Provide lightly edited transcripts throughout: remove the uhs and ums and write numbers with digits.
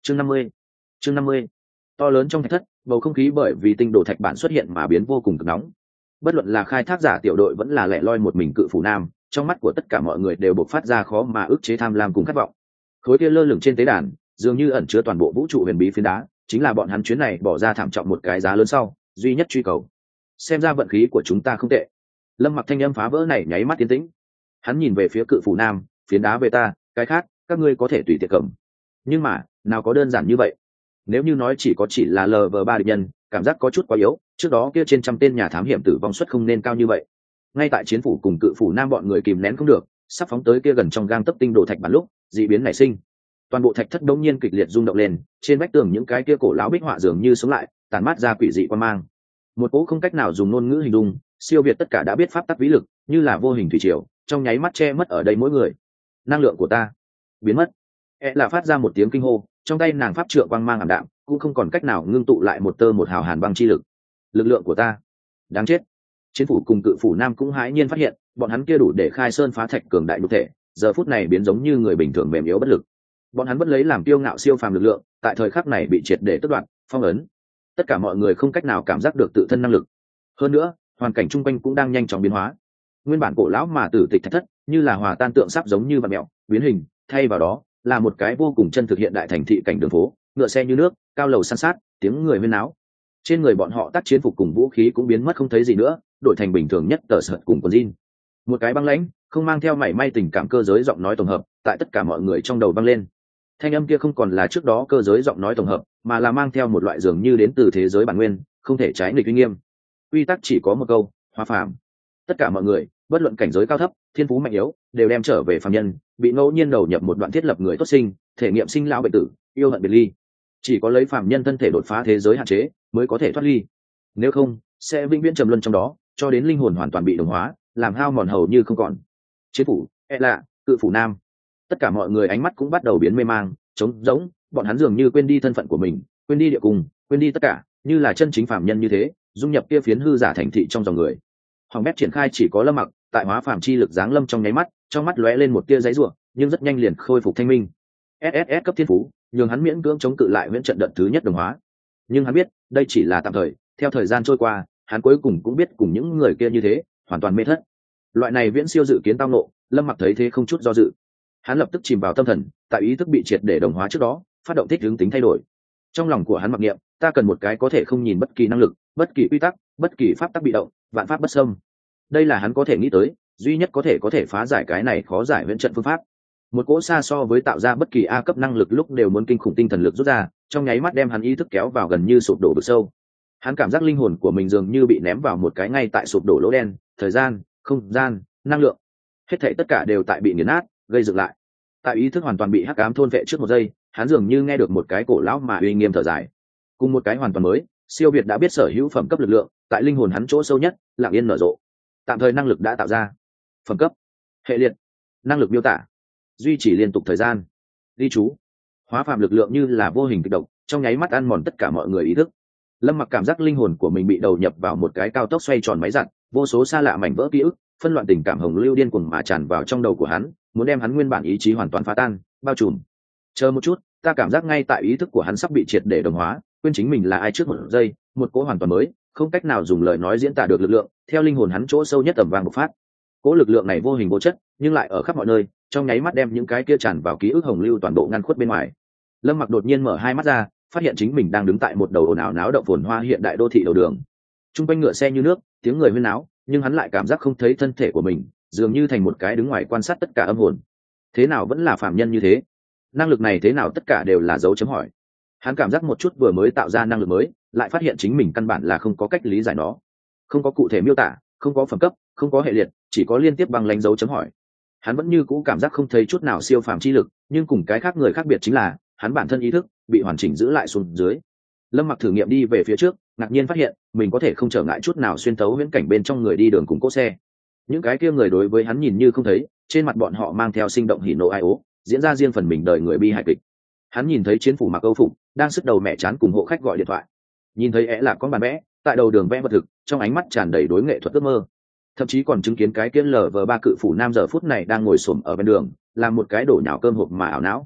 Chương 50. To lớn trong thạch thất, bầu không khí bởi vì tinh đồ thạch bản xuất hiện mà biến vô cùng cực nóng. Bất luận là khai thác giả tiểu đội vẫn là lẻ loi một mình cự phủ nam, trong mắt của tất cả mọi người đều bộc phát ra khó mà ức chế tham lam cùng khát vọng. Khối kia lơ lửng trên tế đàn, dường như ẩn chứa toàn bộ vũ trụ huyền bí phiến đá, chính là bọn hắn chuyến này bỏ ra thảm trọng một cái giá lớn sau, duy nhất truy cầu. Xem ra vận khí của chúng ta không tệ. Lâm Mặc thanh âm phá vỡ này nháy mắt tiến tĩnh. Hắn nhìn về phía cự phủ nam, phiến đá về ta, cái khác các ngươi có thể tùy tiện cầm. Nhưng mà nào có đơn giản như vậy. Nếu như nói chỉ là LV3 địch nhân, cảm giác có chút quá yếu. Trước đó kia trên trăm tên nhà thám hiểm tử vong suất không nên cao như vậy. Ngay tại chiến phủ cùng cự phủ nam bọn người kìm nén không được, sắp phóng tới kia gần trong gang tấc tinh đồ thạch bản lúc, dị biến nảy sinh. Toàn bộ thạch thất đống nhiên kịch liệt rung động lên, trên vách tường những cái kia cổ lão bích họa dường như sống lại, tàn mát ra quỷ dị quan mang. Một cỗ không cách nào dùng ngôn ngữ hình dung, siêu việt tất cả đã biết pháp tắc vĩ lực, như là vô hình thủy triều, trong nháy mắt che mất ở đây mỗi người. Năng lượng của ta biến mất. Là phát ra một tiếng kinh hô, trong tay nàng pháp trượng quang mang ảm đạm, cũng không còn cách nào ngưng tụ lại một tơ một hào hàn băng chi lực. Lực lượng của ta, đáng chết. Chiến phủ cùng cự phủ nam cũng hãi nhiên phát hiện, bọn hắn kia đủ để khai sơn phá thạch cường đại nhục thể, giờ phút này biến giống như người bình thường mềm yếu bất lực. Bọn hắn vẫn lấy làm kiêu ngạo siêu phàm lực lượng, tại thời khắc này bị triệt để tước đoạt, phong ấn. Tất cả mọi người không cách nào cảm giác được tự thân năng lực. Hơn nữa, hoàn cảnh chung quanh cũng đang nhanh chóng biến hóa. Nguyên bản cổ lão mà tử tịch thạch thất, như là hòa tan tượng sắp giống như vật mèo, biến hình, thay vào đó là một cái vô cùng chân thực hiện đại thành thị cảnh đường phố, ngựa xe như nước, cao lầu san sát, tiếng người huyên náo. Trên người bọn họ tác chiến phục cùng vũ khí cũng biến mất không thấy gì nữa, đổi thành bình thường nhất tờ sợt cùng quần jean. Một cái băng lãnh, không mang theo mảy may tình cảm cơ giới giọng nói tổng hợp, tại tất cả mọi người trong đầu vang lên. Thanh âm kia không còn là trước đó cơ giới giọng nói tổng hợp, mà là mang theo một loại dường như đến từ thế giới bản nguyên, không thể trái nghịch uy nghiêm. Quy tắc chỉ có một câu: hóa phàm. Tất cả mọi người, bất luận cảnh giới cao thấp, thiên phú mạnh yếu, đều đem trở về phàm nhân, bị ngẫu nhiên đầu nhập một đoạn thiết lập người tốt sinh, thể nghiệm sinh lão bệnh tử, yêu hận biệt ly. Chỉ có lấy phàm nhân thân thể đột phá thế giới hạn chế, mới có thể thoát ly. Nếu không, sẽ vĩnh viễn trầm luân trong đó, cho đến linh hồn hoàn toàn bị đồng hóa, làm hao mòn hầu như không còn. Chiến phủ, lạ, cự phủ nam. Tất cả mọi người ánh mắt cũng bắt đầu biến mê mang, trống rỗng, bọn hắn dường như quên đi thân phận của mình, quên đi địa cùng, quên đi tất cả, như là chân chính phàm nhân như thế, dung nhập kia phiến hư giả thành thị trong dòng người. Hoàng bét triển khai chỉ có Lâm Mặc, tại hóa phàm chi lực giáng lâm trong nháy mắt, trong mắt lóe lên một tia giấy rủa, nhưng rất nhanh liền khôi phục thanh minh. SSS cấp thiên phú, nhường hắn miễn cưỡng chống cự lại viễn trận đợt thứ nhất đồng hóa. Nhưng hắn biết, đây chỉ là tạm thời, theo thời gian trôi qua, hắn cuối cùng cũng biết cùng những người kia như thế, hoàn toàn mê thất. Loại này viễn siêu dự kiến tao nộ, Lâm Mặc thấy thế không chút do dự. Hắn lập tức chìm vào tâm thần, tại ý thức bị triệt để đồng hóa trước đó, phát động thích hướng tính thay đổi. Trong lòng của hắn mặc niệm, ta cần một cái có thể không nhìn bất kỳ năng lực, bất kỳ quy tắc, bất kỳ pháp tắc bị động, vạn pháp bất xâm. Đây là hắn có thể nghĩ tới, duy nhất có thể phá giải cái này khó giải viễn trận phương pháp. Một cỗ xa so với tạo ra bất kỳ A cấp năng lực lúc đều muốn kinh khủng tinh thần lực rút ra, trong nháy mắt đem hắn ý thức kéo vào gần như sụp đổ vực sâu. Hắn cảm giác linh hồn của mình dường như bị ném vào một cái ngay tại sụp đổ lỗ đen, thời gian, không gian, năng lượng, hết thảy tất cả đều tại bị nghiền nát, gây dựng lại. Tại ý thức hoàn toàn bị hắc ám thôn vệ trước một giây, hắn dường như nghe được một cái cổ lão mà uy nghiêm thở dài. Cùng một cái hoàn toàn mới, siêu việt đã biết sở hữu phẩm cấp lực lượng, tại linh hồn hắn chỗ sâu nhất, lặng yên nở rộ. Tạm thời năng lực đã tạo ra. Phẩm cấp, hệ liệt, năng lực miêu tả, duy trì liên tục thời gian. Ghi chú, hóa phàm lực lượng như là vô hình kịch độc, trong nháy mắt ăn mòn tất cả mọi người ý thức. Lâm Mặc cảm giác linh hồn của mình bị đầu nhập vào một cái cao tốc xoay tròn máy giặt, vô số xa lạ mảnh vỡ ký ức, phân loạn tình cảm hồng lưu điên cuồng mà tràn vào trong đầu của hắn, muốn đem hắn nguyên bản ý chí hoàn toàn phá tan, bao trùm. Chờ một chút, ta cảm giác ngay tại ý thức của hắn sắp bị triệt để đồng hóa, quên chính mình là ai trước một giây, một cỗ hoàn toàn mới, không cách nào dùng lời nói diễn tả được lực lượng, theo linh hồn hắn chỗ sâu nhất tầm vang bộc phát. Cỗ lực lượng này vô hình vô chất, nhưng lại ở khắp mọi nơi, trong nháy mắt đem những cái kia tràn vào ký ức hồng lưu toàn bộ ngăn khuất bên ngoài. Lâm Mặc đột nhiên mở hai mắt ra, phát hiện chính mình đang đứng tại một đầu ồn ào náo động phồn hoa hiện đại đô thị đầu đường. Trung quanh ngựa xe như nước, tiếng người huyên náo, nhưng hắn lại cảm giác không thấy thân thể của mình, dường như thành một cái đứng ngoài quan sát tất cả âm hồn. Thế nào vẫn là phàm nhân như thế? Năng lực này thế nào tất cả đều là dấu chấm hỏi. Hắn cảm giác một chút vừa mới tạo ra năng lực mới, lại phát hiện chính mình căn bản là không có cách lý giải nó. Không có cụ thể miêu tả, không có phẩm cấp, không có hệ liệt, chỉ có liên tiếp bằng lánh dấu chấm hỏi. Hắn vẫn như cũ cảm giác không thấy chút nào siêu phàm chi lực, nhưng cùng cái khác người khác biệt chính là, hắn bản thân ý thức bị hoàn chỉnh giữ lại xuống dưới. Lâm Mặc thử nghiệm đi về phía trước, ngạc nhiên phát hiện mình có thể không trở ngại chút nào xuyên tấu viễn cảnh bên trong người đi đường cùng cỗ xe. Những cái kia người đối với hắn nhìn như không thấy, trên mặt bọn họ mang theo sinh động hỉ nộ ai ố, diễn ra riêng phần mình đời người bi hài kịch. Hắn nhìn thấy chiến phủ mặc âu phục đang sức đầu mẹ chán cùng hộ khách gọi điện thoại, nhìn thấy là con bàn vẽ tại đầu đường vẽ vật thực, trong ánh mắt tràn đầy đối nghệ thuật ước mơ. Thậm chí còn chứng kiến cái kia LV3 cự phủ nam giờ phút này đang ngồi xổm ở bên đường, làm một cái đổ nhào cơm hộp mà ảo não.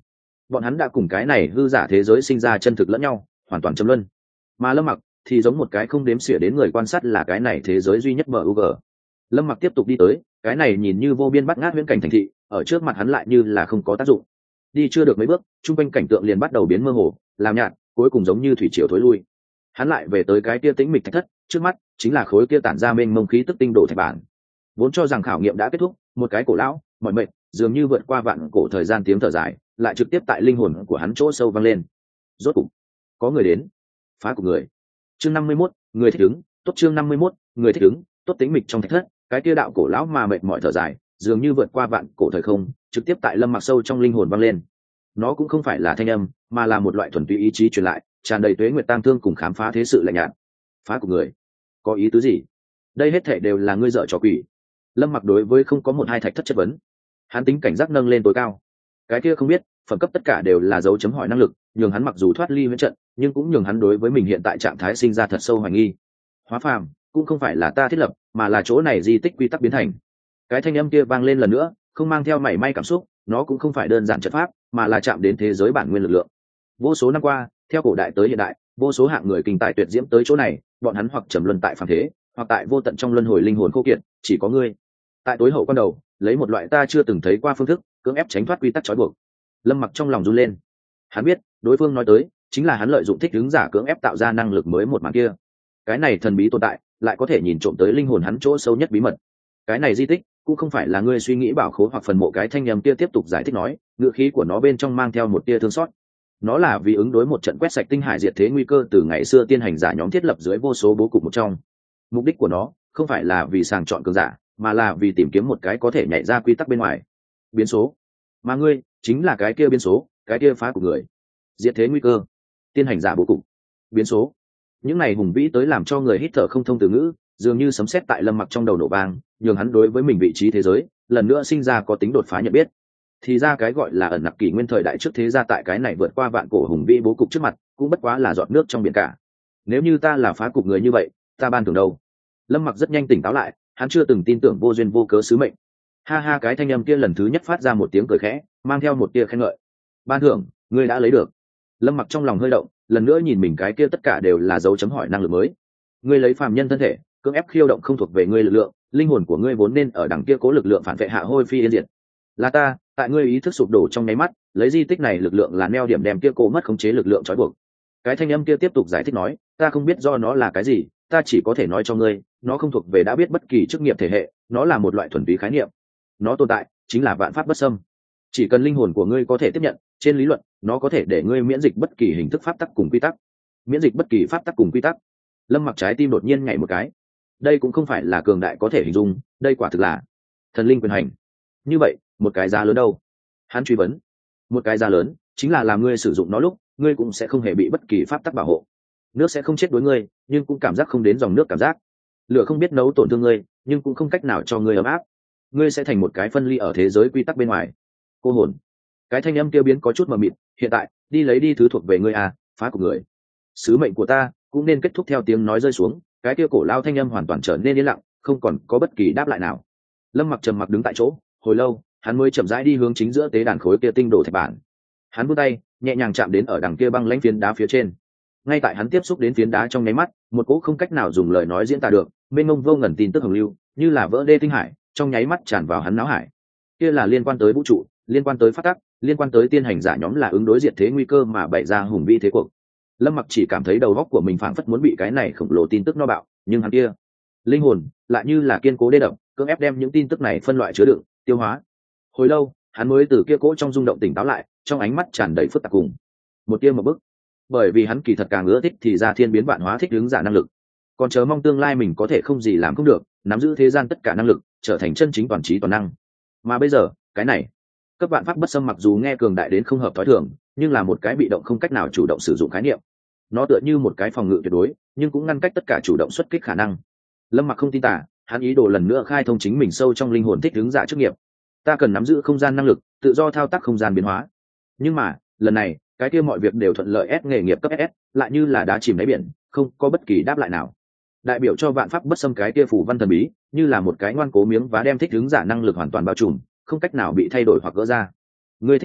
bọn hắn đã cùng cái này hư giả thế giới sinh ra chân thực lẫn nhau, hoàn toàn châm luân. Mà Lâm Mặc thì giống một cái không đếm xỉa đến người quan sát là cái này thế giới duy nhất MUG. Lâm Mặc tiếp tục đi tới, cái này nhìn như vô biên bắt ngát huyễn cảnh thành thị, ở trước mặt hắn lại như là không có tác dụng. Đi chưa được mấy bước, trung quanh cảnh tượng liền bắt đầu biến mơ hồ, làm nhạt, cuối cùng giống như thủy triều thối lui. Hắn lại về tới cái kia tĩnh mịch thạch thất, trước mắt chính là khối kia tản ra mênh mông khí tức tinh độ thạch bản. Vốn cho rằng khảo nghiệm đã kết thúc, một cái cổ lão, mỏi mệt, dường như vượt qua vạn cổ thời gian tiếng thở dài, lại trực tiếp tại linh hồn của hắn chỗ sâu vang lên. Rốt cục, có người đến. Phá của người. Chương 51, người thích ứng, tốt chương 51, người thích ứng, tốt tĩnh mịch trong thạch thất, cái kia đạo cổ lão mà mệt mỏi thở dài, dường như vượt qua vạn cổ thời không, trực tiếp tại Lâm Mặc sâu trong linh hồn vang lên. Nó cũng không phải là thanh âm, mà là một loại thuần túy ý chí truyền lại, tràn đầy tuế nguyệt tang thương cùng khám phá thế sự lạnh nhạt. Phá của người, có ý tứ gì? Đây hết thảy đều là ngươi dở trò quỷ. Lâm Mặc đối với không có một hai thạch thất chất vấn, hắn tính cảnh giác nâng lên tối cao. Cái kia không biết, phẩm cấp tất cả đều là dấu chấm hỏi năng lực, nhường hắn mặc dù thoát ly huyễn trận, nhưng cũng nhường hắn đối với mình hiện tại trạng thái sinh ra thật sâu hoài nghi. Hóa phàm cũng không phải là ta thiết lập, mà là chỗ này di tích quy tắc biến thành. Cái thanh âm kia vang lên lần nữa, không mang theo mảy may cảm xúc, nó cũng không phải đơn giản trận pháp, mà là chạm đến thế giới bản nguyên lực lượng. Vô số năm qua, theo cổ đại tới hiện đại, vô số hạng người kinh tài tuyệt diễm tới chỗ này, bọn hắn hoặc trầm luân tại phàm thế, hoặc tại vô tận trong luân hồi linh hồn khô kiệt, chỉ có ngươi. Tại tối hậu quan đầu, lấy một loại ta chưa từng thấy qua phương thức, cưỡng ép tránh thoát quy tắc trói buộc. Lâm Mặc trong lòng run lên. Hắn biết, đối phương nói tới, chính là hắn lợi dụng thích ứng giả cưỡng ép tạo ra năng lực mới một màn kia. Cái này thần bí tồn tại, lại có thể nhìn trộm tới linh hồn hắn chỗ sâu nhất bí mật. Cái này di tích cũng không phải là ngươi suy nghĩ bảo khố hoặc phần mộ. Cái thanh âm kia tiếp tục giải thích nói, ngữ khí của nó bên trong mang theo một tia thương xót. Nó là vì ứng đối một trận quét sạch tinh hải diệt thế nguy cơ từ ngày xưa tiên hành giả nhóm thiết lập dưới vô số bố cục một trong. Mục đích của nó không phải là vì sàng chọn cường giả, mà là vì tìm kiếm một cái có thể nhảy ra quy tắc bên ngoài biến số. Mà ngươi chính là cái kia biến số, cái kia phá của người. Diệt thế nguy cơ, tiên hành giả bố cục, biến số. Những này hùng vĩ tới làm cho người hít thở không thông từ ngữ, dường như sấm sét tại Lâm Mặc trong đầu nổ vang, nhường hắn đối với mình vị trí thế giới lần nữa sinh ra có tính đột phá nhận biết. Thì ra cái gọi là ẩn nặc kỷ nguyên thời đại trước thế gia tại cái này vượt qua vạn cổ hùng vĩ bố cục trước mặt, cũng bất quá là giọt nước trong biển cả. Nếu như ta là phá cục người như vậy, ta ban thưởng đâu? Lâm Mặc rất nhanh tỉnh táo lại, hắn chưa từng tin tưởng vô duyên vô cớ sứ mệnh. Ha ha, cái thanh âm kia lần thứ nhất phát ra một tiếng cười khẽ, mang theo một tia khen ngợi. Ban thưởng, ngươi đã lấy được. Lâm Mặc trong lòng hơi động, lần nữa nhìn mình cái kia tất cả đều là dấu chấm hỏi năng lực mới. Ngươi lấy phàm nhân thân thể, cưỡng ép khiêu động không thuộc về ngươi lực lượng, linh hồn của ngươi vốn nên ở đằng kia cố lực lượng phản vệ hạ hôi phi yên diệt. Là ta, tại ngươi ý thức sụp đổ trong nháy mắt, lấy di tích này lực lượng là neo điểm đem kia cố mất khống chế lực lượng trói buộc. Cái thanh âm kia tiếp tục giải thích nói, ta không biết do nó là cái gì, ta chỉ có thể nói cho ngươi, nó không thuộc về đã biết bất kỳ chức nghiệp thể hệ, nó là một loại thuần túy khái niệm. Nó tồn tại chính là vạn pháp bất xâm. Chỉ cần linh hồn của ngươi có thể tiếp nhận, trên lý luận nó có thể để ngươi miễn dịch bất kỳ hình thức pháp tắc cùng quy tắc. Miễn dịch bất kỳ pháp tắc cùng quy tắc. Lâm Mặc trái tim đột nhiên nhảy một cái. Đây cũng không phải là cường đại có thể hình dung, đây quả thực là thần linh quyền hành. Như vậy một cái giá lớn đâu? Hắn truy vấn. Một cái giá lớn chính là làm ngươi sử dụng nó lúc ngươi cũng sẽ không hề bị bất kỳ pháp tắc bảo hộ. Nước sẽ không chết đối ngươi, nhưng cũng cảm giác không đến dòng nước cảm giác. Lửa không biết nấu tổn thương ngươi, nhưng cũng không cách nào cho ngươi ấm áp. Ngươi sẽ thành một cái phân ly ở thế giới quy tắc bên ngoài. Cô hồn. Cái thanh âm tiêu biến có chút mờ mịt. Hiện tại đi lấy đi thứ thuộc về ngươi à, phá của người. Sứ mệnh của ta cũng nên kết thúc. Theo tiếng nói rơi xuống, cái kia cổ lao thanh âm hoàn toàn trở nên yên lặng, không còn có bất kỳ đáp lại nào. Lâm Mặc trầm mặc đứng tại chỗ hồi lâu, hắn mới chậm rãi đi hướng chính giữa tế đàn khối kia tinh đồ thạch bản. Hắn vươn tay nhẹ nhàng chạm đến ở đằng kia băng lãnh phiến đá phía trên. Ngay tại hắn tiếp xúc đến phiến đá trong nháy mắt, một cỗ không cách nào dùng lời nói diễn tả được mênh mông vô ngần tin tức hồng lưu như là vỡ đê tinh hải trong nháy mắt tràn vào hắn não hải. Kia là liên quan tới vũ trụ, liên quan tới pháp tắc, liên quan tới tiên hành giả nhóm là ứng đối diệt thế nguy cơ mà bày ra hùng vĩ thế cuộc. Lâm Mặc chỉ cảm thấy đầu óc của mình phảng phất muốn bị cái này khổng lồ tin tức no bạo, nhưng hắn kia linh hồn lại như là kiên cố đê đập, cưỡng ép đem những tin tức này phân loại chứa đựng, tiêu hóa. Hồi lâu, hắn mới từ kia cỗ trong rung động tỉnh táo lại, trong ánh mắt tràn đầy phức tạp cùng một tia một bức. Bởi vì hắn kỳ thật càng ưa thích thì ra thiên biến vạn hóa thích ứng giả năng lực, còn chờ mong tương lai mình có thể không gì làm không được, nắm giữ thế gian tất cả năng lực, trở thành chân chính toàn trí toàn năng. Mà bây giờ, cái này cấp vạn pháp bất xâm mặc dù nghe cường đại đến không hợp thói thường, nhưng là một cái bị động không cách nào chủ động sử dụng khái niệm. Nó tựa như một cái phòng ngự tuyệt đối, nhưng cũng ngăn cách tất cả chủ động xuất kích khả năng. Lâm Mặc không tin tả, hắn ý đồ lần nữa khai thông chính mình sâu trong linh hồn thích ứng giả chức nghiệp. Ta cần nắm giữ không gian năng lực, tự do thao tác không gian biến hóa. Nhưng mà lần này cái kia mọi việc đều thuận lợi. S nghề nghiệp cấp SS lại như là đá chìm đáy biển, không có bất kỳ đáp lại nào. Đại biểu cho vạn pháp bất xâm cái kia phủ văn thần bí như là một cái ngoan cố miếng vá đem thích ứng giả năng lực hoàn toàn bao trùm, không cách nào bị thay đổi hoặc gỡ ra. Ngươi thích ứng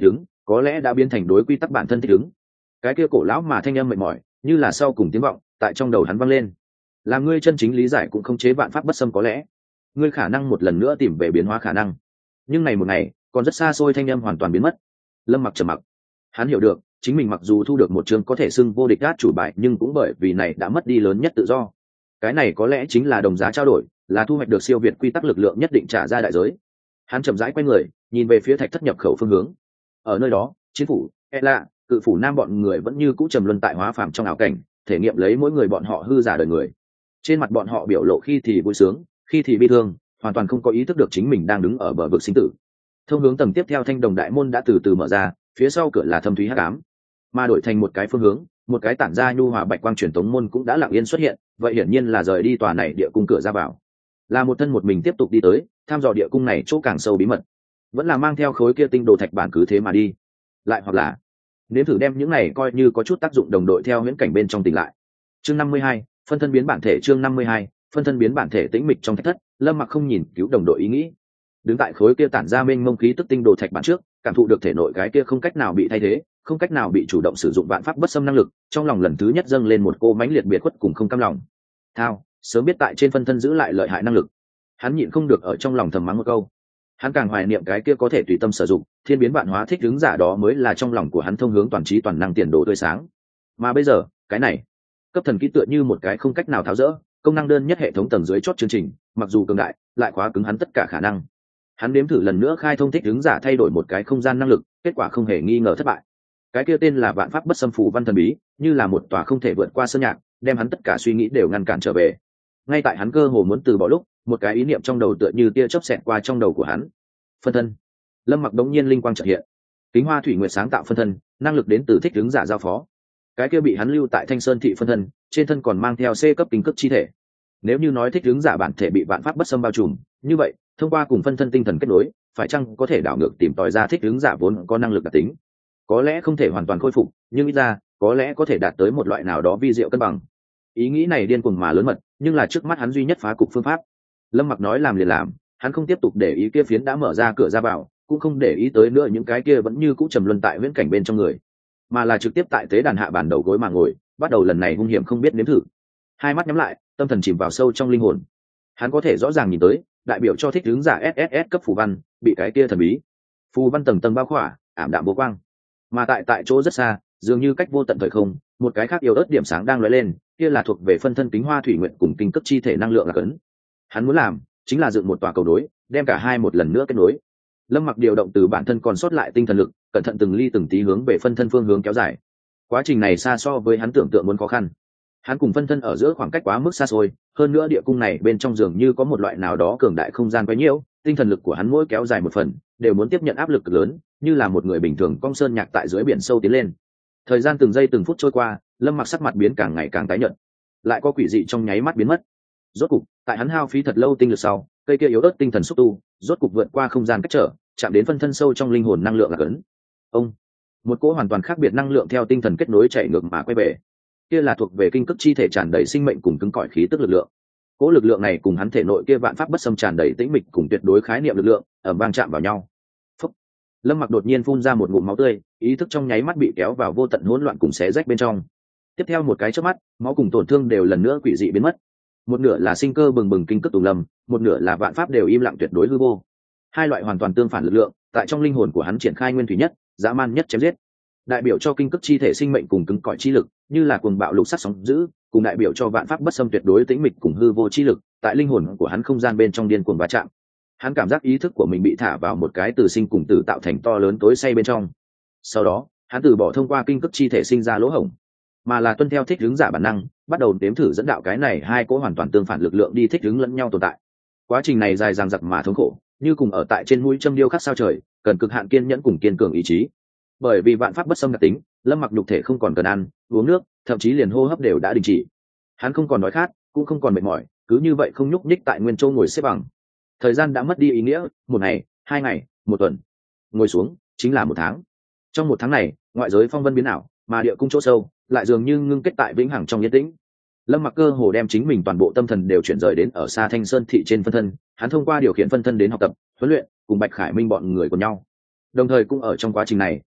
có lẽ đã biến thành đối quy tắc bản thân thích ứng. Cái kia cổ lão mà thanh âm mệt mỏi như là sau cùng tiếng vọng tại trong đầu hắn vang lên. Là ngươi chân chính lý giải cũng không chế vạn pháp bất xâm, có lẽ ngươi khả năng một lần nữa tìm về biến hóa khả năng, nhưng này một ngày còn rất xa xôi, thanh âm hoàn toàn biến mất. Lâm Mặc trầm mặc. Hắn hiểu được chính mình mặc dù thu được một chương có thể xưng vô địch gác chủ bài, nhưng cũng bởi vì này đã mất đi lớn nhất tự do. Cái này có lẽ chính là đồng giá trao đổi, là thu hoạch được siêu việt quy tắc lực lượng nhất định trả ra đại giới. Hắn chậm rãi quay người nhìn về phía thạch thất nhập khẩu phương hướng. Ở nơi đó, chiến phủ Ela, cự phủ Nam bọn người vẫn như cũ trầm luân tại hóa phàm trong ảo cảnh, thể nghiệm lấy mỗi người bọn họ hư giả đời người. Trên mặt bọn họ biểu lộ khi thì vui sướng, khi thì bi thương, hoàn toàn không có ý thức được chính mình đang đứng ở bờ vực sinh tử. Thông hướng tầng tiếp theo thanh đồng đại môn đã từ từ mở ra, phía sau cửa là thâm thúy hắc ám, mà đổi thành một cái phương hướng, một cái tản ra nhu hòa bạch quang truyền tống môn cũng đã lặng yên xuất hiện. Vậy hiển nhiên là rời đi tòa này địa cung cửa ra vào, là một thân một mình tiếp tục đi tới tham dò địa cung này chỗ càng sâu bí mật, vẫn là mang theo khối kia tinh đồ thạch bản cứ thế mà đi, lại hoặc là nếm thử đem những này coi như có chút tác dụng đồng đội theo huyễn cảnh bên trong tỉnh lại. Chương 52, phân thân biến bản thể. Chương 52, phân thân biến bản thể. Tĩnh mịch trong thạch thất, Lâm Mặc không nhìn cứu đồng đội ý nghĩ, đứng tại khối kia tản ra mênh mông khí tức tinh đồ thạch bản trước, cảm thụ được thể nội cái kia không cách nào bị thay thế, không cách nào bị chủ động sử dụng vạn pháp bất xâm năng lực, trong lòng lần thứ nhất dâng lên một cô mãnh liệt biệt khuất cùng không cam lòng. Thao, sớm biết tại trên phân thân giữ lại lợi hại năng lực. Hắn nhịn không được ở trong lòng thầm mắng một câu. Hắn càng hoài niệm cái kia có thể tùy tâm sử dụng thiên biến vạn hóa thích ứng giả, đó mới là trong lòng của hắn thông hướng toàn trí toàn năng tiền đồ tươi sáng. Mà bây giờ cái này cấp thần kỹ tựa như một cái không cách nào tháo rỡ công năng đơn nhất hệ thống tầng dưới chót chương trình, mặc dù cường đại lại khóa cứng hắn tất cả khả năng. Hắn đếm thử lần nữa khai thông thích ứng giả thay đổi một cái không gian năng lực, kết quả không hề nghi ngờ thất bại. Cái kia tên là vạn pháp bất xâm phù văn thần bí, như là một tòa không thể vượt qua sơn nhạc, đem hắn tất cả suy nghĩ đều ngăn cản trở về. Ngay tại hắn cơ hồ muốn từ bỏ lúc, một cái ý niệm trong đầu tựa như tia chớp xẹt qua trong đầu của hắn. Phân thân. Lâm Mặc đống nhiên linh quang chợt hiện. Kính Hoa Thủy Nguyệt sáng tạo phân thân, năng lực đến từ thích ứng giả giao phó. Cái kia bị hắn lưu tại Thanh Sơn thị phân thân, trên thân còn mang theo C cấp kinh cấp chi thể. Nếu như nói thích ứng giả bản thể bị vạn pháp bất xâm bao trùm, như vậy thông qua cùng phân thân tinh thần kết nối, phải chăng có thể đảo ngược tìm tòi ra thích ứng giả vốn có năng lực đặc tính? Có lẽ không thể hoàn toàn khôi phục, nhưng ít ra có lẽ có thể đạt tới một loại nào đó vi diệu cân bằng. Ý nghĩ này điên cuồng mà lớn mật, nhưng là trước mắt hắn duy nhất phá cục phương pháp. Lâm Mặc nói làm liền làm, hắn không tiếp tục để ý kia phiến đã mở ra cửa ra vào, cũng không để ý tới nữa những cái kia vẫn như cũ trầm luân tại viễn cảnh bên trong người, mà là trực tiếp tại tế đàn hạ bàn đầu gối mà ngồi, bắt đầu lần này hung hiểm không biết nếm thử. Hai mắt nhắm lại, tâm thần chìm vào sâu trong linh hồn. Hắn có thể rõ ràng nhìn tới đại biểu cho thích ứng giả SSS cấp phù văn bị cái kia thần bí phù văn tầng tầng bao khỏa, ảm đạm vô quang. Mà tại chỗ rất xa, dường như cách vô tận thời không, một cái khác yếu ớt điểm sáng đang lóe lên, kia là thuộc về phân thân Kính Hoa Thủy Nguyện cùng kinh cấp chi thể năng lượng là cấn. Hắn muốn làm chính là dựng một tòa cầu nối, đem cả hai một lần nữa kết nối. Lâm Mặc điều động từ bản thân còn sót lại tinh thần lực, cẩn thận từng ly từng tí hướng về phân thân phương hướng kéo dài. Quá trình này xa so với hắn tưởng tượng muốn khó khăn. Hắn cùng phân thân ở giữa khoảng cách quá mức xa xôi, hơn nữa địa cung này bên trong dường như có một loại nào đó cường đại không gian quá nhiễu, tinh thần lực của hắn mỗi kéo dài một phần, đều muốn tiếp nhận áp lực lớn, như là một người bình thường cong sơn nhạc tại dưới biển sâu tiến lên. Thời gian từng giây từng phút trôi qua, Lâm Mặc sắc mặt biến càng ngày càng tái nhợt, lại có quỷ dị trong nháy mắt biến mất. Rốt cục, tại hắn hao phí thật lâu tinh lực sau, cây kia yếu ớt tinh thần xúc tu, rốt cục vượt qua không gian cách trở, chạm đến phân thân sâu trong linh hồn năng lượng là cấn. Ông, một cỗ hoàn toàn khác biệt năng lượng theo tinh thần kết nối chạy ngược mà quay về. Kia là thuộc về kinh cực chi thể tràn đầy sinh mệnh cùng cứng cỏi khí tức lực lượng. Cỗ lực lượng này cùng hắn thể nội kia vạn pháp bất xâm tràn đầy tĩnh mịch cùng tuyệt đối khái niệm lực lượng, ầm vang chạm vào nhau. Phúc. Lâm Mặc đột nhiên phun ra một ngụm máu tươi, ý thức trong nháy mắt bị kéo vào vô tận hỗn loạn cùng xé rách bên trong. Tiếp theo một cái chớp mắt, máu cùng tổn thương đều lần nữa quỷ dị biến mất. Một nửa là sinh cơ bừng bừng kinh cực tùng lâm, một nửa là vạn pháp đều im lặng tuyệt đối hư vô. Hai loại hoàn toàn tương phản lực lượng, tại trong linh hồn của hắn triển khai nguyên thủy nhất, dã man nhất chém giết. Đại biểu cho kinh cực chi thể sinh mệnh cùng cứng cỏi chi lực, như là cuồng bạo lục sắc sóng dữ, cùng đại biểu cho vạn pháp bất xâm tuyệt đối tĩnh mịch cùng hư vô chi lực, tại linh hồn của hắn không gian bên trong điên cuồng va chạm. Hắn cảm giác ý thức của mình bị thả vào một cái từ sinh cùng tử tạo thành to lớn tối say bên trong. Sau đó, hắn từ bỏ thông qua kinh cực chi thể sinh ra lỗ hổng, mà là tuân theo thích ứng giả bản năng, bắt đầu đếm thử dẫn đạo cái này hai cỗ hoàn toàn tương phản lực lượng đi thích ứng lẫn nhau tồn tại. Quá trình này dài dằng dặc mà thống khổ, như cùng ở tại trên mũi châm điêu khắc sao trời, cần cực hạn kiên nhẫn cùng kiên cường ý chí. Bởi vì vạn pháp bất xâm đặc tính, Lâm Mặc nhục thể không còn cần ăn uống nước, thậm chí liền hô hấp đều đã đình chỉ. Hắn không còn đói khát, cũng không còn mệt mỏi, cứ như vậy không nhúc nhích tại nguyên châu ngồi xếp bằng. Thời gian đã mất đi ý nghĩa, một ngày, hai ngày, một tuần, ngồi xuống chính là một tháng. Trong một tháng này, ngoại giới phong vân biến ảo, mà địa cung chỗ sâu lại dường như ngưng kết tại vĩnh hằng trong yên tĩnh. Lâm Mặc cơ hồ đem chính mình toàn bộ tâm thần đều chuyển rời đến ở xa Thanh Sơn thị trên phân thân, hắn thông qua điều khiển phân thân đến học tập, huấn luyện, cùng Bạch Khải Minh bọn người của nhau. Đồng thời cũng ở trong quá trình này,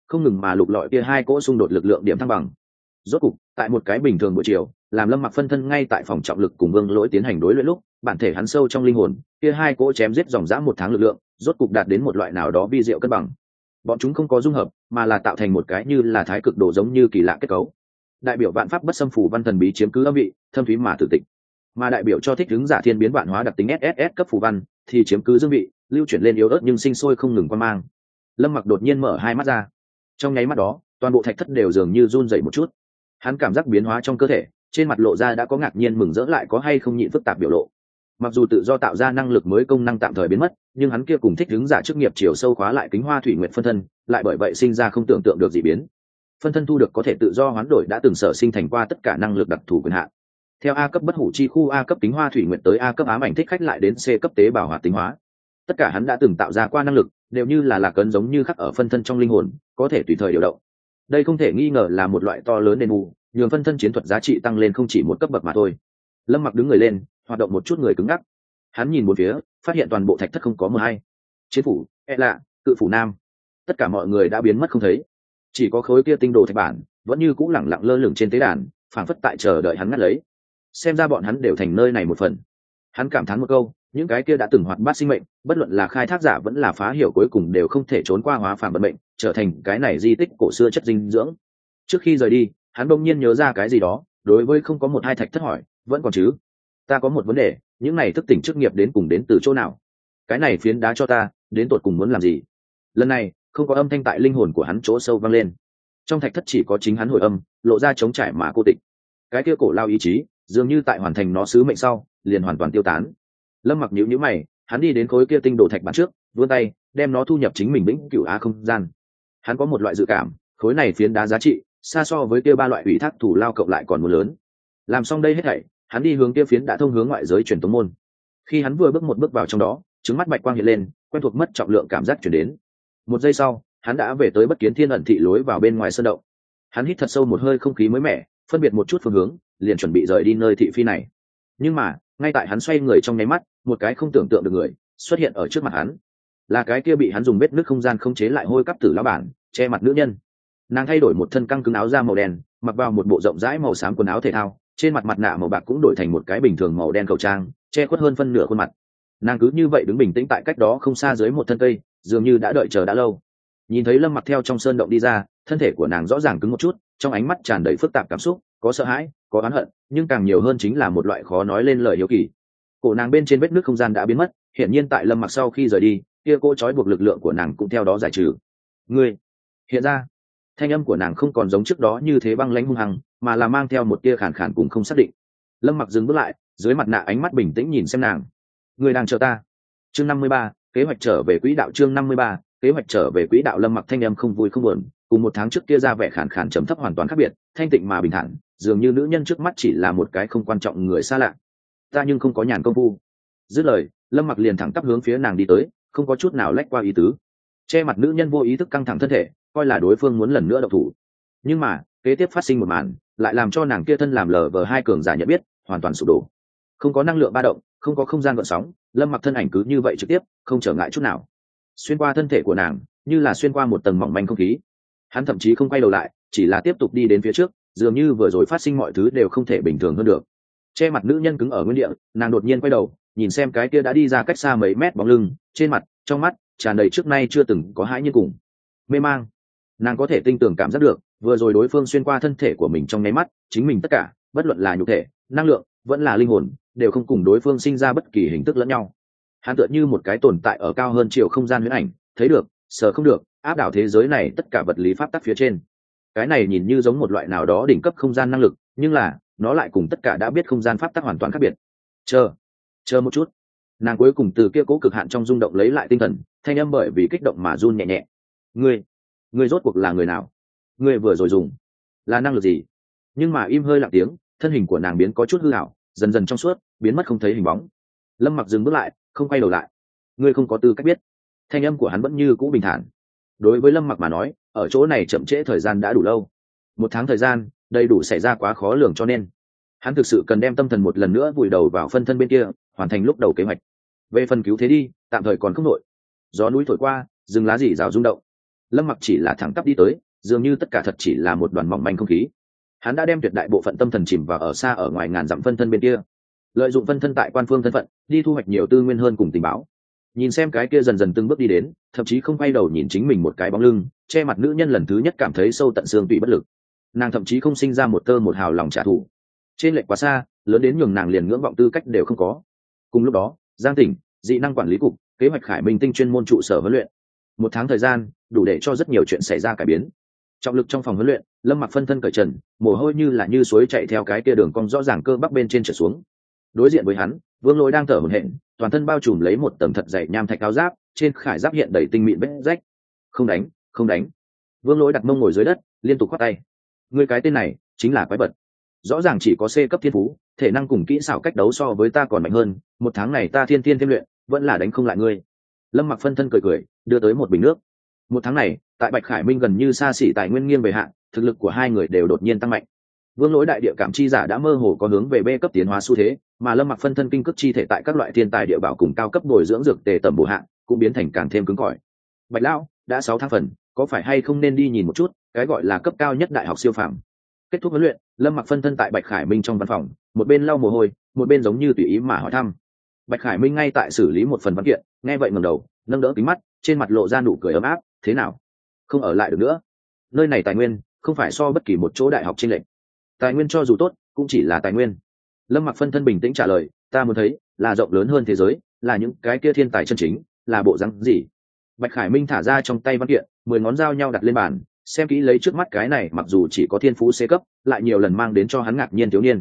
không ngừng mà lục lọi kia hai cỗ xung đột lực lượng điểm thăng bằng. Rốt cục tại một cái bình thường buổi chiều, làm Lâm Mặc phân thân ngay tại phòng trọng lực cùng Vương Lỗi tiến hành đối luyện lúc, bản thể hắn sâu trong linh hồn, kia hai cỗ chém giết dòng dã một tháng lực lượng, rốt cục đạt đến một loại nào đó vi diệu cân bằng. Bọn chúng không có dung hợp, mà là tạo thành một cái như là thái cực đồ giống như kỳ lạ kết cấu. Đại biểu vạn pháp bất xâm phù văn thần bí chiếm cứ âm vị, thâm thúy mà tử tịch. Mà đại biểu cho thích ứng giả thiên biến vạn hóa đặc tính SSS cấp phù văn thì chiếm cứ dương vị, lưu chuyển lên yếu ớt nhưng sinh sôi không ngừng quan mang. Lâm Mặc đột nhiên mở hai mắt ra. Trong nháy mắt đó, toàn bộ thạch thất đều dường như run rẩy một chút. Hắn cảm giác biến hóa trong cơ thể, trên mặt lộ ra đã có ngạc nhiên mừng rỡ lại có hay không nhịn phức tạp biểu lộ. Mặc dù tự do tạo ra năng lực mới công năng tạm thời biến mất, nhưng hắn kia cùng thích ứng giả chức nghiệp chiều sâu khóa lại kính hoa thủy nguyện phân thân, lại bởi vậy sinh ra không tưởng tượng được dị biến. Phân thân thu được có thể tự do hoán đổi đã từng sở sinh thành qua tất cả năng lực đặc thù quyền hạn. Theo A cấp bất hủ chi khu A cấp kính hoa thủy nguyện tới A cấp ám ảnh thích khách lại đến C cấp tế bào hoạt tính hóa. Tất cả hắn đã từng tạo ra qua năng lực, đều như là lạc ấn giống như khắc ở phân thân trong linh hồn, có thể tùy thời điều động. Đây không thể nghi ngờ là một loại to lớn đền bù, nhường phân thân chiến thuật giá trị tăng lên không chỉ một cấp bậc mà thôi. Lâm Mặc đứng người lên, hoạt động một chút người cứng ngắc. Hắn nhìn một phía, phát hiện toàn bộ thạch thất không có mờ hay. Chiến phủ, lạ, cự phủ nam, tất cả mọi người đã biến mất không thấy. Chỉ có khối kia tinh đồ thạch bản vẫn như cũ lẳng lặng lơ lửng trên tế đàn, phảng phất tại chờ đợi hắn ngắt lấy. Xem ra bọn hắn đều thành nơi này một phần. Hắn cảm thán một câu, những cái kia đã từng hoạt bát sinh mệnh, bất luận là khai thác giả vẫn là phá hiểu cuối cùng đều không thể trốn qua hóa phàm vận mệnh, trở thành cái này di tích cổ xưa chất dinh dưỡng. Trước khi rời đi, hắn bỗng nhiên nhớ ra cái gì đó, đối với không có một hai thạch thất hỏi, vẫn còn chứ? Ta có một vấn đề, những này thức tỉnh chức nghiệp đến cùng đến từ chỗ nào? Cái này phiến đá cho ta, đến tột cùng muốn làm gì? Lần này, không có âm thanh tại linh hồn của hắn chỗ sâu vang lên. Trong thạch thất chỉ có chính hắn hồi âm, lộ ra trống trải mà cô tịch. Cái kia cổ lao ý chí, dường như tại hoàn thành nó sứ mệnh sau, liền hoàn toàn tiêu tán. Lâm Mặc nhíu nhíu mày, hắn đi đến khối kia tinh đồ thạch bản trước, vươn tay, đem nó thu nhập chính mình vĩnh cửu á không gian. Hắn có một loại dự cảm, khối này phiến đá giá trị xa so với kia ba loại ủy thác thủ lao cộng lại còn muốn lớn. Làm xong đây hết thảy, hắn đi hướng kia phiến đã thông hướng ngoại giới truyền tống môn. Khi hắn vừa bước một bước vào trong đó, trứng mắt bạch quang hiện lên, quen thuộc mất trọng lượng cảm giác chuyển đến. Một giây sau, hắn đã về tới bất kiến thiên ẩn thị lối vào bên ngoài sơn động. Hắn hít thật sâu một hơi không khí mới mẻ, phân biệt một chút phương hướng, liền chuẩn bị rời đi nơi thị phi này. Nhưng mà, ngay tại hắn xoay người trong nháy mắt, một cái không tưởng tượng được người xuất hiện ở trước mặt hắn. Là cái kia bị hắn dùng vết nứt không gian không chế lại hôi cắp tử lão bản, che mặt nữ nhân. Nàng thay đổi một thân căng cứng áo da màu đen, mặc vào một bộ rộng rãi màu xám quần áo thể thao, trên mặt mặt nạ màu bạc cũng đổi thành một cái bình thường màu đen khẩu trang, che khuất hơn phân nửa khuôn mặt. Nàng cứ như vậy đứng bình tĩnh tại cách đó không xa dưới một thân cây, dường như đã đợi chờ đã lâu. Nhìn thấy Lâm Mặc theo trong sơn động đi ra, thân thể của nàng rõ ràng cứng một chút, trong ánh mắt tràn đầy phức tạp cảm xúc, có sợ hãi, có oán hận, nhưng càng nhiều hơn chính là một loại khó nói lên lời hiếu kỳ. Cổ nàng bên trên vết nước không gian đã biến mất, hiển nhiên tại Lâm Mặc sau khi rời đi, kia cô trói buộc lực lượng của nàng cũng theo đó giải trừ. Ngươi, hiện ra, thanh âm của nàng không còn giống trước đó như thế băng lãnh hung hăng, mà là mang theo một tia khàn khàn cùng không xác định. Lâm Mặc dừng bước lại, dưới mặt nạ ánh mắt bình tĩnh nhìn xem nàng. Ngươi đang chờ ta. Chương 53, kế hoạch trở về quỹ đạo. Chương 53, kế hoạch trở về quỹ đạo. Lâm Mặc thanh âm không vui không buồn, cùng một tháng trước kia ra vẻ khàn khàn trầm thấp hoàn toàn khác biệt, thanh tịnh mà bình thản, dường như nữ nhân trước mắt chỉ là một cái không quan trọng người xa lạ. Ta nhưng không có nhàn công phu. Dứt lời, Lâm Mặc liền thẳng tắp hướng phía nàng đi tới, không có chút nào lách qua ý tứ. Che mặt nữ nhân vô ý thức căng thẳng thân thể, coi là đối phương muốn lần nữa động thủ. Nhưng mà, kế tiếp phát sinh một màn, lại làm cho nàng kia thân làm LV2 cường giả nhận biết, hoàn toàn sụp đổ. Không có năng lượng ba động, không có không gian gợn sóng, Lâm Mặc thân ảnh cứ như vậy trực tiếp, không trở ngại chút nào. Xuyên qua thân thể của nàng, như là xuyên qua một tầng mỏng manh không khí. Hắn thậm chí không quay đầu lại, chỉ là tiếp tục đi đến phía trước, dường như vừa rồi phát sinh mọi thứ đều không thể bình thường hơn được. Che mặt nữ nhân cứng ở nguyên địa, nàng đột nhiên quay đầu, nhìn xem cái kia đã đi ra cách xa mấy mét bóng lưng, trên mặt, trong mắt tràn đầy trước nay chưa từng có hãi nhiên cùng mê mang. Nàng có thể tinh tường cảm giác được, vừa rồi đối phương xuyên qua thân thể của mình trong nháy mắt, chính mình tất cả, bất luận là nhục thể, năng lượng, vẫn là linh hồn, đều không cùng đối phương sinh ra bất kỳ hình thức lẫn nhau. Hắn tựa như một cái tồn tại ở cao hơn chiều không gian huyễn ảnh, thấy được, sờ không được, áp đảo thế giới này tất cả vật lý pháp tắc phía trên. Cái này nhìn như giống một loại nào đó đỉnh cấp không gian năng lực, nhưng là nó lại cùng tất cả đã biết không gian pháp tắc hoàn toàn khác biệt. Chờ một chút. Nàng cuối cùng từ kia cố cực hạn trong rung động lấy lại tinh thần, thanh âm bởi vì kích động mà run nhẹ nhẹ. Ngươi rốt cuộc là người nào? Ngươi vừa rồi dùng là năng lực gì? Nhưng mà im hơi lặng tiếng, thân hình của nàng biến có chút hư ảo, dần dần trong suốt, biến mất không thấy hình bóng. Lâm Mặc dừng bước lại, không quay đầu lại. Ngươi không có tư cách biết. Thanh âm của hắn vẫn như cũ bình thản. Đối với Lâm Mặc mà nói, ở chỗ này chậm trễ thời gian đã đủ lâu. Một tháng thời gian, đầy đủ xảy ra quá khó lường, cho nên hắn thực sự cần đem tâm thần một lần nữa vùi đầu vào phân thân bên kia, hoàn thành lúc đầu kế hoạch. Về phần cứu thế đi, tạm thời còn không nổi. Gió núi thổi qua, rừng lá rỉ rào rung động. Lâm Mặc chỉ là thẳng tắp đi tới, dường như tất cả thật chỉ là một đoàn mỏng manh không khí. Hắn đã đem tuyệt đại bộ phận tâm thần chìm vào ở xa ở ngoài ngàn dặm phân thân bên kia, lợi dụng phân thân tại quan phương thân phận đi thu hoạch nhiều tư nguyên hơn cùng tình báo. Nhìn xem cái kia dần dần từng bước đi đến, thậm chí không quay đầu nhìn chính mình một cái bóng lưng, che mặt nữ nhân lần thứ nhất cảm thấy sâu tận xương tủy bất lực. Nàng thậm chí không sinh ra một tơ một hào lòng trả thù. Trên lệch quá xa, lớn đến nhường nàng liền ngưỡng vọng tư cách đều không có. Cùng lúc đó, Giang Tỉnh, dị năng quản lý cục, kế hoạch Khải Minh tinh chuyên môn trụ sở huấn luyện. Một tháng thời gian, đủ để cho rất nhiều chuyện xảy ra cải biến. Trọng lực trong phòng huấn luyện, Lâm Mặc phân thân cởi trần, mồ hôi như là như suối chạy theo cái kia đường cong rõ ràng cơ bắp bên trên trở xuống. Đối diện với hắn, Vương Lỗi đang thở hổn hển, toàn thân bao trùm lấy một tầng thật dày nham thạch áo giáp, trên khải giáp hiện đầy tinh mịn vết rách. Không đánh, không đánh. Vương Lỗi đặt mông ngồi dưới đất, liên tục khoát tay. Người cái tên này chính là quái vật. Rõ ràng chỉ có C cấp thiên phú, thể năng cùng kỹ xảo cách đấu so với ta còn mạnh hơn, một tháng này ta thiên thiên thêm luyện, vẫn là đánh không lại ngươi. Lâm Mặc phân thân cười cười, đưa tới một bình nước. Một tháng này, tại Bạch Khải Minh gần như xa xỉ tài nguyên nghiêng về hạn, thực lực của hai người đều đột nhiên tăng mạnh. Vương Lỗi đại địa cảm chi giả đã mơ hồ có hướng về B cấp tiến hóa xu thế, mà Lâm Mặc phân thân kinh cước chi thể tại các loại thiên tài địa bảo cùng cao cấp bồi dưỡng dược tề tầm bổ hạng cũng biến thành càng thêm cứng cỏi. Bạch lão, đã 6 tháng phần, có phải hay không nên đi nhìn một chút, cái gọi là cấp cao nhất đại học siêu phàm. Kết thúc huấn luyện, Lâm Mặc phân thân tại Bạch Khải Minh trong văn phòng, một bên lau mồ hôi, một bên giống như tùy ý mà hỏi thăm. Bạch Khải Minh ngay tại xử lý một phần văn kiện, nghe vậy ngẩng đầu, nâng đỡ kính mắt, trên mặt lộ ra nụ cười ấm áp, thế nào? Không ở lại được nữa. Nơi này tài nguyên, không phải so bất kỳ một chỗ đại học chênh lệch. Tài nguyên cho dù tốt, cũng chỉ là tài nguyên. Lâm Mặc phân thân bình tĩnh trả lời, ta muốn thấy là rộng lớn hơn thế giới, là những cái kia thiên tài chân chính, là bộ rắn gì. Bạch Khải Minh thả ra trong tay văn kiện, 10 ngón dao nhau đặt lên bàn, xem kỹ lấy trước mắt cái này mặc dù chỉ có thiên phú C cấp, lại nhiều lần mang đến cho hắn ngạc nhiên thiếu niên.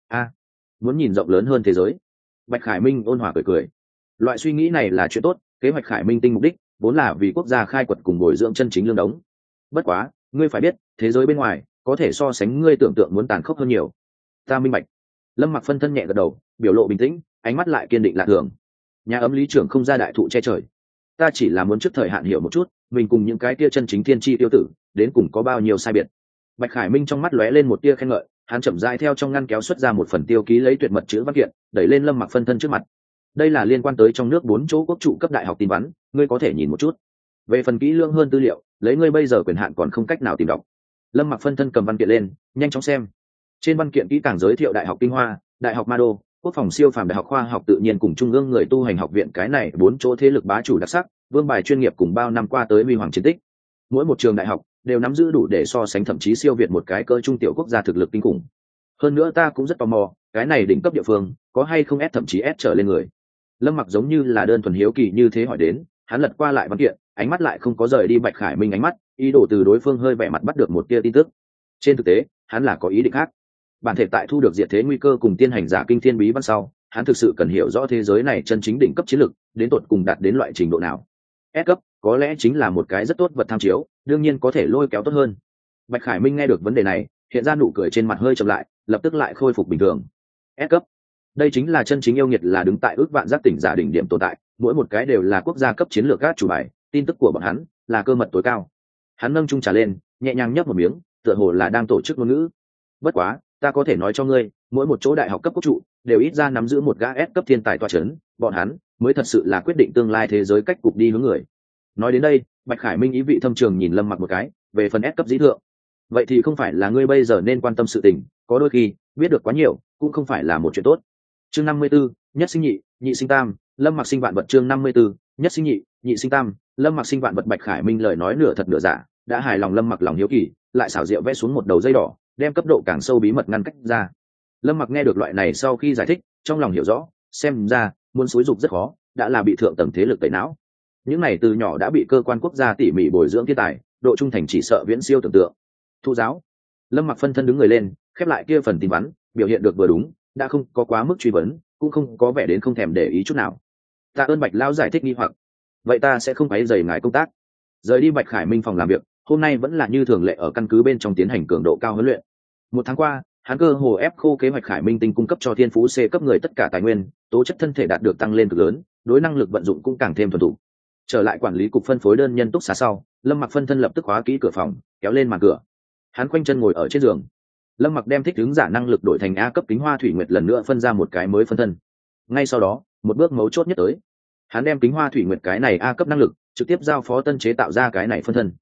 Muốn nhìn rộng lớn hơn thế giới. Bạch Khải Minh ôn hòa cười cười. Loại suy nghĩ này là chuyện tốt, kế hoạch Khải Minh tinh mục đích vốn là vì quốc gia khai quật cùng bồi dưỡng chân chính lương đống. Bất quá, ngươi phải biết, thế giới bên ngoài có thể so sánh ngươi tưởng tượng muốn tàn khốc hơn nhiều. Ta minh bạch. Lâm Mặc phân thân nhẹ gật đầu, biểu lộ bình tĩnh, ánh mắt lại kiên định lạ thường. Nhà ấm lý trưởng không ra đại thụ che trời. Ta chỉ là muốn trước thời hạn hiểu một chút, mình cùng những cái kia chân chính thiên chi tiêu tử, đến cùng có bao nhiêu sai biệt. Bạch Khải Minh trong mắt lóe lên một tia khen ngợi, hắn chậm rãi theo trong ngăn kéo xuất ra một phần tiêu ký lấy tuyệt mật chữ văn kiện, đẩy lên Lâm Mặc phân thân trước mặt. Đây là liên quan tới trong nước 4 chỗ quốc trụ cấp đại học tin vắn, ngươi có thể nhìn một chút. Về phần kỹ lưỡng hơn tư liệu, lấy ngươi bây giờ quyền hạn còn không cách nào tìm đọc. Lâm Mặc phân thân cầm văn kiện lên, nhanh chóng xem. Trên văn kiện kỹ càng giới thiệu đại học Kinh Hoa, đại học Ma Đô, quốc phòng siêu phàm đại học khoa học tự nhiên cùng trung ương người tu hành học viện, cái này 4 chỗ thế lực bá chủ đặc sắc, vương bài chuyên nghiệp cùng bao năm qua tới huy hoàng chiến tích. Mỗi một trường đại học đều nắm giữ đủ để so sánh thậm chí siêu việt một cái cỡ trung tiểu quốc gia thực lực kinh khủng. Hơn nữa ta cũng rất tò mò, cái này đỉnh cấp địa phương có hay không S thậm chí S trở lên người. Lâm Mặc giống như là đơn thuần hiếu kỳ như thế hỏi đến, hắn lật qua lại văn kiện, ánh mắt lại không có rời đi Bạch Khải Minh ánh mắt, ý đồ từ đối phương hơi vẻ mặt bắt được một tia tin tức. Trên thực tế, hắn là có ý định khác. Bản thể tại thu được diệt thế nguy cơ cùng tiên hành giả kinh thiên bí văn sau, hắn thực sự cần hiểu rõ thế giới này chân chính đỉnh cấp chiến lực đến tột cùng đạt đến loại trình độ nào. S cấp có lẽ chính là một cái rất tốt vật tham chiếu, đương nhiên có thể lôi kéo tốt hơn. Bạch Khải Minh nghe được vấn đề này, hiện ra nụ cười trên mặt hơi chậm lại, lập tức lại khôi phục bình thường. S cấp, đây chính là chân chính yêu nghiệt, là đứng tại ước vạn giác tỉnh giả đỉnh điểm tồn tại, mỗi một cái đều là quốc gia cấp chiến lược gác chủ bài, tin tức của bọn hắn là cơ mật tối cao. Hắn nâng chung trà lên, nhẹ nhàng nhấp một miếng, tựa hồ là đang tổ chức ngôn ngữ. Bất quá, ta có thể nói cho ngươi, mỗi một chỗ đại học cấp quốc trụ đều ít ra nắm giữ một gã S cấp thiên tài tọa chấn, bọn hắn mới thật sự là quyết định tương lai thế giới cách cục đi hướng người. Nói đến đây, Bạch Khải Minh ý vị thâm trường nhìn Lâm Mặc một cái, về phần S cấp dĩ thượng, vậy thì không phải là ngươi bây giờ nên quan tâm sự tình, có đôi khi biết được quá nhiều cũng không phải là một chuyện tốt. Chương 54, nhất sinh nhị, nhị sinh tam, Lâm Mặc sinh vạn vật. Chương 54, nhất sinh nhị, nhị sinh tam, Lâm Mặc sinh vạn vật. Bạch Khải Minh lời nói nửa thật nửa giả, đã hài lòng Lâm Mặc lòng hiếu kỳ, lại xảo diệu vẽ xuống một đầu dây đỏ, đem cấp độ càng sâu bí mật ngăn cách ra. Lâm Mặc nghe được loại này sau khi giải thích, trong lòng hiểu rõ, xem ra muốn xúi dục rất khó, đã là bị thượng tầng thế lực tẩy não. Những này từ nhỏ đã bị cơ quan quốc gia tỉ mỉ bồi dưỡng thiên tài, độ trung thành chỉ sợ viễn siêu tưởng tượng. Thu giáo. Lâm Mặc phân thân đứng người lên, khép lại kia phần tin vắn, biểu hiện được vừa đúng, đã không có quá mức truy vấn, cũng không có vẻ đến không thèm để ý chút nào. Tạ ơn Bạch lão giải thích nghi hoặc. Vậy ta sẽ không quấy rầy ngài công tác. Rời đi Bạch Khải Minh phòng làm việc, hôm nay vẫn là như thường lệ ở căn cứ bên trong tiến hành cường độ cao huấn luyện. Một tháng qua, hắn cơ hồ ép khô kế hoạch Khải Minh tinh cung cấp cho thiên phú C cấp người tất cả tài nguyên, tố chất thân thể đạt được tăng lên cực lớn, đối năng lực vận dụng cũng càng thêm thuần thục. Trở lại quản lý cục phân phối đơn nhân túc xá sau, Lâm Mặc phân thân lập tức khóa kỹ cửa phòng, kéo lên màn cửa. Hắn khoanh chân ngồi ở trên giường. Lâm Mặc đem thích ứng giả năng lực đổi thành A cấp kính hoa thủy nguyệt lần nữa phân ra một cái mới phân thân. Ngay sau đó, một bước mấu chốt nhất tới. Hắn đem kính hoa thủy nguyệt cái này A cấp năng lực trực tiếp giao phó tân chế tạo ra cái này phân thân.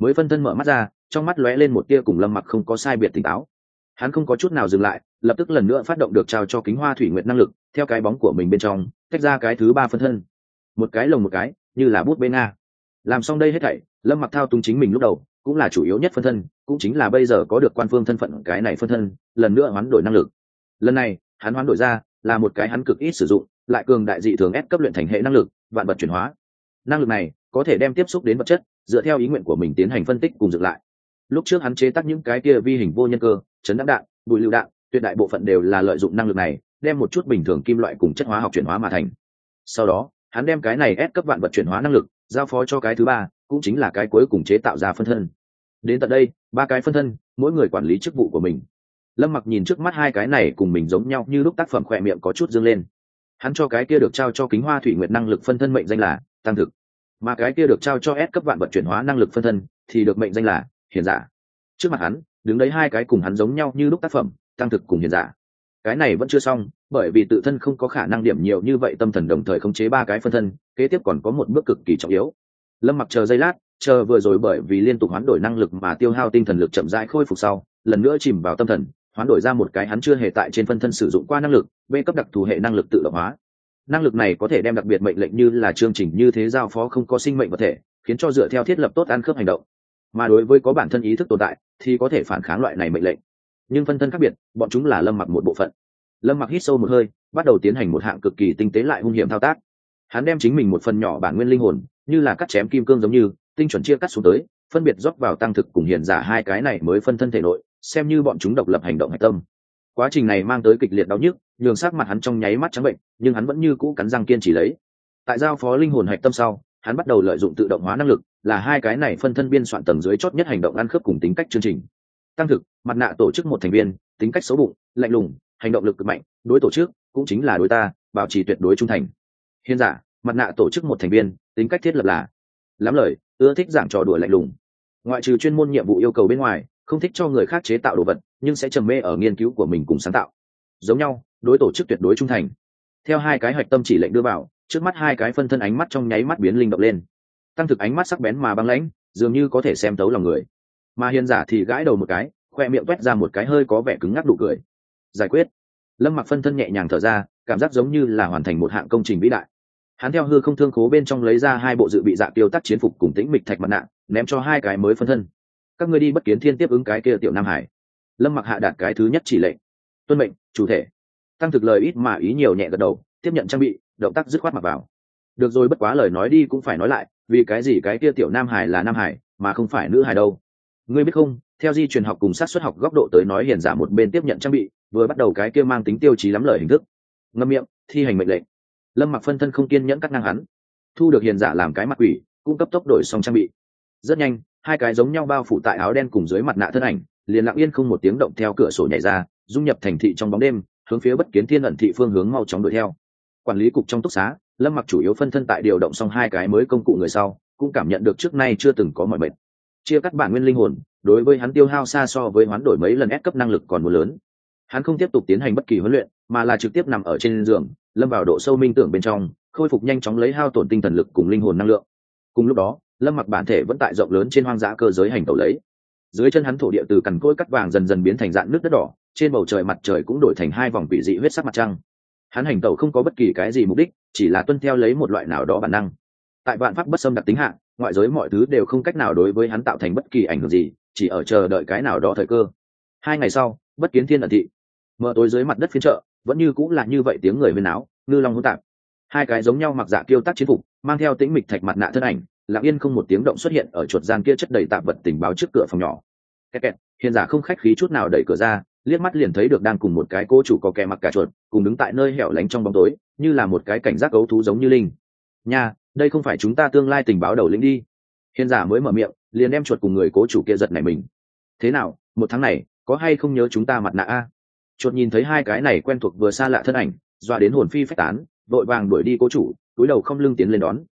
mới phân thân mở mắt ra, trong mắt lóe lên một tia cùng Lâm Mặc không có sai biệt tỉnh táo. Hắn không có chút nào dừng lại, lập tức lần nữa phát động được trao cho Kính Hoa Thủy Nguyệt năng lực, theo cái bóng của mình bên trong tách ra cái thứ ba phân thân, một cái lồng một cái, như là bút bê nga. Làm xong đây hết thảy, Lâm Mặc thao túng chính mình lúc đầu cũng là chủ yếu nhất phân thân, cũng chính là bây giờ có được quan phương thân phận cái này phân thân, lần nữa hoán đổi năng lực. Lần này hắn hoán đổi ra là một cái hắn cực ít sử dụng, lại cường đại dị thường ép cấp luyện thành hệ năng lực, vạn vật chuyển hóa. Năng lực này có thể đem tiếp xúc đến vật chất, dựa theo ý nguyện của mình tiến hành phân tích cùng dựng lại. Lúc trước hắn chế tác những cái kia vi hình vô nhân cơ, chấn đạn đạn, bụi lưu đạn, tuyệt đại bộ phận đều là lợi dụng năng lực này, đem một chút bình thường kim loại cùng chất hóa học chuyển hóa mà thành. Sau đó hắn đem cái này ép cấp vạn vật chuyển hóa năng lực giao phó cho cái thứ ba, cũng chính là cái cuối cùng chế tạo ra phân thân. Đến tận đây, ba cái phân thân, mỗi người quản lý chức vụ của mình. Lâm Mặc nhìn trước mắt hai cái này cùng mình giống nhau như lúc, tác phẩm khỏe miệng có chút dương lên. Hắn cho cái kia được trao cho Kính Hoa Thủy Nguyệt năng lực phân thân mệnh danh là Tăng Thực, mà cái kia được trao cho S cấp vạn vật chuyển hóa năng lực phân thân thì được mệnh danh là Hiền Giả. Trước mặt hắn đứng đấy hai cái cùng hắn giống nhau như lúc tác phẩm, Tăng Thực cùng Hiền Giả. Cái này vẫn chưa xong, bởi vì tự thân không có khả năng điểm nhiều như vậy tâm thần đồng thời khống chế ba cái phân thân, kế tiếp còn có một bước cực kỳ trọng yếu. Lâm Mặc chờ giây lát, chờ vừa rồi bởi vì liên tục hoán đổi năng lực mà tiêu hao tinh thần lực chậm rãi khôi phục sau, lần nữa chìm vào tâm thần, hoán đổi ra một cái hắn chưa hề tại trên phân thân sử dụng qua năng lực, B cấp đặc thù hệ năng lực tự động hóa. Năng lực này có thể đem đặc biệt mệnh lệnh như là chương trình như thế giao phó không có sinh mệnh vật thể, khiến cho dựa theo thiết lập tốt ăn khớp hành động. Mà đối với có bản thân ý thức tồn tại thì có thể phản kháng loại này mệnh lệnh. Nhưng phân thân khác biệt, bọn chúng là Lâm Mặc một bộ phận. Lâm Mặc hít sâu một hơi, bắt đầu tiến hành một hạng cực kỳ tinh tế lại hung hiểm thao tác. Hắn đem chính mình một phần nhỏ bản nguyên linh hồn, như là cắt chém kim cương giống như, tinh chuẩn chia cắt xuống tới, phân biệt rót vào Tăng Thực cùng Hiền Giả hai cái này mới phân thân thể nội, xem như bọn chúng độc lập hành động hạch tâm. Quá trình này mang tới kịch liệt đau nhức, nhường sắc mặt hắn trong nháy mắt trắng bệnh, nhưng hắn vẫn như cũ cắn răng kiên trì lấy. Tại giao phó linh hồn hạch tâm sau, hắn bắt đầu lợi dụng tự động hóa năng lực, là hai cái này phân thân biên soạn tầng dưới chót nhất hành động ăn khớp cùng tính cách chương trình. Tăng Thực, mặt nạ tổ chức một thành viên, tính cách xấu bụng, lạnh lùng, hành động lực cực mạnh, đối tổ chức cũng chính là đối ta, bảo trì tuyệt đối trung thành. Hiền Giả, mặt nạ tổ chức một thành viên, tính cách thiết lập là lắm lời, ưa thích giảng trò đùa lạnh lùng. Ngoại trừ chuyên môn nhiệm vụ yêu cầu bên ngoài, không thích cho người khác chế tạo đồ vật, nhưng sẽ trầm mê ở nghiên cứu của mình cùng sáng tạo. Giống nhau, đối tổ chức tuyệt đối trung thành. Theo hai cái hạch tâm chỉ lệnh đưa vào, trước mắt hai cái phân thân ánh mắt trong nháy mắt biến linh động lên. Tăng Thực ánh mắt sắc bén mà băng lãnh, dường như có thể xem thấu lòng người. Mà Hiền Giả thì gãi đầu một cái, khoe miệng toét ra một cái hơi có vẻ cứng ngắc nụ cười. Giải quyết. Lâm Mặc phân thân nhẹ nhàng thở ra, cảm giác giống như là hoàn thành một hạng công trình vĩ đại. Hắn theo hư không thương khố bên trong lấy ra hai bộ dự bị dạ tiêu tác chiến phục cùng tĩnh mịch thạch mặt nạ, ném cho hai cái mới phân thân. Các ngươi đi Bất Kiến Thiên tiếp ứng cái kia tiểu Nam Hải. Lâm Mặc hạ đạt cái thứ nhất chỉ lệnh. Tuân mệnh, chủ thể. Tăng Thực lời ít mà ý nhiều nhẹ gật đầu, tiếp nhận trang bị, động tác dứt khoát mặc vào. Được rồi, bất quá lời nói đi cũng phải nói lại, vì cái gì cái kia tiểu Nam Hải là Nam Hải mà không phải nữ hải đâu? Ngươi biết không, theo di truyền học cùng xác suất học góc độ tới nói, Hiền Giả một bên tiếp nhận trang bị, vừa bắt đầu cái kia mang tính tiêu chí lắm lời hình thức. Ngậm miệng, thi hành mệnh lệnh. Lâm Mặc phân thân không kiên nhẫn cắt ngang hắn, thu được Hiền Giả làm cái mặt quỷ, cung cấp tốc đổi xong trang bị. Rất nhanh, hai cái giống nhau bao phủ tại áo đen cùng dưới mặt nạ thân ảnh, liền lặng yên không một tiếng động theo cửa sổ nhảy ra, dung nhập thành thị trong bóng đêm, hướng phía Bất Kiến Thiên ẩn thị phương hướng mau chóng đuổi theo. Quản lý cục trong túc xá, Lâm Mặc chủ yếu phân thân tại điều động xong hai cái mới công cụ người sau, cũng cảm nhận được trước nay chưa từng có mọi mệt. Chia cắt bản nguyên linh hồn, đối với hắn tiêu hao xa so với hoán đổi mấy lần ép cấp năng lực còn muốn lớn. Hắn không tiếp tục tiến hành bất kỳ huấn luyện, mà là trực tiếp nằm ở trên giường, lâm vào độ sâu minh tưởng bên trong, khôi phục nhanh chóng lấy hao tổn tinh thần lực cùng linh hồn năng lượng. Cùng lúc đó, Lâm Mặc bản thể vẫn tại rộng lớn trên hoang dã cơ giới hành tẩu lấy. Dưới chân hắn thổ địa từ cằn cỗi cắt vàng dần dần biến thành dạng nước đất đỏ, trên bầu trời mặt trời cũng đổi thành hai vòng quỷ dị huyết sắc mặt trăng. Hắn hành tẩu không có bất kỳ cái gì mục đích, chỉ là tuân theo lấy một loại nào đó bản năng. Tại vạn pháp bất xâm đặc tính hạ, ngoại giới mọi thứ đều không cách nào đối với hắn tạo thành bất kỳ ảnh hưởng gì, chỉ ở chờ đợi cái nào đó thời cơ. 2 ngày sau, Bất Kiến Thiên ẩn thị, mở tối dưới mặt đất phiên chợ, vẫn như cũng là như vậy, tiếng người huyên náo, ngư long hỗn tạp. Hai cái giống nhau mặc dạ kiêu tác chiến phục, mang theo tĩnh mịch thạch mặt nạ thân ảnh, lặng yên không một tiếng động xuất hiện ở chuột gian kia chất đầy tạp vật tình báo trước cửa phòng nhỏ. Kẹt kẹt, Hiền Giả không khách khí chút nào đẩy cửa ra, liếc mắt liền thấy được đang cùng một cái cô chủ có kẻ mặc cả chuột, cùng đứng tại nơi hẻo lánh trong bóng tối, như là một cái cảnh giác gấu thú giống như linh. Nha, đây không phải chúng ta tương lai tình báo đầu lĩnh đi. Hiền Giả mới mở miệng, liền đem chuột cùng người cố chủ kia giật nảy mình. Thế nào, một tháng này, có hay không nhớ chúng ta mặt nạ a? Chuột nhìn thấy hai cái này quen thuộc vừa xa lạ thân ảnh, dọa đến hồn phi phách tán, vội vàng đuổi đi cố chủ, cúi đầu không lưng tiến lên đón.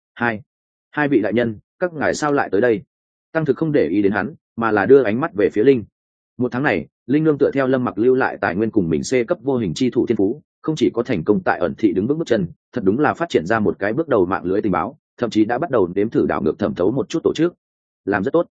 Hai vị đại nhân, các ngài sao lại tới đây? Tăng Thực không để ý đến hắn, mà là đưa ánh mắt về phía Linh. Một tháng này, Linh nương tựa theo Lâm Mặc lưu lại tài nguyên cùng mình C cấp vô hình chi thủ thiên phú, không chỉ có thành công tại ẩn thị đứng bước bước chân, thật đúng là phát triển ra một cái bước đầu mạng lưới tình báo, thậm chí đã bắt đầu đếm thử đảo ngược thẩm thấu một chút tổ chức. Làm rất tốt.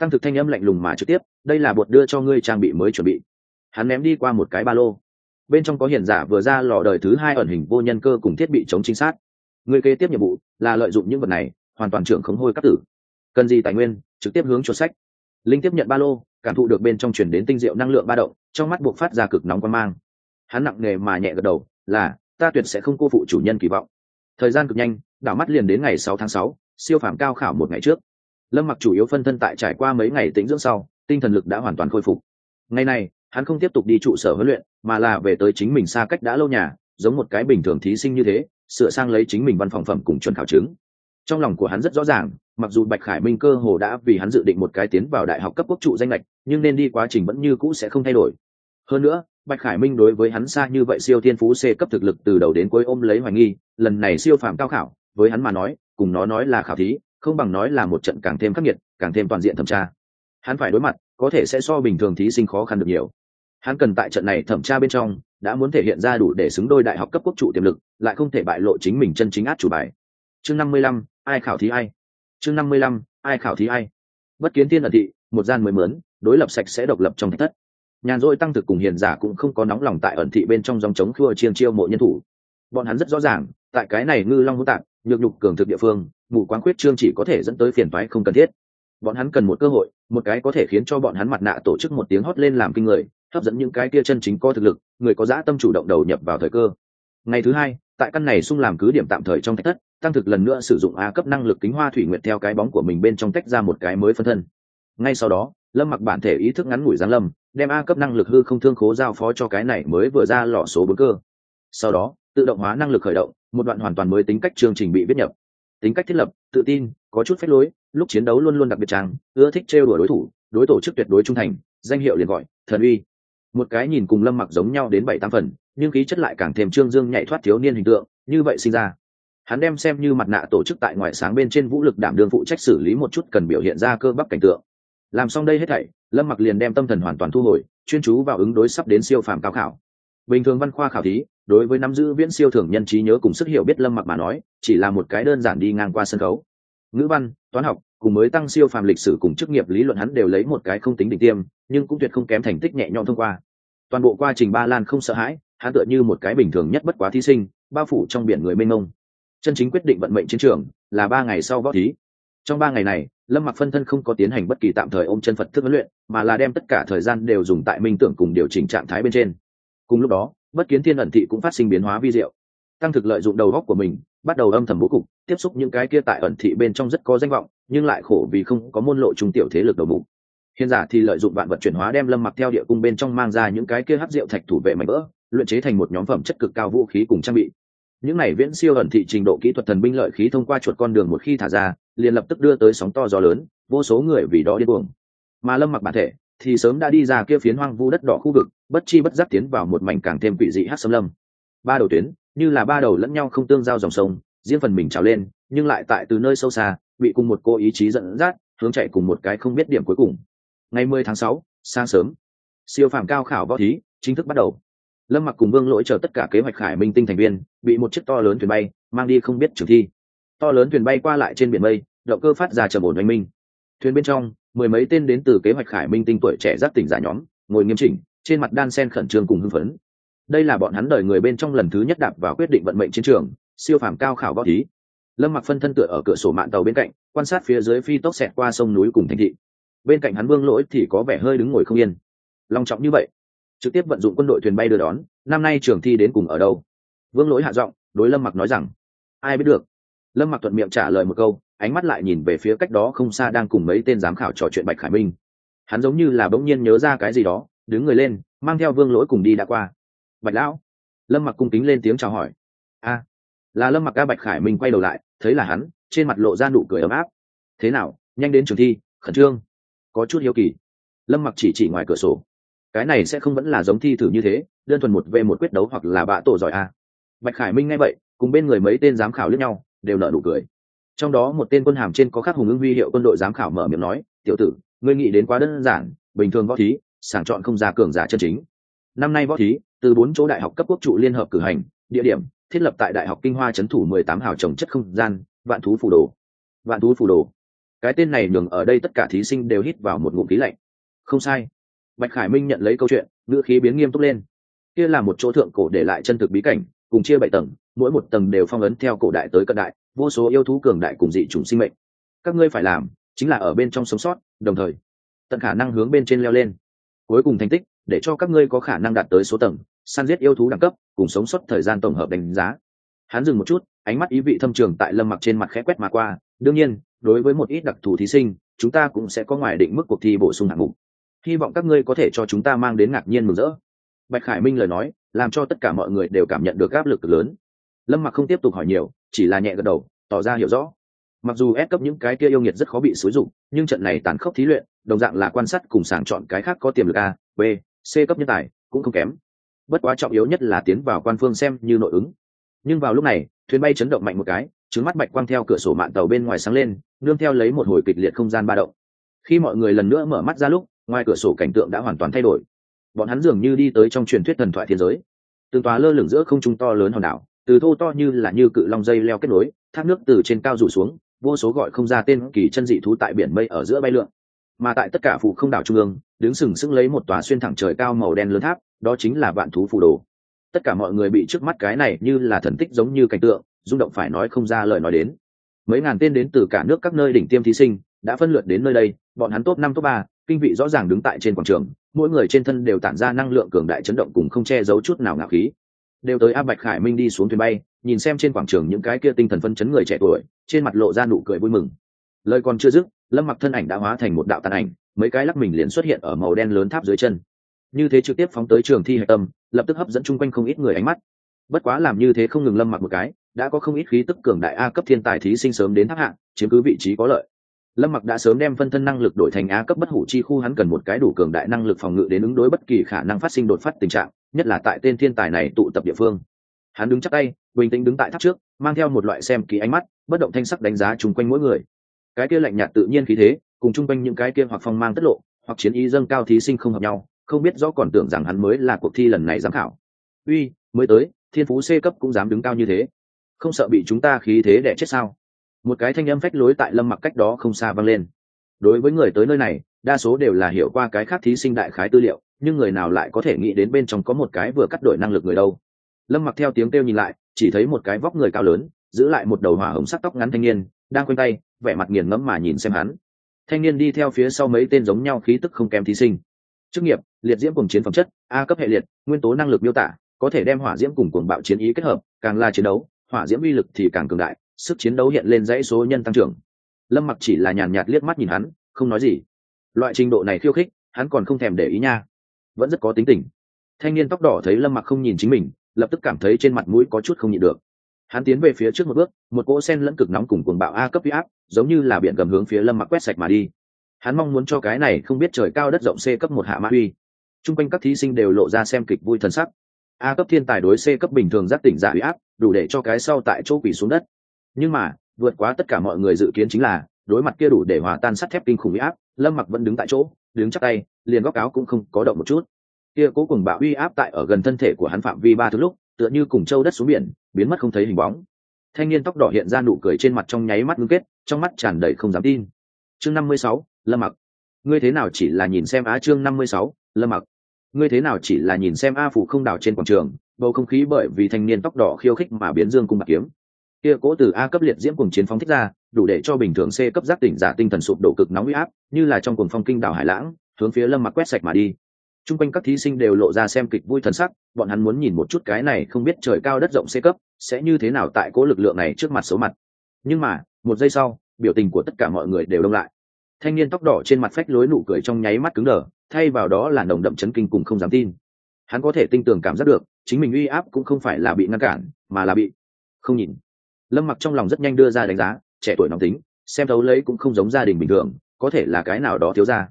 Tăng Thực thanh âm lạnh lùng mà trực tiếp, đây là bột đưa cho ngươi trang bị mới chuẩn bị. Hắn ném đi qua một cái ba lô, bên trong có hiển giả vừa ra lò đời thứ 2 ẩn hình vô nhân cơ cùng thiết bị chống trinh sát. Ngươi kế tiếp nhiệm vụ là lợi dụng những vật này hoàn toàn trưởng khống hôi các tử. Cần gì tài nguyên trực tiếp hướng chuột sách. Linh tiếp nhận ba lô, cảm thụ được bên trong truyền đến tinh diệu năng lượng ba động, trong mắt buộc phát ra cực nóng quan mang. Hắn nặng nề mà nhẹ gật đầu, là ta tuyệt sẽ không cô phụ chủ nhân kỳ vọng. Thời gian cực nhanh, đảo mắt liền đến ngày 6 tháng 6, siêu phàm cao khảo một ngày trước. Lâm Mặc chủ yếu phân thân tại trải qua mấy ngày tĩnh dưỡng sau, tinh thần lực đã hoàn toàn khôi phục. Ngày này, hắn không tiếp tục đi trụ sở huấn luyện, mà là về tới chính mình xa cách đã lâu nhà, giống một cái bình thường thí sinh như thế, sửa sang lấy chính mình văn phòng phẩm cùng chuẩn khảo chứng. Trong lòng của hắn rất rõ ràng, mặc dù Bạch Khải Minh cơ hồ đã vì hắn dự định một cái tiến vào đại học cấp quốc trụ danh lệch, nhưng nên đi quá trình vẫn như cũ sẽ không thay đổi. Hơn nữa, Bạch Khải Minh đối với hắn xa như vậy siêu thiên phú C cấp thực lực từ đầu đến cuối ôm lấy hoài nghi, lần này siêu phàm cao khảo, với hắn mà nói, cùng nó nói là khảo thí, không bằng nói là một trận càng thêm khắc nghiệt, càng thêm toàn diện thẩm tra. Hắn phải đối mặt, có thể sẽ so bình thường thí sinh khó khăn được nhiều. Hắn cần tại trận này thẩm tra bên trong, đã muốn thể hiện ra đủ để xứng đôi đại học cấp quốc trụ tiềm lực, lại không thể bại lộ chính mình chân chính át chủ bài. Chương 55, ai khảo thí ai? Chương 55, ai khảo thí ai? Bất Kiến Thiên ẩn thị, một gian mới mướn, đối lập sạch sẽ độc lập trong thạch thất. Nhàn rỗi Tăng Thực cùng Hiền Giả cũng không có nóng lòng tại ẩn thị bên trong dòng chống khua chiên chiêu mộ nhân thủ. Bọn hắn rất rõ ràng, tại cái này ngư long hỗn tạp, nhược nhục cường thực địa phương, mù quáng khuyết trương chỉ có thể dẫn tới phiền toái không cần thiết. Bọn hắn cần một cơ hội, một cái có thể khiến cho bọn hắn mặt nạ tổ chức một tiếng hót lên làm kinh người, hấp dẫn những cái kia chân chính có thực lực, người có dã tâm chủ động đầu nhập vào thời cơ. Ngày thứ 2, tại căn này xung làm cứ điểm tạm thời trong thạch thất, Tăng Thực lần nữa sử dụng A cấp năng lực kính hoa thủy nguyệt theo cái bóng của mình bên trong tách ra một cái mới phân thân. Ngay sau đó, Lâm Mặc bản thể ý thức ngắn ngủi giáng lâm, đem A cấp năng lực hư không thương khố giao phó cho cái này mới vừa ra lọ số 4 cơ. Sau đó, tự động hóa năng lực khởi động, một đoạn hoàn toàn mới tính cách chương trình bị viết nhập. Tính cách thiết lập, tự tin, có chút phách lối, lúc chiến đấu luôn luôn đặc biệt trang, ưa thích trêu đùa đối thủ, đối tổ chức tuyệt đối trung thành, danh hiệu liền gọi thần uy. Một cái nhìn cùng Lâm Mặc giống nhau đến 7-8 phần, nhưng khí chất lại càng thêm trương dương nhạy thoát thiếu niên hình tượng, như vậy sinh ra. Hắn đem xem như mặt nạ tổ chức tại ngoại sáng bên trên vũ lực đảm đương phụ trách xử lý một chút cần biểu hiện ra cơ bắp cảnh tượng. Làm xong đây hết thảy, Lâm Mặc liền đem tâm thần hoàn toàn thu hồi, chuyên chú vào ứng đối sắp đến siêu phàm cao khảo. Bình thường văn khoa khảo thí, đối với nắm giữ viễn siêu thường nhân trí nhớ cùng sức hiểu biết Lâm Mặc mà nói, chỉ là một cái đơn giản đi ngang qua sân khấu. Ngữ văn, toán học, cùng mới tăng siêu phàm lịch sử cùng chức nghiệp lý luận hắn đều lấy một cái không tính đỉnh tiêm, nhưng cũng tuyệt không kém thành tích nhẹ nhõm thông qua. Toàn bộ quá trình Ba Lan không sợ hãi, hắn tựa như một cái bình thường nhất bất quá thí sinh, bao phủ trong biển người mênh mông. Chân chính quyết định vận mệnh chiến trường là 3 ngày sau võ thí. Trong 3 ngày này, Lâm Mặc phân thân không có tiến hành bất kỳ tạm thời ôm chân Phật thức huấn luyện, mà là đem tất cả thời gian đều dùng tại minh tưởng cùng điều chỉnh trạng thái bên trên. Cùng lúc đó, Bất Kiến Thiên ẩn thị cũng phát sinh biến hóa vi diệu. Tăng Thực lợi dụng đầu óc của mình, bắt đầu âm thầm bố cục, tiếp xúc những cái kia tại ẩn thị bên trong rất có danh vọng, nhưng lại khổ vì không có môn lộ trung tiểu thế lực đầu mục. Hiền Giả thì lợi dụng vạn vật chuyển hóa đem Lâm Mặc theo địa cung bên trong mang ra những cái kia hắc diệu thạch thủ vệ mạnh vỡ, luyện chế thành một nhóm phẩm chất cực cao vũ khí cùng trang bị. Những này viễn siêu ẩn thị trình độ kỹ thuật thần binh lợi khí thông qua chuột con đường một khi thả ra, liền lập tức đưa tới sóng to gió lớn, vô số người vì đó điên cuồng. Mà Lâm Mặc bản thể thì sớm đã đi ra kia phiến hoang vu đất đỏ khu vực, bất chi bất giác tiến vào một mảnh càng thêm quỷ dị hắc xâm lâm. 3 đầu tuyến, như là 3 đầu lẫn nhau không tương giao dòng sông, riêng phần mình trào lên, nhưng lại tại từ nơi sâu xa, bị cùng một cô ý chí dẫn dắt, hướng chạy cùng một cái không biết điểm cuối cùng. Ngày 10 tháng 6, sáng sớm, siêu phàm cao khảo võ thí chính thức bắt đầu. Lâm Mặc cùng Vương Lỗi chờ tất cả kế hoạch Khải Minh tinh thành viên, bị một chiếc to lớn thuyền bay mang đi không biết trường thi. To lớn thuyền bay qua lại trên biển mây, động cơ phát ra trầm ổn oanh minh. Thuyền bên trong, 10 mấy tên đến từ kế hoạch Khải Minh tinh tuổi trẻ giác tỉnh giả nhóm, ngồi nghiêm chỉnh, trên mặt đan sen khẩn trương cùng hưng phấn. Đây là bọn hắn đời người bên trong lần thứ nhất đạp vào quyết định vận mệnh chiến trường, siêu phàm cao khảo võ thí. Lâm Mặc phân thân tựa ở cửa sổ mạn tàu bên cạnh, quan sát phía dưới phi tốc xẹt qua sông núi cùng thành thị. Bên cạnh hắn Vương Lỗi thì có vẻ hơi đứng ngồi không yên. Long trọng như vậy, trực tiếp vận dụng quân đội thuyền bay đưa đón, năm nay trường thi đến cùng ở đâu? Vương Lỗi hạ giọng đối Lâm Mặc nói rằng, ai biết được. Lâm Mặc thuận miệng trả lời một câu, ánh mắt lại nhìn về phía cách đó không xa đang cùng mấy tên giám khảo trò chuyện Bạch Khải Minh. Hắn giống như là bỗng nhiên nhớ ra cái gì đó, đứng người lên, mang theo Vương Lỗi cùng đi đã qua. Bạch lão. Lâm Mặc cung kính lên tiếng chào hỏi. A, là Lâm Mặc. Bạch Khải Minh quay đầu lại, thấy là hắn, trên mặt lộ ra nụ cười ấm áp. Thế nào, nhanh đến trường thi, khẩn trương? Có chút hiếu kỳ. Lâm Mặc chỉ ngoài cửa sổ. Cái này sẽ không vẫn là giống thi thử như thế, đơn thuần một về một quyết đấu hoặc là bạ tổ giỏi a? Bạch Khải Minh nghe vậy, cùng bên người mấy tên giám khảo liếc nhau, đều nở nụ cười. Trong đó một tên quân hàm trên có khắc hùng ưng huy hiệu quân đội giám khảo mở miệng nói, tiểu tử, ngươi nghĩ đến quá đơn giản, bình thường võ thí, sàng chọn không ra cường giả chân chính. Năm nay võ thí, từ 4 chỗ đại học cấp quốc trụ liên hợp cử hành, địa điểm thiết lập tại Đại học Kinh Hoa trấn thủ 18 hào trồng chất không gian, Vạn Thú Phù Đồ. Vạn Thú Phù Đồ. Cái tên này nhường ở đây tất cả thí sinh đều hít vào một ngụm khí lạnh. Không sai. Bạch Khải Minh nhận lấy câu chuyện, ngữ khí biến nghiêm túc lên. Kia là một chỗ thượng cổ để lại chân thực bí cảnh, cùng chia 7 tầng, mỗi một tầng đều phong ấn theo cổ đại tới cận đại, vô số yêu thú cường đại cùng dị chủng sinh mệnh. Các ngươi phải làm chính là ở bên trong sống sót, đồng thời tận khả năng hướng bên trên leo lên. Cuối cùng thành tích, để cho các ngươi có khả năng đạt tới số tầng, săn giết yêu thú đẳng cấp, cùng sống sót thời gian tổng hợp đánh giá. Hắn dừng một chút, ánh mắt ý vị thâm trường tại Lâm Mặc trên mặt khẽ quét mà qua. Đương nhiên, đối với một ít đặc thù thí sinh, chúng ta cũng sẽ có ngoài định mức cuộc thi bổ sung hạng mục. Hy vọng các ngươi có thể cho chúng ta mang đến ngạc nhiên mừng rỡ. Bạch Khải Minh lời nói, làm cho tất cả mọi người đều cảm nhận được áp lực lớn. Lâm Mặc không tiếp tục hỏi nhiều, chỉ là nhẹ gật đầu, tỏ ra hiểu rõ. Mặc dù S cấp những cái kia yêu nghiệt rất khó bị xúi dụng, nhưng trận này tàn khốc thí luyện, đồng dạng là quan sát cùng sàng chọn cái khác có tiềm lực A, B, C cấp nhân tài, cũng không kém. Bất quá trọng yếu nhất là tiến vào quan phương xem như nội ứng. Nhưng vào lúc này, thuyền bay chấn động mạnh một cái, trứng mắt bạch quang theo cửa sổ mạn tàu bên ngoài sáng lên, nương theo lấy một hồi kịch liệt không gian ba động. Khi mọi người lần nữa mở mắt ra lúc, ngoài cửa sổ cảnh tượng đã hoàn toàn thay đổi. Bọn hắn dường như đi tới trong truyền thuyết thần thoại thiên giới. Từng tòa lơ lửng giữa không trung to lớn hòn đảo, từ thô to như cự long dây leo kết nối, thác nước từ trên cao rủ xuống, vô số gọi không ra tên kỳ chân dị thú tại biển mây ở giữa bay lượn. Mà tại tất cả phù không đảo trung ương, đứng sừng sững lấy một tòa xuyên thẳng trời cao màu đen lớn tháp, đó chính là vạn thú phù đồ. Tất cả mọi người bị trước mắt cái này như là thần tích giống như cảnh tượng, rung động phải nói không ra lời nói đến. Mấy ngàn tên đến từ cả nước các nơi đỉnh tiêm thí sinh đã phân lượt đến nơi đây, bọn hắn top 5 top 3, kinh vị rõ ràng đứng tại trên quảng trường, mỗi người trên thân đều tản ra năng lượng cường đại chấn động cùng không che giấu chút nào ngạo khí. Đều tới A Bạch Khải Minh đi xuống thuyền bay, nhìn xem trên quảng trường những cái kia tinh thần phân chấn người trẻ tuổi, trên mặt lộ ra nụ cười vui mừng. Lời còn chưa dứt, Lâm Mặc thân ảnh đã hóa thành một đạo tàn ảnh, mấy cái lắc mình liền xuất hiện ở màu đen lớn tháp dưới chân. Như thế trực tiếp phóng tới trường thi hạch tâm, lập tức hấp dẫn chung quanh không ít người ánh mắt. Bất quá làm như thế không ngừng Lâm Mặc một cái, đã có không ít khí tức cường đại A cấp thiên tài thí sinh sớm đến tháp hạng, chiếm cứ vị trí có lợi. Lâm Mặc đã sớm đem phân thân năng lực đổi thành A cấp bất hủ chi khu, hắn cần một cái đủ cường đại năng lực phòng ngự đến ứng đối bất kỳ khả năng phát sinh đột phát tình trạng, nhất là tại tên thiên tài này tụ tập địa phương. Hắn đứng chắc tay, bình tĩnh đứng tại tháp trước, mang theo một loại xem kỹ ánh mắt, bất động thanh sắc đánh giá chung quanh mỗi người. Cái kia lạnh nhạt tự nhiên khí thế, cùng chung quanh những cái kia hoặc phong mang tất lộ, hoặc chiến ý dâng cao thí sinh không hợp nhau, không biết rõ còn tưởng rằng hắn mới là cuộc thi lần này giám khảo. Uy, mới tới, thiên phú C cấp cũng dám đứng cao như thế, không sợ bị chúng ta khí thế đè chết sao? Một cái thanh âm phách lối tại Lâm Mặc cách đó không xa vang lên. Đối với người tới nơi này, đa số đều là hiểu qua cái khác thí sinh đại khái tư liệu, nhưng người nào lại có thể nghĩ đến bên trong có một cái vừa cắt đổi năng lực người đâu. Lâm Mặc theo tiếng kêu nhìn lại, chỉ thấy một cái vóc người cao lớn, giữ lại một đầu hỏa hồng sắc tóc ngắn thanh niên, đang quanh tay, vẻ mặt nghiền ngẫm mà nhìn xem hắn. Thanh niên đi theo phía sau mấy tên giống nhau khí tức không kém thí sinh. Chức nghiệp: liệt diễm cùng chiến phẩm chất, A cấp hệ liệt, nguyên tố năng lực miêu tả, có thể đem hỏa diễm cùng cuồng bạo chiến ý kết hợp, càng là chiến đấu, hỏa diễm uy lực thì càng cường đại, sức chiến đấu hiện lên dãy số nhân tăng trưởng. Lâm Mặc chỉ là nhàn nhạt liếc mắt nhìn hắn, không nói gì. Loại trình độ này khiêu khích, hắn còn không thèm để ý nha, vẫn rất có tính tình. Thanh niên tóc đỏ thấy Lâm Mặc không nhìn chính mình, lập tức cảm thấy trên mặt mũi có chút không nhịn được. Hắn tiến về phía trước một bước, một cỗ sen lẫn cực nóng cùng cuồng bạo A cấp uy áp, giống như là biển gầm hướng phía Lâm Mặc quét sạch mà đi. Hắn mong muốn cho cái này không biết trời cao đất rộng C cấp một hạ mã uy. Trung quanh các thí sinh đều lộ ra xem kịch vui thần sắc. A cấp thiên tài đối C cấp bình thường giác tỉnh giả uy áp, đủ để cho cái sau tại chỗ quỳ xuống đất. Nhưng mà, vượt quá tất cả mọi người dự kiến chính là, đối mặt kia đủ để hòa tan sắt thép kinh khủng uy áp, Lâm Mặc vẫn đứng tại chỗ, đứng chắc tay, liền góc áo cũng không có động một chút. Kia cố cùng bạo uy áp tại ở gần thân thể của hắn phạm vi 3 thước lúc, tựa như cùng châu đất xuống biển, biến mất không thấy hình bóng. Thanh niên tóc đỏ hiện ra nụ cười trên mặt trong nháy mắt ngưng kết, trong mắt tràn đầy không dám tin. Chương 56, Lâm Mặc. Ngươi thế nào chỉ là nhìn xem chương 56, Lâm Mặc. Ngươi thế nào chỉ là nhìn xem phủ không đảo trên quảng trường, bầu không khí bởi vì thanh niên tóc đỏ khiêu khích mà biến dương cung bạc kiếm. Kia cố từ A cấp liệt diễm cùng chiến phóng thích ra, đủ để cho bình thường C cấp giác tỉnh giả tinh thần sụp đổ cực nóng uy áp, như là trong cuồng phong kinh đảo hải lãng, hướng phía Lâm Mặc quét sạch mà đi. Trung quanh các thí sinh đều lộ ra xem kịch vui thần sắc, bọn hắn muốn nhìn một chút cái này không biết trời cao đất rộng C cấp sẽ như thế nào tại cố lực lượng này trước mặt số mặt. Nhưng mà, một giây sau, biểu tình của tất cả mọi người đều đông lại. Thanh niên tóc đỏ trên mặt phách lối nụ cười trong nháy mắt cứng đờ, thay vào đó là nồng đậm chấn kinh cùng không dám tin. Hắn có thể tinh tường cảm giác được, chính mình uy áp cũng không phải là bị ngăn cản, mà là bị không nhìn. Lâm Mặc trong lòng rất nhanh đưa ra đánh giá, trẻ tuổi nóng tính, xem thấu lấy cũng không giống gia đình bình thường, có thể là cái nào đó thiếu gia.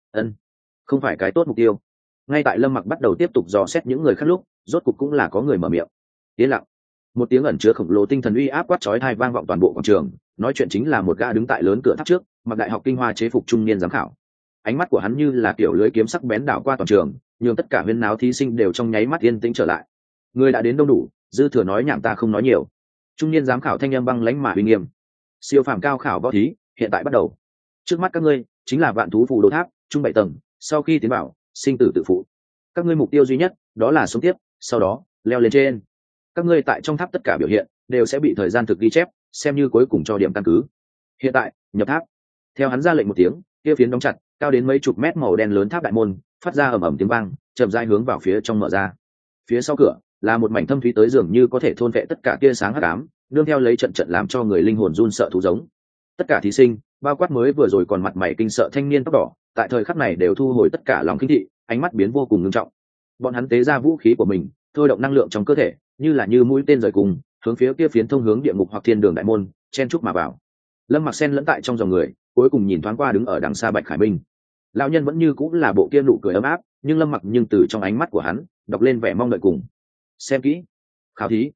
Không phải cái tốt mục tiêu. Ngay tại Lâm Mặc bắt đầu tiếp tục dò xét những người khác lúc, rốt cục cũng là có người mở miệng. Yên lặng. Một tiếng ẩn chứa khổng lồ tinh thần uy áp quát chói tai vang vọng toàn bộ quảng trường, nói chuyện chính là một gã đứng tại lớn cửa tháp trước, mặc đại học kinh hoa chế phục trung niên giám khảo. Ánh mắt của hắn như là kiểu lưới kiếm sắc bén đảo qua toàn trường, nhường tất cả huyên náo thí sinh đều trong nháy mắt yên tĩnh trở lại. Người đã đến đông đủ, dư thừa nói nhảm ta không nói nhiều. Trung niên giám khảo thanh âm băng lãnh mà uy nghiêm. Siêu phàm cao khảo võ thí, hiện tại bắt đầu. trước mắt các ngươi chính là vạn thú phù đồ tháp trung 7 tầng, sau khi tiến vào sinh tử tự phụ. Các ngươi mục tiêu duy nhất đó là sống tiếp, sau đó leo lên trên. Các ngươi tại trong tháp tất cả biểu hiện đều sẽ bị thời gian thực ghi chép, xem như cuối cùng cho điểm căn cứ. Hiện tại nhập tháp. Theo hắn ra lệnh một tiếng, kia phiến đóng chặt cao đến mấy chục mét màu đen lớn tháp đại môn phát ra ầm ầm tiếng vang, chậm rãi hướng vào phía trong mở ra. Phía sau cửa là một mảnh thâm thúy tới dường như có thể thôn vệ tất cả tia sáng hắc ám, nương theo lấy trận trận làm cho người linh hồn run sợ thú giống. Tất cả thí sinh, bao quát mới vừa rồi còn mặt mày kinh sợ thanh niên tóc đỏ, tại thời khắc này đều thu hồi tất cả lòng kinh thị, ánh mắt biến vô cùng nghiêm trọng. Bọn hắn tế ra vũ khí của mình, thôi động năng lượng trong cơ thể, như mũi tên rời cùng, hướng phía kia phiến thông hướng địa ngục hoặc thiên đường đại môn, chen chúc mà vào. Lâm Mặc xen lẫn tại trong dòng người, cuối cùng nhìn thoáng qua đứng ở đằng xa Bạch Khải Minh. Lão nhân vẫn như cũng là bộ kia nụ cười ấm áp, nhưng Lâm Mặc nhưng từ trong ánh mắt của hắn đọc lên vẻ mong đợi cùng. Xem kỹ, khảo thí.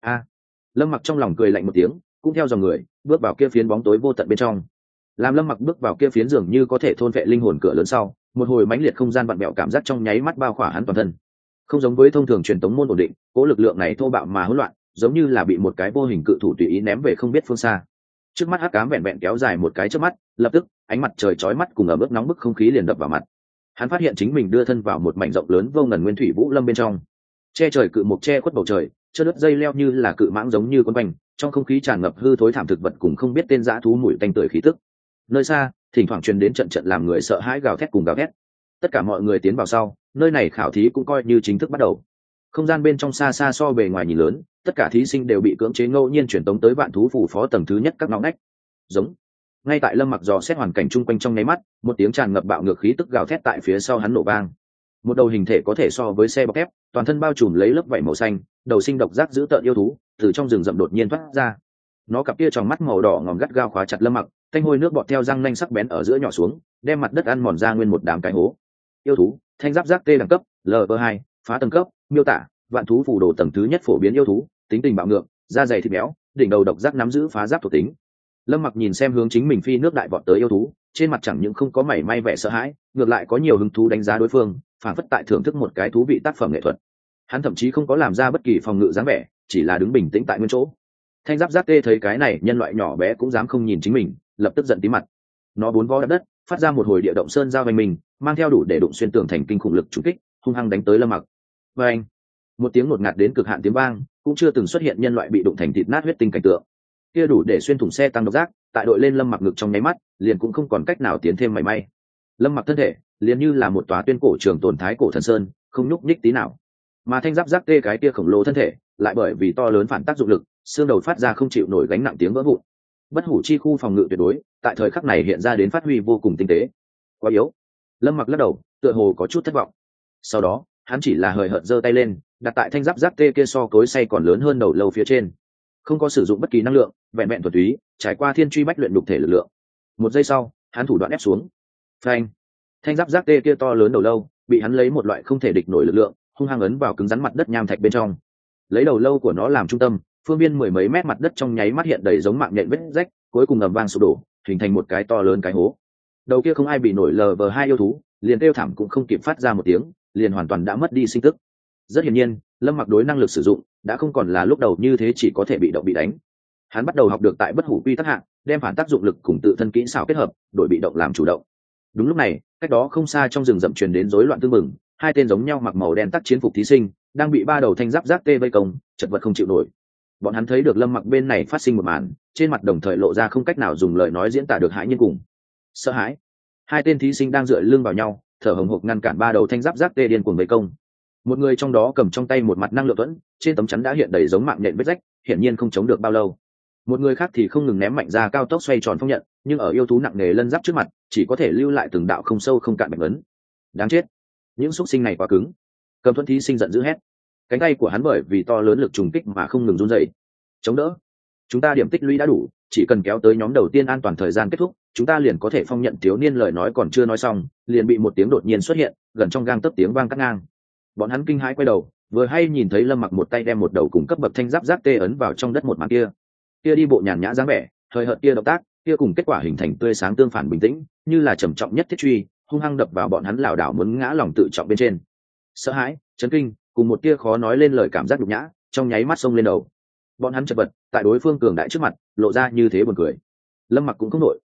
Lâm Mặc trong lòng cười lạnh một tiếng, cũng theo dòng người bước vào kia phiến bóng tối vô tận bên trong. Làm Lâm Mặc bước vào kia phiến dường như có thể thôn vệ linh hồn cửa lớn sau, một hồi mãnh liệt không gian vặn bẹo cảm giác trong nháy mắt bao khỏa hắn toàn thân. Không giống với thông thường truyền tống môn ổn định, cố lực lượng này thô bạo mà hỗn loạn, giống như là bị một cái vô hình cự thủ tùy ý ném về không biết phương xa. Trước mắt hắc ám vẹn vẹn kéo dài một cái chớp mắt, lập tức ánh mặt trời chói mắt cùng ở bước nóng bức không khí liền đập vào mặt. Hắn phát hiện chính mình đưa thân vào một mảnh rộng lớn vô ngần nguyên thủy vũ lâm bên trong. Che trời cự mục che khuất bầu trời, chớp đứt dây leo như là cự mãng giống như quấn quanh, trong không khí tràn ngập hư thối thảm thực vật cùng không biết tên dã thú mùi tanh tưởi khí tức. Nơi xa, thỉnh thoảng truyền đến trận trận làm người sợ hãi gào thét cùng gào thét. Tất cả mọi người tiến vào sau, nơi này khảo thí cũng coi như chính thức bắt đầu. Không gian bên trong xa xa so bề ngoài nhìn lớn, tất cả thí sinh đều bị cưỡng chế ngẫu nhiên truyền tống tới vạn thú phủ phó tầng thứ nhất các ngõ ngách. Giống. Ngay tại Lâm Mặc dò xét hoàn cảnh chung quanh trong nháy mắt, một tiếng tràn ngập bạo ngược khí tức gào thét tại phía sau hắn nổ vang. Một đầu hình thể có thể so với xe bọc thép, toàn thân bao trùm lấy lớp vảy màu xanh, đầu sinh độc giác dữ tợn yêu thú, từ trong rừng rậm đột nhiên thoát ra. Nó cặp kia tròng mắt màu đỏ ngòm gắt gao khóa chặt Lâm Mặc, thanh hôi nước bọt theo răng nanh sắc bén ở giữa nhỏ xuống, đem mặt đất ăn mòn ra nguyên một đám cái hố. Yêu thú, thanh giáp giác tê đẳng cấp, LV2, phá tầng cấp, miêu tả, vạn thú phù đồ tầng thứ nhất phổ biến yêu thú, tính tình bạo ngược, da dày thịt béo, đỉnh đầu độc giác nắm giữ phá giáp thuộc tính. Lâm Mặc nhìn xem hướng chính mình phi nước đại vọt tới yêu thú, trên mặt chẳng những không có mảy may vẻ sợ hãi, ngược lại có nhiều hứng thú đánh giá đối phương, phản phất tại thưởng thức một cái thú vị tác phẩm nghệ thuật. Hắn thậm chí không có làm ra bất kỳ phòng ngự dáng vẻ, chỉ là đứng bình tĩnh tại nguyên chỗ. Thanh giáp giác tê thấy cái này nhân loại nhỏ bé cũng dám không nhìn chính mình, lập tức giận tí mặt. Nó bốn vó đập đất, phát ra một hồi địa động sơn giao vành mình, mang theo đủ để đụng xuyên tường thành kinh khủng lực trúng kích, hung hăng đánh tới Lâm Mặc. Và anh, một tiếng ngột ngạt đến cực hạn tiếng vang, cũng chưa từng xuất hiện nhân loại bị đụng thành thịt nát huyết tinh cảnh tượng. Kia đủ để xuyên thủng xe tăng độc giác, tại đội lên Lâm Mặc ngực trong nháy mắt, liền cũng không còn cách nào tiến thêm mảy may. Lâm Mặc thân thể, liền như là một tòa tuyên cổ trường tồn thái cổ thần sơn, không nhúc nhích tí nào. Mà thanh giáp giác tê cái kia khổng lồ thân thể, lại bởi vì to lớn phản tác dụng lực, xương đầu phát ra không chịu nổi gánh nặng tiếng vỡ vụn. Bất hủ chi khu phòng ngự tuyệt đối, tại thời khắc này hiện ra đến phát huy vô cùng tinh tế. Quá yếu. Lâm Mặc lắc đầu, tựa hồ có chút thất vọng. Sau đó, hắn chỉ là hời hợt giơ tay lên, đặt tại thanh giáp giác tê kia so cối xay còn lớn hơn đầu lâu phía trên. Không có sử dụng bất kỳ năng lượng, vẹn vẹn thuần túy, trải qua thiên truy bách luyện đục thể lực lượng. Một giây sau, hắn thủ đoạn ép xuống. Phanh. Thanh giáp giác tê kia to lớn đầu lâu, bị hắn lấy một loại không thể địch nổi lực lượng, hung hăng ấn vào cứng rắn mặt đất nham thạch bên trong. Lấy đầu lâu của nó làm trung tâm, phương viên mười mấy mét mặt đất trong nháy mắt hiện đầy giống mạng nhện vết rách, cuối cùng ầm vang sụp đổ, hình thành một cái to lớn cái hố. Đầu kia không ai bị nổi LV2 yêu thú, liền kêu thảm cũng không kịp phát ra một tiếng, liền hoàn toàn đã mất đi sinh tức. Rất hiển nhiên, Lâm Mặc đối năng lực sử dụng đã không còn là lúc đầu như thế chỉ có thể bị động bị đánh. Hắn bắt đầu học được tại bất hủ quy tắc hạng, đem phản tác dụng lực cùng tự thân kỹ xảo kết hợp, đổi bị động làm chủ động. Đúng lúc này, cách đó không xa trong rừng rậm truyền đến rối loạn tương mừng, hai tên giống nhau mặc màu đen tác chiến phục thí sinh đang bị ba đầu thanh giáp giác tê vây công, chật vật không chịu nổi. Bọn hắn thấy được Lâm Mặc bên này phát sinh một màn, trên mặt đồng thời lộ ra không cách nào dùng lời nói diễn tả được hãi nhiên cùng sợ hãi. Hai tên thí sinh đang dựa lưng vào nhau, thở hổn hộc ngăn cản ba đầu thanh giáp giác tê điên cuồng vây công. Một người trong đó cầm trong tay một mặt năng lượng thuẫn, trên tấm chắn đã hiện đầy giống mạng nhện vết rách, hiển nhiên không chống được bao lâu. Một người khác thì không ngừng ném mạnh ra cao tốc xoay tròn phong nhận, nhưng ở yêu thú nặng nề lân giáp trước mặt, chỉ có thể lưu lại từng đạo không sâu không cạn bạch ấn. Đáng chết, những xúc sinh này quá cứng. Cầm thuẫn thí sinh giận dữ hét. Cánh tay của hắn bởi vì to lớn lực trùng kích mà không ngừng run rẩy. Chống đỡ. Chúng ta điểm tích lũy đã đủ, chỉ cần kéo tới nhóm đầu tiên an toàn thời gian kết thúc, chúng ta liền có thể phong nhận. Thiếu niên lời nói còn chưa nói xong, liền bị một tiếng đột nhiên xuất hiện, gần trong gang tấc tiếng vang cắt ngang. Bọn hắn kinh hãi quay đầu, vừa hay nhìn thấy Lâm Mặc một tay đem một đầu cùng cấp bậc thanh giáp giác tê ấn vào trong đất một màn kia. Kia đi bộ nhàn nhã dáng vẻ, hơi hợt kia động tác, kia cùng kết quả hình thành tươi sáng tương phản bình tĩnh, như là trầm trọng nhất thiết truy, hung hăng đập vào bọn hắn lảo đảo muốn ngã lòng tự trọng bên trên. Sợ hãi, chấn kinh, cùng một tia khó nói lên lời cảm giác nhục nhã, trong nháy mắt xông lên đầu. Bọn hắn chật vật, tại đối phương cường đại trước mặt, lộ ra như thế buồn cười. Lâm Mặc cũng không nổi,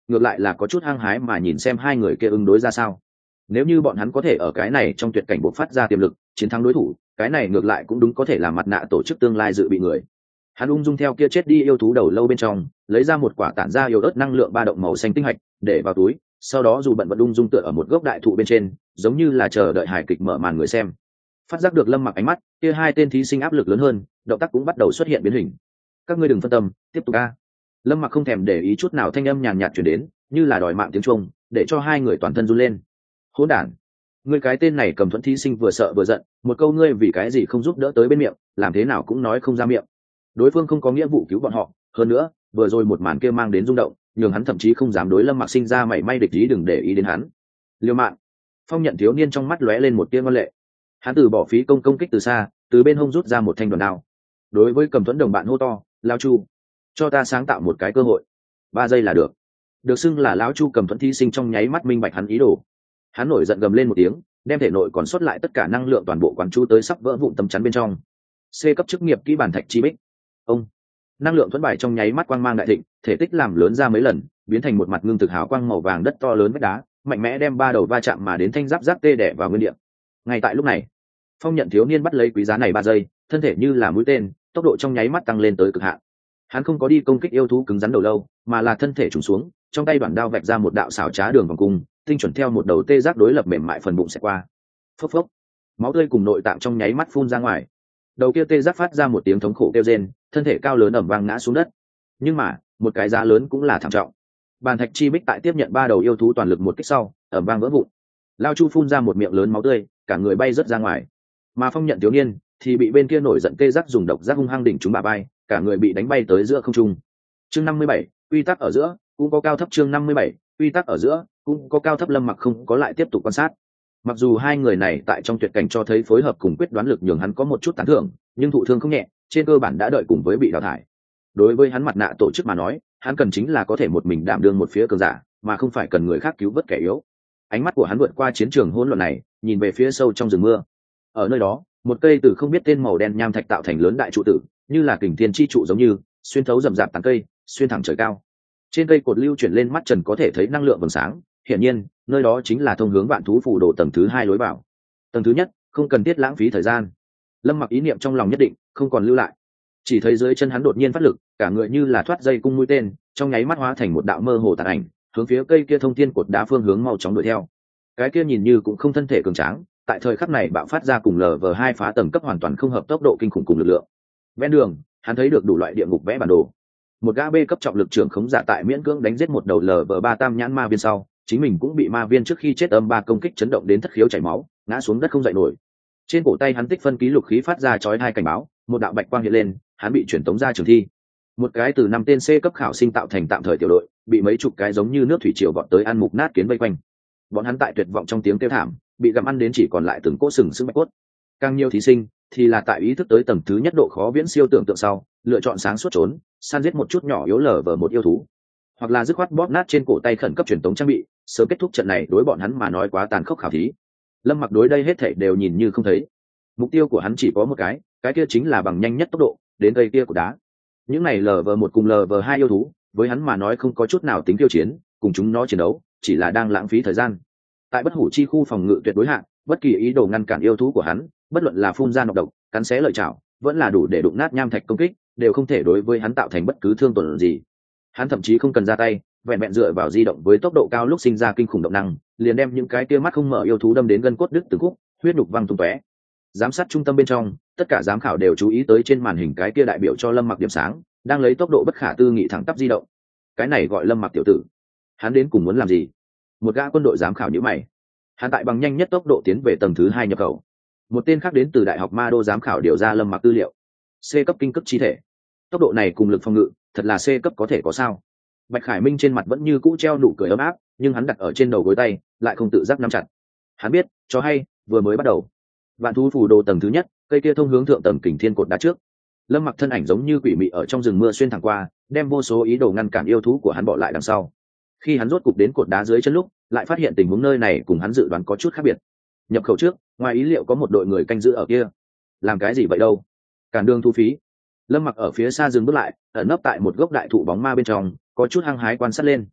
ngược lại là có chút hăng hái mà nhìn xem hai người kia ứng đối ra sao. Nếu như bọn hắn có thể ở cái này trong tuyệt cảnh bộc phát ra tiềm lực chiến thắng đối thủ, cái này ngược lại cũng đúng có thể là mặt nạ tổ chức tương lai dự bị người. Hắn ung dung theo kia chết đi yêu thú đầu lâu bên trong lấy ra một quả tản ra yếu ớt năng lượng ba động màu xanh tinh hạch để vào túi, sau đó dù bận vẫn ung dung tựa ở một gốc đại thụ bên trên, giống như là chờ đợi hài kịch mở màn người xem. Phát giác được Lâm Mặc ánh mắt, kia hai tên thí sinh áp lực lớn hơn, động tác cũng bắt đầu xuất hiện biến hình. Các ngươi đừng phân tâm, tiếp tục a. Lâm Mặc không thèm để ý chút nào, thanh âm nhàn nhạt truyền đến, như là đòi mạng tiếng chuông, để cho hai người toàn thân run lên. Hỗn đản, ngươi cái tên này cầm thuẫn thí sinh vừa sợ vừa giận, một câu ngươi vì cái gì không giúp đỡ tới bên miệng, làm thế nào cũng nói không ra miệng. Đối phương không có nghĩa vụ cứu bọn họ, hơn nữa vừa rồi một màn kia mang đến rung động, nhường hắn thậm chí không dám đối Lâm Mặc sinh ra mảy may địch ý, đừng để ý đến hắn. Liêu mạng. Phong Nhận thiếu niên trong mắt lóe lên một tia ngoan lệ. Hắn từ bỏ phí công kích từ xa, từ bên hông rút ra một thanh đoàn đao, đối với cầm thuẫn đồng bạn hô to, lão chu, cho ta sáng tạo một cái cơ hội, 3 giây là được. Được xưng là lão chu cầm thuẫn thí sinh trong nháy mắt minh bạch hắn ý đồ. Hắn nổi giận gầm lên một tiếng, đem thể nội còn sót lại tất cả năng lượng toàn bộ quán chú tới sắp vỡ vụn tấm chắn bên trong. C cấp chức nghiệp kỹ bản thạch chi bích. Ông, năng lượng thuẫn bài trong nháy mắt quang mang đại thịnh, thể tích làm lớn ra mấy lần, biến thành một mặt ngưng thực hào quang màu vàng đất to lớn vách đá, mạnh mẽ đem 3 đầu va chạm mà đến thanh giáp giáp tê đẻ vào nguyên địa. Ngay tại lúc này, Phong Nhận thiếu niên bắt lấy quý giá này 3 giây, thân thể như là mũi tên, tốc độ trong nháy mắt tăng lên tới cực hạn. Hắn không có đi công kích yêu thú cứng rắn đầu lâu, mà là thân thể trùng xuống, trong tay đoạn đao vạch ra một đạo xảo trá đường vòng cung, tinh chuẩn theo một đầu tê giác đối lập mềm mại phần bụng sẽ qua. Phốc phốc, máu tươi cùng nội tạng trong nháy mắt phun ra ngoài. Đầu kia tê giác phát ra một tiếng thống khổ kêu rên, thân thể cao lớn ẩm vang ngã xuống đất. Nhưng mà, một cái giá lớn cũng là thảm trọng. Bàn thạch chi bích tại tiếp nhận 3 đầu yêu thú toàn lực một kích sau, ẩm vang vỡ vụn. Lao Chu phun ra một miệng lớn máu tươi, cả người bay rớt ra ngoài. Mà Phong Nhận thiếu niên thì bị bên kia nổi giận tê giác dùng độc giác hung hăng đỉnh trúng bả vai, cả người bị đánh bay tới giữa không trung. Chương 57, quy tắc ở giữa cũng có cao thấp. Chương 57, quy tắc ở giữa cũng có cao thấp. Lâm Mặc không có lại tiếp tục quan sát. Mặc dù hai người này tại trong tuyệt cảnh cho thấy phối hợp cùng quyết đoán lực nhường hắn có một chút tán thưởng, nhưng thụ thương không nhẹ, trên cơ bản đã đợi cùng với bị đào thải. Đối với hắn mặt nạ tổ chức mà nói, hắn cần chính là có thể một mình đảm đương một phía cường giả, mà không phải cần người khác cứu vớt kẻ yếu. Ánh mắt của hắn vượt qua chiến trường hỗn loạn này, nhìn về phía sâu trong rừng mưa. Ở nơi đó, một cây từ không biết tên màu đen nham thạch tạo thành lớn đại trụ tử, như là kình thiên chi trụ giống như xuyên thấu rậm rạp tán cây, xuyên thẳng trời cao. Trên cây cột lưu chuyển lên mắt trần có thể thấy năng lượng vầng sáng, hiển nhiên nơi đó chính là thông hướng vạn thú phù đồ tầng thứ 2 lối vào. Tầng thứ nhất không cần thiết lãng phí thời gian. Lâm Mặc ý niệm trong lòng nhất định, không còn lưu lại. Chỉ thấy dưới chân hắn đột nhiên phát lực, cả người như là thoát dây cung mũi tên, trong nháy mắt hóa thành một đạo mơ hồ tàn ảnh, hướng phía cây kia thông thiên cột đá phương hướng mau chóng đuổi theo. Cái kia nhìn như cũng không thân thể cường tráng, tại thời khắc này bạo phát ra cùng LV2 phá tầng cấp hoàn toàn không hợp tốc độ kinh khủng cùng lực lượng. Ven đường, hắn thấy được đủ loại địa ngục vẽ bản đồ. Một gã B cấp trọng lực trưởng khống giả tại miễn cưỡng đánh giết một đầu LV3 tam nhãn ma viên sau, chính mình cũng bị ma viên trước khi chết âm 3 công kích chấn động đến thất khiếu chảy máu, ngã xuống đất không dậy nổi. Trên cổ tay hắn tích phân ký lục khí phát ra chói tai cảnh báo, một đạo bạch quang hiện lên, hắn bị chuyển tống ra trường thi. Một cái từ 5 tên C cấp khảo sinh tạo thành tạm thời tiểu đội, bị mấy chục cái giống như nước thủy triều vọt tới ăn mục nát kiến vây quanh. Bọn hắn tại tuyệt vọng trong tiếng kêu thảm, bị gặm ăn đến chỉ còn lại từng cỗ sừng sững bạch cốt. Càng nhiều thí sinh thì là tại ý thức tới tầng thứ nhất độ khó viễn siêu tưởng tượng sau, lựa chọn sáng suốt trốn, săn giết một chút nhỏ yếu LV1 yêu thú, hoặc là dứt khoát bóp nát trên cổ tay khẩn cấp truyền tống trang bị, sớm kết thúc trận này đối bọn hắn mà nói quá tàn khốc khảo thí. Lâm Mặc đối đây hết thảy đều nhìn như không thấy. Mục tiêu của hắn chỉ có một cái kia chính là bằng nhanh nhất tốc độ đến cây kia của đá. Những này LV1 cùng LV2 yêu thú, với hắn mà nói không có chút nào tính tiêu chiến, cùng chúng nó chiến đấu chỉ là đang lãng phí thời gian. Tại bất hủ chi khu phòng ngự tuyệt đối hạn, bất kỳ ý đồ ngăn cản yêu thú của hắn, bất luận là phun ra nọc độc, cắn xé lợi chảo, vẫn là đủ để đụng nát nham thạch công kích, đều không thể đối với hắn tạo thành bất cứ thương tổn gì. Hắn thậm chí không cần ra tay, vẹn vẹn dựa vào di động với tốc độ cao lúc sinh ra kinh khủng động năng, liền đem những cái tia mắt không mở yêu thú đâm đến gân cốt đứt từng khúc, huyết nhục văng tung tóe. Giám sát trung tâm bên trong, tất cả giám khảo đều chú ý tới trên màn hình cái kia đại biểu cho Lâm Mặc điểm sáng, đang lấy tốc độ bất khả tư nghị thẳng tắp di động. Cái này gọi Lâm Mặc tiểu tử, hắn đến cùng muốn làm gì? Một gã quân đội giám khảo nhíu mày. Hắn tại bằng nhanh nhất tốc độ tiến về tầng thứ 2 nhập khẩu. Một tên khác đến từ đại học Ma Đô giám khảo điều ra Lâm Mặc tư liệu. C cấp kinh cấp chi thể. Tốc độ này cùng lực phòng ngự, thật là C cấp có thể có sao? Bạch Khải Minh trên mặt vẫn như cũ treo nụ cười ấm áp, nhưng hắn đặt ở trên đầu gối tay, lại không tự giác nắm chặt. Hắn biết, cho hay, vừa mới bắt đầu. Vạn thú phù đồ tầng thứ nhất, cây kia thông hướng thượng tầng kình thiên cột đá trước. Lâm Mặc thân ảnh giống như quỷ mị ở trong rừng mưa xuyên thẳng qua, đem vô số ý đồ ngăn cản yêu thú của hắn bỏ lại đằng sau. Khi hắn rốt cục đến cột đá dưới chân lúc, lại phát hiện tình huống nơi này cùng hắn dự đoán có chút khác biệt. Nhập khẩu trước, ngoài ý liệu có một đội người canh giữ ở kia. Làm cái gì vậy đâu? Cản đường thu phí. Lâm Mặc ở phía xa dừng bước lại, ẩn nấp tại một gốc đại thụ bóng ma bên trong, có chút hăng hái quan sát lên.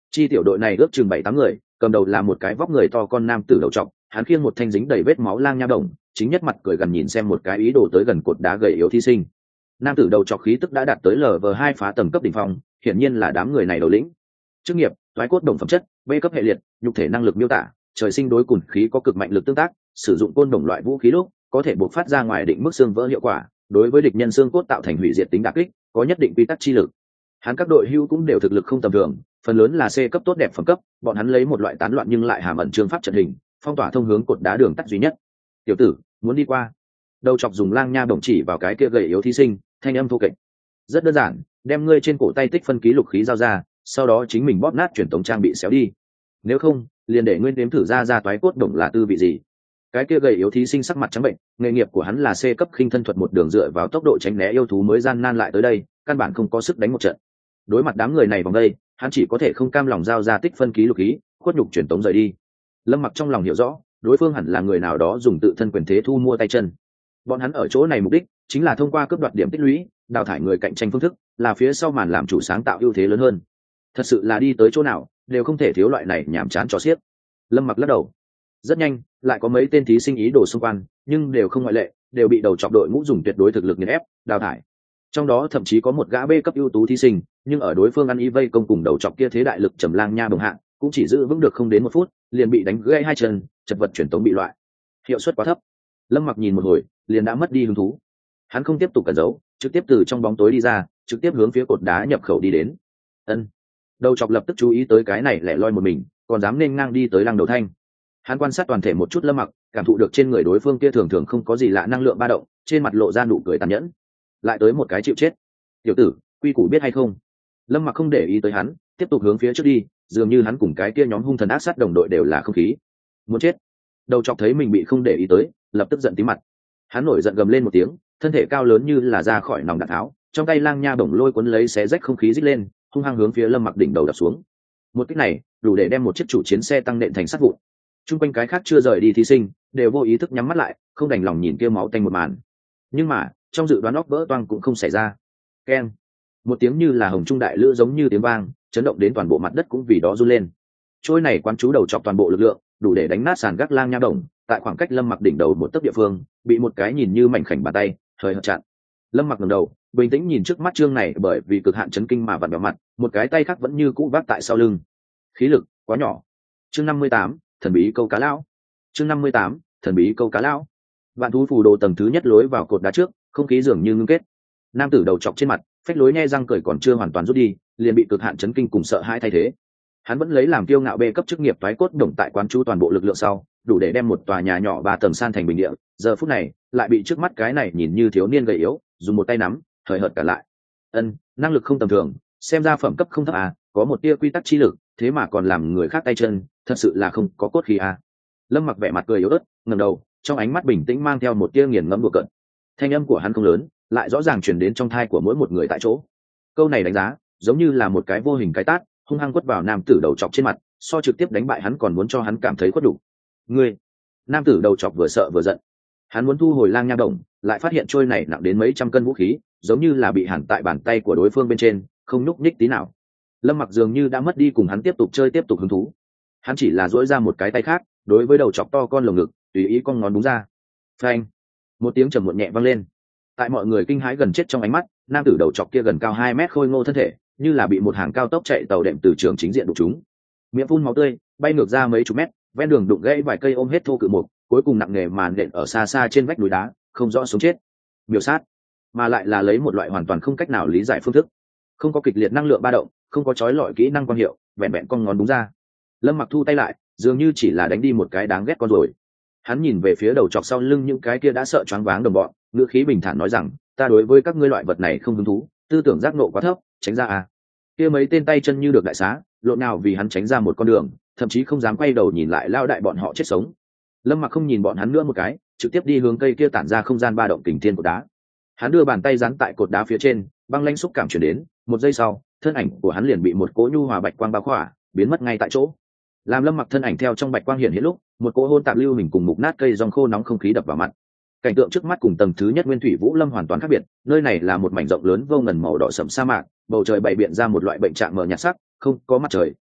Chi tiểu đội này ước chừng 7-8 người, cầm đầu là một cái vóc người to con nam tử đầu trọc, hắn khiêng một thanh dính đầy vết máu lang nha đồng, chính nhất mặt cười gần nhìn xem một cái ý đồ tới gần cột đá gầy yếu thí sinh. Nam tử đầu trọc khí tức đã đạt tới LV2 phá tầng cấp đỉnh phong, hiển nhiên là đám người này đầu lĩnh. Chức nghiệp: toái cốt đồng phẩm chất, B cấp hệ liệt, nhục thể năng lực miêu tả: trời sinh đối cùn khí có cực mạnh lực tương tác, sử dụng côn đồng loại vũ khí lúc có thể bộc phát ra ngoài định mức xương vỡ hiệu quả, đối với địch nhân xương cốt tạo thành hủy diệt tính đả kích, có nhất định quy tắc chi lực. Hắn các đội hưu cũng đều thực lực không tầm thường, phần lớn là C cấp tốt đẹp phẩm cấp, bọn hắn lấy một loại tán loạn nhưng lại hàm ẩn chương pháp trận hình, phong tỏa thông hướng cột đá đường tắt duy nhất. Tiểu tử, muốn đi qua? Đầu chọc dùng lang nha bổng chỉ vào cái kia gầy yếu thí sinh, thanh âm thô kệch. Rất đơn giản, đem ngươi trên cổ tay tích phân ký lục khí giao ra, sau đó chính mình bóp nát truyền tống trang bị xéo đi. Nếu không, liền để ngươi nếm thử ra toái cốt đồng là tư vị gì. Cái kia gầy yếu thí sinh sắc mặt trắng bệnh, nghề nghiệp của hắn là C cấp khinh thân thuật, một đường dựa vào tốc độ tránh né yêu thú mới gian nan lại tới đây, căn bản không có sức đánh một trận. Đối mặt đám người này vòng đây, hắn chỉ có thể không cam lòng giao ra tích phân ký lục khí, khuất nhục truyền tống rời đi. Lâm Mặc trong lòng hiểu rõ, đối phương hẳn là người nào đó dùng tự thân quyền thế thu mua tay chân. Bọn hắn ở chỗ này mục đích chính là thông qua cướp đoạt điểm tích lũy, đào thải người cạnh tranh phương thức, là phía sau màn làm chủ sáng tạo ưu thế lớn hơn. Thật sự là đi tới chỗ nào đều không thể thiếu loại này nhảm chán cho xiếc. Lâm Mặc lắc đầu. Rất nhanh, lại có mấy tên thí sinh ý đồ xung quanh, nhưng đều không ngoại lệ, đều bị đầu chọc đội ngũ dùng tuyệt đối thực lực nghiền ép, đào thải. Trong đó thậm chí có một gã B cấp ưu tú thí sinh, nhưng ở đối phương ăn ý vây công cùng đầu chọc kia thế đại lực trầm lang nha đồng hạng, cũng chỉ giữ vững được không đến 1 phút, liền bị đánh gãy 2 chân, chật vật chuyển tống bị loại. Hiệu suất quá thấp. Lâm Mặc nhìn một hồi, liền đã mất đi hứng thú. Hắn không tiếp tục cẩn giấu, trực tiếp từ trong bóng tối đi ra, trực tiếp hướng phía cột đá nhập khẩu đi đến. Ân. Đầu chọc lập tức chú ý tới cái này lẻ loi một mình, còn dám nên ngang đi tới Lăng Đầu Thanh. Hắn quan sát toàn thể một chút Lâm Mặc, cảm thụ được trên người đối phương kia thường thường không có gì lạ năng lượng ba động, trên mặt lộ ra nụ cười tàn nhẫn. Lại tới một cái chịu chết. Tiểu tử, quy củ biết hay không? Lâm Mặc không để ý tới hắn, tiếp tục hướng phía trước đi, dường như hắn cùng cái kia nhóm hung thần ác sát đồng đội đều là không khí. Muốn chết. Đầu chọc thấy mình bị không để ý tới, lập tức giận tím mặt. Hắn nổi giận gầm lên một tiếng, thân thể cao lớn như là ra khỏi nòng đạn tháo, trong tay lang nha bổng lôi cuốn lấy xé rách không khí rít lên, hung hăng hướng phía Lâm Mặc đỉnh đầu đập xuống. Một kích này đủ để đem một chiếc chủ chiến xe tăng nện thành sắt vụn. Trung quanh cái khác chưa rời đi thí sinh đều vô ý thức nhắm mắt lại, không đành lòng nhìn kia máu tanh một màn. Nhưng mà trong dự đoán óc vỡ toang cũng không xảy ra. Keng, một tiếng như là hồng trung đại lữ giống như tiếng vang, chấn động đến toàn bộ mặt đất cũng vì đó run lên. Trôi này quán chú đầu chọc toàn bộ lực lượng, đủ để đánh nát sàn gác lang nha đồng. Tại khoảng cách Lâm Mặc đỉnh đầu 1 tấc địa phương, bị một cái nhìn như mảnh khảnh bàn tay thời hợt chặn. Lâm Mặc ngẩng đầu, bình tĩnh nhìn trước mắt chương này bởi vì cực hạn chấn kinh mà vặn vẹo mặt, một cái tay khác vẫn như cũ vác tại sau lưng. Khí lực quá nhỏ. Chương 58, thần bí câu cá lão. Chương 58, thần bí câu cá lão. Vạn thú phù đồ tầng thứ nhất lối vào cột đá trước, không khí dường như ngưng kết. Nam tử đầu chọc trên mặt, phách lối nhe răng cười còn chưa hoàn toàn rút đi, liền bị cực hạn chấn kinh cùng sợ hãi thay thế. Hắn vẫn lấy làm kiêu ngạo B cấp chức nghiệp toái cốt đồng tại quán chú toàn bộ lực lượng sau, đủ để đem một tòa nhà nhỏ 3 tầng san thành bình địa. Giờ phút này, lại bị trước mắt cái này nhìn như thiếu niên gầy yếu, dùng một tay nắm, thời hợt cả lại. Năng lực không tầm thường, xem ra phẩm cấp không thấp à, có một tia quy tắc chi lực, thế mà còn làm người khác tay chân, thật sự là không có cốt khí à. Lâm Mặc vẻ mặt cười yếu ớt, ngẩng đầu, trong ánh mắt bình tĩnh mang theo một tia nghiền ngẫm đùa cợt. Thanh âm của hắn không lớn, lại rõ ràng truyền đến trong tai của mỗi một người tại chỗ. Câu này đánh giá, giống như là một cái vô hình cái tát, hung hăng quất vào nam tử đầu chọc trên mặt, so trực tiếp đánh bại hắn còn muốn cho hắn cảm thấy khuất đủ. Ngươi! Nam tử đầu chọc vừa sợ vừa giận. Hắn muốn thu hồi lang nha đồng, lại phát hiện trôi này nặng đến mấy trăm cân vũ khí, giống như là bị hàn tại bàn tay của đối phương bên trên, không nhúc nhích tí nào. Lâm Mặc dường như đã mất đi cùng hắn tiếp tục chơi tiếp tục hứng thú. Hắn chỉ là duỗi ra một cái tay khác, đối với đầu chọc to con lồng ngực, tùy ý con ngón đúng ra. Phanh! Một tiếng trầm muộn nhẹ vang lên. Tại mọi người kinh hãi gần chết trong ánh mắt, nam tử đầu chọc kia gần cao 2 mét khôi ngô thân thể, như là bị một hàng cao tốc chạy tàu đệm từ trường chính diện đụng trúng. Miệng phun máu tươi, bay ngược ra mấy chục mét, ven đường đụng gãy vài cây ôm hết thô cự mục, cuối cùng nặng nề màn nện ở xa xa trên vách núi đá, không rõ sống chết. Miểu sát, mà lại là lấy một loại hoàn toàn không cách nào lý giải phương thức. Không có kịch liệt năng lượng ba động, không có chói lọi kỹ năng quang hiệu, vẹn vẹn con ngón đúng ra. Lâm Mặc thu tay lại, dường như chỉ là đánh đi một cái đáng ghét con rồi. Hắn nhìn về phía đầu chọc sau lưng những cái kia đã sợ choáng váng đồng bọn, ngữ khí bình thản nói rằng, ta đối với các ngươi loại vật này không hứng thú, tư tưởng giác ngộ quá thấp, tránh ra à. Kia mấy tên tay chân như được đại xá, lộn nào vì hắn tránh ra một con đường, thậm chí không dám quay đầu nhìn lại lao đại bọn họ chết sống. Lâm Mặc không nhìn bọn hắn nữa một cái, trực tiếp đi hướng cây kia tản ra không gian ba động kình thiên của đá. Hắn đưa bàn tay dán tại cột đá phía trên, băng lãnh xúc cảm truyền đến, một giây sau, thân ảnh của hắn liền bị một cỗ nhu hòa bạch quang bao khỏa, biến mất ngay tại chỗ. Làm Lâm Mặc thân ảnh theo trong bạch quang hiện hiện lúc, một cỗ hôn tạp lưu hình cùng mục nát cây rong khô nóng không khí đập vào mặt. Cảnh tượng trước mắt cùng tầng thứ nhất Nguyên Thủy Vũ Lâm hoàn toàn khác biệt, nơi này là một mảnh rộng lớn vô ngần màu đỏ sẫm sa mạc, bầu trời bày biện ra một loại bệnh trạng mờ nhạt sắc, không có mặt trời,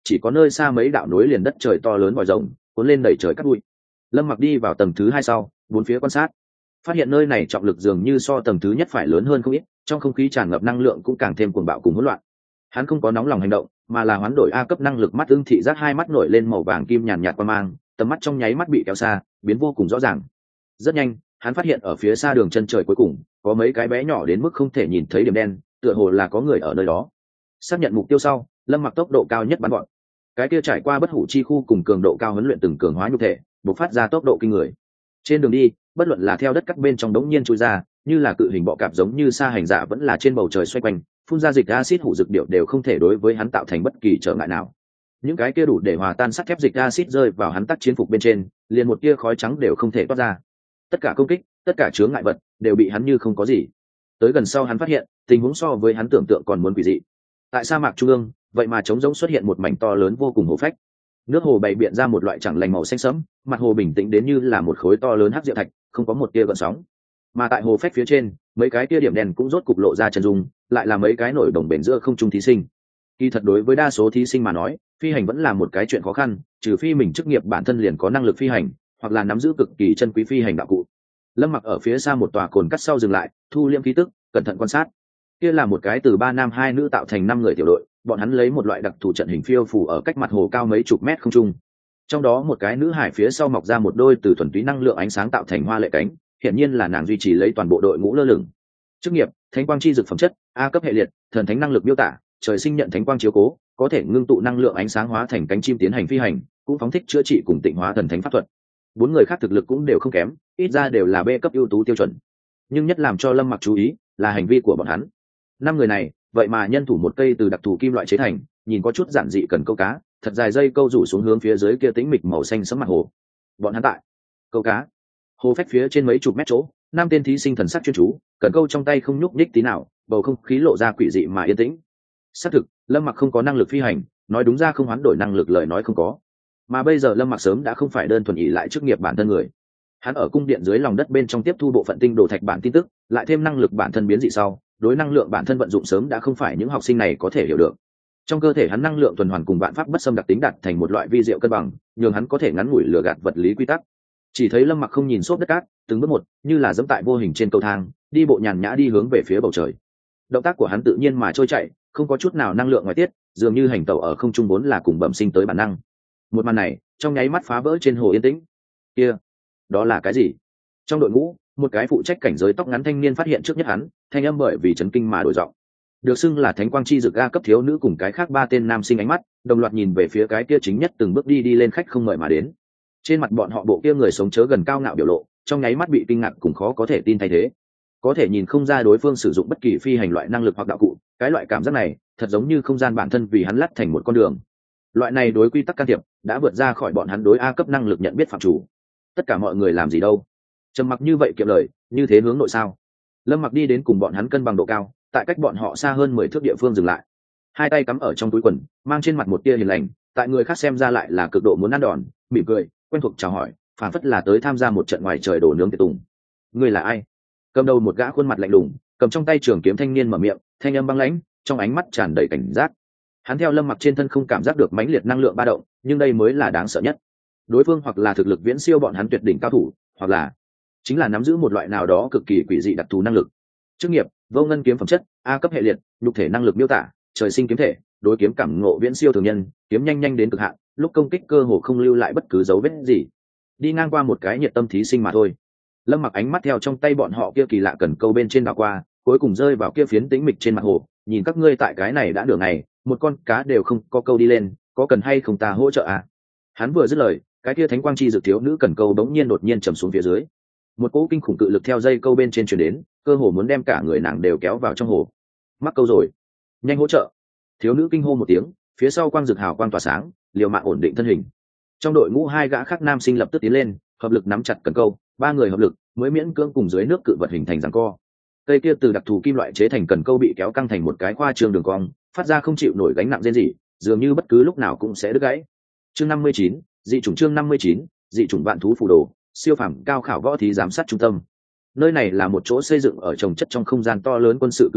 chỉ có nơi xa mấy đạo núi liền đất trời to lớn vòi rồng cuốn lên đẩy trời cắt bụi. Lâm Mặc đi vào tầng thứ 2 sau, bốn phía quan sát, phát hiện nơi này trọng lực dường như so tầng thứ nhất phải lớn hơn không ít, trong không khí tràn ngập năng lượng cũng càng thêm cuồng bạo cùng hỗn loạn. Hắn không có nóng lòng hành động, mà là hoán đổi A cấp năng lực mắt ưng thị giác, hai mắt nổi lên màu vàng kim nhàn nhạt quang mang, tầm mắt trong nháy mắt bị kéo xa, biến vô cùng rõ ràng. Rất nhanh, hắn phát hiện ở phía xa đường chân trời cuối cùng, có mấy cái bé nhỏ đến mức không thể nhìn thấy điểm đen, tựa hồ là có người ở nơi đó. Xác nhận mục tiêu sau, Lâm Mặc tốc độ cao nhất bắn gọn. Cái kia trải qua bất hủ chi khu cùng cường độ cao huấn luyện từng cường hóa nhục thể, bộc phát ra tốc độ kinh người. Trên đường đi, bất luận là theo đất cắt bên trong đống nhiên chui ra, như là cự hình bọ cạp giống như sa hành dạ vẫn là trên bầu trời xoay quanh, phun ra dịch axit hủ dược điệu đều không thể đối với hắn tạo thành bất kỳ trở ngại nào. Những cái kia đủ để hòa tan sắt thép dịch axit rơi vào hắn tác chiến phục bên trên, liền một tia khói trắng đều không thể toát ra. Tất cả công kích, tất cả chướng ngại vật đều bị hắn như không có gì. Tới gần sau hắn phát hiện, tình huống so với hắn tưởng tượng còn muốn quỷ dị. Tại sa mạc trung ương, vậy mà trống rỗng xuất hiện một mảnh to lớn vô cùng hồ phách. Nước hồ bày biện ra một loại chẳng lành màu xanh sẫm, mặt hồ bình tĩnh đến như là một khối to lớn hắc diệu thạch, không có một tia gợn sóng. Mà tại hồ phách phía trên, mấy cái tia điểm đen cũng rốt cục lộ ra chân dung, lại là mấy cái nổi đồng bền giữa không trung thí sinh. Kỳ thật đối với đa số thí sinh mà nói, phi hành vẫn là một cái chuyện khó khăn, trừ phi mình chức nghiệp bản thân liền có năng lực phi hành, hoặc là nắm giữ cực kỳ chân quý phi hành đạo cụ. Lâm Mặc ở phía xa một tòa cồn cắt sau dừng lại, thu liễm khí tức, cẩn thận quan sát. Kia là một cái từ 3 nam 2 nữ tạo thành 5 người tiểu đội, bọn hắn lấy một loại đặc thù trận hình phiêu phù ở cách mặt hồ cao mấy chục mét không trung. Trong đó một cái nữ hải phía sau mọc ra một đôi từ thuần túy năng lượng ánh sáng tạo thành hoa lệ cánh, hiển nhiên là nàng duy trì lấy toàn bộ đội ngũ lơ lửng. Chức nghiệp: Thánh quang chi dược phẩm chất, A cấp hệ liệt, thần thánh năng lực miêu tả, trời sinh nhận thánh quang chiếu cố, có thể ngưng tụ năng lượng ánh sáng hóa thành cánh chim tiến hành phi hành, cũng phóng thích chữa trị cùng tịnh hóa thần thánh pháp thuật. 4 người khác thực lực cũng đều không kém, ít ra đều là B cấp ưu tú tiêu chuẩn. Nhưng nhất làm cho Lâm Mặc chú ý là hành vi của bọn hắn. 5 người này, vậy mà nhân thủ một cây từ đặc thù kim loại chế thành, nhìn có chút giản dị cần câu cá, thật dài dây câu rủ xuống hướng phía dưới kia tĩnh mịch màu xanh sẫm mặt hồ. Bọn hắn tại câu cá. Hồ phách phía trên mấy chục mét chỗ, 5 tên thí sinh thần sắc chuyên chú, cần câu trong tay không nhúc nhích tí nào, bầu không khí lộ ra quỷ dị mà yên tĩnh. Xác thực, Lâm Mặc không có năng lực phi hành, nói đúng ra không hoán đổi năng lực lời nói không có. Mà bây giờ Lâm Mặc sớm đã không phải đơn thuần ỷ lại chức nghiệp bản thân người. Hắn ở cung điện dưới lòng đất bên trong tiếp thu bộ phận tinh đồ thạch bản tin tức, lại thêm năng lực bản thân biến dị sau, đối năng lượng bản thân vận dụng sớm đã không phải những học sinh này có thể hiểu được. Trong cơ thể hắn năng lượng tuần hoàn cùng vạn pháp bất xâm đặc tính đạt thành một loại vi diệu cân bằng, nhường hắn có thể ngắn ngủi lừa gạt vật lý quy tắc. Chỉ thấy Lâm Mặc không nhìn xốp đất cát, từng bước một, như là dẫm tại vô hình trên cầu thang, đi bộ nhàn nhã đi hướng về phía bầu trời. Động tác của hắn tự nhiên mà trôi chảy, không có chút nào năng lượng ngoài tiết, dường như hành tẩu ở không trung vốn là cùng bẩm sinh tới bản năng. Một màn này, trong nháy mắt phá vỡ trên hồ yên tĩnh. Kia, đó là cái gì? Trong đội ngũ, một cái phụ trách cảnh giới tóc ngắn thanh niên phát hiện trước nhất hắn, thanh âm bởi vì chấn kinh mà đổi giọng. Được xưng là thánh quang chi dược A cấp thiếu nữ cùng cái khác 3 tên nam sinh ánh mắt đồng loạt nhìn về phía cái kia chính nhất từng bước đi lên khách không mời mà đến. Trên mặt bọn họ bộ kia người sống chớ gần cao ngạo biểu lộ, trong nháy mắt bị kinh ngạc cùng khó có thể tin thay thế. Có thể nhìn không ra đối phương sử dụng bất kỳ phi hành loại năng lực hoặc đạo cụ, cái loại cảm giác này thật giống như không gian bản thân vì hắn lắt thành một con đường. Loại này đối quy tắc can thiệp đã vượt ra khỏi bọn hắn đối A cấp năng lực nhận biết phạm chủ. Tất cả mọi người làm gì đâu? Trầm mặc như vậy kiệm lời, như thế hướng nội sao? Lâm Mặc đi đến cùng bọn hắn cân bằng độ cao, tại cách bọn họ xa hơn 10 thước địa phương dừng lại, hai tay cắm ở trong túi quần, mang trên mặt một tia hiền lành, tại người khác xem ra lại là cực độ muốn ăn đòn, mỉm cười quen thuộc chào hỏi, phản phất là tới tham gia một trận ngoài trời đổ nướng tiệc tùng. Ngươi là ai? Cầm đầu một gã khuôn mặt lạnh lùng, cầm trong tay trường kiếm thanh niên mở miệng, thanh âm băng lãnh, trong ánh mắt tràn đầy cảnh giác. Hắn theo Lâm Mặc trên thân không cảm giác được mãnh liệt năng lượng ba động, nhưng đây mới là đáng sợ nhất. Đối phương hoặc là thực lực viễn siêu bọn hắn tuyệt đỉnh cao thủ, hoặc là chính là nắm giữ một loại nào đó cực kỳ quỷ dị đặc thù năng lực. Chức nghiệp: vô ngân kiếm phẩm chất, A cấp hệ liệt, nhục thể năng lực miêu tả, trời sinh kiếm thể, đối kiếm cảm ngộ viễn siêu thường nhân, kiếm nhanh đến cực hạn, lúc công kích cơ hồ không lưu lại bất cứ dấu vết gì. Đi ngang qua một cái nhiệt tâm thí sinh mà thôi. Lâm Mặc ánh mắt theo trong tay bọn họ kia kỳ lạ cần câu bên trên đảo qua, cuối cùng rơi vào kia phiến tĩnh mịch trên mặt hồ, nhìn các ngươi tại cái này đã nửa ngày, một con cá đều không có câu đi lên, có cần hay không ta hỗ trợ à? Hắn vừa dứt lời, cái kia thánh quang chi dược thiếu nữ cần câu bỗng nhiên đột nhiên trầm xuống phía dưới. Một cỗ kinh khủng cự lực theo dây câu bên trên truyền đến, cơ hồ muốn đem cả người nàng đều kéo vào trong hồ. Mắc câu rồi, nhanh hỗ trợ! Thiếu nữ kinh hô một tiếng, phía sau quang dược hào quang tỏa sáng, liều mạng ổn định thân hình. Trong đội ngũ 2 gã khác nam sinh lập tức tiến lên, hợp lực nắm chặt cần câu, 3 người hợp lực mới miễn cưỡng cùng dưới nước cự vật hình thành giằng co. Cây kia từ đặc thù kim loại chế thành cần câu bị kéo căng thành một cái khoa trương đường cong, phát ra không chịu nổi gánh nặng rên rỉ, dường như bất cứ lúc nào cũng sẽ đứt gãy. Chương 59, dị chủng chương 59, dị chủng vạn thú phù đồ, siêu phẩm cao khảo võ thí giám sát trung tâm. Nơi này là một chỗ xây dựng ở trồng chất trong không gian to lớn quân sự cứ điểm,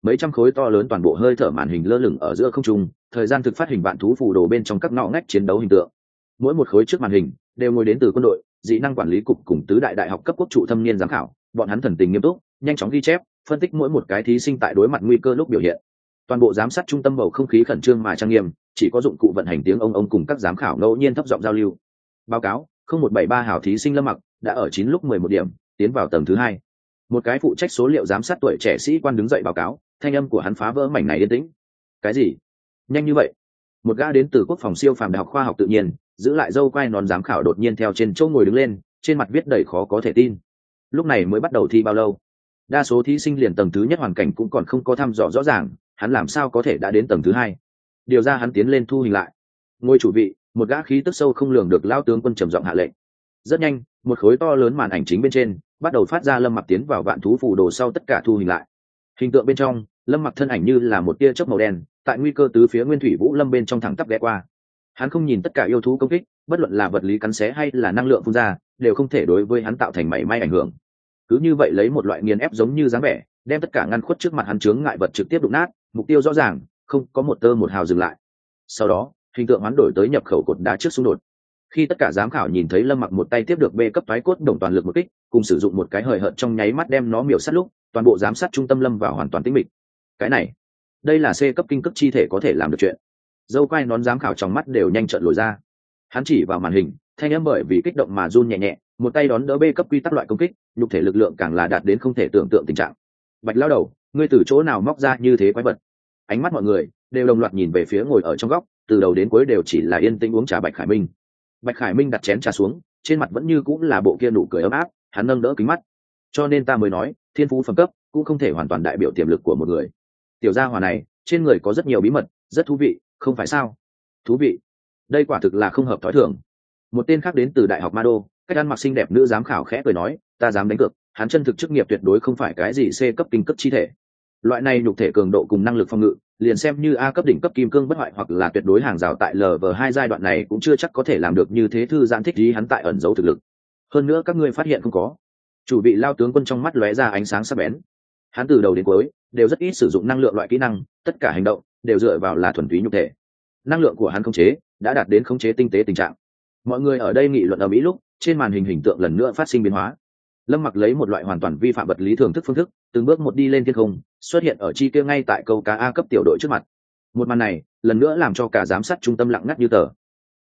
mấy trăm khối to lớn toàn bộ hơi thở màn hình lơ lửng ở giữa không trung, thời gian thực phát hình vạn thú phù đồ bên trong các ngõ ngách chiến đấu hình tượng. Mỗi một khối trước màn hình đều ngồi đến từ quân đội, dị năng quản lý cục cùng tứ đại đại học cấp quốc trụ thâm niên giám khảo, bọn hắn thần tình nghiêm túc, nhanh chóng ghi chép, phân tích mỗi một cái thí sinh tại đối mặt nguy cơ lúc biểu hiện. Toàn bộ giám sát trung tâm bầu không khí khẩn trương mà trang nghiêm, chỉ có dụng cụ vận hành tiếng ông cùng các giám khảo ngẫu nhiên thấp giọng giao lưu. Báo cáo, 0173 hảo thí sinh Lâm Mặc đã ở 9 lúc 11 điểm, tiến vào tầng thứ 2. Một cái phụ trách số liệu giám sát tuổi trẻ sĩ quan đứng dậy báo cáo, thanh âm của hắn phá vỡ mảnh này yên tĩnh. Cái gì? Nhanh như vậy? Một gã đến từ quốc phòng siêu phàm đại học khoa học tự nhiên, giữ lại dâu quai nón giám khảo đột nhiên theo trên chỗ ngồi đứng lên, trên mặt viết đầy khó có thể tin. Lúc này mới bắt đầu thi bao lâu? Đa số thí sinh liền tầng thứ nhất hoàn cảnh cũng còn không có thăm dò rõ ràng, hắn làm sao có thể đã đến tầng thứ 2? Điều ra hắn tiến lên thu hình lại. Ngôi chủ vị, một gã khí tức sâu không lường được lao tướng quân trầm giọng hạ lệnh. Rất nhanh, một khối to lớn màn ảnh chính bên trên bắt đầu phát ra Lâm Mặc tiến vào vạn thú phù đồ sau tất cả thu hình lại. Hình tượng bên trong, Lâm Mặc thân ảnh như là một tia chớp màu đen, tại nguy cơ tứ phía nguyên thủy vũ lâm bên trong thẳng tắp ghé qua. Hắn không nhìn tất cả yêu thú công kích, bất luận là vật lý cắn xé hay là năng lượng phun ra, đều không thể đối với hắn tạo thành mảy may ảnh hưởng. Cứ như vậy lấy một loại nghiền ép giống như dáng vẻ, đem tất cả ngăn khuất trước mặt hắn chướng ngại vật trực tiếp đụng nát, mục tiêu rõ ràng, không có một tơ một hào dừng lại. Sau đó, hình tượng hoán đổi tới nhập khẩu cột đá trước xung đột. Khi tất cả giám khảo nhìn thấy Lâm Mặc một tay tiếp được B cấp thoái cốt đồng toàn lực một kích, cùng sử dụng một cái hời hợt trong nháy mắt đem nó miểu sát lúc, toàn bộ giám sát trung tâm lâm vào hoàn toàn tĩnh mịch. Cái này, đây là C cấp kinh cấp chi thể có thể làm được chuyện. Dâu quai nón giám khảo trong mắt đều nhanh trợn lồi ra. Hắn chỉ vào màn hình, thanh âm bởi vì kích động mà run nhẹ nhẹ, một tay đón đỡ B cấp quy tắc loại công kích, nhục thể lực lượng càng là đạt đến không thể tưởng tượng tình trạng. Bạch lao đầu, ngươi từ chỗ nào móc ra như thế quái vật? Ánh mắt mọi người đều đồng loạt nhìn về phía ngồi ở trong góc, từ đầu đến cuối đều chỉ là yên tĩnh uống trà Bạch Khải Minh. Bạch Khải Minh đặt chén trà xuống, trên mặt vẫn như cũng là bộ kia nụ cười ấm áp, hắn nâng đỡ kính mắt. Cho nên ta mới nói, thiên phú phẩm cấp cũng không thể hoàn toàn đại biểu tiềm lực của một người. Tiểu gia hỏa này, trên người có rất nhiều bí mật, rất thú vị, không phải sao? Thú vị? Đây quả thực là không hợp thói thường. Một tên khác đến từ Đại học Ma Đô, cách ăn mặc xinh đẹp nữ giám khảo khẽ cười nói, ta dám đánh cược, hắn chân thực chức nghiệp tuyệt đối không phải cái gì C cấp kinh cấp chi thể. Loại này nhục thể cường độ cùng năng lực phòng ngự, liền xem như A cấp đỉnh cấp kim cương bất hoại hoặc là tuyệt đối hàng rào tại LV2 giai đoạn này cũng chưa chắc có thể làm được như thế thư giãn thích ý hắn tại ẩn giấu thực lực. Hơn nữa các ngươi phát hiện không có. Chủ vị lao tướng quân trong mắt lóe ra ánh sáng sắc bén. Hắn từ đầu đến cuối đều rất ít sử dụng năng lượng loại kỹ năng, tất cả hành động đều dựa vào là thuần túy nhục thể. Năng lượng của hắn khống chế đã đạt đến khống chế tinh tế tình trạng. Mọi người ở đây nghị luận ở mỹ lúc, trên màn hình hình tượng lần nữa phát sinh biến hóa. Lâm Mặc lấy một loại hoàn toàn vi phạm vật lý thường thức phương thức, từng bước một đi lên thiên không, xuất hiện ở chi kia ngay tại câu cá A cấp tiểu đội trước mặt. Một màn này lần nữa làm cho cả giám sát trung tâm lặng ngắt như tờ.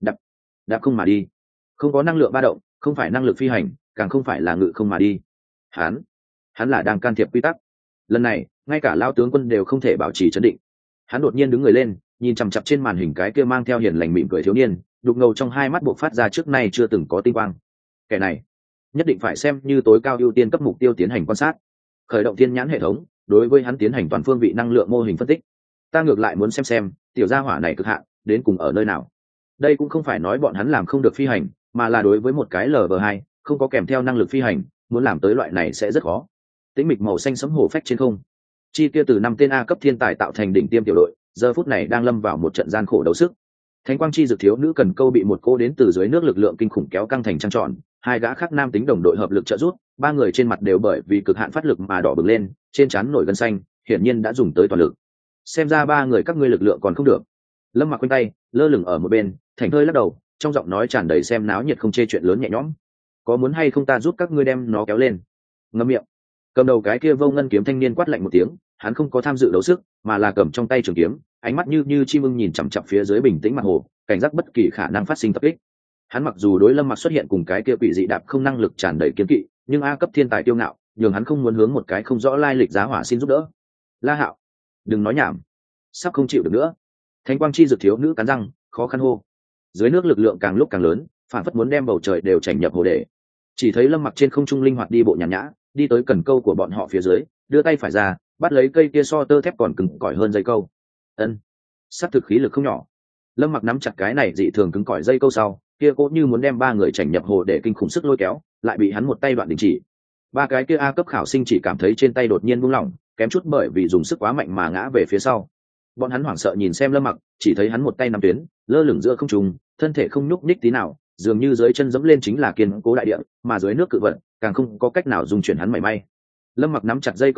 Đạp không mà đi, không có năng lượng ba động, không phải năng lực phi hành, càng không phải là ngự không mà đi. Hắn là đang can thiệp quy tắc. Lần này ngay cả lao tướng quân đều không thể bảo trì trấn định. Hắn đột nhiên đứng người lên, nhìn chằm chằm trên màn hình cái kia mang theo hiền lành mỉm cười thiếu niên, đục ngầu trong hai mắt buộc phát ra trước nay chưa từng có tinh quang. Kẻ này nhất định phải xem như tối cao ưu tiên cấp mục tiêu tiến hành quan sát. Khởi động thiên nhãn hệ thống, đối với hắn tiến hành toàn phương vị năng lượng mô hình phân tích. Ta ngược lại muốn xem tiểu gia hỏa này cực hạn đến cùng ở nơi nào. Đây cũng không phải nói bọn hắn làm không được phi hành, mà là đối với một cái LV2 không có kèm theo năng lực phi hành, muốn làm tới loại này sẽ rất khó. Tĩnh mịch màu xanh sẫm hổ phách trên không, chi kia từ 5 tên A cấp thiên tài tạo thành đỉnh tiêm tiểu đội, giờ phút này đang lâm vào một trận gian khổ đấu sức. Thánh quang chi dược thiếu nữ cần câu bị một cô đến từ dưới nước lực lượng kinh khủng kéo căng thành trăng tròn, hai gã khác nam tính đồng đội hợp lực trợ giúp, ba người trên mặt đều bởi vì cực hạn phát lực mà đỏ bừng lên, trên trán nổi gân xanh, hiển nhiên đã dùng tới toàn lực. Xem ra ba người các ngươi lực lượng còn không được. Lâm Mặc quanh tay lơ lửng ở một bên, thành thơi lắc đầu, trong giọng nói tràn đầy xem náo nhiệt không chê chuyện lớn nhẹ nhõm. Có muốn hay không ta giúp các ngươi đem nó kéo lên? Ngậm miệng. Cầm đầu cái kia vô ngân kiếm thanh niên quát lạnh một tiếng, hắn không có tham dự đấu sức, mà là cầm trong tay trường kiếm, ánh mắt như chim ưng nhìn chằm chằm phía dưới bình tĩnh mặt hồ, cảnh giác bất kỳ khả năng phát sinh tập kích. Hắn mặc dù đối Lâm Mặc xuất hiện cùng cái kia quỷ dị đạp không năng lực tràn đầy kiến kỵ, nhưng A cấp thiên tài tiêu ngạo, nhường hắn không muốn hướng một cái không rõ lai lịch giá hỏa xin giúp đỡ. La Hạo, đừng nói nhảm, sắp không chịu được nữa. Thánh quang chi dược thiếu nữ cắn răng, khó khăn hô. Dưới nước lực lượng càng lúc càng lớn, phản phất muốn đem bầu trời đều chảy nhập hồ để. Chỉ thấy Lâm Mặc trên không trung linh hoạt đi bộ nhàn nhã, đi tới cần câu của bọn họ phía dưới, đưa tay phải ra, bắt lấy cây kia so tơ thép còn cứng cỏi hơn dây câu. Ân, sát thực khí lực không nhỏ. Lâm Mặc nắm chặt cái này dị thường cứng cỏi dây câu sau, kia cố như muốn đem ba người chảy nhập hồ để kinh khủng sức lôi kéo, lại bị hắn một tay đoạn đình chỉ. Ba cái kia A cấp khảo sinh chỉ cảm thấy trên tay đột nhiên buông lỏng, kém chút bởi vì dùng sức quá mạnh mà ngã về phía sau. Bọn hắn hoảng sợ nhìn xem Lâm Mặc, chỉ thấy hắn một tay nắm tuyến, lơ lửng giữa không trung, thân thể không nhúc nhích tí nào, dường như dưới chân dẫm lên chính là kiên cố đại địa, mà dưới nước cự vật càng không có cách nào dung chuyển hắn mảy may. Lâm Mặc nắm chặt dây câu sau,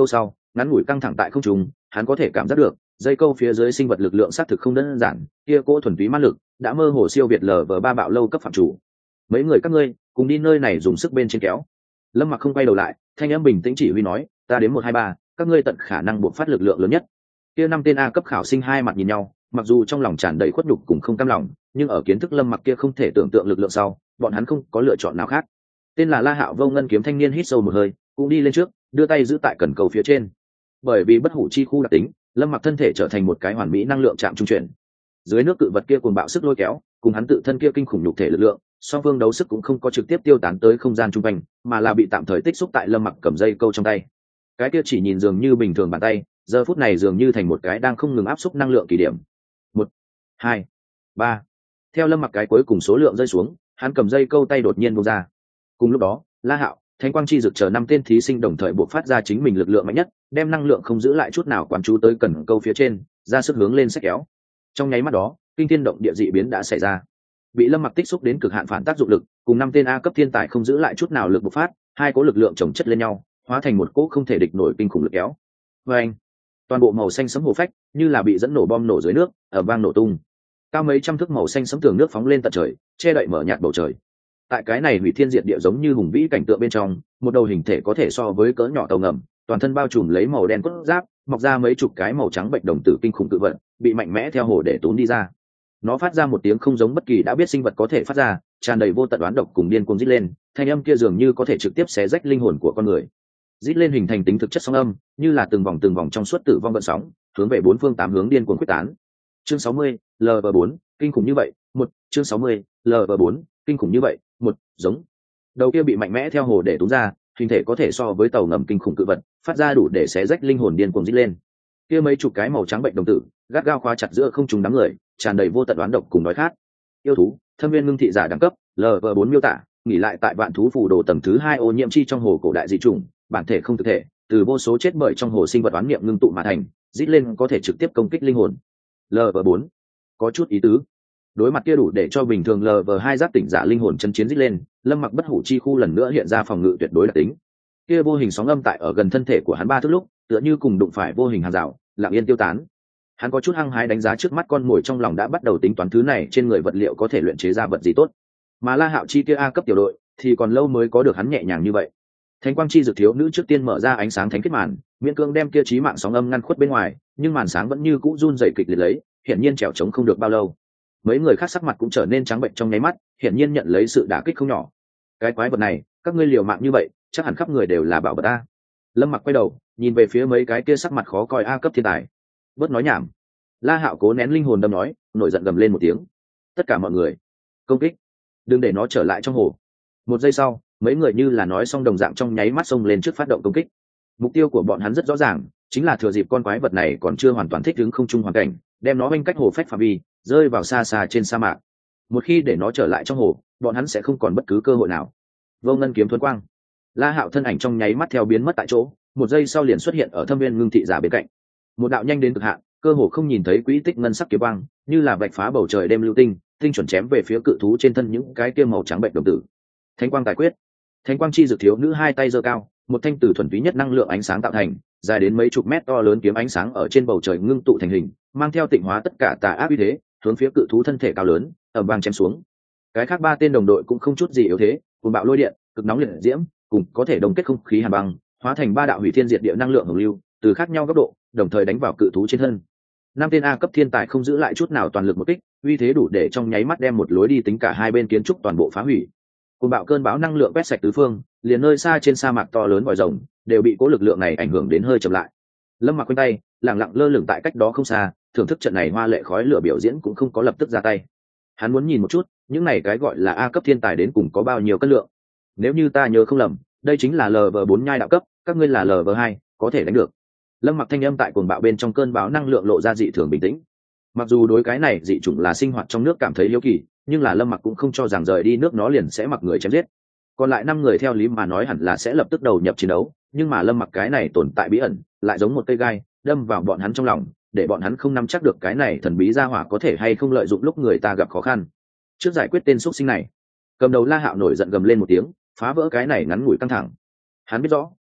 ngắn ngủi căng thẳng tại không trung, hắn có thể cảm giác được dây câu phía dưới sinh vật lực lượng xác thực không đơn giản, kia cỗ thuần túy ma lực đã mơ hồ siêu việt LV3 bạo lâu cấp phạm chủ. Mấy người các ngươi cùng đi nơi này dùng sức bên trên kéo. Lâm Mặc không quay đầu lại, thanh âm bình tĩnh chỉ huy nói, ta đến 1 2 3, các ngươi tận khả năng buộc phát lực lượng lớn nhất. Kia 5 tên A cấp khảo sinh hai mặt nhìn nhau, mặc dù trong lòng tràn đầy khuất nhục cùng không cam lòng, nhưng ở kiến thức Lâm Mặc kia không thể tưởng tượng lực lượng sau, bọn hắn không có lựa chọn nào khác. Tên là La Hạo Vô Ngân kiếm thanh niên hít sâu một hơi, cũng đi lên trước, đưa tay giữ tại cần cầu phía trên. Bởi vì bất hủ chi khu đặc tính, Lâm Mặc thân thể trở thành một cái hoàn mỹ năng lượng chạm trung chuyển. Dưới nước cự vật kia cuồng bạo sức lôi kéo, cùng hắn tự thân kia kinh khủng nhục thể lực lượng, song phương đấu sức cũng không có trực tiếp tiêu tán tới không gian trung quanh, mà là bị tạm thời tích xúc tại Lâm Mặc cầm dây câu trong tay. Cái kia chỉ nhìn dường như bình thường bàn tay, giờ phút này dường như thành một cái đang không ngừng áp xúc năng lượng kỳ điểm. 1 2 3. Theo Lâm Mặc cái cuối cùng số lượng rơi xuống, hắn cầm dây câu tay đột nhiên buông ra. Cùng lúc đó, La Hạo, Thánh Quang Chi Dực chờ 5 tên thí sinh đồng thời buộc phát ra chính mình lực lượng mạnh nhất, đem năng lượng không giữ lại chút nào quán chú tới cần câu phía trên, ra sức hướng lên xách kéo. Trong nháy mắt đó, kinh thiên động địa dị biến đã xảy ra. Bị Lâm Mặc tích xúc đến cực hạn phản tác dụng lực, cùng 5 tên A cấp thiên tài không giữ lại chút nào lực bộc phát, hai cỗ lực lượng chồng chất lên nhau, hóa thành một cỗ không thể địch nổi kinh khủng lực kéo. Oeng! Toàn bộ màu xanh sẫm hồ phách, như là bị dẫn nổ bom nổ dưới nước, ở vang nổ tung. Cao mấy trăm thước màu xanh sẫm tường nước phóng lên tận trời, che đậy mở nhạt bầu trời. Tại cái này hủy thiên diệt địa giống như hùng vĩ cảnh tượng bên trong, một đầu hình thể có thể so với cỡ nhỏ tàu ngầm, toàn thân bao trùm lấy màu đen cốt giáp, mọc ra mấy chục cái màu trắng bệnh đồng tử kinh khủng tự vận, bị mạnh mẽ theo hồ để tốn đi ra. Nó phát ra một tiếng không giống bất kỳ đã biết sinh vật có thể phát ra, tràn đầy vô tận oán độc cùng điên cuồng rít lên, thanh âm kia dường như có thể trực tiếp xé rách linh hồn của con người. Rít lên hình thành tính thực chất sóng âm, như là từng vòng trong suốt tử vong gợn sóng, hướng về 4 phương 8 hướng điên cuồng quyết tán. Chương 60, LV4, kinh khủng như vậy, chương 60, LV4, kinh khủng như vậy, giống. Đầu kia bị mạnh mẽ theo hồ để tốn ra, hình thể có thể so với tàu ngầm kinh khủng cự vật, phát ra đủ để xé rách linh hồn điên cuồng rít lên. Kia mấy chục cái màu trắng bệnh đồng tử, gắt gao khóa chặt giữa không trung đám người, tràn đầy vô tận oán độc cùng đói khát. Yêu thú, Thâm Viên ngưng thị giả đẳng cấp, LV4 miêu tả, nghỉ lại tại vạn thú phù đồ tầng thứ 2 ô nhiễm chi trong hồ cổ đại dị chủng, bản thể không thực thể, từ vô số chết bởi trong hồ sinh vật oán niệm ngưng tụ mà thành, rít lên có thể trực tiếp công kích linh hồn. LV4, có chút ý tứ. Đối mặt kia đủ để cho bình thường LV2 giáp tỉnh giả linh hồn chân chiến rít lên, Lâm Mặc bất hủ chi khu lần nữa hiện ra phòng ngự tuyệt đối đặc tính. Kia vô hình sóng âm tại ở gần thân thể của hắn 3 thước lúc, tựa như cùng đụng phải vô hình hàng rào, lặng yên tiêu tán. Hắn có chút hăng hái đánh giá trước mắt con mồi, trong lòng đã bắt đầu tính toán thứ này trên người vật liệu có thể luyện chế ra vật gì tốt. Mà La Hạo chi kia A cấp tiểu đội thì còn lâu mới có được hắn nhẹ nhàng như vậy. Thánh Quang Chi Dực thiếu nữ trước tiên mở ra ánh sáng thánh kết màn, miễn cưỡng đem kia chí mạng sóng âm ngăn khuất bên ngoài, nhưng màn sáng vẫn như cũ run rẩy kịch liệt lấy, hiển nhiên trèo chống không được bao lâu. Mấy người khác sắc mặt cũng trở nên trắng bệnh trong nháy mắt, hiển nhiên nhận lấy sự đả kích không nhỏ. Cái quái vật này, các ngươi liều mạng như vậy, chắc hẳn khắp người đều là bảo vật a. Lâm Mặc quay đầu, nhìn về phía mấy cái kia sắc mặt khó coi A cấp thiên tài. Bớt nói nhảm. La Hạo cố nén linh hồn đâm nói, nổi giận gầm lên một tiếng. Tất cả mọi người, công kích, đừng để nó trở lại trong hồ. Một giây sau, mấy người như là nói xong đồng dạng trong nháy mắt xông lên trước phát động công kích. Mục tiêu của bọn hắn rất rõ ràng, chính là thừa dịp con quái vật này còn chưa hoàn toàn thích ứng không trung hoàn cảnh, đem nó bên cách hồ phách phạm vi, rơi vào xa xa trên sa mạc. Một khi để nó trở lại trong hồ, bọn hắn sẽ không còn bất cứ cơ hội nào. Vô Ngân kiếm thuần quang. La Hạo thân ảnh trong nháy mắt theo biến mất tại chỗ, một giây sau liền xuất hiện ở Thâm Viên ngưng thị giả bên cạnh. Một đạo nhanh đến cực hạn, cơ hồ không nhìn thấy quỹ tích ngân sắc kiếm quang, như là vạch phá bầu trời đêm lưu tinh, tinh chuẩn chém về phía cự thú trên thân những cái kia màu trắng bệnh đồng tử. Thánh quang tài quyết. Thánh Quang Chi Dực thiếu nữ hai tay giơ cao, một thanh từ thuần túy nhất năng lượng ánh sáng tạo thành, dài đến mấy chục mét to lớn kiếm ánh sáng ở trên bầu trời ngưng tụ thành hình, mang theo tịnh hóa tất cả tà ác uy thế, hướng phía cự thú thân thể cao lớn ầm vang chém xuống. Cái khác 3 tên đồng đội cũng không chút gì yếu thế, cùng bạo lôi điện, cực nóng liệt diễm, cùng có thể đồng kết không khí hàn băng, hóa thành 3 đạo hủy thiên diệt địa năng lượng hồng lưu, từ khác nhau góc độ, đồng thời đánh vào cự thú trên thân. 5 tên A cấp thiên tài không giữ lại chút nào toàn lực một kích, uy thế đủ để trong nháy mắt đem một lối đi tính cả hai bên kiến trúc toàn bộ phá hủy. Cùng bạo cơn bão năng lượng quét sạch tứ phương, liền nơi xa trên sa mạc to lớn vòi rồng đều bị cố lực lượng này ảnh hưởng đến hơi chậm lại. Lâm Mặc quanh tay lặng lặng lơ lửng tại cách đó không xa, thưởng thức trận này hoa lệ khói lửa biểu diễn cũng không có lập tức ra tay. Hắn muốn nhìn một chút những này cái gọi là A cấp thiên tài đến cùng có bao nhiêu cân lượng. Nếu như ta nhớ không lầm, đây chính là LV4 nhai đạo cấp, các ngươi là LV2, có thể đánh được. Lâm Mặc thanh âm tại cuồng bạo bên trong cơn bão năng lượng lộ ra dị thường bình tĩnh. Mặc dù đối cái này dị chủng là sinh hoạt trong nước cảm thấy hiếu kỳ, nhưng là Lâm Mặc cũng không cho rằng rời đi nước nó liền sẽ mặc người chém giết. Còn lại 5 người theo lý mà nói hẳn là sẽ lập tức đầu nhập chiến đấu, nhưng mà Lâm Mặc cái này tồn tại bí ẩn, lại giống một cây gai đâm vào bọn hắn trong lòng, để bọn hắn không nắm chắc được cái này thần bí gia hỏa có thể hay không lợi dụng lúc người ta gặp khó khăn. Trước giải quyết tên xúc sinh này, cầm đầu La Hạo nổi giận gầm lên một tiếng, phá vỡ cái này ngắn ngủi căng thẳng. Hắn biết rõ,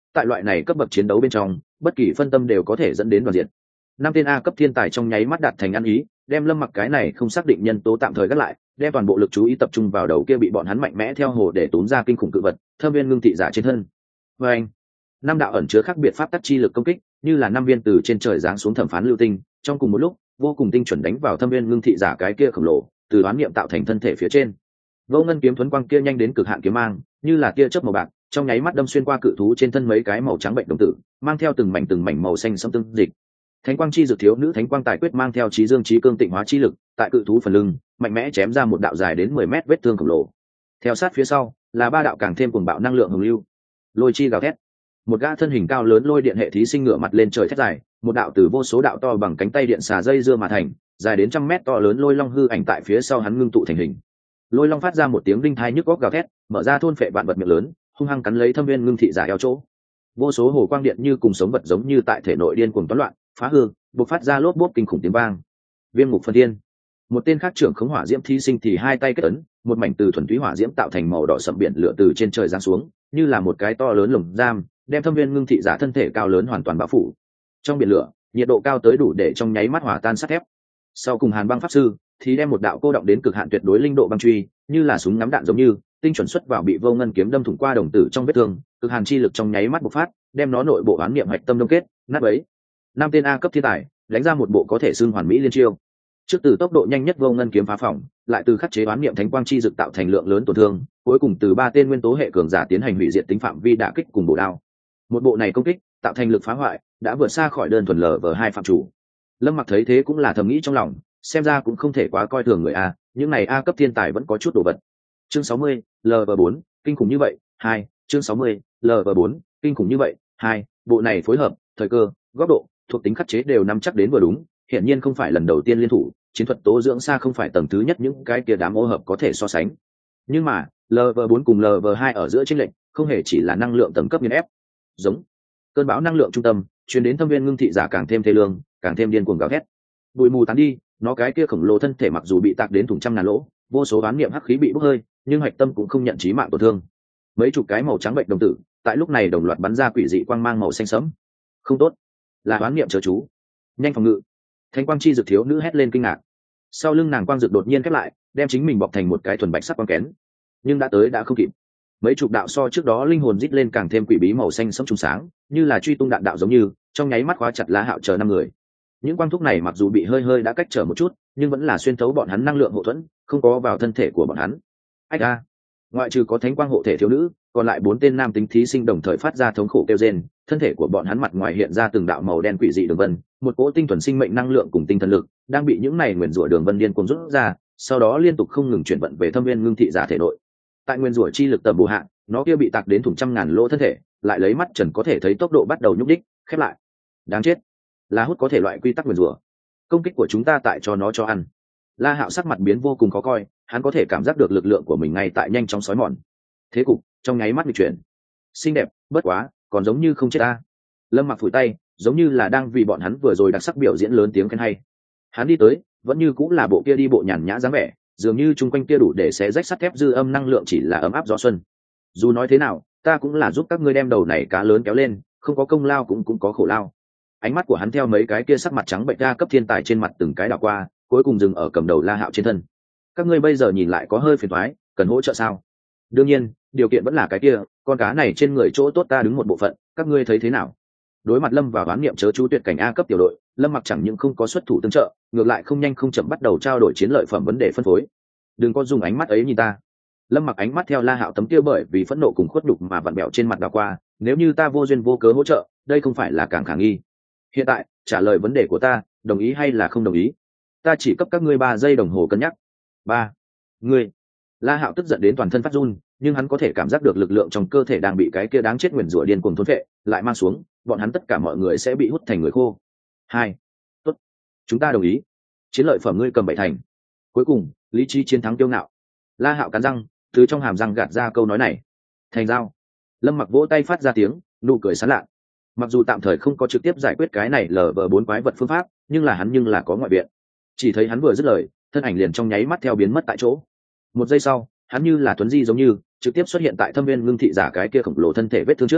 tại loại này cấp bậc chiến đấu bên trong bất kỳ phân tâm đều có thể dẫn đến đoàn diện. 5 tên A cấp thiên tài trong nháy mắt đạt thành ăn ý, đem Lâm Mặc cái này không xác định nhân tố tạm thời gác lại, đem toàn bộ lực chú ý tập trung vào đầu kia bị bọn hắn mạnh mẽ theo hồ để tốn ra kinh khủng cự vật Thâm Viên Ngưng Thị Giả trên thân. Và anh, 5 đạo ẩn chứa khác biệt pháp tắc chi lực công kích, như là 5 viên từ trên trời giáng xuống thẩm phán lưu tinh, trong cùng một lúc, vô cùng tinh chuẩn đánh vào Thâm Viên Ngưng Thị Giả cái kia khổng lồ, từ đoán niệm tạo thành thân thể phía trên. Vô Ngân kiếm thuẫn quang kia nhanh đến cực hạn kiếm mang, như là tia chớp màu bạc, trong nháy mắt đâm xuyên qua cự thú trên thân mấy cái màu trắng bệnh đồng tử, mang theo từng mảnh màu xanh sẫm tương dịch. Thánh quang chi dược thiếu nữ thánh quang tài quyết mang theo trí dương trí cương tịnh hóa chi lực, tại cự thú phần lưng, mạnh mẽ chém ra một đạo dài đến 10 mét vết thương khổng lồ. Theo sát phía sau, là 3 đạo càng thêm cuồng bạo năng lượng hồng lưu. Lôi chi gào thét. Một gã thân hình cao lớn lôi điện hệ thí sinh ngửa mặt lên trời thét dài, một đạo từ vô số đạo to bằng cánh tay điện xà dây dưa mà thành, dài đến 100 mét to lớn lôi long hư ảnh tại phía sau hắn ngưng tụ thành hình. Lôi long phát ra một tiếng đinh thai nhức óc gào thét, mở ra thôn phệ vạn vật miệng lớn, hung hăng cắn lấy Thâm Viên Ngưng Thị Giả eo chỗ. Vô số hồ quang điện như cùng sống vật giống như tại thể nội điên cuồng toán loạn, phá hư, bộc phát ra lốp bốp kinh khủng tiếng vang. Viêm ngục phân thiên. Một tên khác trưởng khống hỏa diễm thí sinh thì hai tay kết ấn, một mảnh từ thuần túy hỏa diễm tạo thành màu đỏ sậm biển lửa từ trên trời giáng xuống, như là một cái to lớn lồng giam, đem Thâm Viên Ngưng Thị Giả thân thể cao lớn hoàn toàn bao phủ. Trong biển lửa, nhiệt độ cao tới đủ để trong nháy mắt hòa tan sắt thép. Sau cùng Hàn Băng pháp sư thì đem một đạo cô động đến cực hạn tuyệt đối linh độ băng truy, như là súng ngắm đạn giống như, tinh chuẩn xuất vào bị Vô Ngân kiếm đâm thủng qua đồng tử trong vết thương, cực hàn chi lực trong nháy mắt bộc phát, đem nó nội bộ án niệm hạch tâm đông kết, nát bấy. 5 tên A cấp thiên tài, đánh ra một bộ có thể xưng hoàn mỹ liên chiêu. Trước từ tốc độ nhanh nhất Vô Ngân kiếm phá phỏng, lại từ khắc chế án niệm thánh quang chi dực tạo thành lượng lớn tổn thương, cuối cùng từ 3 tên nguyên tố hệ cường giả tiến hành hủy diệt tính phạm vi đả kích cùng bổ đao. Một bộ này công kích, tạo thành lực phá hoại, đã vượt xa khỏi đơn thuần LV2 phạm chủ. Lâm Mặc thấy thế cũng là thầm nghĩ trong lòng, xem ra cũng không thể quá coi thường người A, những này A cấp thiên tài vẫn có chút đồ vật. Chương 60, LV4, kinh khủng như vậy, 2, chương 60, LV4, kinh khủng như vậy, 2, bộ này phối hợp, thời cơ, góc độ, thuộc tính khắc chế đều nắm chắc đến vừa đúng, hiển nhiên không phải lần đầu tiên liên thủ, chiến thuật tố dưỡng xa không phải tầng thứ nhất những cái kia đám ô hợp có thể so sánh. Nhưng mà, LV4 cùng LV2 ở giữa chênh lệch, không hề chỉ là năng lượng tầng cấp nghiền ép. Giống cơn bão năng lượng trung tâm, truyền đến Thâm Viên Ngưng Thị Giả càng thêm thê lương, càng thêm điên cuồng gào thét. Bụi mù tán đi, nó cái kia khổng lồ thân thể mặc dù bị tạc đến thủng trăm ngàn lỗ, vô số oán niệm hắc khí bị bốc hơi, nhưng hạch tâm cũng không nhận chí mạng tổn thương. Mấy chục cái màu trắng bệnh đồng tử, tại lúc này đồng loạt bắn ra quỷ dị quang mang màu xanh sẫm. Không tốt, là oán niệm chớ chú. Nhanh phòng ngự. Thánh quang chi dược thiếu nữ hét lên kinh ngạc. Sau lưng nàng quang dược đột nhiên khép lại, đem chính mình bọc thành một cái thuần bạch sắc quang kén. Nhưng đã tới đã không kịp. Mấy chục đạo so trước đó linh hồn rít lên càng thêm quỷ bí màu xanh sẫm trùng sáng, như là truy tung đạn đạo giống như, trong nháy mắt khóa chặt La Hạo chờ 5 người. Những quang thúc này mặc dù bị hơi đã cách trở một chút, nhưng vẫn là xuyên thấu bọn hắn năng lượng hộ thuẫn, không có vào thân thể của bọn hắn. Ách a! Ngoại trừ có thánh quang hộ thể thiếu nữ, còn lại 4 tên nam tính thí sinh đồng thời phát ra thống khổ kêu rên, thân thể của bọn hắn mặt ngoài hiện ra từng đạo màu đen quỷ dị đường vân, một cỗ tinh thuần sinh mệnh năng lượng cùng tinh thần lực đang bị những này nguyền rủa đường vân điên cuồng rút ra, sau đó liên tục không ngừng chuyển vận về Thâm Viên Ngưng Thị Giả thể nội. Tại nguyên rủa chi lực tầm bổ hạ, nó kia bị tạc đến thủng trăm ngàn lỗ thân thể, lại lấy mắt trần có thể thấy tốc độ bắt đầu nhúc đích, khép lại. Đáng chết, là hút có thể loại quy tắc nguyên rủa. Công kích của chúng ta tại cho nó cho ăn. La Hạo sắc mặt biến vô cùng khó coi, hắn có thể cảm giác được lực lượng của mình ngay tại nhanh chóng xói mòn. Thế cục trong nháy mắt nghịch chuyển. Xinh đẹp, bất quá, còn giống như không chết ta. Lâm Mặc phủi tay, giống như là đang vì bọn hắn vừa rồi đặc sắc biểu diễn lớn tiếng khen hay. Hắn đi tới, vẫn như cũng là bộ kia đi bộ nhàn nhã dáng vẻ, dường như chung quanh kia đủ để xé rách sắt thép dư âm năng lượng chỉ là ấm áp gió xuân. Dù nói thế nào, ta cũng là giúp các ngươi đem đầu này cá lớn kéo lên, không có công lao cũng có khổ lao. Ánh mắt của hắn theo mấy cái kia sắc mặt trắng bệnh ra cấp thiên tài trên mặt từng cái đảo qua, cuối cùng dừng ở cầm đầu La Hạo trên thân. Các ngươi bây giờ nhìn lại có hơi phiền toái, cần hỗ trợ sao? Đương nhiên, điều kiện vẫn là cái kia, con cá này trên người chỗ tốt ta đứng một bộ phận, các ngươi thấy thế nào? Đối mặt Lâm và đoán niệm chớ chú tuyệt cảnh A cấp tiểu đội, Lâm Mặc chẳng những không có xuất thủ tương trợ, ngược lại không nhanh không chậm bắt đầu trao đổi chiến lợi phẩm vấn đề phân phối. Đừng có dùng ánh mắt ấy nhìn ta. Lâm Mặc ánh mắt theo La Hạo tấm kia bởi vì phẫn nộ cùng khuất nhục mà vặn bẹo trên mặt đảo qua, nếu như ta vô duyên vô cớ hỗ trợ, đây không phải là càng khả nghi. Hiện tại, trả lời vấn đề của ta, đồng ý hay là không đồng ý? Ta chỉ cấp các ngươi 3 giây đồng hồ cân nhắc. 3. Ngươi. La Hạo tức giận đến toàn thân phát run, nhưng hắn có thể cảm giác được lực lượng trong cơ thể đang bị cái kia đáng chết nguyền rủa điên cuồng thôn phệ, lại mang xuống, bọn hắn tất cả mọi người sẽ bị hút thành người khô. 2. Tốt. Chúng ta đồng ý. Chiến lợi phẩm ngươi cầm 7 thành. Cuối cùng, lý trí chiến thắng kiêu ngạo. La Hạo cắn răng, từ trong hàm răng gạt ra câu nói này. Thành giao. Lâm Mặc vỗ tay phát ra tiếng, nụ cười sán lạ. Mặc dù tạm thời không có trực tiếp giải quyết cái này LV4 quái vật phương pháp, nhưng là có ngoại viện. Chỉ thấy hắn vừa dứt lời, thân ảnh liền trong nháy mắt theo biến mất tại chỗ. Một giây sau, hắn như là tuấn di giống như trực tiếp xuất hiện tại Thâm Viên Ngưng Thị Giả cái kia khổng lồ thân thể vết thương trước.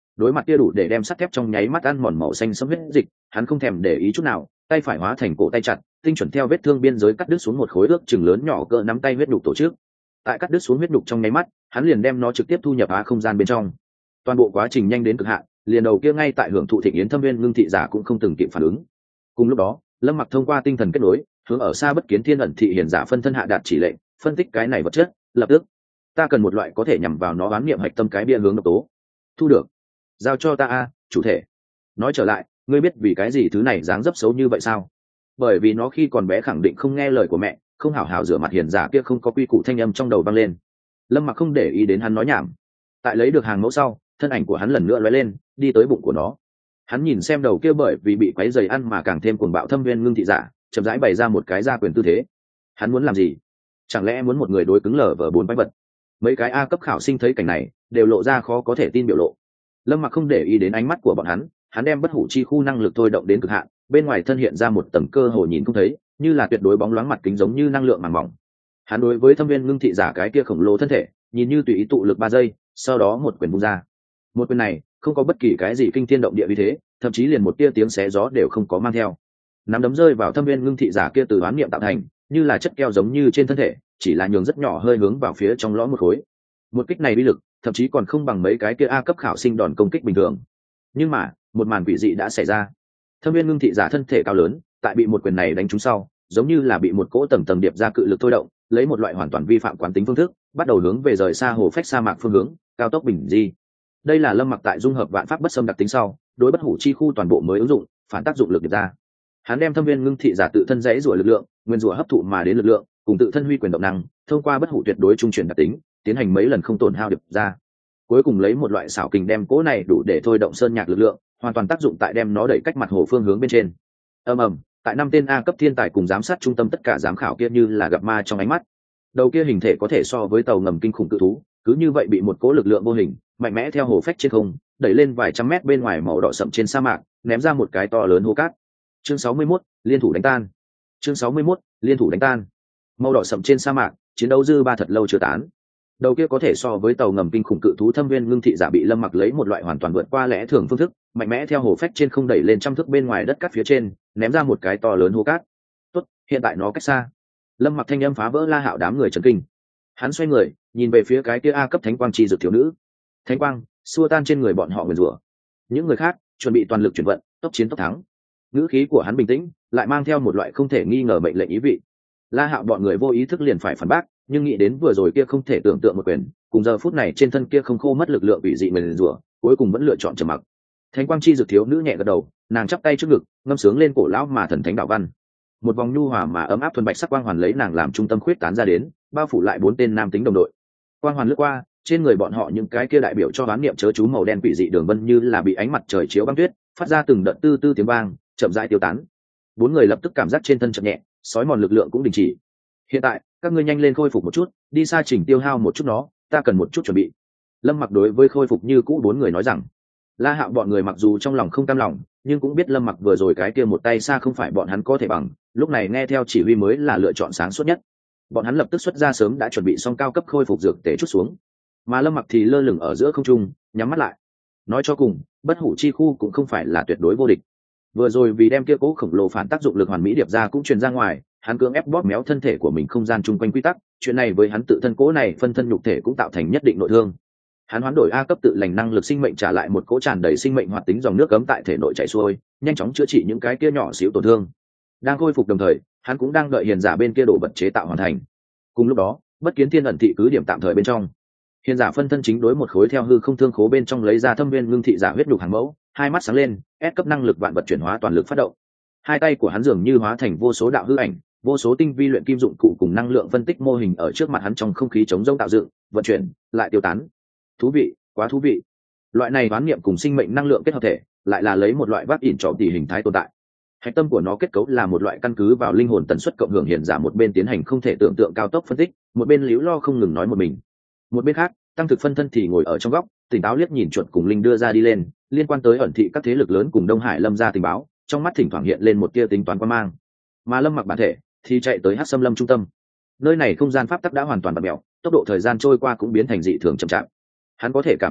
đối mặt kia đủ để đem sắt thép trong nháy mắt ăn mòn màu xanh sẫm huyết dịch, hắn không thèm để ý chút nào, tay phải hóa thành cổ tay chặt, tinh chuẩn theo vết thương biên giới cắt đứt xuống một khối ước chừng lớn nhỏ cỡ nắm tay huyết đục tổ chức. Tại cắt đứt xuống huyết đục trong nháy mắt, hắn liền đem nó trực tiếp thu nhập á không gian bên trong. Toàn bộ quá trình nhanh đến cực hạn, liền đầu kia ngay tại hưởng thụ thịnh yến thâm viên ngưng thị giả cũng không từng kịp phản ứng. Cùng lúc đó, Lâm Mặc thông qua tinh thần kết nối, hướng ở xa bất kiến thiên ẩn thị hiển giả phân thân hạ đạt chỉ lệnh, phân tích cái này vật chất, lập tức ta cần một loại có thể nhằm vào nó bán niệm hạch tâm cái bia hướng độc tố. Thu được, giao cho ta a, chủ thể. Nói trở lại, ngươi biết vì cái gì thứ này dáng dấp xấu như vậy sao? Bởi vì nó khi còn bé khẳng định không nghe lời của mẹ, không hảo hảo rửa mặt hiền giả kia không có quy củ thanh âm trong đầu vang lên. Lâm Mặc không để ý đến hắn nói nhảm, tại lấy được hàng mẫu sau, thân ảnh của hắn lần nữa lóe lên, đi tới bụng của nó. Hắn nhìn xem đầu kia bởi vì bị quấy rầy ăn mà càng thêm cuồng bạo thâm viên ngưng thị giả, chậm rãi bày ra một cái gia quyền tư thế. Hắn muốn làm gì? Chẳng lẽ muốn một người đối cứng lở vở bốn quái vật? Mấy cái A cấp khảo sinh thấy cảnh này, đều lộ ra khó có thể tin biểu lộ. Lâm Mặc không để ý đến ánh mắt của bọn hắn đem bất hủ chi khu năng lực thôi động đến cực hạn, bên ngoài thân hiện ra một tầng cơ hồ nhìn không thấy, như là tuyệt đối bóng loáng mặt kính giống như năng lượng màng mỏng. Hắn đối với thâm viên ngưng thị giả cái kia khổng lồ thân thể, nhìn như tùy ý tụ lực 3 giây, sau đó một quyền vung ra. Một quyền này không có bất kỳ cái gì kinh thiên động địa uy thế, thậm chí liền một tia tiếng xé gió đều không có mang theo. Nắm đấm rơi vào thâm viên ngưng thị giả kia từ oán niệm tạo thành, như là chất keo giống như trên thân thể, chỉ là nhường rất nhỏ hơi hướng vào phía trong lõm một khối. Một kích này uy lực, thậm chí còn không bằng mấy cái kia A cấp khảo sinh đòn công kích bình thường. Nhưng mà, một màn quỷ dị đã xảy ra. Thâm viên ngưng thị giả thân thể cao lớn, tại bị một quyền này đánh trúng sau, giống như là bị một cỗ tầng tầng điệp ra cự lực thôi động, lấy một loại hoàn toàn vi phạm quán tính phương thức, bắt đầu hướng về rời xa hồ phách sa mạc phương hướng, cao tốc bình di. Đây là Lâm Mặc tại dung hợp vạn pháp bất xâm đặc tính sau, đối bất hủ chi khu toàn bộ mới ứng dụng, phản tác dụng lực điệp ra. Hắn đem thâm viên ngưng thị giả tự thân dãy rủa lực lượng, nguyên rủa hấp thụ mà đến lực lượng, cùng tự thân huy quyền động năng, thông qua bất hủ tuyệt đối trung chuyển đặc tính, tiến hành mấy lần không tổn hao điệp ra. Cuối cùng lấy một loại xảo kình đem cỗ này đủ để thôi động sơn nhạc lực lượng, hoàn toàn tác dụng tại đem nó đẩy cách mặt hồ phương hướng bên trên. Ầm ầm, tại 5 tên A cấp thiên tài cùng giám sát trung tâm tất cả giám khảo kia như là gặp ma trong ánh mắt. Đầu kia hình thể có thể so với tàu ngầm kinh khủng cự thú, cứ như vậy bị một cỗ lực lượng vô hình mạnh mẽ theo hồ phách trên không đẩy lên vài trăm mét bên ngoài màu đỏ sậm trên sa mạc, ném ra một cái to lớn hố cát. Chương 61, liên thủ đánh tan. Chương 61, liên thủ đánh tan. Màu đỏ sậm trên sa mạc, chiến đấu dư ba thật lâu chưa tán. Đầu kia có thể so với tàu ngầm kinh khủng cự thú thâm viên ngưng thị giả bị Lâm Mặc lấy một loại hoàn toàn vượt qua lẽ thường phương thức, mạnh mẽ theo hồ phách trên không đẩy lên trăm thước bên ngoài đất cát phía trên, ném ra một cái to lớn hố cát. Tốt, hiện tại nó cách xa. Lâm Mặc thanh âm phá vỡ La Hạo đám người chấn kinh. Hắn xoay người, nhìn về phía cái kia A cấp thánh quang chi dược thiếu nữ. Thánh quang xua tan trên người bọn họ nguyền rủa. Những người khác chuẩn bị toàn lực chuyển vận, tốc chiến tốc thắng. Ngữ khí của hắn bình tĩnh, lại mang theo một loại không thể nghi ngờ mệnh lệnh ý vị. La Hạo bọn người vô ý thức liền phải phản bác, nhưng nghĩ đến vừa rồi kia không thể tưởng tượng một quyền, cùng giờ phút này trên thân kia không khô mất lực lượng bị dị nguyền rủa, cuối cùng vẫn lựa chọn trầm mặc. Thánh quang chi dược thiếu nữ nhẹ gật đầu, nàng chắp tay trước ngực, ngâm sướng lên cổ lão mà thần thánh đạo văn. Một vòng nhu hòa mà ấm áp thuần bạch sắc quang hoàn lấy nàng làm trung tâm khuyết tán ra đến, bao phủ lại 4 tên nam tính đồng đội. Quang hoàn lướt qua, trên người bọn họ những cái kia đại biểu cho đoán niệm chớ chú màu đen quỷ dị đường vân như là bị ánh mặt trời chiếu băng tuyết, phát ra từng đợt tư tư tiếng vang, chậm rãi tiêu tán. 4 người lập tức cảm giác trên thân chậm nhẹ, sói mòn lực lượng cũng đình chỉ. Hiện tại, các ngươi nhanh lên khôi phục một chút, đi xa chỉnh tiêu hao một chút nó, ta cần một chút chuẩn bị. Lâm Mặc đối với khôi phục như cũ 4 người nói rằng. La Hạo bọn người mặc dù trong lòng không cam lòng, nhưng cũng biết Lâm Mặc vừa rồi cái kia một tay xa không phải bọn hắn có thể bằng, lúc này nghe theo chỉ huy mới là lựa chọn sáng suốt nhất. Bọn hắn lập tức xuất ra sớm đã chuẩn bị xong cao cấp khôi phục dược tề chút xuống, mà Lâm Mặc thì lơ lửng ở giữa không trung, nhắm mắt lại. Nói cho cùng, bất hủ chi khu cũng không phải là tuyệt đối vô địch. Vừa rồi vì đem kia cố khổng lồ phản tác dụng lực hoàn mỹ điệp ra cũng truyền ra ngoài, hắn cưỡng ép bóp méo thân thể của mình không gian chung quanh quy tắc, chuyện này với hắn tự thân cố này phân thân nhục thể cũng tạo thành nhất định nội thương. Hắn hoán đổi A cấp tự lành năng lực sinh mệnh trả lại một cỗ tràn đầy sinh mệnh hoạt tính dòng nước cấm tại thể nội chảy xuôi, nhanh chóng chữa trị những cái kia nhỏ xíu tổn thương. Đang khôi phục đồng thời, hắn cũng đang đợi hiền giả bên kia đổ vật chế tạo hoàn thành. Cùng lúc đó, bất kiến thiên ẩn thị cứ điểm tạm thời bên trong, hiền giả phân thân chính đối một khối theo hư không thương khố bên trong lấy ra thâm viên ngưng thị giả huyết nhục hàng mẫu, hai mắt sáng lên, ép cấp năng lực vạn vật chuyển hóa toàn lực phát động. Hai tay của hắn dường như hóa thành vô số đạo hư ảnh, vô số tinh vi luyện kim dụng cụ cùng năng lượng phân tích mô hình ở trước mặt hắn trong không khí chống rông tạo dựng, vận chuyển, lại tiêu tán. Thú vị, quá thú vị. Loại này đoán niệm cùng sinh mệnh năng lượng kết hợp thể, lại là lấy một loại vác ỉn trọ tỷ hình thái tồn tại. Hạch tâm của nó kết cấu là một loại căn cứ vào linh hồn tần suất cộng hưởng hiện giả, một bên tiến hành không thể tưởng tượng cao tốc phân tích, một bên líu lo không ngừng nói một mình. Một bên khác, tăng thực phân thân thì ngồi ở trong góc, tỉnh táo liếc nhìn chuột cùng linh đưa ra đi lên, liên quan tới ẩn thị các thế lực lớn cùng Đông Hải Lâm gia tình báo, trong mắt thỉnh thoảng hiện lên một tia tính toán quan mang. Mà Lâm Mặc bản thể thì chạy tới Hắc Sâm Lâm trung tâm. Nơi này không gian pháp tắc đã hoàn toàn bạt mèo, tốc độ thời gian trôi qua cũng biến thành dị thường chậm chạp. Hắn có thể cảm giác được,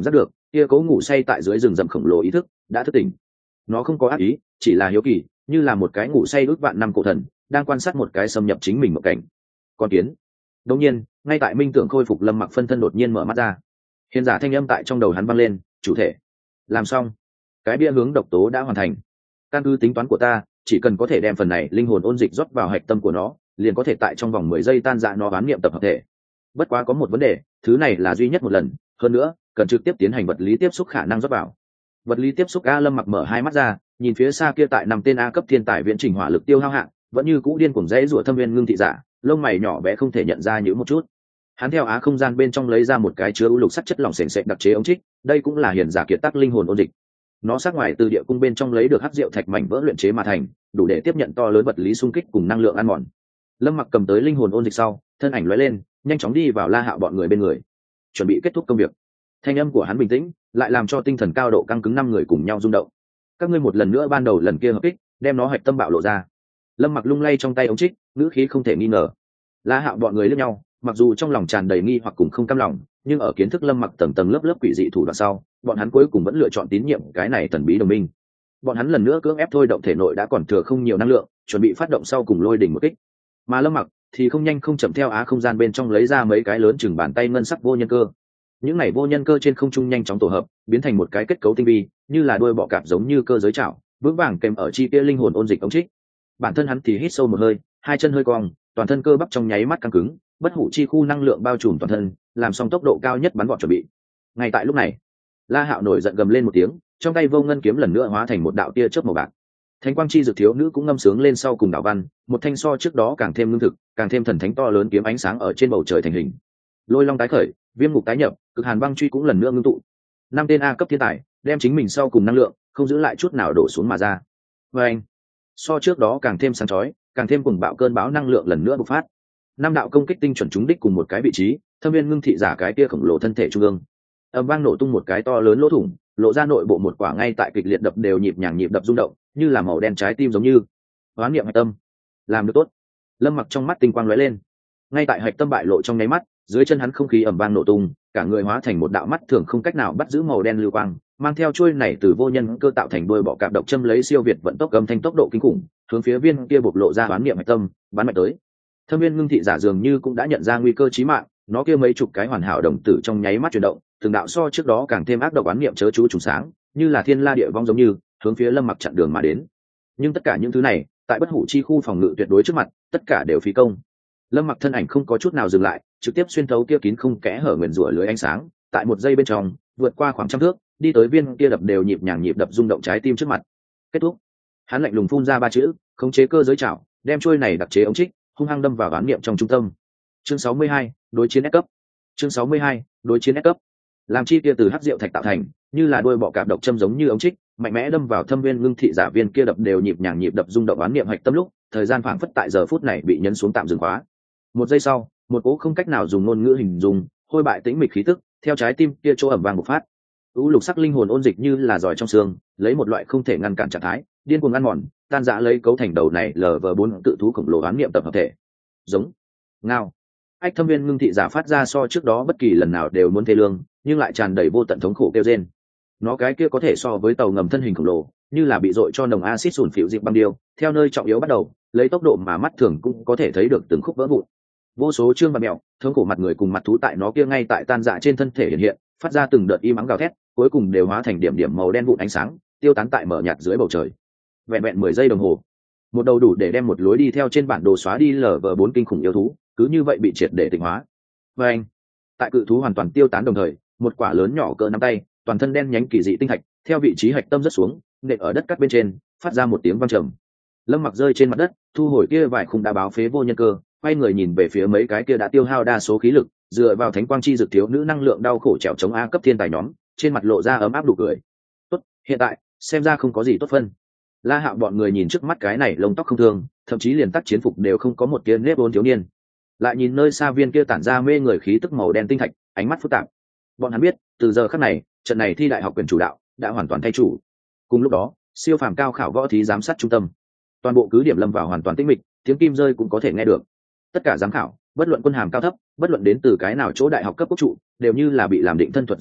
kia cố ngủ say tại dưới rừng rậm khổng lồ ý thức đã thức tỉnh. Nó không có ác ý, chỉ là hiếu kỳ, như là một cái ngủ say ước vạn năm cổ thần đang quan sát một cái xâm nhập chính mình một cảnh. Con kiến. Đột nhiên, ngay tại minh tưởng khôi phục, Lâm Mặc phân thân đột nhiên mở mắt ra. Hiền giả thanh âm tại trong đầu hắn vang lên, chủ thể làm xong, cái bia hướng độc tố đã hoàn thành. Căn cứ tính toán của ta, chỉ cần có thể đem phần này linh hồn ôn dịch rót vào hạch tâm của nó, liền có thể tại trong vòng 10 giây tan rã nó bán niệm tập hợp thể. Bất quá có một vấn đề, thứ này là duy nhất một lần, hơn nữa cần trực tiếp tiến hành vật lý tiếp xúc khả năng rót vào. Vật lý tiếp xúc. A Lâm Mặc mở hai mắt ra, nhìn phía xa kia tại 5 tên A cấp thiên tài viễn trình hỏa lực tiêu hao hạng, vẫn như cũ điên cuồng rẽ rủa Thâm Viên Ngưng Thị Giả, lông mày nhỏ bé không thể nhận ra nhíu một chút. Hắn theo á không gian bên trong lấy ra một cái chứa u lục sắt chất lỏng sền sệt đặc chế ống trích, đây cũng là hiền giả kiệt tác linh hồn ôn dịch. Nó sắc ngoài từ địa cung bên trong lấy được hắc rượu thạch mảnh vỡ luyện chế mà thành, đủ để tiếp nhận to lớn vật lý xung kích cùng năng lượng ăn mòn. Lâm Mặc cầm tới linh hồn ôn dịch sau, thân ảnh lóe lên, nhanh chóng đi vào La Hạo bọn người bên người, chuẩn bị kết thúc công việc. Thanh âm của hắn bình tĩnh, lại làm cho tinh thần cao độ căng cứng 5 người cùng nhau rung động. Các ngươi một lần nữa ban đầu lần kia hợp kích, đem nó hạch tâm bạo lộ ra. Lâm Mặc lung lay trong tay ống trích, ngữ khí không thể nghi ngờ. La Hạo bọn người liếc nhau, mặc dù trong lòng tràn đầy nghi hoặc cùng không cam lòng, nhưng ở kiến thức Lâm Mặc tầng tầng lớp lớp quỷ dị thủ đoạn sau, bọn hắn cuối cùng vẫn lựa chọn tín nhiệm cái này thần bí đồng minh. Bọn hắn lần nữa cưỡng ép thôi động thể nội đã còn thừa không nhiều năng lượng, chuẩn bị phát động sau cùng lôi đỉnh một kích. Mà Lâm Mặc thì không nhanh không chậm theo á không gian bên trong lấy ra mấy cái lớn chừng bàn tay ngân sắc vô nhân cơ. Những này vô nhân cơ trên không trung nhanh chóng tổ hợp, biến thành một cái kết cấu tinh vi, như là đuôi bọ cạp giống như cơ giới chảo, vững vàng kèm ở chi kia linh hồn ôn dịch ống trích. Bản thân hắn thì hít sâu một hơi, hai chân hơi cong, toàn thân cơ bắp trong nháy mắt căng cứng, bất hủ chi khu năng lượng bao trùm toàn thân, làm xong tốc độ cao nhất bắn vọt chuẩn bị. Ngay tại lúc này, La Hạo nổi giận gầm lên một tiếng, trong tay vô ngân kiếm lần nữa hóa thành một đạo tia chớp màu bạc. Thánh quang chi dược thiếu nữ cũng ngâm sướng lên sau cùng đạo văn, một thanh so trước đó càng thêm lương thực, càng thêm thần thánh to lớn kiếm ánh sáng ở trên bầu trời thành hình. Lôi long tái khởi, viêm ngục tái nhập, cực hàn băng truy cũng lần nữa ngưng tụ. 5 tên A cấp thiên tài, đem chính mình sau cùng năng lượng, không giữ lại chút nào đổ xuống mà ra. Và anh, so trước đó càng thêm sáng chói, càng thêm cuồng bạo cơn bão năng lượng lần nữa bộc phát. 5 đạo công kích tinh chuẩn trúng đích cùng một cái vị trí, Thâm Viên Ngưng Thị Giả cái kia khổng lồ thân thể trung ương. Ầm vang nổ tung một cái to lớn lỗ thủng, lộ ra nội bộ một quả ngay tại kịch liệt đập đều nhịp đập rung động, như là màu đen trái tim giống như. Hoán niệm hạch tâm, làm được tốt. Lâm Mặc trong mắt tinh quang lóe lên. Ngay tại hạch tâm bại lộ trong nháy mắt, dưới chân hắn không khí ầm vang nổ tung, cả người hóa thành một đạo mắt thường không cách nào bắt giữ màu đen lưu quang, mang theo chuôi này từ vô nhân cơ tạo thành đuôi bọ cạp độc châm lấy siêu việt vận tốc âm thanh tốc độ kinh khủng, hướng phía viên kia bộc lộ ra hoán niệm hạch tâm, bắn mạnh tới. Thâm Viên Ngưng Thị Giả dường như cũng đã nhận ra nguy cơ chí mạng, nó kia mấy chục cái hoàn hảo đồng tử trong nháy mắt chuyển động, từng đạo so trước đó càng thêm ác độc oán niệm chớ chú trùng sáng, như là thiên la địa vong giống như hướng phía Lâm Mặc chặn đường mà đến. Nhưng tất cả những thứ này, tại bất hủ chi khu phòng ngự tuyệt đối trước mặt, tất cả đều phí công. Lâm Mặc thân ảnh không có chút nào dừng lại, trực tiếp xuyên thấu kia kín không kẽ hở nguyền rủa lưới ánh sáng, tại một giây bên trong, vượt qua khoảng 100 thước, đi tới viên kia đập đều nhịp đập rung động trái tim trước mặt. Kết thúc. Hắn lạnh lùng phun ra 3 chữ, khống chế cơ giới chảo, đem trôi này đặc chế ống trích, hung hăng đâm vào oán niệm trong trung tâm. Chương 62, đối chiến S cấp. Chương 62, đối chiến S cấp. Làm chi kia từ hắc rượu thạch tạo thành, như là đuôi bọ cạp độc châm giống như ống trích, mạnh mẽ đâm vào Thâm Viên Ngưng Thị Giả viên kia đập đều nhịp đập rung động oán niệm hạch tâm lúc, thời gian phảng phất tại giờ phút này bị nhấn xuống tạm dừng khóa. Một giây sau, một cỗ không cách nào dùng ngôn ngữ hình dung, hôi bại tĩnh mịch khí tức, theo trái tim kia chỗ ầm vang bộc phát. Lục sắc linh hồn ôn dịch như là giỏi trong xương, lấy một loại không thể ngăn cản trạng thái, điên cuồng ăn mòn, tan rã lấy cấu thành đầu này LV4 tự thú khổng lồ oán niệm tập hợp thể. Giống, ngao. Ách Thâm Viên Ngưng Thị Giả phát ra so trước đó bất kỳ lần nào đều muốn thê lương, nhưng lại tràn đầy vô tận thống khổ kêu rên. Nó cái kia có thể so với tàu ngầm thân hình khổng lồ, như là bị dội cho nồng axit sủn phịu dịp băng điêu, theo nơi trọng yếu bắt đầu, lấy tốc độ mà mắt thường cũng có thể thấy được từng khúc vỡ vụn. Vô số trương và mèo, thống khổ mặt người cùng mặt thú tại nó kia ngay tại tan rã trên thân thể hiện hiện, phát ra từng đợt im ắng gào thét, cuối cùng đều hóa thành điểm điểm màu đen vụn ánh sáng, tiêu tán tại mờ nhạt dưới bầu trời. Vẹn vẹn 10 giây đồng hồ, một đầu đủ để đem một lối đi theo trên bản đồ xóa đi LV4 kinh khủng yêu thú, cứ như vậy bị triệt để tịnh hóa. Và anh, tại cự thú hoàn toàn tiêu tán đồng thời, một quả lớn nhỏ cỡ nắm tay, toàn thân đen nhánh kỳ dị tinh thạch, theo vị trí hạch tâm rất xuống, nện ở đất cát bên trên, phát ra một tiếng vang trầm. Lâm Mặc rơi trên mặt đất, thu hồi kia vài khung đã báo phế vô nhân cơ, quay người nhìn về phía mấy cái kia đã tiêu hao đa số khí lực, dựa vào thánh quang chi dược thiếu nữ năng lượng đau khổ trèo chống A cấp thiên tài nhóm, trên mặt lộ ra ấm áp đủ cười. Tốt, hiện tại xem ra không có gì tốt phân. La Hạo bọn người nhìn trước mắt cái này lông tóc không thương, thậm chí liền tác chiến phục đều không có một tia nếp vốn thiếu niên. Lại nhìn nơi xa viên kia tản ra mê người khí tức màu đen tinh thạch, ánh mắt phức tạp. Bọn hắn biết, từ giờ khắc này, trận này thi đại học quyền chủ đạo đã hoàn toàn thay chủ. Cùng lúc đó, siêu phàm cao khảo võ thí giám sát trung tâm, toàn bộ cứ điểm lâm vào hoàn toàn tĩnh mịch, tiếng kim rơi cũng có thể nghe được. Tất cả giám khảo, bất luận quân hàm cao thấp, bất luận đến từ cái nào chỗ đại học cấp quốc trụ, đều như là bị làm định thân thuật giống như,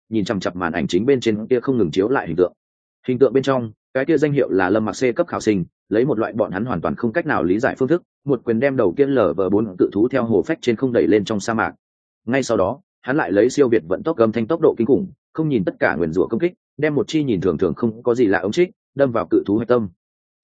nhìn chằm chặp màn ảnh chính bên trên kia không ngừng chiếu lại hình tượng bên trong cái kia danh hiệu là Lâm Mặc C cấp khảo sinh, lấy một loại bọn hắn hoàn toàn không cách nào lý giải phương thức, một quyền đem đầu kia LV4 cự thú theo hồ phách trên không đẩy lên trong sa mạc. Ngay sau đó, hắn lại lấy siêu việt vận tốc âm thanh tốc độ kinh khủng, không nhìn tất cả nguyền rủa công kích, đem một chi nhìn thường thường không có gì lạ ống trích đâm vào cự thú hạch tâm.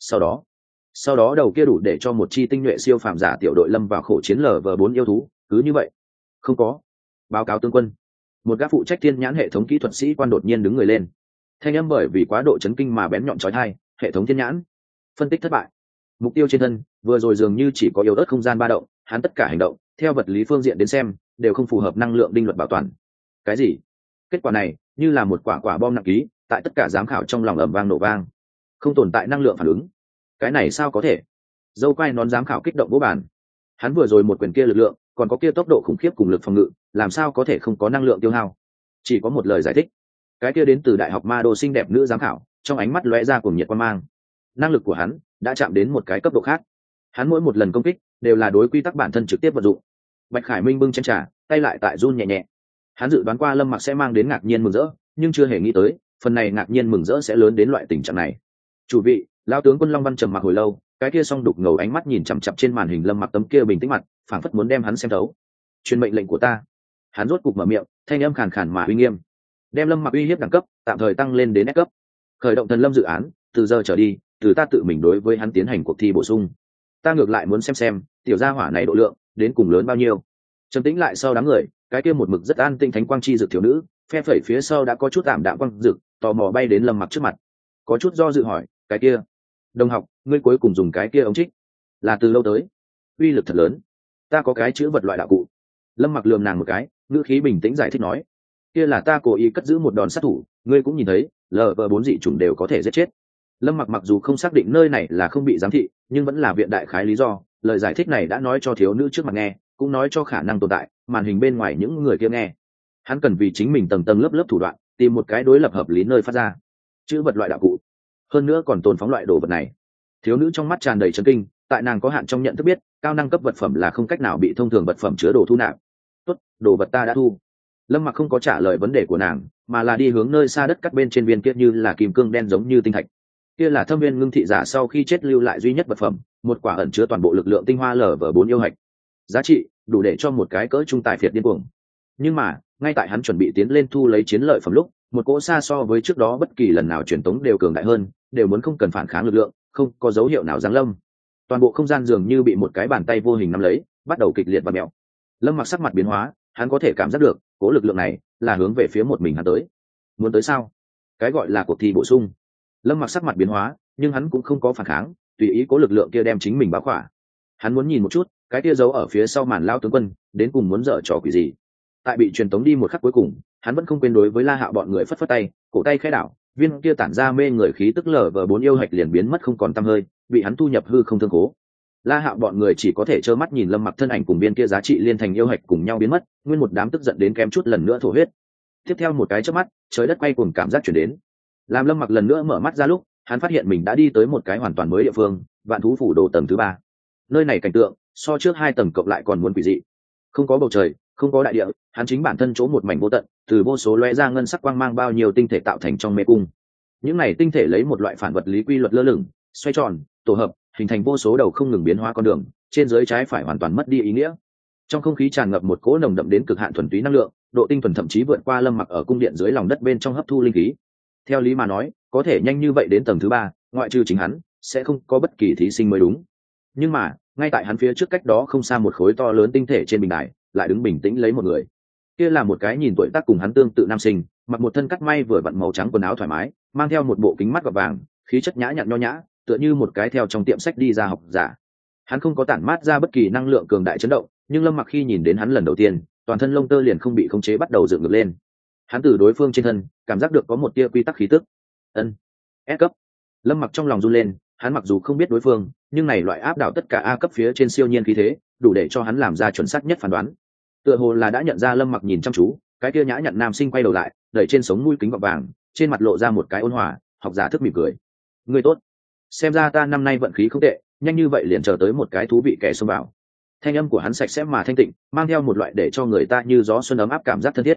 Sau đó đầu kia đủ để cho một chi tinh nhuệ siêu phàm giả tiểu đội lâm vào khổ chiến LV4 yêu thú, cứ như vậy. Không có. Báo cáo tướng quân. Một gã phụ trách thiên nhãn hệ thống kỹ thuật sĩ quan đột nhiên đứng người lên. Thanh âm bởi vì quá độ chấn kinh mà bén nhọn chói tai, hệ thống thiên nhãn. Phân tích thất bại. Mục tiêu trên thân, vừa rồi dường như chỉ có yếu ớt không gian ba động, hắn tất cả hành động, theo vật lý phương diện đến xem, đều không phù hợp năng lượng định luật bảo toàn. Cái gì? Kết quả này, như là một quả bom nặng ký, tại tất cả giám khảo trong lòng ầm vang nổ vang. Không tồn tại năng lượng phản ứng. Cái này sao có thể? Dâu quai nón giám khảo kích động vỗ bàn. Hắn vừa rồi một quyền kia lực lượng, còn có kia tốc độ khủng khiếp cùng lực phòng ngự, làm sao có thể không có năng lượng tiêu hao? Chỉ có một lời giải thích. Cái kia đến từ đại học ma đô xinh đẹp nữ giám khảo, trong ánh mắt lóe ra cuồng nhiệt quan mang. Năng lực của hắn đã chạm đến một cái cấp độ khác. Hắn mỗi một lần công kích đều là đối quy tắc bản thân trực tiếp vận dụng. Bạch Khải Minh bưng chén trà, tay lại tại run nhẹ nhẹ. Hắn dự đoán qua Lâm Mặc sẽ mang đến ngạc nhiên mừng rỡ, nhưng chưa hề nghĩ tới phần này ngạc nhiên mừng rỡ sẽ lớn đến loại tình trạng này. Chủ vị, lão tướng quân Long Văn trầm mặc hồi lâu, cái kia song đục ngầu ánh mắt nhìn chằm chằm trên màn hình Lâm Mặc tấm kia bình tĩnh mặt, phảng phất muốn đem hắn xem thấu. Truyền mệnh lệnh của ta. Hắn rốt cục mở miệng, thanh âm khàn khàn mà uy nghiêm. Đem Lâm Mặc uy hiếp đẳng cấp tạm thời tăng lên đến S cấp. Khởi động thần lâm dự án, từ giờ trở đi, từ ta tự mình đối với hắn tiến hành cuộc thi bổ sung. Ta ngược lại muốn xem tiểu gia hỏa này độ lượng đến cùng lớn bao nhiêu. Trầm tĩnh lại sau đám người, cái kia một mực rất an tinh thánh quang chi dược thiếu nữ, phe phẩy phía sau đã có chút tạm đạm quang dược, tò mò bay đến Lâm Mặc trước mặt. Có chút do dự hỏi, cái kia, đồng học, ngươi cuối cùng dùng cái kia ống trích, là từ lâu tới? Uy lực thật lớn. Ta có cái chữ vật loại đạo cụ. Lâm Mặc lườm nàng một cái, ngữ khí bình tĩnh giải thích nói, kia là ta cố ý cất giữ một đòn sát thủ, ngươi cũng nhìn thấy, LV4 dị chủng đều có thể giết chết. Lâm Mặc mặc dù không xác định nơi này là không bị giám thị, nhưng vẫn là viện đại khái lý do, lời giải thích này đã nói cho thiếu nữ trước mặt nghe, cũng nói cho khả năng tồn tại màn hình bên ngoài những người kia nghe. Hắn cần vì chính mình tầng tầng lớp lớp thủ đoạn, tìm một cái đối lập hợp lý nơi phát ra chữ vật loại đạo cụ, hơn nữa còn tồn phóng loại đồ vật này. Thiếu nữ trong mắt tràn đầy chấn kinh, tại nàng có hạn trong nhận thức biết, cao năng cấp vật phẩm là không cách nào bị thông thường vật phẩm chứa đồ thu nạp. Tốt, đồ vật ta đã thu. Lâm Mặc không có trả lời vấn đề của nàng, mà là đi hướng nơi xa đất cắt bên trên viên kia như là kim cương đen giống như tinh thạch. Kia là thâm viên ngưng thị giả sau khi chết lưu lại duy nhất vật phẩm, một quả ẩn chứa toàn bộ lực lượng tinh hoa LV4 yêu hạch. Giá trị đủ để cho một cái cỡ trung tài phiệt điên cuồng. Nhưng mà, ngay tại hắn chuẩn bị tiến lên thu lấy chiến lợi phẩm lúc, một cỗ xa so với trước đó bất kỳ lần nào truyền tống đều cường đại hơn, đều muốn không cần phản kháng lực lượng, không có dấu hiệu nào giáng lâm. Toàn bộ không gian dường như bị một cái bàn tay vô hình nắm lấy, bắt đầu kịch liệt và mèo. Lâm Mặc sắc mặt biến hóa, hắn có thể cảm giác được, cỗ lực lượng này là hướng về phía một mình hắn tới. Muốn tới sao? Cái gọi là cuộc thi bổ sung. Lâm Mặc sắc mặt biến hóa, nhưng hắn cũng không có phản kháng, tùy ý cỗ lực lượng kia đem chính mình bao khỏa. Hắn muốn nhìn một chút, cái kia giấu ở phía sau màn lao tướng quân, đến cùng muốn dở trò quỷ gì. Tại bị truyền tống đi một khắc cuối cùng, hắn vẫn không quên đối với La Hạo bọn người phất phất tay, cổ tay khẽ đảo, viên kia tản ra mê người khí tức LV4 yêu hạch liền biến mất không còn tăm hơi, bị hắn thu nhập hư không thương cố. La Hạo bọn người chỉ có thể trơ mắt nhìn Lâm Mặc thân ảnh cùng viên kia giá trị liên thành yêu hạch cùng nhau biến mất, nguyên một đám tức giận đến kém chút lần nữa thổ huyết. Tiếp theo một cái chớp mắt, trời đất quay cuồng cảm giác chuyển đến. Làm Lâm Mặc lần nữa mở mắt ra lúc, hắn phát hiện mình đã đi tới một cái hoàn toàn mới địa phương, Vạn thú phủ đồ tầng thứ 3. Nơi này cảnh tượng so trước 2 tầng cộng lại còn muốn quỷ dị. Không có bầu trời, không có đại địa, hắn chính bản thân chỗ một mảnh vô tận, từ vô số lóe ra ngân sắc quang mang bao nhiêu tinh thể tạo thành trong mê cung. Những này tinh thể lấy một loại phản vật lý quy luật lơ lửng, xoay tròn, tổ hợp, hình thành vô số đầu không ngừng biến hóa con đường, trên dưới trái phải hoàn toàn mất đi ý nghĩa. Trong không khí tràn ngập một cỗ nồng đậm đến cực hạn thuần túy năng lượng, độ tinh thuần thậm chí vượt qua Lâm Mặc ở cung điện dưới lòng đất bên trong hấp thu linh khí. Theo lý mà nói, có thể nhanh như vậy đến tầng thứ 3, ngoại trừ chính hắn, sẽ không có bất kỳ thí sinh mới đúng. Nhưng mà, ngay tại hắn phía trước cách đó không xa một khối to lớn tinh thể trên bình đài, lại đứng bình tĩnh lấy một người. Kia là một cái nhìn tuổi tác cùng hắn tương tự nam sinh, mặc một thân cắt may vừa vặn màu trắng quần áo thoải mái, mang theo một bộ kính mắt gọt vàng, khí chất nhã nhặn nho nhã, tựa như một cái theo trong tiệm sách đi ra học giả. Hắn không có tản mát ra bất kỳ năng lượng cường đại chấn động, nhưng Lâm Mặc khi nhìn đến hắn lần đầu tiên, toàn thân lông tơ liền không bị khống chế bắt đầu dựng ngược lên. Hắn từ đối phương trên thân cảm giác được có một tia quy tắc khí tức. Ân, S cấp. Lâm Mặc trong lòng run lên, hắn mặc dù không biết đối phương, nhưng này loại áp đảo tất cả A cấp phía trên siêu nhiên khí thế, đủ để cho hắn làm ra chuẩn xác nhất phán đoán. Tựa hồ là đã nhận ra Lâm Mặc nhìn chăm chú, cái kia nhã nhặn nam sinh quay đầu lại, đẩy trên sống mũi kính gọt vàng, trên mặt lộ ra một cái ôn hòa, học giả thức mỉm cười. Người tốt, xem ra ta năm nay vận khí không tệ, nhanh như vậy liền chờ tới một cái thú vị kẻ xông vào. Thanh âm của hắn sạch sẽ mà thanh tịnh, mang theo một loại để cho người ta như gió xuân ấm áp cảm giác thân thiết.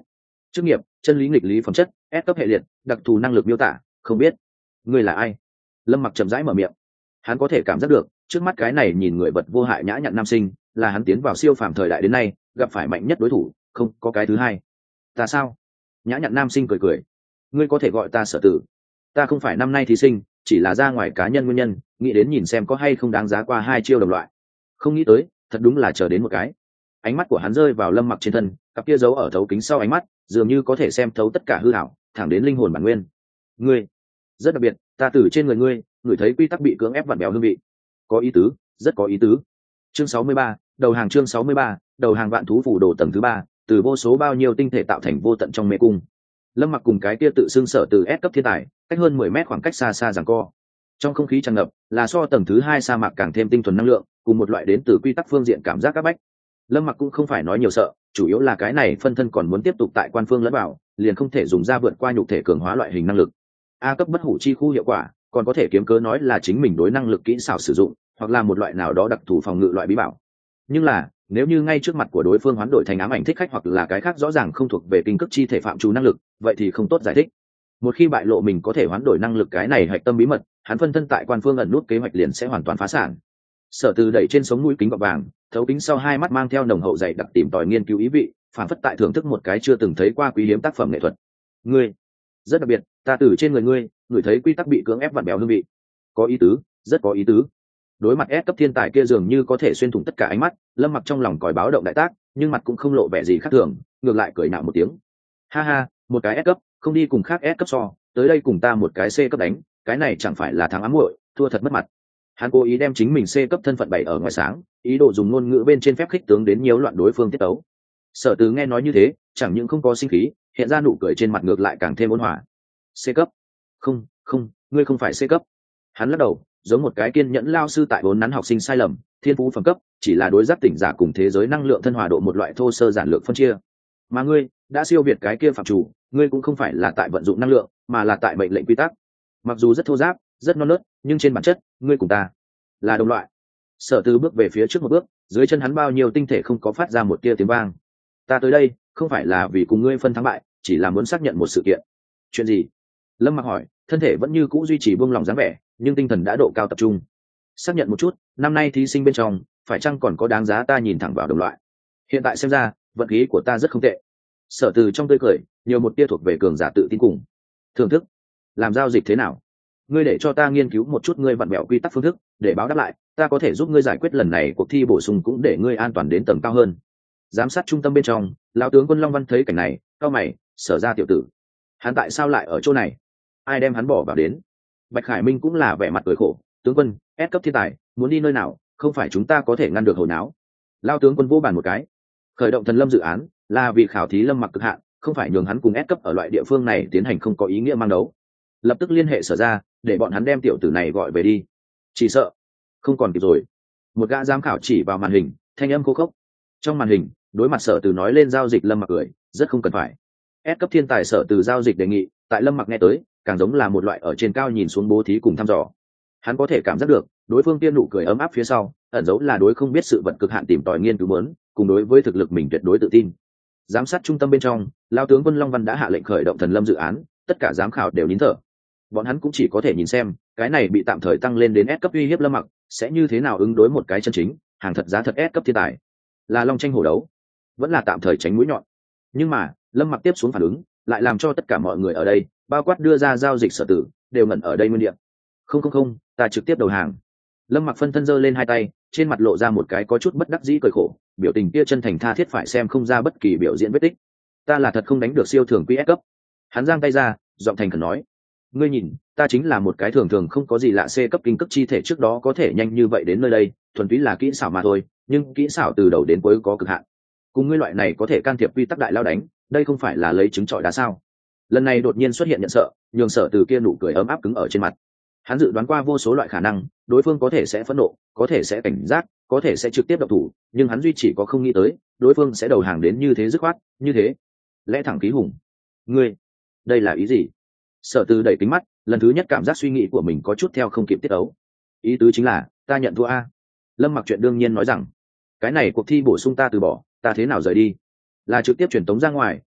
Chức nghiệp chân lý nghịch lý phẩm chất S cấp hệ liệt, đặc thù năng lực miêu tả không biết. Ngươi là ai? Lâm Mặc chậm rãi mở miệng. Hắn có thể cảm giác được trước mắt cái này nhìn người vật vô hại nhã nhặn nam sinh là hắn tiến vào siêu phàm thời đại đến nay gặp phải mạnh nhất đối thủ, không có cái thứ hai. Ta sao? Nhã nhặn nam sinh cười cười. Ngươi có thể gọi ta Sở Tử. Ta không phải năm nay thí sinh, chỉ là ra ngoài cá nhân nguyên nhân, nghĩ đến nhìn xem có hay không đáng giá qua 2 chiêu đồng loại. Không nghĩ tới, thật đúng là chờ đến một cái. Ánh mắt của hắn rơi vào Lâm Mặc trên thân, cặp kia giấu ở thấu kính sau ánh mắt dường như có thể xem thấu tất cả hư ảo, thẳng đến linh hồn bản nguyên. Ngươi rất đặc biệt, ta từ trên người ngươi ngửi thấy quy tắc bị cưỡng ép vặn bèo hương vị. Có ý tứ, rất có ý tứ. Chương 63, đầu hàng. Chương 63, đầu hàng. Vạn thú phủ đồ tầng thứ 3, từ vô số bao nhiêu tinh thể tạo thành vô tận trong mê cung. Lâm Mặc cùng cái kia tự xưng Sở Từ S cấp thiên tài cách hơn 10 mét khoảng cách xa xa giằng co. Trong không khí tràn ngập là so tầng thứ 2 sa mạc càng thêm tinh thuần năng lượng, cùng một loại đến từ quy tắc phương diện cảm giác các bách. Lâm Mặc cũng không phải nói nhiều sợ, chủ yếu là cái này phân thân còn muốn tiếp tục tại quan phương lẫn vào, liền không thể dùng ra vượt qua nhục thể cường hóa loại hình năng lực. A cấp bất hủ chi khu hiệu quả, còn có thể kiếm cớ nói là chính mình đối năng lực kỹ xảo sử dụng, hoặc là một loại nào đó đặc thù phòng ngự loại bí bảo. Nhưng là, nếu như ngay trước mặt của đối phương hoán đổi thành ám ảnh thích khách hoặc là cái khác rõ ràng không thuộc về kinh cực chi thể phạm trù năng lực, vậy thì không tốt giải thích. Một khi bại lộ mình có thể hoán đổi năng lực cái này hạch tâm bí mật, hắn phân thân tại quan phương ẩn nút kế hoạch liền sẽ hoàn toàn phá sản. Sở Từ đẩy trên sống mũi kính gọt vàng, thấu kính sau hai mắt mang theo nồng hậu dày đặc tìm tòi nghiên cứu ý vị, phản phất tại thưởng thức một cái chưa từng thấy qua quý hiếm tác phẩm nghệ thuật. Ngươi rất đặc biệt, ta từ trên người ngươi ngửi thấy quy tắc bị cưỡng ép vặn bèo hương vị. Có ý tứ, rất có ý tứ. Đối mặt S cấp thiên tài kia dường như có thể xuyên thủng tất cả ánh mắt, Lâm Mặc trong lòng còi báo động đại tác, nhưng mặt cũng không lộ vẻ gì khác thường, ngược lại cười nhạo một tiếng. Ha ha, một cái S cấp, không đi cùng khác S cấp so, tới đây cùng ta một cái C cấp đánh, cái này chẳng phải là thắng ám muội, thua thật mất mặt. Hắn cố ý đem chính mình C cấp thân phận bày ở ngoài sáng, ý đồ dùng ngôn ngữ bên trên phép khích tướng đến nhiễu loạn đối phương tiết tấu. Sở Từ nghe nói như thế, chẳng những không có sinh khí, hiện ra nụ cười trên mặt ngược lại càng thêm ôn hòa. C cấp? Không, không, ngươi không phải C cấp. Hắn lắc đầu, giống một cái kiên nhẫn lao sư tại vốn nắn học sinh sai lầm, thiên phú phẩm cấp chỉ là đối giác tỉnh giả cùng thế giới năng lượng thân hòa độ một loại thô sơ giản lược phân chia. Mà ngươi đã siêu việt cái kia phạm chủ, ngươi cũng không phải là tại vận dụng năng lượng, mà là tại mệnh lệnh quy tắc. Mặc dù rất thô giáp, rất non nớt, nhưng trên bản chất, ngươi cùng ta là đồng loại. Sở Từ bước về phía trước một bước, dưới chân hắn bao nhiêu tinh thể không có phát ra một tia tiếng vang. Ta tới đây, không phải là vì cùng ngươi phân thắng bại, chỉ là muốn xác nhận một sự kiện. Chuyện gì? Lâm Mặc hỏi, thân thể vẫn như cũ duy trì buông lỏng dáng vẻ, nhưng tinh thần đã độ cao tập trung. Xác nhận một chút, năm nay thí sinh bên trong, phải chăng còn có đáng giá ta nhìn thẳng vào đồng loại? Hiện tại xem ra, vận khí của ta rất không tệ. Sở Từ trong tươi cười, nhiều một tia thuộc về cường giả tự tin cùng thưởng thức. Làm giao dịch thế nào? Ngươi để cho ta nghiên cứu một chút ngươi vặn mẹo quy tắc phương thức, để báo đáp lại, ta có thể giúp ngươi giải quyết lần này cuộc thi bổ sung cũng để ngươi an toàn đến tầng cao hơn. Giám sát trung tâm bên trong, lão tướng quân Long Văn thấy cảnh này, cau mày, Sở ra tiểu tử, hắn tại sao lại ở chỗ này? Ai đem hắn bỏ vào đến? Bạch Khải Minh cũng là vẻ mặt cười khổ, tướng quân, S cấp thiên tài, muốn đi nơi nào, không phải chúng ta có thể ngăn được hồi náo. Lão tướng quân vô bàn một cái, khởi động thần lâm dự án là vì khảo thí Lâm Mặc cực hạn, không phải nhường hắn cùng S cấp ở loại địa phương này tiến hành không có ý nghĩa mang đấu. Lập tức liên hệ Sở ra, để bọn hắn đem tiểu tử này gọi về đi. Chỉ sợ không còn kịp rồi. Một gã giám khảo chỉ vào màn hình, thanh âm khô khốc. Trong màn hình, đối mặt Sở Từ nói lên giao dịch, Lâm Mặc cười, rất không cần phải. S cấp thiên tài Sở Từ giao dịch đề nghị, tại Lâm Mặc nghe tới, càng giống là một loại ở trên cao nhìn xuống bố thí cùng thăm dò. Hắn có thể cảm giác được, đối phương tiên nụ cười ấm áp phía sau, ẩn dấu là đối không biết sự vật cực hạn tìm tòi nghiên cứu muốn, cùng đối với thực lực mình tuyệt đối tự tin. Giám sát trung tâm bên trong, lão tướng quân Long Văn đã hạ lệnh khởi động thần lâm dự án, tất cả giám khảo đều nín thở. Bọn hắn cũng chỉ có thể nhìn xem, cái này bị tạm thời tăng lên đến S cấp uy hiếp Lâm Mặc, sẽ như thế nào ứng đối một cái chân chính, hàng thật giá thật S cấp thiên tài. Là long tranh hổ đấu, vẫn là tạm thời tránh mũi nhọn. Nhưng mà, Lâm Mặc tiếp xuống phản ứng, lại làm cho tất cả mọi người ở đây, bao quát đưa ra giao dịch Sở Tử, đều ngẩn ở đây nguyên địa. Không, ta trực tiếp đầu hàng. Lâm Mặc phân thân giơ lên hai tay, trên mặt lộ ra một cái có chút bất đắc dĩ cười khổ, biểu tình kia chân thành tha thiết phải xem không ra bất kỳ biểu diễn vết tích. Ta là thật không đánh được siêu thường quy S cấp. Hắn giang tay ra, giọng thành khẩn nói, ngươi nhìn, ta chính là một cái thường thường không có gì lạ C cấp kinh cấp chi thể, trước đó có thể nhanh như vậy đến nơi đây, thuần túy là kỹ xảo mà thôi, nhưng kỹ xảo từ đầu đến cuối có cực hạn. Cùng ngươi loại này có thể can thiệp quy tắc đại lao đánh, đây không phải là lấy trứng trọi đá sao? Lần này đột nhiên xuất hiện nhận sợ, nhường Sở Từ kia nụ cười ấm áp cứng ở trên mặt. Hắn dự đoán qua vô số loại khả năng, đối phương có thể sẽ phẫn nộ, có thể sẽ cảnh giác, có thể sẽ trực tiếp động thủ, nhưng hắn duy chỉ có không nghĩ tới, đối phương sẽ đầu hàng đến như thế dứt khoát, như thế lẽ thẳng khí hùng. Ngươi, đây là ý gì? Sở Từ đẩy kính mắt, lần thứ nhất cảm giác suy nghĩ của mình có chút theo không kịp tiết ấu. Ý tứ chính là, ta nhận thua a. Lâm Mặc chuyện đương nhiên nói rằng, cái này cuộc thi bổ sung ta từ bỏ, ta thế nào rời đi? Là trực tiếp truyền tống ra ngoài,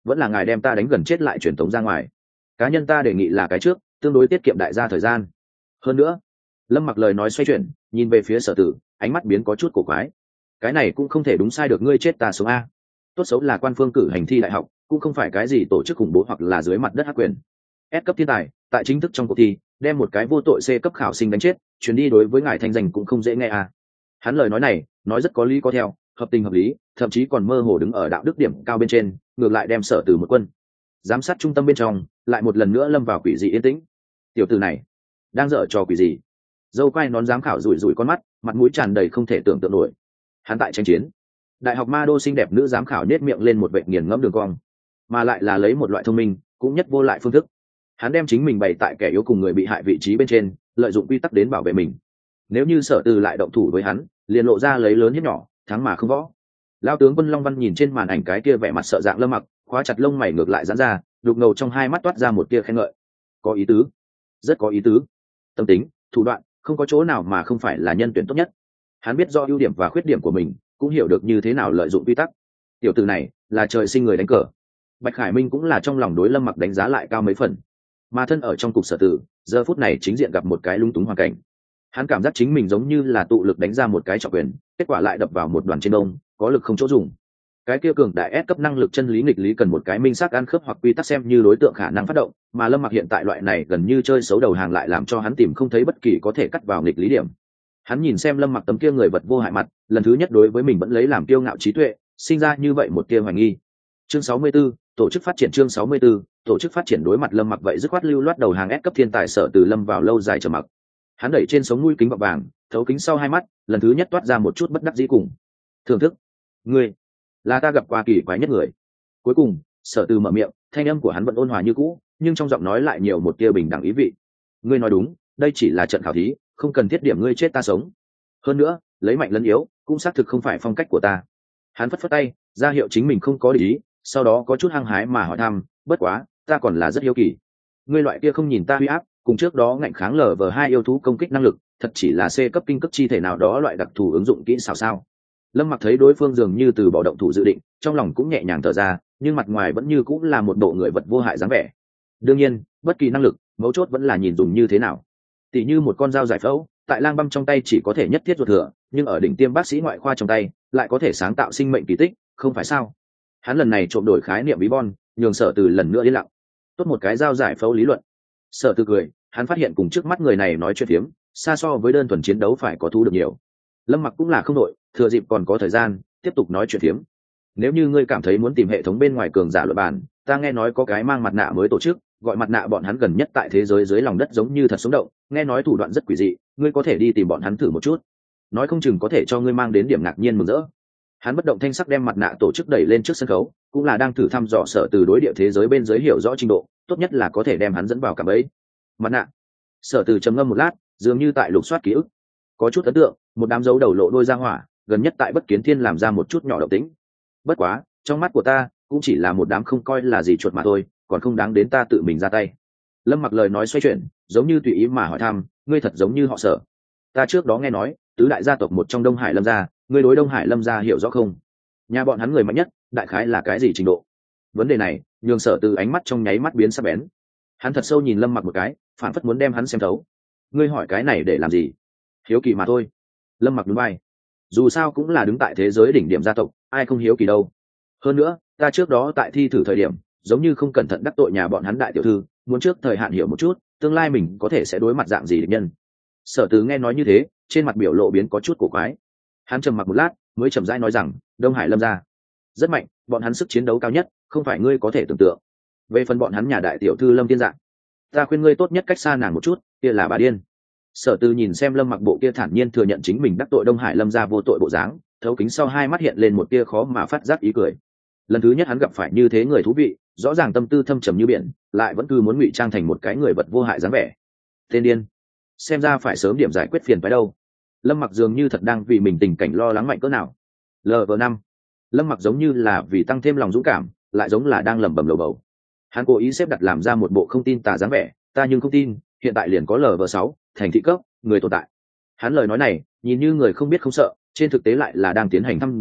vẫn là ngài đem ta đánh gần chết lại truyền tống ra ngoài. Cá nhân ta đề nghị là cái trước, tương đối tiết kiệm đại gia thời gian. Hơn nữa, Lâm Mặc lời nói xoay chuyển, nhìn về phía Sở Tử, ánh mắt biến có chút cổ quái. Cái này cũng không thể đúng sai được, ngươi chết ta sống a. Tốt xấu là quan phương cử hành thi đại học, cũng không phải cái gì tổ chức khủng bố hoặc là dưới mặt đất hắc quyền. S cấp thiên tài, tại chính thức trong cuộc thi, đem một cái vô tội C cấp khảo sinh đánh chết, chuyến đi đối với ngài thanh danh cũng không dễ nghe à. Hắn lời nói này, nói rất có lý có theo, hợp tình hợp lý, thậm chí còn mơ hồ đứng ở đạo đức điểm cao bên trên, ngược lại đem Sở Tử một quân. Giám sát trung tâm bên trong, lại một lần nữa lâm vào quỷ dị yên tĩnh. Tiểu tử này, đang dở trò quỷ gì? Dâu quai nón giám khảo rủi rủi con mắt, mặt mũi tràn đầy không thể tưởng tượng nổi. Hắn tại tranh chiến. Đại học Ma Đô xinh đẹp nữ giám khảo nết miệng lên một vệt nghiền ngẫm đường cong, mà lại là lấy một loại thông minh, cũng nhất vô lại phương thức. Hắn đem chính mình bày tại kẻ yếu cùng người bị hại vị trí bên trên, lợi dụng quy tắc đến bảo vệ mình. Nếu như Sở Từ lại động thủ với hắn, liền lộ ra lấy lớn hiếp nhỏ, thắng mà không võ. Lao tướng Quân Long Văn nhìn trên màn ảnh cái kia vẻ mặt sợ dạng Lâm Mặc, khóa chặt lông mày ngược lại giãn ra, đục ngầu trong hai mắt toát ra một tia khen ngợi. Có ý tứ, rất có ý tứ. Tâm tính, thủ đoạn, không có chỗ nào mà không phải là nhân tuyển tốt nhất. Hắn biết do ưu điểm và khuyết điểm của mình, cũng hiểu được như thế nào lợi dụng quy tắc. Tiểu tử này là trời sinh người đánh cờ. Bạch Khải Minh cũng là trong lòng đối Lâm Mặc đánh giá lại cao mấy phần. Mà thân ở trong cục Sở Tử, giờ phút này chính diện gặp một cái lung túng hoàn cảnh. Hắn cảm giác chính mình giống như là tụ lực đánh ra một cái trọng quyền, kết quả lại đập vào một đoàn trên đông, có lực không chỗ dùng. Cái kia cường đại S cấp năng lực chân lý nghịch lý cần một cái minh xác ăn khớp hoặc quy tắc xem như đối tượng khả năng phát động, mà Lâm Mặc hiện tại loại này gần như chơi xấu đầu hàng lại làm cho hắn tìm không thấy bất kỳ có thể cắt vào nghịch lý điểm. Hắn nhìn xem Lâm Mặc tấm kia người vật vô hại mặt, lần thứ nhất đối với mình vẫn lấy làm kiêu ngạo trí tuệ, sinh ra như vậy một tia hoài nghi. Chương 64, tổ chức phát triển. Chương 64, tổ chức phát triển. Đối mặt Lâm Mặc vậy dứt khoát lưu loát đầu hàng S cấp thiên tài Sở Từ lâm vào lâu dài trầm mặc. Hắn đẩy trên sống mũi kính bạc vàng, thấu kính sau hai mắt, lần thứ nhất toát ra một chút bất đắc dĩ cùng thưởng thức. Ngươi là ta gặp qua kỳ quái nhất người. Cuối cùng, Sở Từ mở miệng, thanh âm của hắn vẫn ôn hòa như cũ, nhưng trong giọng nói lại nhiều một tia bình đẳng ý vị. Ngươi nói đúng, đây chỉ là trận khảo thí, không cần thiết điểm ngươi chết ta sống. Hơn nữa, lấy mạnh lẫn yếu, cũng xác thực không phải phong cách của ta. Hắn phất phất tay, ra hiệu chính mình không có để ý, sau đó có chút hăng hái mà hỏi thăm, bất quá, ta còn là rất hiếu kỳ. Ngươi loại kia không nhìn ta huy áp, cùng trước đó ngạnh kháng LV2 yêu thú công kích năng lực, thật chỉ là C cấp kinh cấp chi thể nào đó loại đặc thù ứng dụng kỹ xảo sao? Lâm Mặc thấy đối phương dường như từ bỏ động thủ dự định, trong lòng cũng nhẹ nhàng thở ra, nhưng mặt ngoài vẫn như cũng là một bộ người vật vô hại dáng vẻ. Đương nhiên, bất kỳ năng lực, mấu chốt vẫn là nhìn dùng như thế nào. Tỷ như một con dao giải phẫu, tại Lang Băm trong tay chỉ có thể nhất thiết ruột thừa, nhưng ở đỉnh tiêm bác sĩ ngoại khoa trong tay, lại có thể sáng tạo sinh mệnh kỳ tích, không phải sao? Hắn lần này trộm đổi khái niệm bí bon, nhường Sở Từ lần nữa yên lặng. Tốt một cái dao giải phẫu lý luận. Sở Từ cười, hắn phát hiện cùng trước mắt người này nói chuyện phiếm, xa so với đơn thuần chiến đấu phải có thu được nhiều. Lâm Mặc cũng là không đội, thừa dịp còn có thời gian, tiếp tục nói chuyện phiếm. Nếu như ngươi cảm thấy muốn tìm hệ thống bên ngoài cường giả luận bàn, ta nghe nói có cái mang mặt nạ mới tổ chức, gọi mặt nạ bọn hắn gần nhất tại thế giới dưới lòng đất giống như thật sống động, nghe nói thủ đoạn rất quỷ dị, ngươi có thể đi tìm bọn hắn thử một chút, nói không chừng có thể cho ngươi mang đến điểm ngạc nhiên mừng rỡ. Hắn bất động thanh sắc đem mặt nạ tổ chức đẩy lên trước sân khấu, cũng là đang thử thăm dò Sở Từ đối địa thế giới bên dưới hiểu rõ trình độ, tốt nhất là có thể đem hắn dẫn vào cả bẫy. Mặt nạ. Sở Từ trầm ngâm một lát, dường như tại lục soát ký ức, có chút ấn tượng, một đám dấu đầu lộ đôi ra hỏa, gần nhất tại Bất Kiến Thiên làm ra một chút nhỏ động tĩnh. Bất quá, trong mắt của ta, cũng chỉ là một đám không coi là gì chuột mà thôi, còn không đáng đến ta tự mình ra tay. Lâm Mặc lời nói xoay chuyển, giống như tùy ý mà hỏi thăm, ngươi thật giống như họ Sở. Ta trước đó nghe nói, tứ đại gia tộc một trong Đông Hải Lâm gia, ngươi đối Đông Hải Lâm gia hiểu rõ không? Nhà bọn hắn người mạnh nhất, đại khái là cái gì trình độ? Vấn đề này, nhường Sở Từ ánh mắt trong nháy mắt biến sắc bén. Hắn thật sâu nhìn Lâm Mặc một cái, phản phất muốn đem hắn xem thấu. Ngươi hỏi cái này để làm gì? Hiếu kỳ mà thôi. Lâm Mặc nhún vai. Dù sao cũng là đứng tại thế giới đỉnh điểm gia tộc, ai không hiếu kỳ đâu. Hơn nữa, ta trước đó tại thi thử thời điểm, giống như không cẩn thận đắc tội nhà bọn hắn đại tiểu thư, muốn trước thời hạn hiểu một chút, tương lai mình có thể sẽ đối mặt dạng gì địch nhân. Sở Từ nghe nói như thế, trên mặt biểu lộ biến có chút cổ quái. Hắn trầm mặc một lát, mới chậm rãi nói rằng, Đông Hải Lâm gia rất mạnh, bọn hắn sức chiến đấu cao nhất, không phải ngươi có thể tưởng tượng. Về phần bọn hắn nhà đại tiểu thư Lâm Thiên Dạng, ta khuyên ngươi tốt nhất cách xa nàng một chút, kia là bà điên. Sở Từ nhìn xem Lâm Mặc bộ kia thản nhiên thừa nhận chính mình đắc tội Đông Hải Lâm gia vô tội bộ dáng, thấu kính sau hai mắt hiện lên một tia khó mà phát giác ý cười. Lần thứ nhất hắn gặp phải như thế người thú vị, rõ ràng tâm tư thâm trầm như biển, lại vẫn cứ muốn ngụy trang thành một cái người vật vô hại dáng vẻ. Tên điên, xem ra phải sớm điểm giải quyết phiền phải đâu. Lâm Mặc dường như thật đang vì mình tình cảnh lo lắng mạnh cỡ nào. LV5. Lâm Mặc giống như là vì tăng thêm lòng dũng cảm, lại giống là đang lẩm bẩm lầu bầu. Hắn cố ý xếp đặt làm ra một bộ không tin tà dáng vẻ, ta nhưng không tin, hiện tại liền có LV6, thành thị cấp, người tồn tại. Hắn lời nói này, nhìn như người không biết không sợ, trên thực tế lại là đang tiến hành thăm dò,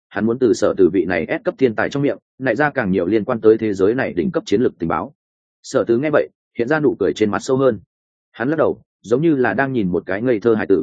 hắn muốn từ Sở Từ vị này ép cấp thiên tài trong miệng nại ra càng nhiều liên quan tới thế giới này đỉnh cấp chiến lược tình báo. Sở Từ nghe vậy hiện ra nụ cười trên mặt sâu hơn, hắn lắc đầu giống như là đang nhìn một cái ngây thơ hài tử.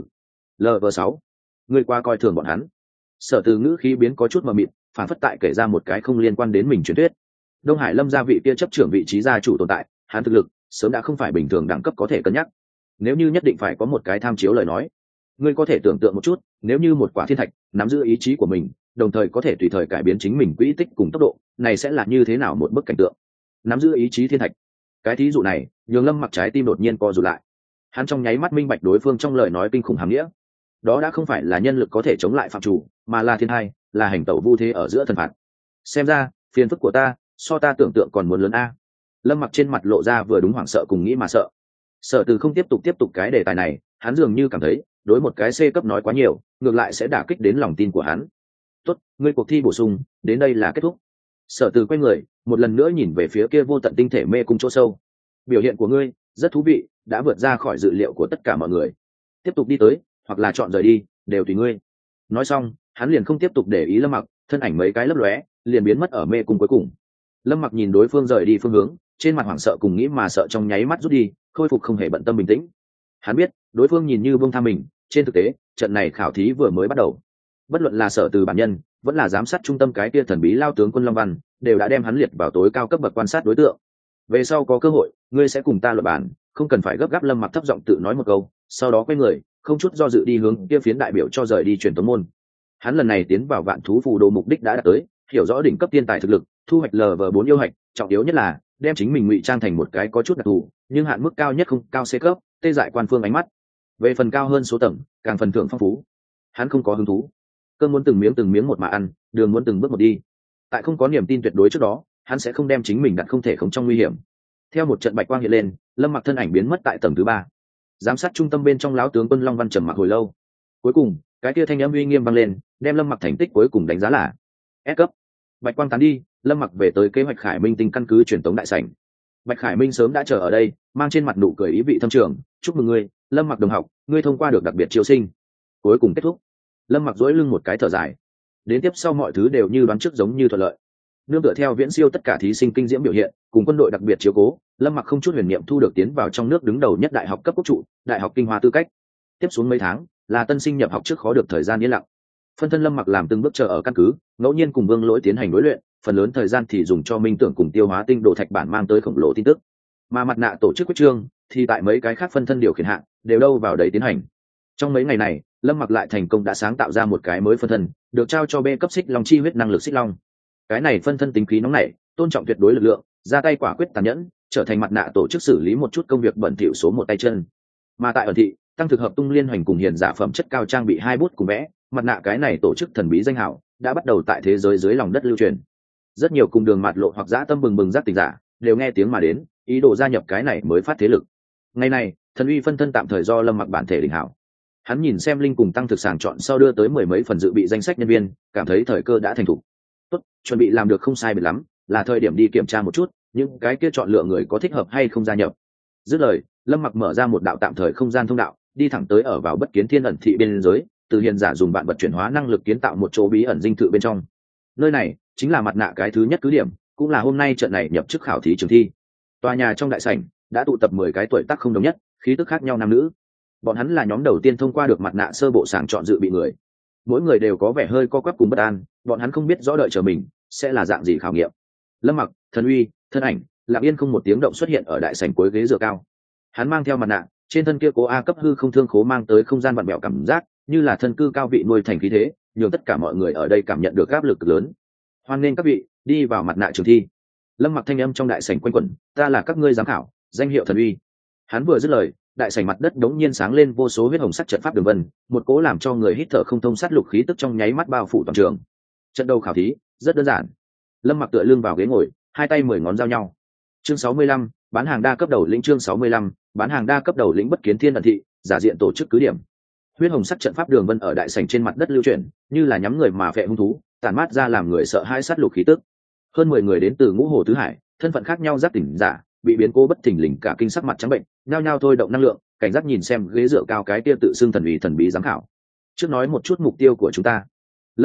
LV6, ngươi qua coi thường bọn hắn. Sở Từ ngữ khí biến có chút mờ mịt, phản phất tại kể ra một cái không liên quan đến mình truyền thuyết. Đông Hải Lâm gia vị kia chấp trưởng vị trí gia chủ tồn tại, hắn thực lực sớm đã không phải bình thường đẳng cấp có thể cân nhắc. Nếu như nhất định phải có một cái tham chiếu lời nói, ngươi có thể tưởng tượng một chút, nếu như một quả thiên thạch nắm giữ ý chí của mình, đồng thời có thể tùy thời cải biến chính mình quỹ tích cùng tốc độ, này sẽ là như thế nào một bức cảnh tượng. Nắm giữ ý chí thiên thạch, cái thí dụ này nhường Lâm Mặc trái tim đột nhiên co rụt lại. Hắn trong nháy mắt minh bạch đối phương trong lời nói kinh khủng hàm nghĩa. Đó đã không phải là nhân lực có thể chống lại phạm chủ, mà là thiên hai, là hành tẩu vu thế ở giữa thần phạt. Xem ra phiền phức của ta so ta tưởng tượng còn muốn lớn a. Lâm Mặc trên mặt lộ ra vừa đúng hoảng sợ cùng nghĩ mà sợ. Sở Từ không tiếp tục cái đề tài này, hắn dường như cảm thấy đối một cái C cấp nói quá nhiều, ngược lại sẽ đả kích đến lòng tin của hắn. Tốt, ngươi cuộc thi bổ sung đến đây là kết thúc. Sở Từ quay người một lần nữa nhìn về phía kia vô tận tinh thể mê cung chỗ sâu. Biểu hiện của ngươi rất thú vị, đã vượt ra khỏi dự liệu của tất cả mọi người. Tiếp tục đi tới hoặc là chọn rời đi đều tùy ngươi. Nói xong hắn liền không tiếp tục để ý Lâm Mặc, thân ảnh mấy cái lấp lóe liền biến mất ở mê cung cuối cùng. Lâm Mặc nhìn đối phương rời đi phương hướng, trên mặt hoảng sợ cùng nghĩ mà sợ trong nháy mắt rút đi, khôi phục không hề bận tâm bình tĩnh. Hắn biết đối phương nhìn như buông tha mình, trên thực tế trận này khảo thí vừa mới bắt đầu. Bất luận là Sở Từ bản nhân vẫn là giám sát trung tâm cái kia thần bí lao tướng quân Long Văn, đều đã đem hắn liệt vào tối cao cấp bậc quan sát đối tượng. Về sau có cơ hội ngươi sẽ cùng ta luận bàn, không cần phải gấp gáp. Lâm Mặc thấp giọng tự nói một câu, sau đó quay người không chút do dự đi hướng kia phiến đại biểu cho rời đi truyền tống môn. Hắn lần này tiến vào Vạn Thú Phù Đồ mục đích đã đạt tới, hiểu rõ đỉnh cấp tiên tài thực lực, thu hoạch LV4 yêu hạch, trọng yếu nhất là đem chính mình ngụy trang thành một cái có chút đặc thù nhưng hạn mức cao nhất không cao C cấp, tê dại quan phương ánh mắt. Về phần cao hơn số tầng, càng phần thưởng phong phú, hắn không có hứng thú. Cơm muốn từng miếng một mà ăn, đường muốn từng bước một đi. Tại không có niềm tin tuyệt đối trước đó, hắn sẽ không đem chính mình đặt không thể không trong nguy hiểm. Theo một trận bạch quang hiện lên, Lâm Mặc thân ảnh biến mất tại tầng thứ 3. Giám sát trung tâm bên trong lão tướng quân Long Văn trầm mặc hồi lâu. Cuối cùng cái kia thanh âm uy nghiêm vang lên, đem Lâm Mặc thành tích cuối cùng đánh giá là S cấp. Bạch quang tán đi, Lâm Mặc về tới kế hoạch Khải Minh tinh căn cứ truyền tống đại sảnh. Bạch Khải Minh sớm đã chờ ở đây, mang trên mặt nụ cười ý vị thâm trường. Chúc mừng ngươi, Lâm Mặc đồng học, ngươi thông qua được đặc biệt chiêu sinh. Cuối cùng kết thúc. Lâm Mặc duỗi lưng một cái thở dài. Đến tiếp sau mọi thứ đều như đoán trước, giống như thuận lợi. Nương tựa theo viễn siêu tất cả thí sinh kinh diễm biểu hiện, cùng quân đội đặc biệt chiếu cố, Lâm Mặc không chút huyền niệm thu được tiến vào trong nước đứng đầu nhất đại học cấp quốc trụ, Đại học Kinh Hoa tư cách. Tiếp xuống mấy tháng là tân sinh nhập học trước khó được thời gian yên lặng. Phân thân Lâm Mặc làm từng bước chờ ở căn cứ, ngẫu nhiên cùng Vương Lỗi tiến hành đối luyện, phần lớn thời gian thì dùng cho minh tưởng cùng tiêu hóa tinh độ thạch bản mang tới khổng lồ tin tức. Mà mặt nạ tổ chức quyết trương thì tại mấy cái khác phân thân điều khiển hạng đều đâu vào đấy tiến hành. Trong mấy ngày này, Lâm Mặc lại thành công đã sáng tạo ra một cái mới phân thân, được trao cho B cấp xích long chi huyết năng lực xích long. Cái này phân thân tính khí nóng nảy, tôn trọng tuyệt đối lực lượng, ra tay quả quyết tàn nhẫn, trở thành mặt nạ tổ chức xử lý một chút công việc bẩn thỉu số một tay chân. Mà tại ẩn thị, tăng thực hợp tung liên hoành cùng hiền giả phẩm chất cao trang bị 2 bút cùng vẽ, mặt nạ cái này tổ chức thần bí danh hảo đã bắt đầu tại thế giới dưới lòng đất lưu truyền. Rất nhiều cùng đường mạt lộ hoặc dã tâm bừng bừng giác tỉnh giả đều nghe tiếng mà đến, ý đồ gia nhập cái này mới phát thế lực. Ngày này, thần uy phân thân tạm thời do Lâm Mặc bản thể đỉnh hảo. Hắn nhìn xem linh cùng tăng thực sàng chọn sau đưa tới 10 mấy phần dự bị danh sách nhân viên, cảm thấy thời cơ đã thành thục. Tốt, chuẩn bị làm được không sai biệt lắm, là thời điểm đi kiểm tra một chút những cái kia chọn lựa người có thích hợp hay không gia nhập. Dứt lời, Lâm Mặc mở ra một đạo tạm thời không gian thông đạo, đi thẳng tới ở vào bất kiến thiên ẩn thị bên giới, từ hiền giả dùng bạn vật chuyển hóa năng lực kiến tạo một chỗ bí ẩn dinh thự bên trong. Nơi này chính là mặt nạ cái thứ nhất cứ điểm, cũng là hôm nay trận này nhập chức khảo thí trường thi. Tòa nhà trong đại sảnh đã tụ tập 10 cái tuổi tác không đồng nhất, khí tức khác nhau nam nữ. Bọn hắn là nhóm đầu tiên thông qua được mặt nạ sơ bộ sàng chọn dự bị người. Mỗi người đều có vẻ hơi co quắp cùng bất an, bọn hắn không biết rõ đợi chờ mình sẽ là dạng gì khảo nghiệm. Lâm Mặc, Thần Uy, thân ảnh lặng yên không một tiếng động xuất hiện ở đại sảnh cuối ghế dựa cao. Hắn mang theo mặt nạ, trên thân kia cố A cấp hư không thương khố mang tới không gian vặn vẹo cảm giác, như là thân cư cao vị nuôi thành khí thế, nhường tất cả mọi người ở đây cảm nhận được áp lực lớn. Hoan nghênh các vị đi vào mặt nạ trường thi. Lâm Mặc thanh âm trong đại sảnh quanh quẩn, ta là các ngươi giám khảo, danh hiệu Thần Uy. Hắn vừa dứt lời, đại sảnh mặt đất đống nhiên sáng lên vô số huyết hồng sắc trận pháp đường vân, một cố làm cho người hít thở không thông sát lục khí tức trong nháy mắt bao phủ toàn trường. Trận đầu khảo thí rất đơn giản. Lâm Mặc tựa lưng vào ghế ngồi, hai tay 10 ngón giao nhau. Chương 65, bán hàng đa cấp đầu lĩnh. Chương 65, bán hàng đa cấp đầu lĩnh. Bất kiến thiên ẩn thị, giả diện tổ chức cứ điểm. Huyết hồng sắc trận pháp đường vân ở đại sảnh trên mặt đất lưu chuyển, như là nhắm người mà phệ hung thú, tàn mát ra làm người sợ hãi sát lục khí tức. Hơn 10 người đến từ ngũ hồ tứ hải, thân phận khác nhau giác tỉnh giả, bị biến cố bất thình lình cả kinh sắc mặt trắng bệnh, nhao nhao thôi động năng lượng, cảnh giác nhìn xem ghế dựa cao cái kia tự xưng thần bí giám khảo. Trước nói một chút mục tiêu của chúng ta. Lâm Mặc,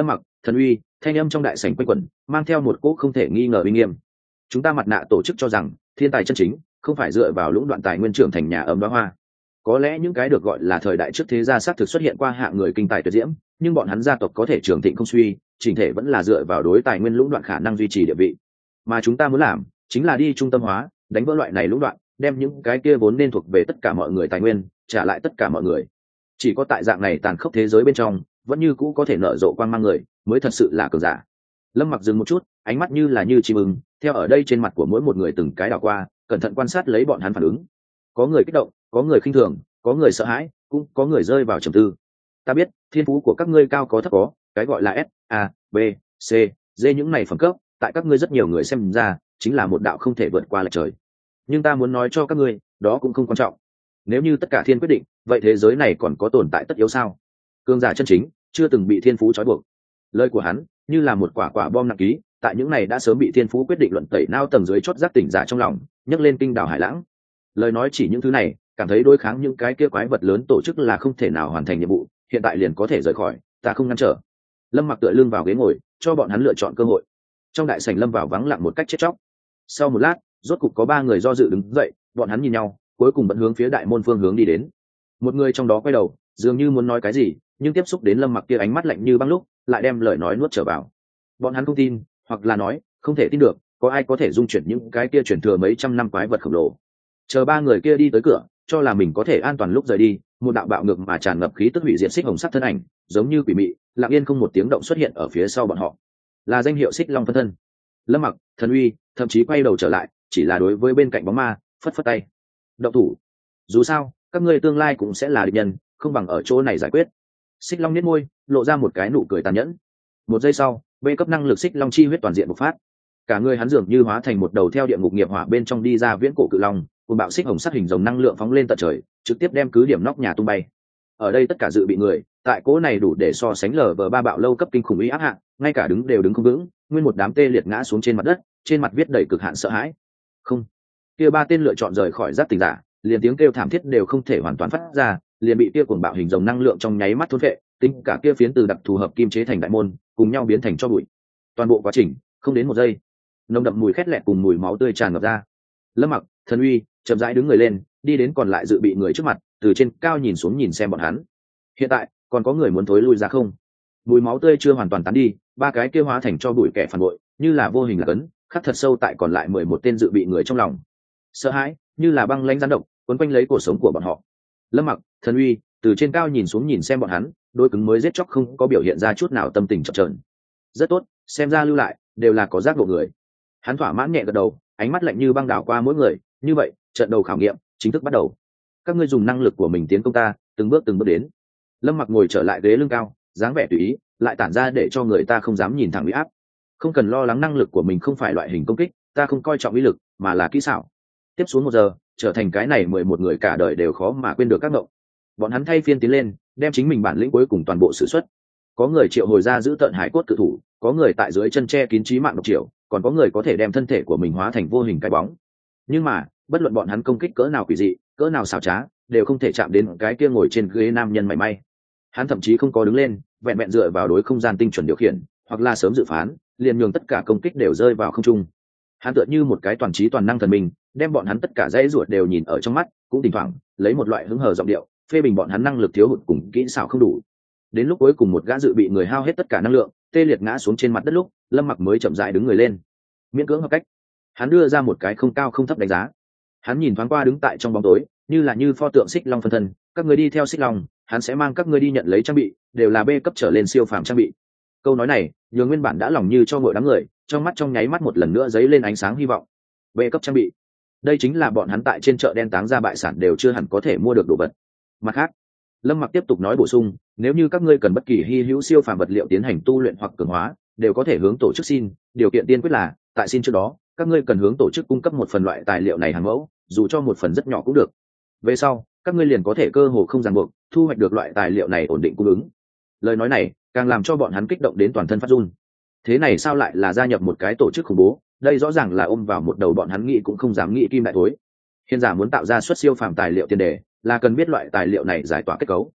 thần uy, thanh âm trong đại sảnh quanh quẩn, mang theo một cỗ không thể nghi ngờ uy nghiêm. Chúng ta mặt nạ tổ chức cho rằng thiên tài chân chính không phải dựa vào lũng đoạn tài nguyên trưởng thành nhà ấm đóa hoa. Có lẽ những cái được gọi là thời đại trước thế gia xác thực xuất hiện qua hạng người kinh tài tuyệt diễm, nhưng bọn hắn gia tộc có thể trường thịnh không suy, chỉnh thể vẫn là dựa vào đối tài nguyên lũng đoạn khả năng duy trì địa vị. Mà chúng ta muốn làm chính là đi trung tâm hóa, đánh vỡ loại này lũng đoạn, đem những cái kia vốn nên thuộc về tất cả mọi người tài nguyên trả lại tất cả mọi người. Chỉ có tại dạng này tàn khốc thế giới bên trong, vẫn như cũ có thể nở rộ quang mang người, mới thật sự là cường giả. Lâm Mặc dừng một chút, ánh mắt như là như chim ưng, theo ở đây trên mặt của mỗi một người từng cái đảo qua, cẩn thận quan sát lấy bọn hắn phản ứng. Có người kích động, có người khinh thường, có người sợ hãi, cũng có người rơi vào trầm tư. Ta biết thiên phú của các ngươi cao có thấp có, cái gọi là S, A, B, C, D những này phẩm cấp, tại các ngươi rất nhiều người xem ra chính là một đạo không thể vượt qua lệch trời. Nhưng ta muốn nói cho các ngươi, đó cũng không quan trọng. Nếu như tất cả thiên quyết định, vậy thế giới này còn có tồn tại tất yếu sao? Cường giả chân chính chưa từng bị thiên phú trói buộc. Lời của hắn như là một quả quả bom nặng ký, tại những này đã sớm bị thiên phú quyết định luận tẩy nao tầng dưới chót giác tỉnh giả trong lòng, nhấc lên kinh đảo hải lãng. Lời nói chỉ những thứ này, cảm thấy đối kháng những cái kia quái vật lớn tổ chức là không thể nào hoàn thành nhiệm vụ, hiện tại liền có thể rời khỏi, ta không ngăn trở. Lâm Mặc tựa lưng vào ghế ngồi, cho bọn hắn lựa chọn cơ hội. Trong đại sảnh lâm vào vắng lặng một cách chết chóc. Sau một lát, rốt cục có 3 người do dự đứng dậy, bọn hắn nhìn nhau, cuối cùng vẫn hướng phía đại môn phương hướng đi đến. Một người trong đó quay đầu, dường như muốn nói cái gì, nhưng tiếp xúc đến Lâm Mặc kia ánh mắt lạnh như băng lúc, lại đem lời nói nuốt trở vào. Bọn hắn không tin, hoặc là nói không thể tin được, có ai có thể dung chuyển những cái kia chuyển thừa mấy trăm năm quái vật khổng lồ. Chờ 3 người kia đi tới cửa, cho là mình có thể an toàn lúc rời đi, một đạo bạo ngược mà tràn ngập khí tức hủy diệt xích hồng sắc thân ảnh, giống như quỷ mị, lặng yên không một tiếng động xuất hiện ở phía sau bọn họ. Là danh hiệu Xích Long phân thân. Lâm Mặc, Thần Uy, thậm chí quay đầu trở lại, chỉ là đối với bên cạnh bóng ma, phất phất tay. Động thủ. Dù sao, các ngươi tương lai cũng sẽ là địch nhân, không bằng ở chỗ này giải quyết. Xích Long nhếch môi, lộ ra một cái nụ cười tàn nhẫn. Một giây sau, B cấp năng lực Xích Long chi huyết toàn diện bộc phát. Cả người hắn dường như hóa thành một đầu theo địa ngục nghiệp hỏa bên trong đi ra viễn cổ cự long, cùng bạo xích hồng sắc hình rồng năng lượng phóng lên tận trời, trực tiếp đem cứ điểm nóc nhà tung bay. Ở đây tất cả dự bị người, tại cỗ này đủ để so sánh LV3 bạo lâu cấp kinh khủng uy áp hạng, ngay cả đứng đều đứng không vững, nguyên một đám tê liệt ngã xuống trên mặt đất, trên mặt viết đầy cực hạn sợ hãi. Không, kia 3 tên lựa chọn rời khỏi giác tỉnh giả, liền tiếng kêu thảm thiết đều không thể hoàn toàn phát ra, liền bị kia cuồng bạo hình rồng năng lượng trong nháy mắt thôn phệ, tính cả kia phiến từ đặc thù hợp kim chế thành đại môn, cùng nhau biến thành tro bụi. Toàn bộ quá trình không đến 1 giây, nồng đậm mùi khét lẹt cùng mùi máu tươi tràn ngập ra. Lâm Mặc, Thần Uy chậm rãi đứng người lên, đi đến còn lại dự bị người trước mặt, từ trên cao nhìn xuống nhìn xem bọn hắn. Hiện tại còn có người muốn thối lui ra không? Mùi máu tươi chưa hoàn toàn tán đi, 3 cái kia hóa thành cho bụi kẻ phản bội, như là vô hình là cấn, khắc thật sâu tại còn lại 11 tên dự bị người trong lòng. Sợ hãi, như là băng lãnh rắn độc, quấn quanh lấy cuộc sống của bọn họ. Lâm Mặc, Thần Uy từ trên cao nhìn xuống nhìn xem bọn hắn, đôi cứng mới giết chóc không có biểu hiện ra chút nào tâm tình chập chờn. Rất tốt, xem ra lưu lại đều là có giác ngộ người. Hắn thỏa mãn nhẹ gật đầu, ánh mắt lạnh như băng đảo qua mỗi người. Như vậy, trận đầu khảo nghiệm chính thức bắt đầu. Các ngươi dùng năng lực của mình tiến công ta, từng bước đến. Lâm Mặc ngồi trở lại ghế lưng cao, dáng vẻ tùy ý, lại tản ra để cho người ta không dám nhìn thẳng uy áp. Không cần lo lắng, năng lực của mình không phải loại hình công kích, ta không coi trọng uy lực, mà là kỹ xảo. Tiếp xuống 1 giờ, trở thành cái này 11 người cả đời đều khó mà quên được các ngộng. Bọn hắn thay phiên tiến lên, đem chính mình bản lĩnh cuối cùng toàn bộ sử xuất. Có người triệu hồi ra giữ tận hải cốt cự thủ, có người tại dưới chân che kín chí mạng độc triệu, còn có người có thể đem thân thể của mình hóa thành vô hình cái bóng. Nhưng mà, bất luận bọn hắn công kích cỡ nào quỷ dị, cỡ nào xảo trá, đều không thể chạm đến cái kia ngồi trên ghế nam nhân mảy may. Hắn thậm chí không có đứng lên, vẹn vẹn dựa vào đối không gian tinh chuẩn điều khiển, hoặc là sớm dự phán, liền nhường tất cả công kích đều rơi vào không trung. Hắn tựa như một cái toàn trí toàn năng thần minh, đem bọn hắn tất cả dãy ruột đều nhìn ở trong mắt, cũng thỉnh thoảng lấy một loại hứng hờ giọng điệu, phê bình bọn hắn năng lực thiếu hụt cùng kỹ xảo không đủ. Đến lúc cuối cùng một gã dự bị người hao hết tất cả năng lượng, tê liệt ngã xuống trên mặt đất lúc, Lâm Mặc mới chậm rãi đứng người lên. Miễn cưỡng hợp cách. Hắn đưa ra một cái không cao không thấp đánh giá. Hắn nhìn thoáng qua đứng tại trong bóng tối, như là như pho tượng Xích Long phân thân, các người đi theo Xích Long, hắn sẽ mang các ngươi đi nhận lấy trang bị, đều là B cấp trở lên siêu phàm trang bị. Câu nói này, nhường nguyên bản đã lòng như cho ngội đám người, trong mắt trong nháy mắt một lần nữa giấy lên ánh sáng hy vọng. B cấp trang bị, đây chính là bọn hắn tại trên chợ đen táng ra bại sản đều chưa hẳn có thể mua được đồ vật. Mặt khác, Lâm Mặc tiếp tục nói bổ sung, nếu như các ngươi cần bất kỳ hy hữu siêu phàm vật liệu tiến hành tu luyện hoặc cường hóa, đều có thể hướng tổ chức xin, điều kiện tiên quyết là, tại xin trước đó, các ngươi cần hướng tổ chức cung cấp một phần loại tài liệu này hàng mẫu, dù cho một phần rất nhỏ cũng được. Về sau, các ngươi liền có thể cơ hồ không ràng buộc, thu hoạch được loại tài liệu này ổn định cung ứng. Lời nói này, càng làm cho bọn hắn kích động đến toàn thân phát run. Thế này sao lại là gia nhập một cái tổ chức khủng bố, đây rõ ràng là ôm vào một đầu bọn hắn nghĩ cũng không dám nghĩ kim đại thối. Hiền giả muốn tạo ra xuất siêu phàm tài liệu tiền đề, là cần biết loại tài liệu này giải tỏa kết cấu.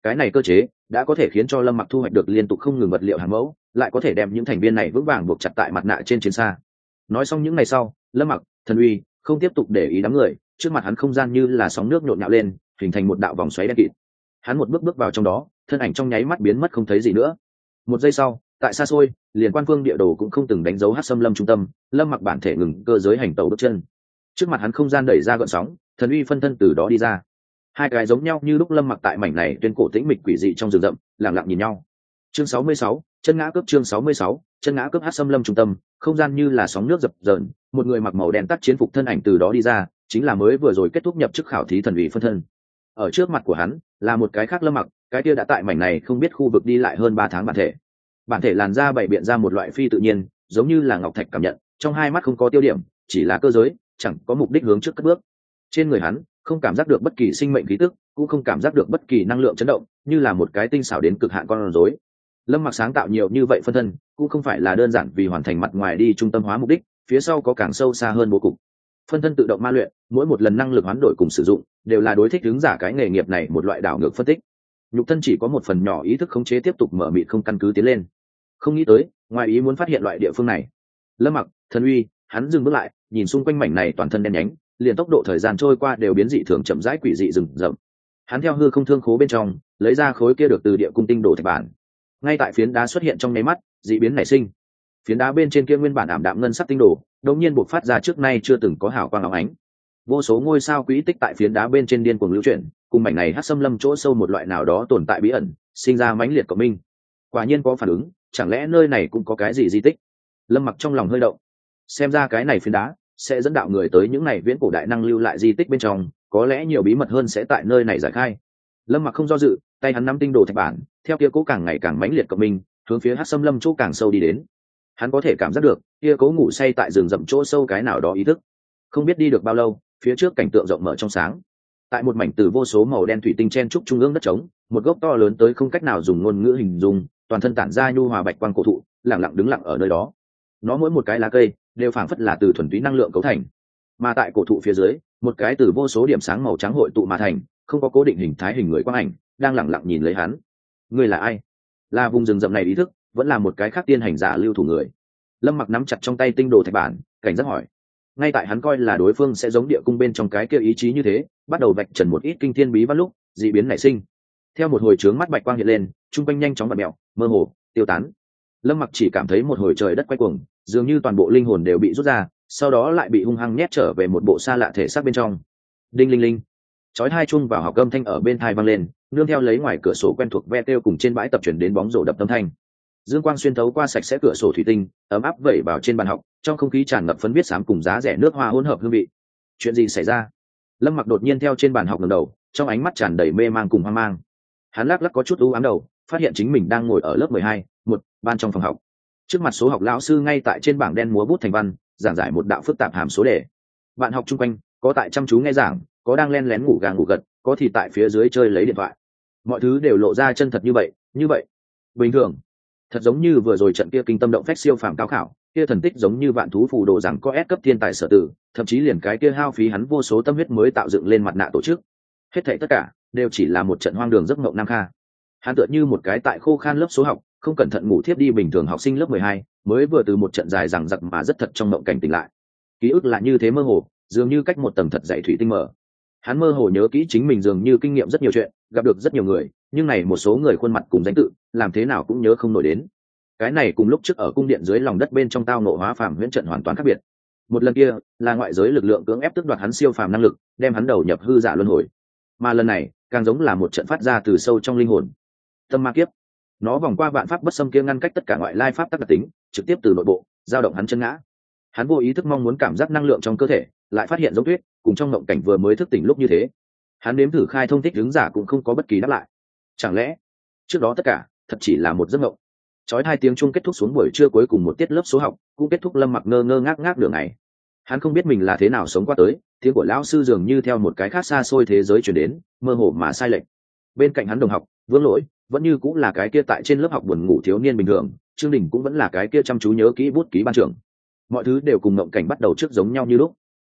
cái này cơ chế đã có thể khiến cho Lâm Mặc thu hoạch được liên tục không ngừng vật liệu hàng mẫu, lại có thể đem những thành viên này vững vàng buộc chặt tại mặt nạ trên chiến xa. Nói xong những ngày sau, Lâm Mặc, Thần Uy không tiếp tục để ý đám người, trước mặt hắn không gian như là sóng nước nhộn nhạo lên, hình thành một đạo vòng xoáy đen kịt. Hắn một bước bước vào trong đó, thân ảnh trong nháy mắt biến mất không thấy gì nữa. Một giây sau, tại xa xôi, liền quan phương địa đồ cũng không từng đánh dấu Hắc Xâm Lâm trung tâm, Lâm Mặc bản thể ngừng cơ giới hành tẩu bước chân. Trước mặt hắn không gian đẩy ra gợn sóng, Thần Uy phân thân từ đó đi ra. Hai cái giống nhau như lúc Lâm Mặc tại mảnh này tuyên cổ tĩnh mịch quỷ dị trong rừng rậm, lặng lặng nhìn nhau. Chương 66, chân ngã cướp. Chương 66, chân ngã cướp. Hắc Xâm Lâm trung tâm, không gian như là sóng nước dập dờn, một người mặc màu đen tác chiến phục thân ảnh từ đó đi ra, chính là mới vừa rồi kết thúc nhập chức khảo thí Thần Uy phân thân. Ở trước mặt của hắn là một cái khác Lâm Mặc, cái kia đã tại mảnh này không biết khu vực đi lại hơn 3 tháng bản thể làn da bày biện ra một loại phi tự nhiên, giống như là ngọc thạch cảm nhận, trong hai mắt không có tiêu điểm, chỉ là cơ giới, chẳng có mục đích hướng trước cất bước. Trên người hắn không cảm giác được bất kỳ sinh mệnh khí tức, cũng không cảm giác được bất kỳ năng lượng chấn động, như là một cái tinh xảo đến cực hạn con rối. Lâm Mặc sáng tạo nhiều như vậy phân thân, cũng không phải là đơn giản vì hoàn thành mặt ngoài đi trung tâm hóa mục đích, phía sau có càng sâu xa hơn bố cục. Phân thân tự động ma luyện, mỗi một lần năng lực hoán đổi cùng sử dụng, đều là đối thích ứng giả cái nghề nghiệp này một loại đảo ngược phân tích. Nhục thân chỉ có một phần nhỏ ý thức khống chế tiếp tục mở mịt không căn cứ tiến lên. Không nghĩ tới, ngoài ý muốn phát hiện loại địa phương này. Lâm Mặc, Thần Uy, hắn dừng bước lại, nhìn xung quanh mảnh này toàn thân đen nhánh, liền tốc độ thời gian trôi qua đều biến dị thường chậm rãi quỷ dị rừng rậm. Hắn theo hư không thương khố bên trong, lấy ra khối kia được từ địa cung tinh đồ thạch bản. Ngay tại phiến đá xuất hiện trong nháy mắt, dị biến nảy sinh. Phiến đá bên trên kia nguyên bản ảm đạm ngân sắc tinh đồ, đột nhiên bộc phát ra trước nay chưa từng có hào quang óng ánh. Vô số ngôi sao quỹ tích tại phiến đá bên trên điên cuồng lưu chuyển, cùng mảnh này Hắc Xâm Lâm chỗ sâu một loại nào đó tồn tại bí ẩn, sinh ra mãnh liệt cộng minh. Quả nhiên có phản ứng, chẳng lẽ nơi này cũng có cái gì di tích? Lâm Mặc trong lòng hơi động. Xem ra cái này phiến đá sẽ dẫn đạo người tới những này viễn cổ đại năng lưu lại di tích bên trong, có lẽ nhiều bí mật hơn sẽ tại nơi này giải khai. Lâm Mặc không do dự, tay hắn nắm tinh đồ thạch bản, theo kia cố càng ngày càng mãnh liệt cộng minh, hướng phía Hắc Xâm Lâm chỗ càng sâu đi đến. Hắn có thể cảm giác được, kia cố ngủ say tại rừng rậm chỗ sâu cái nào đó ý thức. Không biết đi được bao lâu, phía trước cảnh tượng rộng mở trong sáng. Tại một mảnh từ vô số màu đen thủy tinh chen trúc trung ương đất trống, một gốc to lớn tới không cách nào dùng ngôn ngữ hình dung, toàn thân tản ra nhu hòa bạch quang cổ thụ, lặng lặng đứng lặng ở nơi đó. Nó mỗi một cái lá cây đều phảng phất là từ thuần túy năng lượng cấu thành. Mà tại cổ thụ phía dưới, một cái từ vô số điểm sáng màu trắng hội tụ mà thành, không có cố định hình thái hình người quang ảnh, đang lặng lặng nhìn lấy hắn. Ngươi là ai? Là vùng rừng rậm này ý thức, vẫn là một cái khác tiên hành giả lưu thủ người? Lâm Mặc nắm chặt trong tay tinh đồ thạch bản, cảnh giác hỏi. Ngay tại hắn coi là đối phương sẽ giống địa cung bên trong cái kia ý chí như thế, bắt đầu vạch trần một ít kinh thiên bí văn lúc, dị biến nảy sinh. Theo một hồi chướng mắt bạch quang hiện lên, trung quanh nhanh chóng vặn mèo, mơ hồ, tiêu tán. Lâm Mặc chỉ cảm thấy một hồi trời đất quay cuồng, dường như toàn bộ linh hồn đều bị rút ra, sau đó lại bị hung hăng nhét trở về một bộ xa lạ thể xác bên trong. Đinh linh linh, chói hai chung vào học âm thanh ở bên tai vang lên, nương theo lấy ngoài cửa sổ quen thuộc ve kêu cùng trên bãi tập chuyển đến bóng rổ đập âm thanh. Dương quang xuyên thấu qua sạch sẽ cửa sổ thủy tinh, ấm áp vẩy vào trên bàn học, trong không khí tràn ngập phấn viết xám cùng giá rẻ nước hoa hỗn hợp hương vị. Chuyện gì xảy ra? Lâm Mặc đột nhiên theo trên bàn học ngẩng đầu, trong ánh mắt tràn đầy mê mang cùng hoang mang. Hắn lắc lắc có chút u ám đầu, phát hiện chính mình đang ngồi ở lớp 12, một ban trong phòng học. Trước mặt số học lão sư ngay tại trên bảng đen múa bút thành văn, giảng giải một đạo phức tạp hàm số đề. Bạn học chung quanh, có tại chăm chú nghe giảng, có đang len lén ngủ gà ngủ gật, có thì tại phía dưới chơi lấy điện thoại. Mọi thứ đều lộ ra chân thật như vậy. Bình thường, thật giống như vừa rồi trận kia kinh tâm động phách siêu phàm cao khảo, kia thần tích giống như vạn thú phù đồ rằng có S cấp thiên tài sở tử, thậm chí liền cái kia hao phí hắn vô số tâm huyết mới tạo dựng lên mặt nạ tổ chức. Hết thảy tất cả đều chỉ là một trận hoang đường giấc mộng Nam Kha. Hắn tựa như một cái tại khô khan lớp số học, không cẩn thận ngủ thiếp đi bình thường học sinh lớp 12, mới vừa từ một trận dài rằng giặc mà rất thật trong mộng cảnh tỉnh lại. Ký ức là như thế mơ hồ, dường như cách một tầng thật dày thủy tinh mờ. Hắn mơ hồ nhớ kỹ chính mình dường như kinh nghiệm rất nhiều chuyện, gặp được rất nhiều người, nhưng này một số người khuôn mặt cùng danh tự, làm thế nào cũng nhớ không nổi đến. Cái này cùng lúc trước ở cung điện dưới lòng đất bên trong tao nộ hóa phàm huyễn trận hoàn toàn khác biệt. Một lần kia là ngoại giới lực lượng cưỡng ép tước đoạt hắn siêu phàm năng lực, đem hắn đầu nhập hư giả luân hồi. Mà lần này càng giống là một trận phát ra từ sâu trong linh hồn. Tâm ma kiếp, nó vòng qua vạn pháp bất xâm kia ngăn cách tất cả ngoại lai pháp tắc đặc tính, trực tiếp từ nội bộ dao động hắn chân ngã. Hắn vô ý thức mong muốn cảm giác năng lượng trong cơ thể, lại phát hiện giống tuyết, cùng trong mộng cảnh vừa mới thức tỉnh lúc như thế. Hắn nếm thử khai thông thích hướng giả cũng không có bất kỳ đáp lại. Chẳng lẽ trước đó tất cả thật chỉ là một giấc mộng? Chói hai tiếng chuông kết thúc xuống buổi trưa cuối cùng một tiết lớp số học, cũng kết thúc. Lâm Mặc ngơ ngơ ngác ngác nửa ngày. Hắn không biết mình là thế nào sống qua tới, tiếng của lão sư dường như theo một cái khác xa xôi thế giới truyền đến, mơ hồ mà sai lệch. Bên cạnh hắn đồng học, Vương Lỗi, vẫn như cũng là cái kia tại trên lớp học buồn ngủ thiếu niên bình thường, Trương Đình cũng vẫn là cái kia chăm chú nhớ kỹ bút ký ban trưởng. Mọi thứ đều cùng mộng cảnh bắt đầu trước giống nhau như lúc.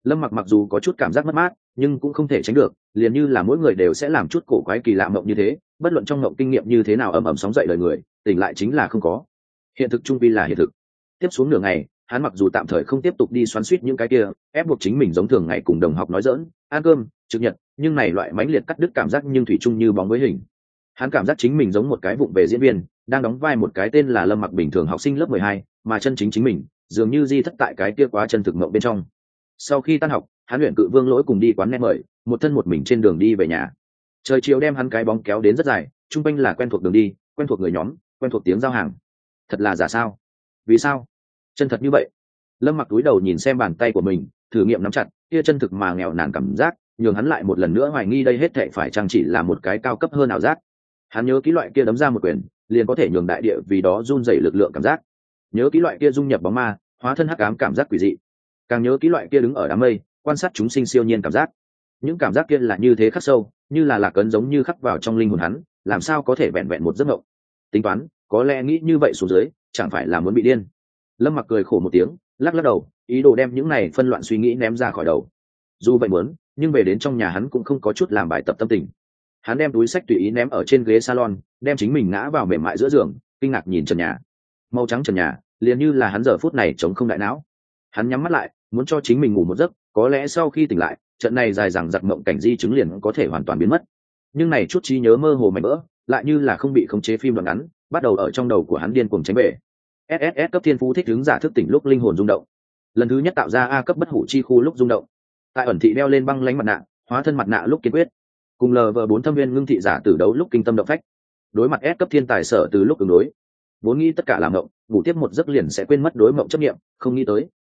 Lâm Mặc mặc dù có chút cảm giác mất mát, nhưng cũng không thể tránh được, liền như là mỗi người đều sẽ làm chút cổ quái kỳ lạ mộng như thế, bất luận trong mộng kinh nghiệm như thế nào ầm ầm sóng dậy đời người, tỉnh lại chính là không có. Hiện thực trung quy là hiện thực. Tiếp xuống nửa ngày, hắn mặc dù tạm thời không tiếp tục đi xoắn xuýt những cái kia, ép buộc chính mình giống thường ngày cùng đồng học nói giỡn, ăn cơm, trực nhật, nhưng này loại mãnh liệt cắt đứt cảm giác nhưng thủy chung như bóng với hình. Hắn cảm giác chính mình giống một cái vụng về diễn viên, đang đóng vai một cái tên là Lâm Mặc bình thường học sinh lớp 12, mà chân chính chính mình, dường như di thất tại cái kia quá chân thực mộng bên trong. Sau khi tan học, hắn luyện cự vương lỗi cùng đi quán net mời, một thân một mình trên đường đi về nhà. Trời chiều đem hắn cái bóng kéo đến rất dài, trung quanh là quen thuộc đường đi, quen thuộc người nhóm, quen thuộc tiếng giao hàng. Thật là giả sao? Vì sao? Chân thật như vậy. Lâm Mặc cúi đầu nhìn xem bàn tay của mình, thử nghiệm nắm chặt, kia chân thực mà nghèo nàn cảm giác, nhường hắn lại một lần nữa hoài nghi đây hết thảy phải chăng chỉ là một cái cao cấp hơn ảo giác. Hắn nhớ kỹ loại kia đấm ra một quyền, liền có thể nhường đại địa vì đó run rẩy lực lượng cảm giác. Nhớ kỹ loại kia dung nhập bóng ma, hóa thân hắc ám cảm giác quỷ dị. Càng nhớ kỹ loại kia đứng ở đám mây, quan sát chúng sinh siêu nhiên cảm giác. Những cảm giác kia là như thế khắc sâu, như là lạc ấn giống như khắc vào trong linh hồn hắn, làm sao có thể vẹn vẹn một giấc mộng. Tính toán, có lẽ nghĩ như vậy xuống dưới, chẳng phải là muốn bị điên. Lâm Mặc cười khổ một tiếng, lắc lắc đầu, ý đồ đem những này phân loạn suy nghĩ ném ra khỏi đầu. Dù vậy muốn, nhưng về đến trong nhà hắn cũng không có chút làm bài tập tâm tình. Hắn đem túi sách tùy ý ném ở trên ghế salon, đem chính mình ngã vào mềm mại giữa giường, kinh ngạc nhìn trần nhà. Màu trắng trần nhà, liền như là hắn giờ phút này chống không đại não. Hắn nhắm mắt lại, muốn cho chính mình ngủ một giấc, có lẽ sau khi tỉnh lại, trận này dài dằng dặc mộng cảnh di chứng liền có thể hoàn toàn biến mất. Nhưng này chút trí nhớ mơ hồ mảnh vỡ, lại như là không bị khống chế phim đoạn ngắn, bắt đầu ở trong đầu của hắn điên cuồng tránh bể. SSS cấp thiên phú thích ứng giả thức tỉnh lúc linh hồn rung động. Lần thứ nhất tạo ra A cấp bất hủ chi khu lúc rung động. Tại ẩn thị đeo lên băng lánh mặt nạ, hóa thân mặt nạ lúc kiên quyết. Cùng LV4 thâm viên ngưng thị giả tử đấu lúc kinh tâm động phách. Đối mặt S cấp thiên tài sở từ lúc ứng đối. Vốn nghĩ tất cả là mộng, ngủ tiếp một giấc liền sẽ quên mất đối mộng chấp niệm, không nghĩ tới.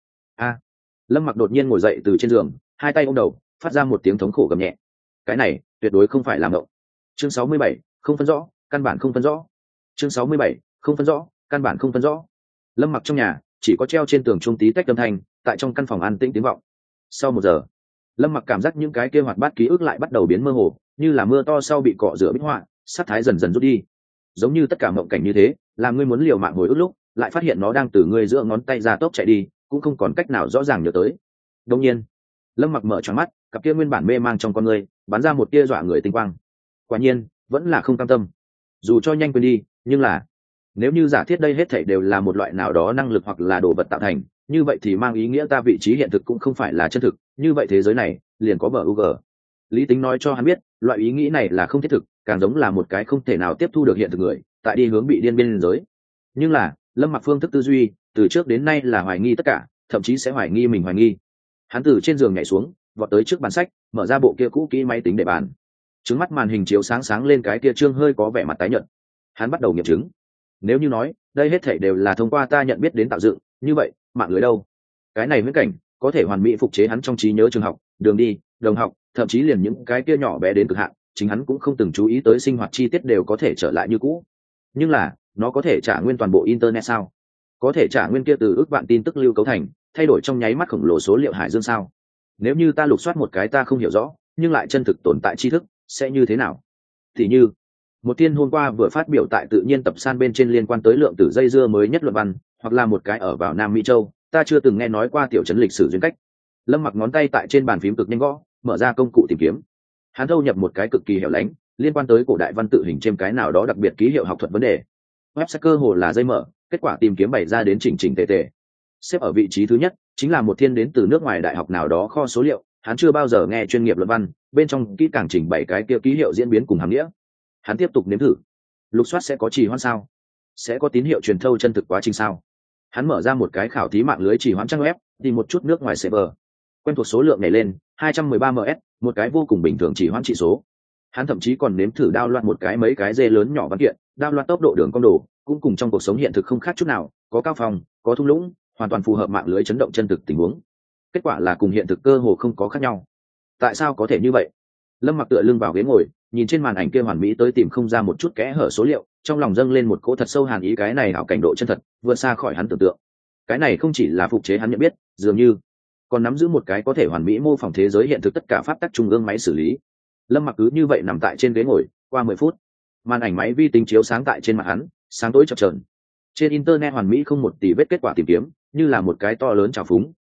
Lâm Mặc đột nhiên ngồi dậy từ trên giường, hai tay ôm đầu, phát ra một tiếng thống khổ gầm nhẹ. Cái này, tuyệt đối không phải là mộng. Chương 67, không phân rõ, căn bản không phân rõ. Chương 67, không phân rõ, căn bản không phân rõ. Lâm Mặc trong nhà, chỉ có treo trên tường trung tí tách âm thanh, tại trong căn phòng an tĩnh tiếng vọng. Sau 1 giờ, Lâm Mặc cảm giác những cái kia hoạt bát ký ức lại bắt đầu biến mơ hồ, như là mưa to sau bị cọ rửa bích họa, sát thái dần dần rút đi. Giống như tất cả mộng cảnh như thế, làm ngươi muốn liều mạng hồi ức lúc, lại phát hiện nó đang từ ngươi giữa ngón tay ra tốc chạy đi, cũng không còn cách nào rõ ràng nhớ tới. Đương nhiên, Lâm Mặc mở tròn mắt, cặp kia nguyên bản mê mang trong con ngươi, bắn ra một tia dọa người tinh quang. Quả nhiên, vẫn là không cam tâm. Dù cho nhanh quên đi, nhưng là nếu như giả thiết đây hết thảy đều là một loại nào đó năng lực hoặc là đồ vật tạo thành, như vậy thì mang ý nghĩa ta vị trí hiện thực cũng không phải là chân thực, như vậy thế giới này liền có bug. Lý tính nói cho hắn biết, loại ý nghĩ này là không thiết thực, càng giống là một cái không thể nào tiếp thu được hiện thực người, tại đi hướng bị điên biên giới. Nhưng là, Lâm Mặc phương thức tư duy, từ trước đến nay là hoài nghi tất cả, thậm chí sẽ hoài nghi mình hoài nghi. Hắn từ trên giường nhảy xuống, vọt tới trước bàn sách, mở ra bộ kia cũ kỹ máy tính để bàn. Trứng mắt màn hình chiếu sáng sáng lên cái kia trương hơi có vẻ mặt tái nhợt. Hắn bắt đầu nghiệm chứng. Nếu như nói, đây hết thảy đều là thông qua ta nhận biết đến tạo dựng, như vậy, mạng lưới đâu? Cái này viễn cảnh, có thể hoàn mỹ phục chế hắn trong trí nhớ trường học, đường đi, đồng học, thậm chí liền những cái kia nhỏ bé đến cực hạn, chính hắn cũng không từng chú ý tới sinh hoạt chi tiết đều có thể trở lại như cũ. Nhưng là, nó có thể trả nguyên toàn bộ internet sao? Có thể trả nguyên kia từ ước vạn tin tức lưu cấu thành, thay đổi trong nháy mắt khổng lồ số liệu hải dương sao? Nếu như ta lục soát một cái ta không hiểu rõ, nhưng lại chân thực tồn tại tri thức, sẽ như thế nào? Thì như, một tiên hôm qua vừa phát biểu tại tự nhiên tập san bên trên liên quan tới lượng tử dây dưa mới nhất luận văn, hoặc là một cái ở vào Nam Mỹ Châu, ta chưa từng nghe nói qua tiểu trấn lịch sử duyên cách. Lâm Mặc ngón tay tại trên bàn phím cực nhanh gõ, mở ra công cụ tìm kiếm. Hắn thâu nhập một cái cực kỳ hẻo lánh, liên quan tới cổ đại văn tự hình trên cái nào đó đặc biệt ký hiệu học thuật vấn đề. Website cơ hồ là dây mở, kết quả tìm kiếm bày ra đến chỉnh chỉnh tề tề. Xếp ở vị trí thứ nhất, chính là một thiên đến từ nước ngoài đại học nào đó kho số liệu, hắn chưa bao giờ nghe chuyên nghiệp luận văn, bên trong kỹ càng trình bày cái kia ký hiệu diễn biến cùng hàm nghĩa. Hắn tiếp tục nếm thử. Lục soát sẽ có trì hoãn sao? Sẽ có tín hiệu truyền thâu chân thực quá trình sao? Hắn mở ra một cái khảo thí mạng lưới trì hoãn trang web, tìm một chút nước ngoài server. Quen thuộc số lượng này lên 213 ms, một cái vô cùng bình thường trì hoãn trị số. Hắn thậm chí còn nếm thử download một cái mấy cái dê lớn nhỏ văn kiện, download tốc độ đường cong đồ, cũng cùng trong cuộc sống hiện thực không khác chút nào, có cao phòng, có thung lũng, hoàn toàn phù hợp mạng lưới chấn động chân thực tình huống. Kết quả là cùng hiện thực cơ hồ không có khác nhau. Tại sao có thể như vậy? Lâm Mặc tựa lưng vào ghế ngồi, nhìn trên màn ảnh kia hoàn mỹ tới tìm không ra một chút kẽ hở số liệu, trong lòng dâng lên một cỗ thật sâu hàn ý, cái này ảo cảnh độ chân thật vượt xa khỏi hắn tưởng tượng. Cái này không chỉ là phục chế hắn nhận biết, dường như còn nắm giữ một cái có thể hoàn mỹ mô phỏng thế giới hiện thực tất cả pháp tắc trung ương máy xử lý. Lâm Mặc cứ như vậy nằm tại trên ghế ngồi, qua 10 phút, màn ảnh máy vi tính chiếu sáng tại trên mặt hắn, sáng tối chập chờn. Trên internet hoàn mỹ không một tì vết kết quả tìm kiếm, như là một cái to lớn trào phúng,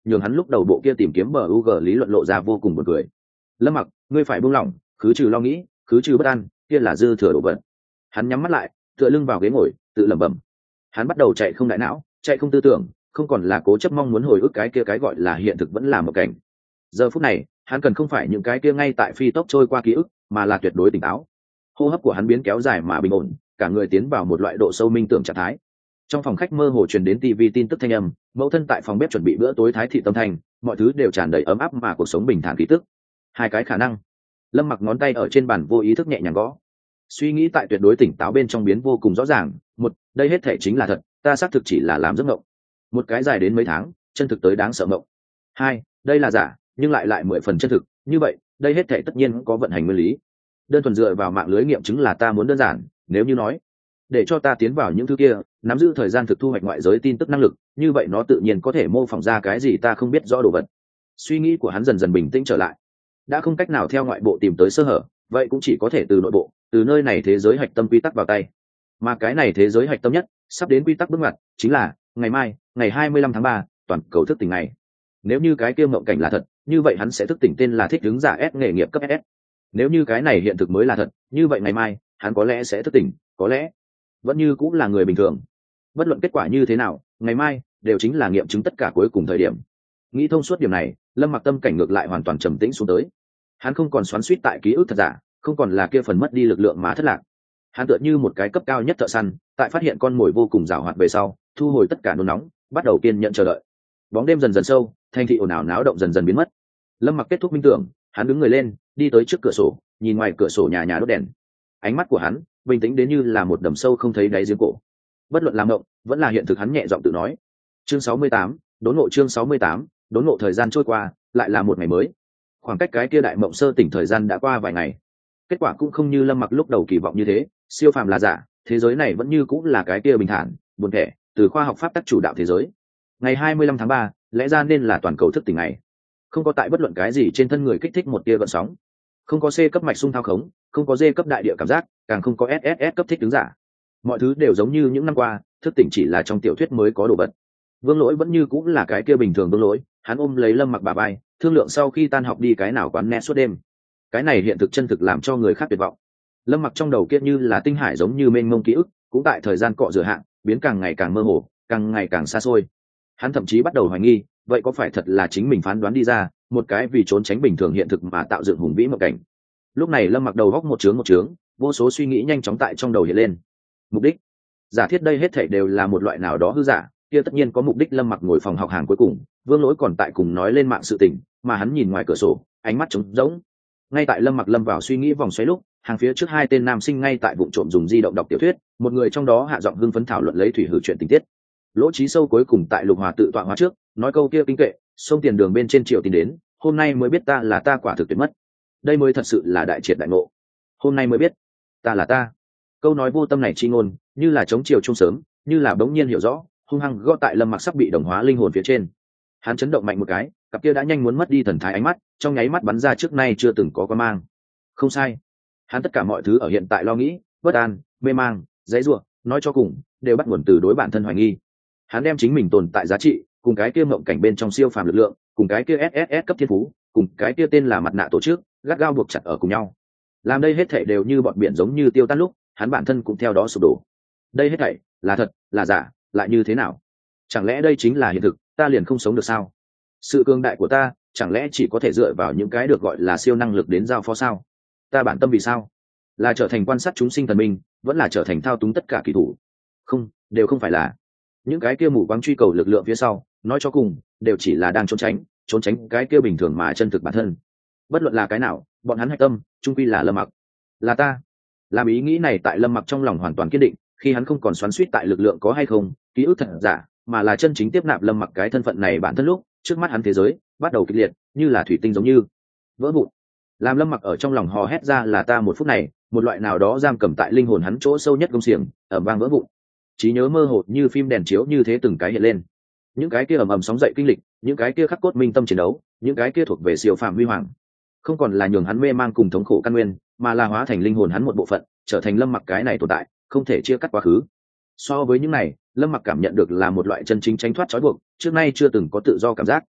nhường hắn lúc đầu bộ kia tìm kiếm bờ UG lý luận lộ ra vô cùng buồn cười. Lâm Mặc, ngươi phải buông lỏng, khứ trừ lo nghĩ, khứ trừ bất an, kia là dư thừa đồ vật. Hắn nhắm mắt lại, tựa lưng vào ghế ngồi, tự lẩm bẩm. Hắn bắt đầu chạy không đại não, chạy không tư tưởng, không còn là cố chấp mong muốn hồi ức cái kia cái gọi là hiện thực vẫn là một cảnh. Giờ phút này, hắn cần không phải những cái kia ngay tại phi tốc trôi qua ký ức, mà là tuyệt đối tỉnh táo. Hô hấp của hắn biến kéo dài mà bình ổn, cả người tiến vào một loại độ sâu minh tưởng trạng thái. Trong phòng khách mơ hồ truyền đến tivi tin tức thanh âm, mẫu thân tại phòng bếp chuẩn bị bữa tối thái thị tâm thành, mọi thứ đều tràn đầy ấm áp mà cuộc sống bình thản khí tức. Hai cái khả năng. Lâm Mặc ngón tay ở trên bàn vô ý thức nhẹ nhàng gõ. Suy nghĩ tại tuyệt đối tỉnh táo bên trong biến vô cùng rõ ràng. Một, đây hết thể chính là thật, ta xác thực chỉ là làm giấc mộng. Một cái dài đến mấy tháng, chân thực tới đáng sợ mộng. Hai, đây là giả, nhưng lại 10% chân thực. Như vậy, đây hết thể tất nhiên có vận hành nguyên lý. Đơn thuần dựa vào mạng lưới nghiệm chứng là ta muốn đơn giản. Nếu như nói, để cho ta tiến vào những thứ kia, nắm giữ thời gian thực thu hoạch ngoại giới tin tức năng lực, như vậy nó tự nhiên có thể mô phỏng ra cái gì ta không biết rõ đồ vật. Suy nghĩ của hắn dần dần bình tĩnh trở lại. Đã không cách nào theo ngoại bộ tìm tới sơ hở, vậy cũng chỉ có thể từ nội bộ, từ nơi này thế giới hạch tâm quy tắc vào tay. Mà cái này thế giới hạch tâm nhất, sắp đến quy tắc bước ngoặt, chính là ngày mai, ngày 25 tháng 3, toàn cầu thức tỉnh ngày. Nếu như cái kia mộng cảnh là thật, như vậy hắn sẽ thức tỉnh tên là thích ứng giả S nghề nghiệp cấp SS. Nếu như cái này hiện thực mới là thật, như vậy ngày mai, hắn có lẽ sẽ thức tỉnh, có lẽ vẫn như cũng là người bình thường. Bất luận kết quả như thế nào, ngày mai đều chính là nghiệm chứng tất cả cuối cùng thời điểm. Nghĩ thông suốt điểm này, Lâm Mặc tâm cảnh ngược lại hoàn toàn trầm tĩnh xuống tới. Hắn không còn xoắn xuýt tại ký ức thật giả, không còn là kia phần mất đi lực lượng mà thất lạc. Hắn tựa như một cái cấp cao nhất thợ săn, tại phát hiện con mồi vô cùng giàu hoạt về sau, thu hồi tất cả nôn nóng, bắt đầu kiên nhẫn chờ đợi. Bóng đêm dần dần sâu, thành thị ồn ào náo động dần dần biến mất. Lâm Mặc kết thúc minh tưởng, hắn đứng người lên, đi tới trước cửa sổ, nhìn ngoài cửa sổ nhà nhà đốt đèn. Ánh mắt của hắn bình tĩnh đến như là một đầm sâu không thấy đáy giếng cổ. Bất luận làm mộng, vẫn là hiện thực, hắn nhẹ giọng tự nói. Chương 68, đốn ngộ. Chương 68, đốn ngộ. Thời gian trôi qua, lại là một ngày mới. Khoảng cách cái kia đại mộng sơ tỉnh thời gian đã qua vài ngày. Kết quả cũng không như Lâm Mặc lúc đầu kỳ vọng như thế, siêu phàm là giả, thế giới này vẫn như cũng là cái kia bình thản, buồn thẻ, từ khoa học pháp tắc chủ đạo thế giới. Ngày 25 tháng 3, lẽ ra nên là toàn cầu thức tỉnh ngày. Không có tại bất luận cái gì trên thân người kích thích một tia gợn sóng. Không có C cấp mạch sung thao khống, không có D cấp đại địa cảm giác, càng không có SSS cấp thích ứng giả. Mọi thứ đều giống như những năm qua, thức tỉnh chỉ là trong tiểu thuyết mới có đồ vật. Vương Lỗi vẫn như cũng là cái kia bình thường Vương Lỗi, hắn ôm lấy Lâm Mặc bà bay, thương lượng sau khi tan học đi cái nào quán net suốt đêm. Cái này hiện thực chân thực làm cho người khác tuyệt vọng. Lâm Mặc trong đầu kia như là tinh hải giống như mênh mông ký ức, cũng tại thời gian cọ rửa hạn, biến càng ngày càng mơ hồ, càng ngày càng xa xôi. Hắn thậm chí bắt đầu hoài nghi, vậy có phải thật là chính mình phán đoán đi ra, một cái vì trốn tránh bình thường hiện thực mà tạo dựng hùng vĩ mộng cảnh. Lúc này Lâm Mặc đầu góc một chướng, vô số suy nghĩ nhanh chóng tại trong đầu hiện lên. Mục đích, giả thiết đây hết thảy đều là một loại nào đó hư giả, kia tất nhiên có mục đích. Lâm Mặc ngồi phòng học hàng cuối cùng, Vương Lỗi còn tại cùng nói lên mạng sự tình, mà hắn nhìn ngoài cửa sổ, ánh mắt trống rỗng. Ngay tại Lâm Mặc lâm vào suy nghĩ vòng xoáy lúc, hàng phía trước hai tên nam sinh ngay tại vụng trộm dùng di động đọc tiểu thuyết, một người trong đó hạ giọng hưng phấn thảo luận lấy thủy hử chuyện tình tiết. Lỗ Chí Sâu cuối cùng tại Lục Hòa tự tọa hóa trước, nói câu kia kinh kệ, sông tiền đường bên trên triệu tiền đến, hôm nay mới biết ta là ta, quả thực tuyệt mất. Đây mới thật sự là đại triệt đại ngộ. Hôm nay mới biết, ta là ta. Câu nói vô tâm này chi ngôn, như là chống chiều trung sớm, như là bỗng nhiên hiểu rõ, hung hăng gõ tại Lâm Mặc sắp bị đồng hóa linh hồn phía trên. Hắn chấn động mạnh một cái, cặp kia đã nhanh muốn mất đi thần thái ánh mắt, trong nháy mắt bắn ra trước nay chưa từng có quan mang. Không sai, hắn tất cả mọi thứ ở hiện tại lo nghĩ, bất an, mê mang, giãy giụa, nói cho cùng, đều bắt nguồn từ đối bản thân hoài nghi. Hắn đem chính mình tồn tại giá trị, cùng cái kia mộng cảnh bên trong siêu phàm lực lượng, cùng cái kia SSS cấp thiên phú, cùng cái kia tên là mặt nạ tổ chức, gắt gao buộc chặt ở cùng nhau. Làm đây hết thảy đều như bọn biển giống như tiêu tan lúc, hắn bản thân cũng theo đó sụp đổ. Đây hết thảy là thật, là giả, lại như thế nào? Chẳng lẽ đây chính là hiện thực, ta liền không sống được sao? Sự cường đại của ta, chẳng lẽ chỉ có thể dựa vào những cái được gọi là siêu năng lực đến giao phó sao? Ta bản tâm vì sao? Là trở thành quan sát chúng sinh thần minh, vẫn là trở thành thao túng tất cả kỳ thủ? Không, đều không phải là. Những cái kia mù quáng truy cầu lực lượng phía sau, nói cho cùng, đều chỉ là đang trốn tránh cái kia bình thường mà chân thực bản thân. Bất luận là cái nào, bọn hắn hạch tâm, chung quy là Lâm Mặc. Là ta. Làm ý nghĩ này tại Lâm Mặc trong lòng hoàn toàn kiên định, khi hắn không còn xoắn xuýt tại lực lượng có hay không, ký ức thật giả, mà là chân chính tiếp nạp Lâm Mặc cái thân phận này bản thân lúc, trước mắt hắn thế giới bắt đầu kịch liệt, như là thủy tinh giống như vỡ vụn. Làm Lâm Mặc ở trong lòng hò hét ra là ta một phút này, một loại nào đó giam cầm tại linh hồn hắn chỗ sâu nhất gông xiềng, ầm vang vỡ vụn. Trí nhớ mơ hồ như phim đèn chiếu như thế từng cái hiện lên. Những cái kia ầm ầm sóng dậy kinh lịch, những cái kia khắc cốt minh tâm chiến đấu, những cái kia thuộc về siêu phàm huy hoàng, không còn là nhường hắn mê mang cùng thống khổ căn nguyên, mà là hóa thành linh hồn hắn một bộ phận, trở thành Lâm Mặc cái này tồn tại, không thể chia cắt quá khứ. So với những này, Lâm Mặc cảm nhận được là một loại chân chính tránh thoát trói buộc, trước nay chưa từng có tự do cảm giác.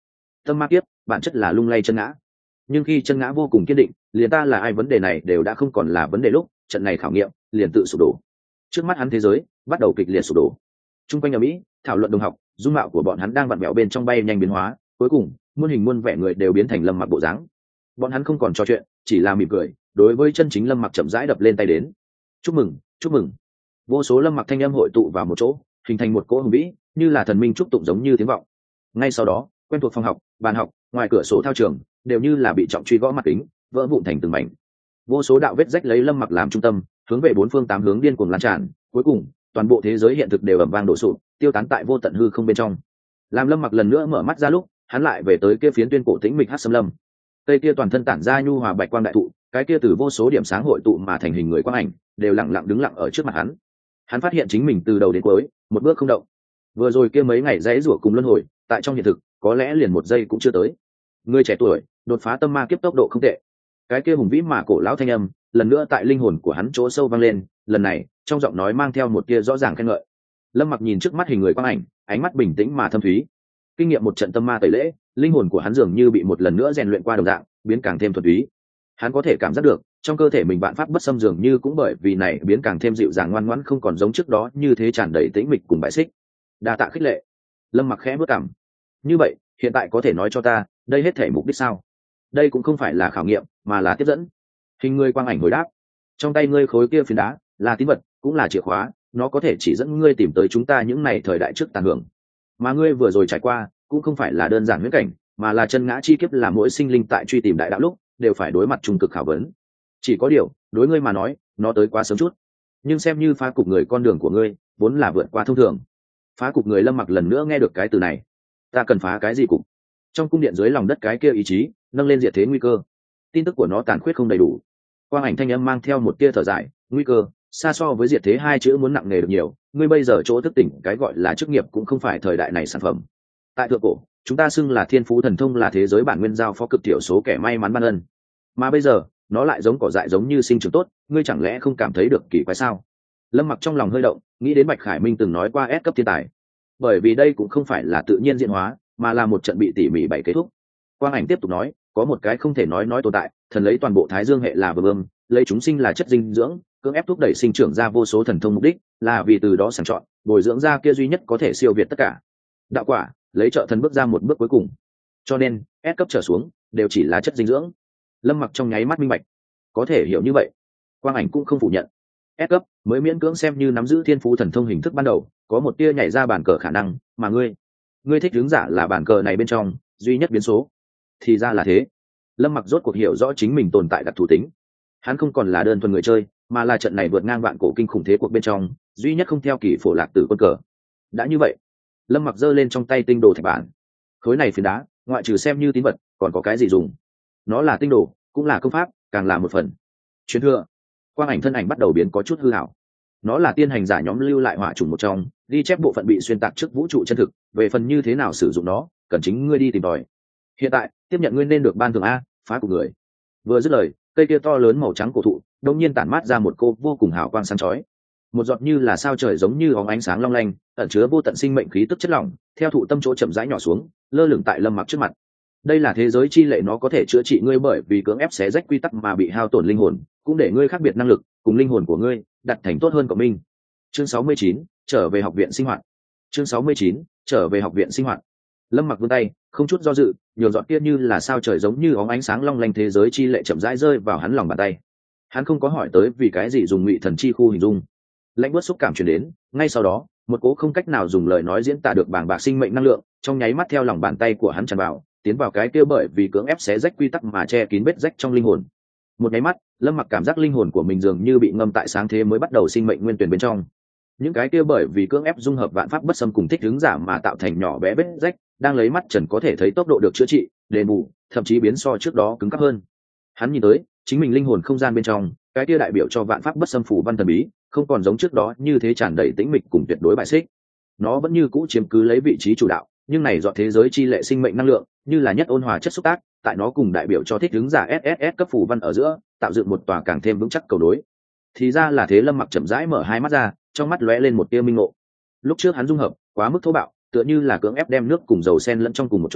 tâm ma kiếp bản chất là lung lay chân ngã, nhưng khi chân ngã vô cùng kiên định, liền ta là ai vấn đề này đều đã không còn là vấn đề lúc trận này khảo nghiệm liền tự sụp đổ. Trước mắt hắn thế giới bắt đầu kịch liệt sụp đổ. Trung quanh ở Mỹ thảo luận đồng học, dung mạo của bọn hắn đang vặn vẹo bên trong bay nhanh biến hóa, cuối cùng muôn hình muôn vẻ người đều biến thành Lâm Mặc bộ dáng. Bọn hắn không còn trò chuyện, chỉ là mỉm cười, đối với chân chính Lâm Mặc chậm rãi đập lên tay đến. Chúc mừng, chúc mừng. Vô số Lâm Mặc thanh âm hội tụ vào một chỗ, hình thành một cỗ hùng vĩ, như là thần minh chúc tụng giống như tiếng vọng. Ngay sau đó, quen thuộc phòng học, bàn học, ngoài cửa sổ thao trường, đều như là bị trọng truy gõ mặt kính, vỡ vụn thành từng mảnh. Vô số đạo vết rách lấy Lâm Mặc làm trung tâm, hướng về bốn phương tám hướng điên cuồng lan tràn, cuối cùng, toàn bộ thế giới hiện thực đều ầm vang đổ sụp, tiêu tán tại vô tận hư không bên trong. Làm Lâm Mặc lần nữa mở mắt ra lúc, hắn lại về tới kia phiến tuyên cổ tĩnh mịch hắc xâm lâm. Cây kia toàn thân tản ra nhu hòa bạch quang đại thụ, cái kia từ vô số điểm sáng hội tụ mà thành hình người quang ảnh, đều lặng lặng đứng lặng ở trước mặt hắn. Hắn phát hiện chính mình từ đầu đến cuối, một bước không động. Vừa rồi kia mấy ngày dãy rủa cùng luân hồi, tại trong hiện thực, có lẽ liền một giây cũng chưa tới. Người trẻ tuổi, đột phá tâm ma kiếp tốc độ không tệ. Cái kia hùng vĩ mà cổ lão thanh âm, lần nữa tại linh hồn của hắn chỗ sâu vang lên, lần này, trong giọng nói mang theo một tia rõ ràng khen ngợi. Lâm Mặc nhìn trước mắt hình người quang ảnh, ánh mắt bình tĩnh mà thâm thúy. Kinh nghiệm một trận tâm ma tẩy lễ, linh hồn của hắn dường như bị một lần nữa rèn luyện qua đồng dạng, biến càng thêm thuần túy. Hắn có thể cảm giác được, trong cơ thể mình vạn pháp bất xâm dường như cũng bởi vì này biến càng thêm dịu dàng ngoan ngoãn, không còn giống trước đó như thế tràn đầy tĩnh mịch cùng bại xích. Đa tạ khích lệ. Lâm Mặc khẽ bước cằm. Như vậy, hiện tại có thể nói cho ta, đây hết thể mục đích sao? Đây cũng không phải là khảo nghiệm, mà là tiếp dẫn. Hình người quang ảnh hồi đáp. Trong tay ngươi khối kia phiến đá, là tín vật, cũng là chìa khóa, nó có thể chỉ dẫn ngươi tìm tới chúng ta những này thời đại trước tàn hưởng. Mà ngươi vừa rồi trải qua, cũng không phải là đơn giản huyễn cảnh, mà là chân ngã chi kiếp, là mỗi sinh linh tại truy tìm đại đạo lúc đều phải đối mặt trung cực khảo vấn. Chỉ có điều, đối ngươi mà nói, nó tới quá sớm chút. Nhưng xem như phá cục người, con đường của ngươi vốn là vượt qua thông thường. Phá cục người. Lâm Mặc lần nữa nghe được cái từ này. Ta cần phá cái gì cục? Trong cung điện dưới lòng đất cái kia ý chí nâng lên diệt thế nguy cơ. Tin tức của nó tàn khuyết không đầy đủ. Quang ảnh thanh âm mang theo một tia thở dài, nguy cơ xa so với diệt thế hai chữ muốn nặng nề được nhiều. Ngươi bây giờ chỗ thức tỉnh cái gọi là chức nghiệp cũng không phải thời đại này sản phẩm. Tại thượng cổ, chúng ta xưng là thiên phú thần thông, là thế giới bản nguyên giao phó cực thiểu số kẻ may mắn ban ân. Mà bây giờ, nó lại giống cỏ dại, giống như sinh trưởng tốt, ngươi chẳng lẽ không cảm thấy được kỳ quái sao? Lâm Mặc trong lòng hơi động, nghĩ đến Bạch Khải Minh từng nói qua S cấp thiên tài. Bởi vì đây cũng không phải là tự nhiên diễn hóa, mà là một trận bị tỉ mỉ bày kết thúc. Quang ảnh tiếp tục nói, có một cái không thể nói tồn tại, thần lấy toàn bộ Thái Dương hệ là vương, lấy chúng sinh là chất dinh dưỡng, cưỡng ép thúc đẩy sinh trưởng ra vô số thần thông, mục đích là vì từ đó sàng chọn, bồi dưỡng ra kia duy nhất có thể siêu việt tất cả đạo quả, lấy trợ thần bước ra một bước cuối cùng. Cho nên S cấp trở xuống đều chỉ là chất dinh dưỡng. Lâm Mặc trong nháy mắt minh bạch. Có thể hiểu như vậy. Quang ảnh cũng không phủ nhận. S cấp mới miễn cưỡng xem như nắm giữ thiên phú thần thông hình thức ban đầu, có một tia nhảy ra bàn cờ khả năng, mà ngươi thích hướng giả là bàn cờ này bên trong duy nhất biến số. Thì ra là thế. Lâm Mặc rốt cuộc hiểu rõ chính mình tồn tại đặc thù tính. Hắn không còn là đơn thuần người chơi, mà là trận này vượt ngang vạn cổ kinh khủng thế cuộc bên trong duy nhất không theo kỳ phổ lạc tử quân cờ. Đã như vậy, Lâm Mặc giơ lên trong tay tinh đồ thạch bản. Khối này phiến đá, ngoại trừ xem như tín vật, còn có cái gì dùng? Nó là tinh đồ, cũng là công pháp, càng là một phần truyền thừa. Quang ảnh thân ảnh bắt đầu biến có chút hư hảo. Nó là tiên hành giả nhóm lưu lại hỏa chủng một trong, ghi chép bộ phận bị xuyên tạc trước vũ trụ chân thực, về phần như thế nào sử dụng nó, cần chính ngươi đi tìm tòi. Hiện tại, tiếp nhận ngươi nên được ban thưởng a, phá của người. Vừa dứt lời, cây kia to lớn màu trắng cổ thụ đột nhiên tản mát ra một cô vô cùng hào quang sáng chói. Một giọt như là sao trời giống như óng ánh sáng long lanh, ẩn chứa vô tận sinh mệnh khí tức chất lỏng, theo thụ tâm chỗ chậm rãi nhỏ xuống, lơ lửng tại Lâm Mặc trước mặt. Đây là thế giới chi lệ, nó có thể chữa trị ngươi bởi vì cưỡng ép xé rách quy tắc mà bị hao tổn linh hồn, cũng để ngươi khác biệt năng lực cùng linh hồn của ngươi đặt thành tốt hơn của mình. Chương 69, trở về học viện sinh hoạt. Chương 69, trở về học viện sinh hoạt. Lâm Mặc vươn tay, không chút do dự, nhiều giọt kia như là sao trời giống như óng ánh sáng long lanh thế giới chi lệ chậm rãi rơi vào hắn lòng bàn tay. Hắn không có hỏi tới vì cái gì dùng ngụy thần chi khu hình dung. Lãnh bớt xúc cảm truyền đến, ngay sau đó, một cỗ không cách nào dùng lời nói diễn tả được bàng bạc sinh mệnh năng lượng, trong nháy mắt theo lòng bàn tay của hắn tràn vào, tiến vào cái kia bởi vì cưỡng ép xé rách quy tắc mà che kín vết rách trong linh hồn. Một nháy mắt, Lâm Mặc cảm giác linh hồn của mình dường như bị ngâm tại sáng thế mới bắt đầu sinh mệnh nguyên tuyển bên trong. Những cái kia bởi vì cưỡng ép dung hợp vạn pháp bất xâm cùng thích ứng giả mà tạo thành nhỏ bé vết rách, đang lấy mắt trần có thể thấy tốc độ được chữa trị, đền bù, thậm chí biến so trước đó cứng cáp hơn. Hắn nhìn tới, chính mình linh hồn không gian bên trong, cái kia đại biểu cho vạn pháp bất xâm phủ văn thần bí, không còn giống trước đó như thế tràn đầy tĩnh mịch cùng tuyệt đối bại xích. Nó vẫn như cũ chiếm cứ lấy vị trí chủ đạo, nhưng này dọn thế giới chi lệ sinh mệnh năng lượng, như là nhất ôn hòa chất xúc tác, tại nó cùng đại biểu cho thích ứng giả SSS cấp phủ văn ở giữa, tạo dựng một tòa càng thêm vững chắc cầu đối. Thì ra là thế. Lâm Mặc chậm rãi mở hai mắt ra, trong mắt lóe lên một tia minh ngộ. Lúc trước hắn dung hợp quá mức thô bạo, tựa như là cưỡng ép đem nước cùng dầu xen lẫn trong cùng một chỗ,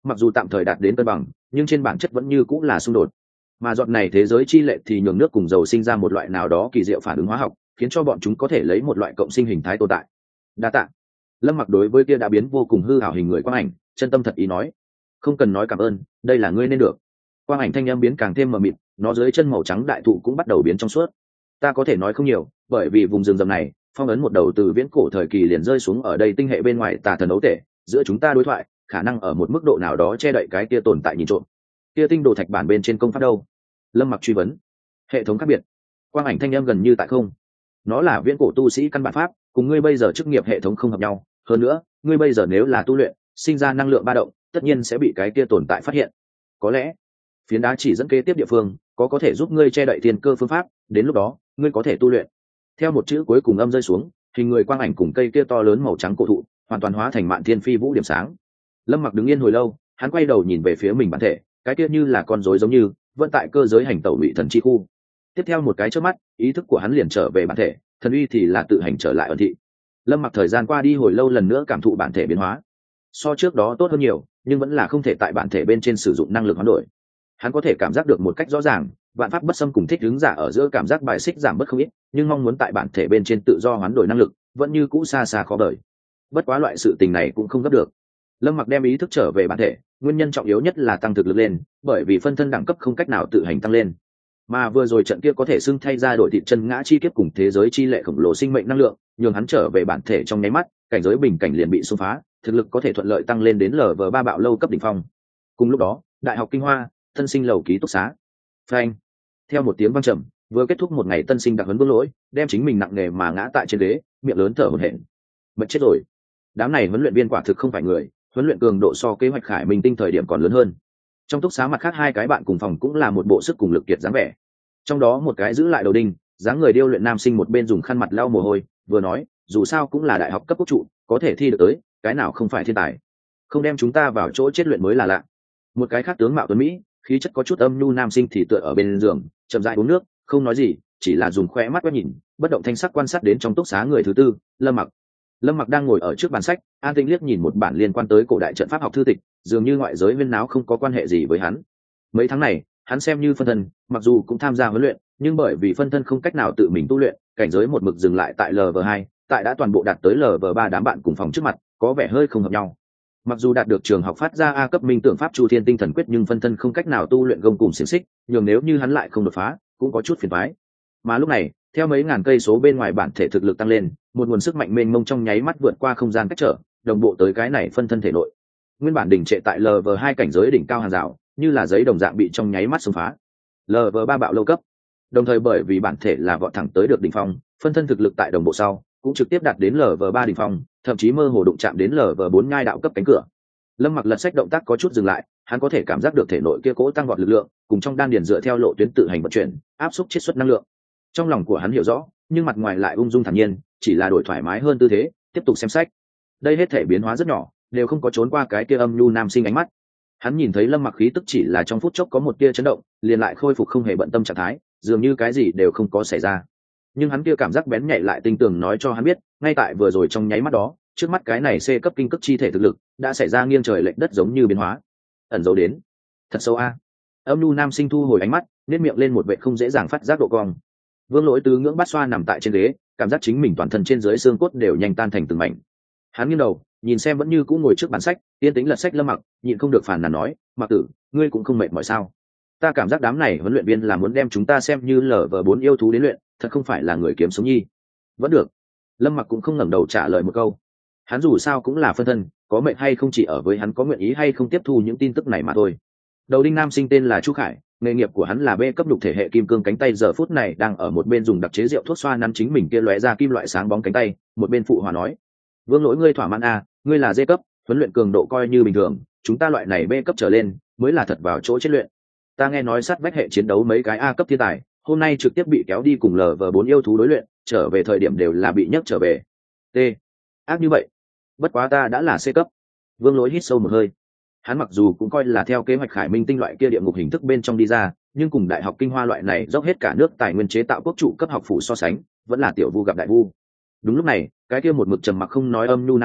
mặc dù tạm thời đạt đến cân bằng nhưng trên bản chất vẫn như cũng là xung đột. Mà giọt này thế giới chi lệ thì nhường nước cùng dầu sinh ra một loại nào đó kỳ diệu phản ứng hóa học, khiến cho bọn chúng có thể lấy một loại cộng sinh hình thái tồn tại. Đa tạ. Lâm Mặc đối với kia đã biến vô cùng hư ảo hình người quang ảnh chân tâm thật ý nói. Không cần nói cảm ơn, đây là ngươi nên được. Quang ảnh thanh âm biến càng thêm mờ mịt, nó dưới chân màu trắng đại thụ cũng bắt đầu biến trong suốt. Ta có thể nói không nhiều, bởi vì vùng rừng rậm này phong ấn một đầu từ viễn cổ thời kỳ liền rơi xuống ở đây tinh hệ bên ngoài tà thần ấu tể, giữa chúng ta đối thoại khả năng ở một mức độ nào đó che đậy cái kia tồn tại nhìn trộm. Kia tinh đồ thạch bản bên trên công pháp đâu? Lâm Mặc truy vấn. Hệ thống khác biệt. Quang ảnh thanh âm gần như tại không. Nó là viễn cổ tu sĩ căn bản pháp, cùng ngươi bây giờ chức nghiệp hệ thống không hợp nhau. Hơn nữa, ngươi bây giờ nếu là tu luyện, sinh ra năng lượng ba động, tất nhiên sẽ bị cái kia tồn tại phát hiện. Có lẽ, phiến đá chỉ dẫn kế tiếp địa phương, có thể giúp ngươi che đậy thiên cơ phương pháp, đến lúc đó, ngươi có thể tu luyện. Theo một chữ cuối cùng âm rơi xuống, hình người quang ảnh cùng cây kia to lớn màu trắng cổ thụ, hoàn toàn hóa thành mạn thiên phi vũ điểm sáng. Lâm Mặc đứng yên hồi lâu, hắn quay đầu nhìn về phía mình bản thể, cái kia như là con rối giống như vẫn tại cơ giới hành tẩu bị thần chi khu. Tiếp theo một cái chớp mắt, ý thức của hắn liền trở về bản thể, thần uy thì là tự hành trở lại ẩn thị. Lâm Mặc thời gian qua đi hồi lâu lần nữa cảm thụ bản thể biến hóa, so trước đó tốt hơn nhiều, nhưng vẫn là không thể tại bản thể bên trên sử dụng năng lực hoán đổi. Hắn có thể cảm giác được một cách rõ ràng, vạn pháp bất xâm cùng thích ứng giả ở giữa cảm giác bài xích giảm bớt không ít, nhưng mong muốn tại bản thể bên trên tự do hoán đổi năng lực vẫn như cũ xa xa khó đợi. Bất quá loại sự tình này cũng không gấp được. Lâm Mặc đem ý thức trở về bản thể, nguyên nhân trọng yếu nhất là tăng thực lực lên, bởi vì phân thân đẳng cấp không cách nào tự hành tăng lên. Mà vừa rồi trận kia có thể xưng thay ra đổi thịt chân ngã chi kiếp cùng thế giới chi lệ khổng lồ sinh mệnh năng lượng, nhường hắn trở về bản thể trong nháy mắt, cảnh giới bình cảnh liền bị xung phá, thực lực có thể thuận lợi tăng lên đến Lv3 bạo lâu cấp đỉnh phong. Cùng lúc đó, Đại học Kinh Hoa, tân sinh lầu ký túc xá. Phanh. Theo một tiếng vang trầm, vừa kết thúc một ngày tân sinh đặc huấn Vương Lỗi, đem chính mình nặng nề mà ngã tại trên ghế, miệng lớn thở hổn hển. Mệt chết rồi. Đám này huấn luyện viên quả thực không phải người, huấn luyện cường độ so kế hoạch Khải Minh Tinh thời điểm còn lớn hơn. Trong túc xá mặt khác hai cái bạn cùng phòng cũng là một bộ sức cùng lực kiệt dáng vẻ. Trong đó một cái giữ lại đầu đinh, dáng người điêu luyện nam sinh một bên dùng khăn mặt lau mồ hôi, vừa nói, dù sao cũng là đại học cấp quốc trụ, có thể thi được tới, cái nào không phải thiên tài. Không đem chúng ta vào chỗ chết luyện mới là lạ. Một cái khác tướng mạo tuấn mỹ, khí chất có chút âm nhu nam sinh thì tựa ở bên giường, chậm rãi uống nước, không nói gì, chỉ là dùng khóe mắt quét nhìn, bất động thanh sắc quan sát đến trong túc xá người thứ tư, Lâm Mặc. Lâm Mặc đang ngồi ở trước bàn sách, an tĩnh liếc nhìn một bản liên quan tới cổ đại trận pháp học thư tịch, dường như ngoại giới huyên náo không có quan hệ gì với hắn. Mấy tháng này, hắn xem như phân thân, mặc dù cũng tham gia huấn luyện, nhưng bởi vì phân thân không cách nào tự mình tu luyện, cảnh giới một mực dừng lại tại Lv2, tại đã toàn bộ đạt tới Lv3 đám bạn cùng phòng trước mặt, có vẻ hơi không hợp nhau. Mặc dù đạt được trường học phát ra A cấp minh tưởng pháp Chu Thiên Tinh Thần Quyết, nhưng phân thân không cách nào tu luyện gông cùng xiềng xích, nhường nếu như hắn lại không đột phá, cũng có chút phiền toái. Mà lúc này, theo mấy ngàn cây số bên ngoài bản thể thực lực tăng lên, một nguồn sức mạnh mênh mông trong nháy mắt vượt qua không gian cách trở, đồng bộ tới cái này phân thân thể nội. Nguyên bản đỉnh trệ tại Lv2 cảnh giới đỉnh cao hàng rào, như là giấy đồng dạng bị trong nháy mắt xông phá. Lv3 bạo lâu cấp. Đồng thời bởi vì bản thể là vọt thẳng tới được đỉnh phong, phân thân thực lực tại đồng bộ sau, cũng trực tiếp đạt đến Lv3 đỉnh phong, thậm chí mơ hồ đụng chạm đến Lv4 nhai đạo cấp cánh cửa. Lâm Mặc lật sách động tác có chút dừng lại, hắn có thể cảm giác được thể nội kia cố tăng vọt lực lượng, cùng trong đan điền dựa theo lộ tuyến tự hành vận chuyển, áp xúc chiết xuất năng lượng. Trong lòng của hắn hiểu rõ, nhưng mặt ngoài lại ung dung thản nhiên, chỉ là đổi thoải mái hơn tư thế, tiếp tục xem sách. Đây hết thể biến hóa rất nhỏ, đều không có trốn qua cái kia âm nhu nam sinh ánh mắt. Hắn nhìn thấy Lâm Mặc khí tức chỉ là trong phút chốc có một tia chấn động, liền lại khôi phục không hề bận tâm trạng thái, dường như cái gì đều không có xảy ra. Nhưng hắn kia cảm giác bén nhạy lại tinh tường nói cho hắn biết, ngay tại vừa rồi trong nháy mắt đó, trước mắt cái này C cấp kinh cấp chi thể thực lực đã xảy ra nghiêng trời lệch đất giống như biến hóa. Ẩn dấu đến, thật sâu a. Âm nhu nam sinh thu hồi ánh mắt, nét miệng lên một vệt không dễ dàng phát giác độ cong. Vương Lỗi tứ ngưỡng bát xoa nằm tại trên ghế, cảm giác chính mình toàn thân trên dưới xương cốt đều nhanh tan thành từng mảnh. Hắn nghiêng đầu, nhìn xem vẫn như cũ ngồi trước bàn sách, yên tĩnh lật sách Lâm Mặc, nhịn không được phàn nàn nói, "Mặc tử, ngươi cũng không mệt mỏi sao? Ta cảm giác đám này huấn luyện viên là muốn đem chúng ta xem như Lv4 yêu thú đến luyện, thật không phải là người kiếm sống nhi." "Vẫn được." Lâm Mặc cũng không ngẩng đầu trả lời một câu. Hắn dù sao cũng là phân thân, có mệt hay không chỉ ở với hắn có nguyện ý hay không tiếp thu những tin tức này mà thôi. Đầu đinh nam sinh tên là Chu Khải, nghề nghiệp của hắn là B cấp nhục thể hệ kim cương, cánh tay giờ phút này đang ở một bên dùng đặc chế rượu thuốc xoa nắn chính mình kia lóe ra kim loại sáng bóng cánh tay, một bên phụ hòa nói: "Vương Lỗi, ngươi thỏa mãn a, ngươi là D cấp, huấn luyện cường độ coi như bình thường, chúng ta loại này B cấp trở lên mới là thật vào chỗ chết luyện. Ta nghe nói sát vách hệ chiến đấu mấy cái A cấp thiên tài, hôm nay trực tiếp bị kéo đi cùng Lv4 yêu thú đối luyện, trở về thời điểm đều là bị nhấc trở về. T. Ác như vậy. Bất quá ta đã là C cấp." Vương Lỗi hít sâu một hơi. Hắn mặc dù cũng coi là theo kế hoạch Khải Minh Tinh loại kia địa ngục hình thức bên trong đi ra, nhưng cùng Đại học Kinh Hoa loại này dốc hết cả nước tài nguyên chế tạo quốc trụ cấp học phủ so sánh, vẫn là tiểu vu gặp đại vu. Đúng lúc này, cái kia một mực trầm mặc không nói âm nhu nam sinh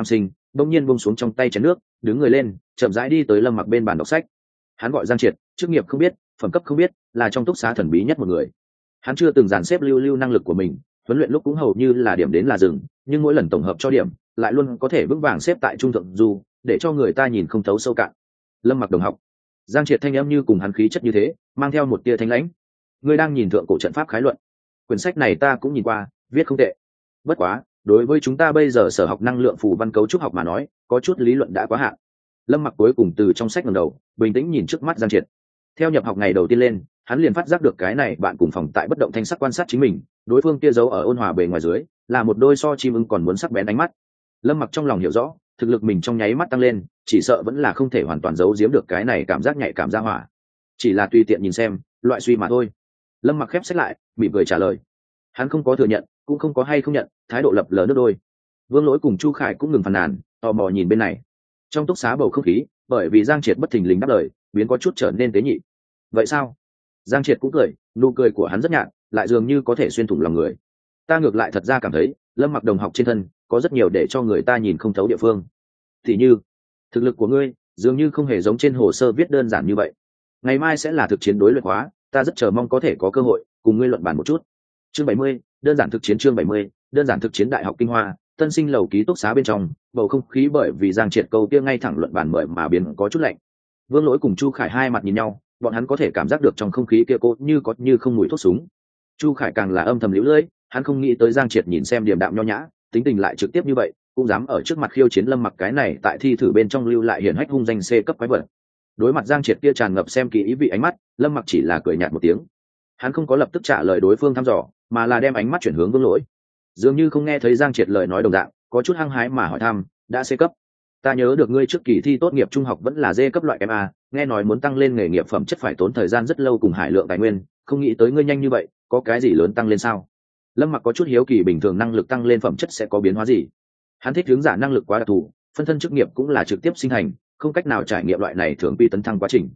đông nhiên buông xuống trong tay chén nước, đứng người lên, chậm rãi đi tới Lâm Mặc bên bàn đọc sách. Hắn gọi Giang Triệt, chức nghiệp không biết, phẩm cấp không biết, là trong túc xá thần bí nhất một người. Hắn chưa từng dàn xếp lưu năng lực của mình, huấn luyện lúc cũng hầu như là điểm đến là dừng, nhưng mỗi lần tổng hợp cho điểm, lại luôn có thể vững vàng xếp tại trung thượng du, để cho người ta nhìn không thấu sâu cạn. Lâm Mặc đồng học. Giang Triệt thanh âm như cùng hắn khí chất như thế, mang theo một tia thanh lãnh. Ngươi đang nhìn thượng cổ trận pháp khái luận. Quyển sách này ta cũng nhìn qua, viết không tệ. Bất quá, đối với chúng ta bây giờ sở học năng lượng phù văn cấu trúc học mà nói, có chút lý luận đã quá hạn. Lâm Mặc cuối cùng từ trong sách ngẩng đầu, bình tĩnh nhìn trước mắt Giang Triệt. Theo nhập học ngày đầu tiên lên, hắn liền phát giác được cái này bạn cùng phòng tại bất động thanh sắc quan sát chính mình, đối phương kia giấu ở ôn hòa bề ngoài dưới, là một đôi so chim ưng còn muốn sắc bén ánh mắt. Lâm Mặc trong lòng hiểu rõ, thực lực mình trong nháy mắt tăng lên, chỉ sợ vẫn là không thể hoàn toàn giấu giếm được cái này cảm giác nhạy cảm ra hỏa. Chỉ là tùy tiện nhìn xem, loại suy mà thôi. Lâm Mặc khép sách lại, mỉm cười trả lời. Hắn không có thừa nhận, cũng không có hay không nhận, thái độ lập lờ nước đôi. Vương Lỗi cùng Chu Khải cũng ngừng phàn nàn, tò mò nhìn bên này. Trong túc xá bầu không khí, bởi vì Giang Triệt bất thình lình đáp lời, biến có chút trở nên tế nhị. Vậy sao? Giang Triệt cũng cười, nụ cười của hắn rất nhạt, lại dường như có thể xuyên thủng lòng người. Ta ngược lại thật ra cảm thấy, Lâm Mặc đồng học trên thân có rất nhiều để cho người ta nhìn không thấu địa phương. Thì như, thực lực của ngươi dường như không hề giống trên hồ sơ viết đơn giản như vậy. Ngày mai sẽ là thực chiến đối luyện hóa, ta rất chờ mong có thể có cơ hội cùng ngươi luận bàn một chút. Chương 70, đơn giản thực chiến. Chương 70, đơn giản thực chiến. Đại học Kinh Hoa, tân sinh lầu ký túc xá bên trong, bầu không khí bởi vì Giang Triệt câu kia ngay thẳng luận bàn mời mà biến có chút lạnh. Vương Lỗi cùng Chu Khải hai mặt nhìn nhau, bọn hắn có thể cảm giác được trong không khí kia cô như có như không mùi thuốc súng. Chu Khải càng là âm thầm liễu lưỡi, hắn không nghĩ tới Giang Triệt nhìn xem điềm đạm nho nhã, tính tình lại trực tiếp như vậy, cũng dám ở trước mặt khiêu chiến Lâm Mặc cái này tại thi thử bên trong lưu lại hiển hách hung danh C cấp quái vật. Đối mặt Giang Triệt kia tràn ngập xem kỳ ý vị ánh mắt, Lâm Mặc chỉ là cười nhạt một tiếng. Hắn không có lập tức trả lời đối phương thăm dò, mà là đem ánh mắt chuyển hướng Vương Lỗi. Dường như không nghe thấy Giang Triệt lời nói đồng dạng, có chút hăng hái mà hỏi thăm, đã C cấp. Ta nhớ được ngươi trước kỳ thi tốt nghiệp trung học vẫn là D cấp loại MA, nghe nói muốn tăng lên nghề nghiệp phẩm chất phải tốn thời gian rất lâu cùng hải lượng tài nguyên, không nghĩ tới ngươi nhanh như vậy, có cái gì lớn tăng lên sao? Lâm Mặc có chút hiếu kỳ bình thường năng lực tăng lên phẩm chất sẽ có biến hóa gì. Hắn thích hướng giả năng lực quá đặc thù, phân thân chức nghiệp cũng là trực tiếp sinh thành, không cách nào trải nghiệm loại này thường quy tấn thăng quá trình.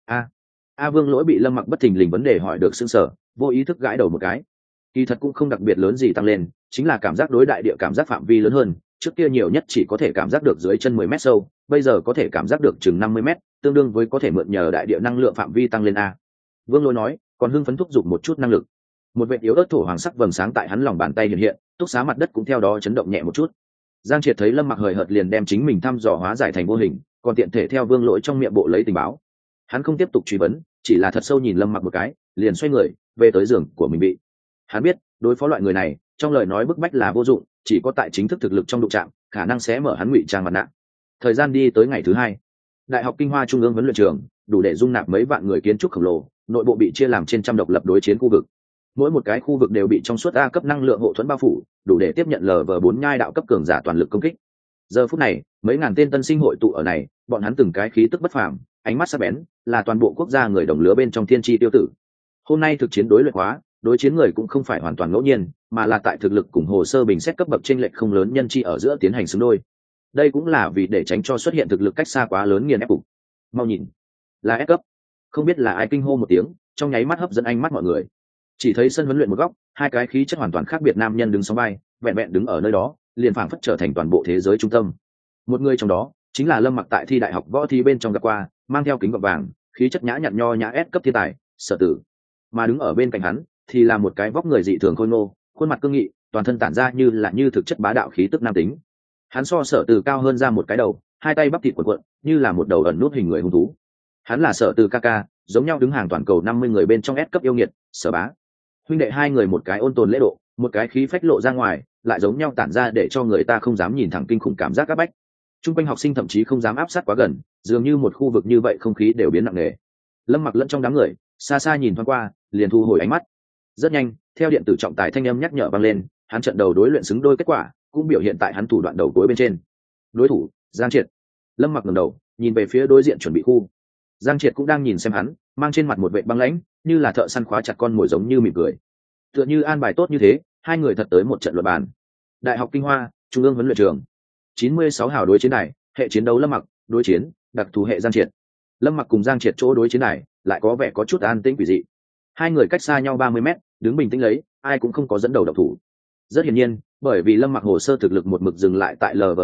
Vương Lỗi bị Lâm Mặc bất thình lình vấn đề hỏi được sững sờ, vô ý thức gãi đầu một cái. Kỳ thật cũng không đặc biệt lớn gì tăng lên, chính là cảm giác đối đại địa cảm giác phạm vi lớn hơn, trước kia nhiều nhất chỉ có thể cảm giác được dưới chân 10 mét sâu, bây giờ có thể cảm giác được chừng 50 mét, tương đương với có thể mượn nhờ đại địa năng lượng phạm vi tăng lên a. Vương Lỗi nói, còn hưng phấn thúc giục một chút năng lực. Một vệt yếu ớt thổ hoàng sắc vầng sáng tại hắn lòng bàn tay hiện hiện, túc xá mặt đất cũng theo đó chấn động nhẹ một chút. Giang Triệt thấy Lâm Mặc hời hợt liền đem chính mình thăm dò hóa giải thành vô hình, còn tiện thể theo Vương Lỗi trong miệng bộ lấy tình báo. Hắn không tiếp tục truy vấn, chỉ là thật sâu nhìn Lâm Mặc một cái, liền xoay người về tới giường của mình bị. Hắn biết, đối phó loại người này, trong lời nói bức bách là vô dụng, chỉ có tại chính thức thực lực trong đụng chạm, khả năng sẽ mở hắn ngụy trang mặt nạ. Thời gian đi tới ngày thứ hai, Đại học Kinh Hoa Trung ương huấn luyện trường, đủ để dung nạp mấy vạn người kiến trúc khổng lồ, nội bộ bị chia làm trên trăm độc lập đối chiến khu vực. Mỗi một cái khu vực đều bị trong suốt A cấp năng lượng hộ thuẫn bao phủ, đủ để tiếp nhận LV4 nhai đạo cấp cường giả toàn lực công kích. Giờ phút này, mấy ngàn tên tân sinh hội tụ ở này, bọn hắn từng cái khí tức bất phàm, ánh mắt sắc bén, là toàn bộ quốc gia người đồng lứa bên trong thiên chi tiêu tử. Hôm nay thực chiến đối luyện hóa, đối chiến người cũng không phải hoàn toàn ngẫu nhiên, mà là tại thực lực cùng hồ sơ bình xét cấp bậc chênh lệch không lớn nhân chi ở giữa tiến hành xứng đôi. Đây cũng là vì để tránh cho xuất hiện thực lực cách xa quá lớn nghiền ép cục. Mau nhìn, là S cấp. Không biết là ai kinh hô một tiếng, trong nháy mắt hấp dẫn ánh mắt mọi người. Chỉ thấy sân huấn luyện một góc, hai cái khí chất hoàn toàn khác biệt nam nhân đứng sóng vai, vẹn vẹn đứng ở nơi đó, liền phảng phất trở thành toàn bộ thế giới trung tâm. Một người trong đó chính là Lâm Mặc tại thi đại học võ thi bên trong gặp qua, mang theo kính gọng vàng, khí chất nhã nhặn nho nhã S cấp thiên tài, Sở Tử. Mà đứng ở bên cạnh hắn thì là một cái vóc người dị thường khôi ngô, khuôn mặt cương nghị, toàn thân tản ra như thực chất bá đạo khí tức nam tính. Hắn so Sở Tử cao hơn ra một cái đầu, hai tay bắp thịt cuộn cuộn, như là một đầu ẩn nút hình người hung thú. Hắn là Sở Tử ca ca, giống nhau đứng hàng toàn cầu 50 người bên trong S cấp yêu nghiệt, Sở Bá. Huynh đệ hai người một cái ôn tồn lễ độ, một cái khí phách lộ ra ngoài, lại giống nhau tản ra để cho người ta không dám nhìn thẳng kinh khủng cảm giác áp bách. Trung quanh học sinh thậm chí không dám áp sát quá gần, dường như một khu vực như vậy không khí đều biến nặng nề. Lâm Mặc lẫn trong đám người, xa xa nhìn thoáng qua, liền thu hồi ánh mắt. Rất nhanh, theo điện tử trọng tài thanh âm nhắc nhở vang lên, hắn trận đầu đối luyện xứng đôi kết quả, cũng biểu hiện tại hắn thủ đoạn đầu cuối bên trên. Đối thủ, Giang Triệt. Lâm Mặc ngẩng đầu, nhìn về phía đối diện chuẩn bị khu. Giang Triệt cũng đang nhìn xem hắn, mang trên mặt một vẻ băng lãnh, như là thợ săn khóa chặt con mồi giống như mỉm cười. Tựa như an bài tốt như thế, hai người thật tới một trận luận bàn. Đại học Kinh Hoa, Trung ương huấn luyện trường. 96 hào đối chiến đài, hệ chiến đấu Lâm Mặc, đối chiến, đặc thù hệ Giang Triệt. Lâm Mặc cùng Giang Triệt chỗ đối chiến đài, lại có vẻ có chút an tĩnh quỷ dị. Hai người cách xa nhau 30 mét, đứng bình tĩnh lấy, ai cũng không có dẫn đầu độc thủ. Rất hiển nhiên, bởi vì Lâm Mặc hồ sơ thực lực một mực dừng lại tại LV2,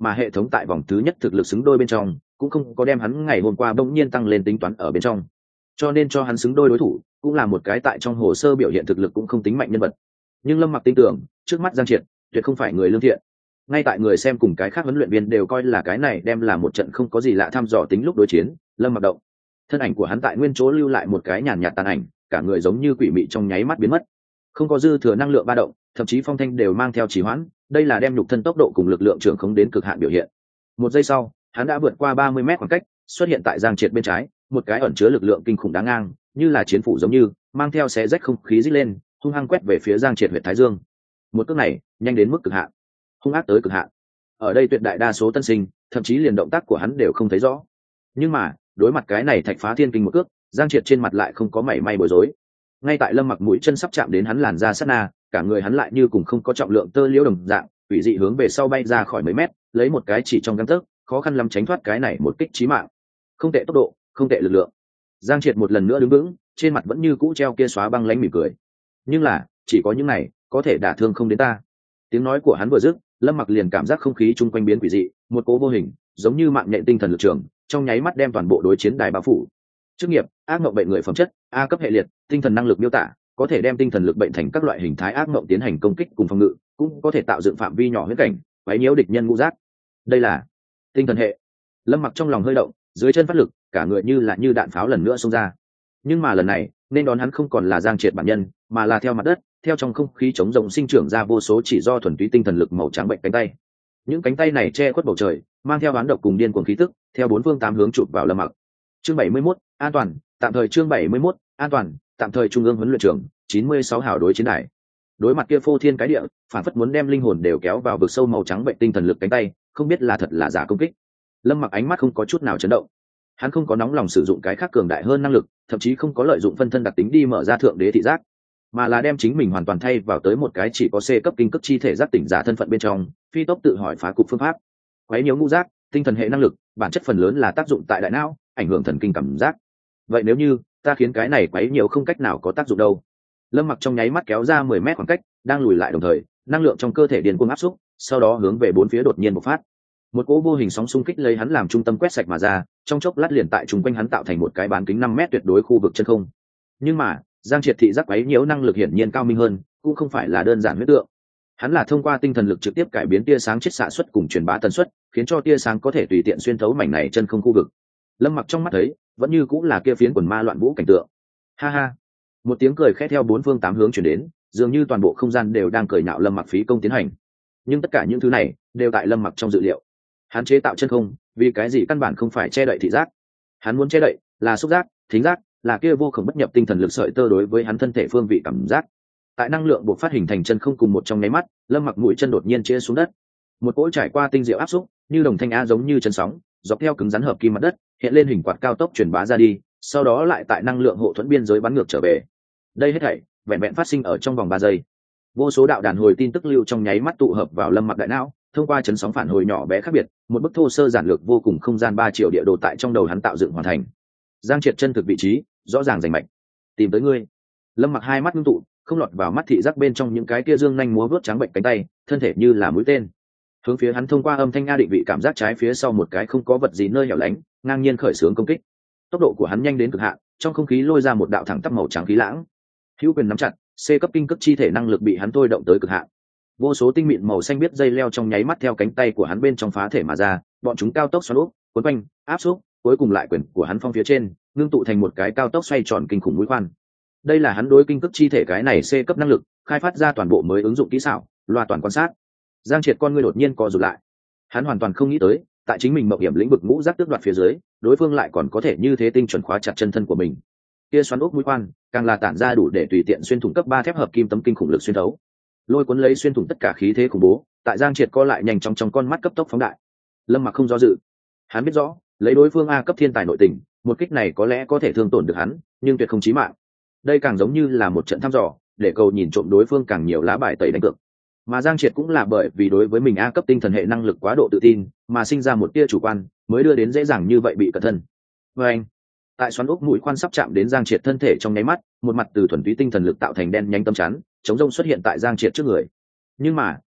mà hệ thống tại vòng thứ nhất thực lực xứng đôi bên trong cũng không có đem hắn ngày hôm qua bỗng nhiên tăng lên tính toán ở bên trong, cho nên cho hắn xứng đôi đối thủ cũng là một cái tại trong hồ sơ biểu hiện thực lực cũng không tính mạnh nhân vật. Nhưng Lâm Mặc tin tưởng trước mắt Giang Triệt tuyệt không phải người lương thiện. Ngay tại người xem cùng cái khác huấn luyện viên đều coi là cái này đem là một trận không có gì lạ thăm dò tính lúc đối chiến, Lâm Mặc động, thân ảnh của hắn tại nguyên chỗ lưu lại một cái nhàn nhạt tàn ảnh, cả người giống như quỷ mị trong nháy mắt biến mất, không có dư thừa năng lượng ba động, thậm chí phong thanh đều mang theo trì hoãn, đây là đem nhục thân tốc độ cùng lực lượng trưởng khống đến cực hạn biểu hiện. Một giây sau, hắn đã vượt qua 30 mét khoảng cách, xuất hiện tại Giang Triệt bên trái, một cái ẩn chứa lực lượng kinh khủng đáng ngang, như là chiến phủ giống như, mang theo xé rách không khí rít lên, hung hăng quét về phía Giang Triệt huyệt thái dương. Một cước này, nhanh đến mức cực hạn, hung ác tới cực hạn. Ở đây tuyệt đại đa số tân sinh, thậm chí liền động tác của hắn đều không thấy rõ. Nhưng mà, đối mặt cái này thạch phá thiên kinh một cước, Giang Triệt trên mặt lại không có mảy may bối rối. Ngay tại Lâm Mặc mũi chân sắp chạm đến hắn làn da sát na, cả người hắn lại như cùng không có trọng lượng tơ liễu đồng dạng, quỷ dị hướng về sau bay ra khỏi mấy mét, lấy một cái chỉ trong gang tấc, khó khăn lắm tránh thoát cái này một kích chí mạng. Không tệ tốc độ, không tệ lực lượng. Giang Triệt một lần nữa đứng vững, trên mặt vẫn như cũ treo kia xóa băng lãnh mỉm cười. Nhưng là, chỉ có những này, có thể đả thương không đến ta. Tiếng nói của hắn vừa dứt, Lâm Mặc liền cảm giác không khí chung quanh biến quỷ dị, một cỗ vô hình, giống như mạng nhện tinh thần lực trường, trong nháy mắt đem toàn bộ đối chiến đài bao phủ. Chức nghiệp: ác mộng bệnh người phẩm chất: A cấp hệ liệt, tinh thần năng lực miêu tả, có thể đem tinh thần lực bệnh thành các loại hình thái ác mộng tiến hành công kích cùng phòng ngự, cũng có thể tạo dựng phạm vi nhỏ huyễn cảnh, quấy nhiễu địch nhân ngũ giác. Đây là tinh thần hệ. Lâm Mặc trong lòng hơi động, dưới chân phát lực, cả người như đạn pháo lần nữa xông ra. Nhưng mà lần này, nên đón hắn không còn là Giang Triệt bản nhân, mà là theo mặt đất, theo trong không khí trống rỗng sinh trưởng ra vô số chỉ do thuần túy tinh thần lực màu trắng bệnh cánh tay. Những cánh tay này che khuất bầu trời, mang theo oán độc cùng điên cuồng khí tức, theo bốn phương tám hướng chụp vào Lâm Mặc. Chương 71, an toàn, tạm thời chương 71, an toàn, tạm thời trung ương huấn luyện trường, 96 hào đối chiến đài. Đối mặt kia phô thiên cái địa, phản phất muốn đem linh hồn đều kéo vào vực sâu màu trắng bệnh tinh thần lực cánh tay, không biết là thật là giả công kích. Lâm Mặc ánh mắt không có chút nào chấn động. Hắn không có nóng lòng sử dụng cái khác cường đại hơn năng lực, thậm chí không có lợi dụng phân thân đặc tính đi mở ra thượng đế thị giác, mà là đem chính mình hoàn toàn thay vào tới một cái chỉ có C cấp kinh cấp chi thể giác tỉnh giả thân phận bên trong, phi tốc tự hỏi phá cục phương pháp. Quấy nhiễu ngũ giác, tinh thần hệ năng lực, bản chất phần lớn là tác dụng tại đại não, ảnh hưởng thần kinh cảm giác. Vậy nếu như ta khiến cái này quấy nhiễu không cách nào có tác dụng đâu? Lâm Mặc trong nháy mắt kéo ra 10 mét khoảng cách, đang lùi lại đồng thời, năng lượng trong cơ thể điên cuồng áp xúc, sau đó hướng về bốn phía đột nhiên bộc phát. Một cỗ vô hình sóng xung kích lấy hắn làm trung tâm quét sạch mà ra, trong chốc lát liền tại chung quanh hắn tạo thành một cái bán kính 5 mét tuyệt đối khu vực chân không. Nhưng mà, Giang Triệt thị giác quấy nhiễu năng lực hiển nhiên cao minh hơn, cũng không phải là đơn giản huyễn tượng. Hắn là thông qua tinh thần lực trực tiếp cải biến tia sáng chiết xạ suất cùng truyền bá tần suất, khiến cho tia sáng có thể tùy tiện xuyên thấu mảnh này chân không khu vực. Lâm Mặc trong mắt thấy, vẫn như cũng là kia phiến quần ma loạn vũ cảnh tượng. Ha ha. Một tiếng cười khẽ theo bốn phương tám hướng truyền đến, dường như toàn bộ không gian đều đang cười nhạo Lâm Mặc phí công tiến hành. Nhưng tất cả những thứ này đều tại Lâm Mặc trong dự liệu. Hắn chế tạo chân không, vì cái gì căn bản không phải che đậy thị giác. Hắn muốn che đậy là xúc giác, thính giác, là kia vô cùng bất nhập tinh thần lực sợi tơ đối với hắn thân thể phương vị cảm giác. Tại năng lượng buộc phát hình thành chân không cùng một trong nháy mắt, Lâm Mặc mũi chân đột nhiên chia xuống đất. Một cỗ trải qua tinh diệu áp xúc, như đồng thanh a giống như chân sóng, dọc theo cứng rắn hợp kim mặt đất, hiện lên hình quạt cao tốc truyền bá ra đi, sau đó lại tại năng lượng hộ thuẫn biên giới bắn ngược trở về. Đây hết thảy vẹn vẹn phát sinh ở trong vòng 3 giây. Vô số đạo đàn hồi tin tức lưu trong nháy mắt tụ hợp vào Lâm Mặc đại não, thông qua chấn sóng phản hồi nhỏ bé khác biệt, một bức thô sơ giản lược vô cùng không gian 3 triệu địa đồ tại trong đầu hắn tạo dựng hoàn thành. Giang Triệt chân thực vị trí rõ ràng rành mạch. Tìm tới ngươi. Lâm Mặc hai mắt ngưng tụ, không lọt vào mắt thị giác bên trong những cái kia dương nhanh múa vuốt trắng bệnh cánh tay, thân thể như là mũi tên. Hướng phía hắn thông qua âm thanh a định vị cảm giác trái phía sau một cái không có vật gì nơi hẻo lánh, ngang nhiên khởi xướng công kích. Tốc độ của hắn nhanh đến cực hạn, trong không khí lôi ra một đạo thẳng tắp màu trắng khí lãng. Hữu quyền nắm chặt, C cấp kinh cấp chi thể năng lực bị hắn thôi động tới cực hạn. Vô số tinh mịn màu xanh biết dây leo trong nháy mắt theo cánh tay của hắn bên trong phá thể mà ra, bọn chúng cao tốc xoắn úp, cuốn quanh, áp xúc, cuối cùng lại quyền của hắn phong phía trên, ngưng tụ thành một cái cao tốc xoay tròn kinh khủng mũi khoan. Đây là hắn đối kinh cấp chi thể cái này C cấp năng lực, khai phát ra toàn bộ mới ứng dụng kỹ xảo, loa toàn quan sát. Giang Triệt con ngươi đột nhiên co rụt lại. Hắn hoàn toàn không nghĩ tới, tại chính mình mộng hiểm lĩnh vực ngũ giác tước đoạt phía dưới, đối phương lại còn có thể như thế tinh chuẩn khóa chặt chân thân của mình. Kia xoắn ốc mũi khoan, càng là tản ra đủ để tùy tiện xuyên thủng cấp 3 thép hợp kim tấm kinh khủng lực xuyên thấu. Lôi cuốn lấy xuyên thủng tất cả khí thế khủng bố, tại Giang Triệt co lại nhanh chóng trong con mắt cấp tốc phóng đại. Lâm Mặc không do dự. Hắn biết rõ, lấy đối phương A cấp thiên tài nội tình, một kích này có lẽ có thể thương tổn được hắn, nhưng tuyệt không chí mạng. Đây càng giống như là một trận thăm dò, để cầu nhìn trộm đối phương càng nhiều lá bài tẩy đánh cược. Mà Giang Triệt cũng là bởi vì đối với mình A cấp tinh thần hệ năng lực quá độ tự tin, mà sinh ra một tia chủ quan, mới đưa đến dễ dàng như vậy bị cẩn thân. Và anh, tại xoắn ốc mũi khoan sắp chạm đến Giang Triệt thân thể trong nháy mắt, một mặt từ thuần túy tinh thần lực tạo thành đen nhánh tâm chắn, chống rông xuất hiện tại Giang Triệt trước người. Nhưng mà,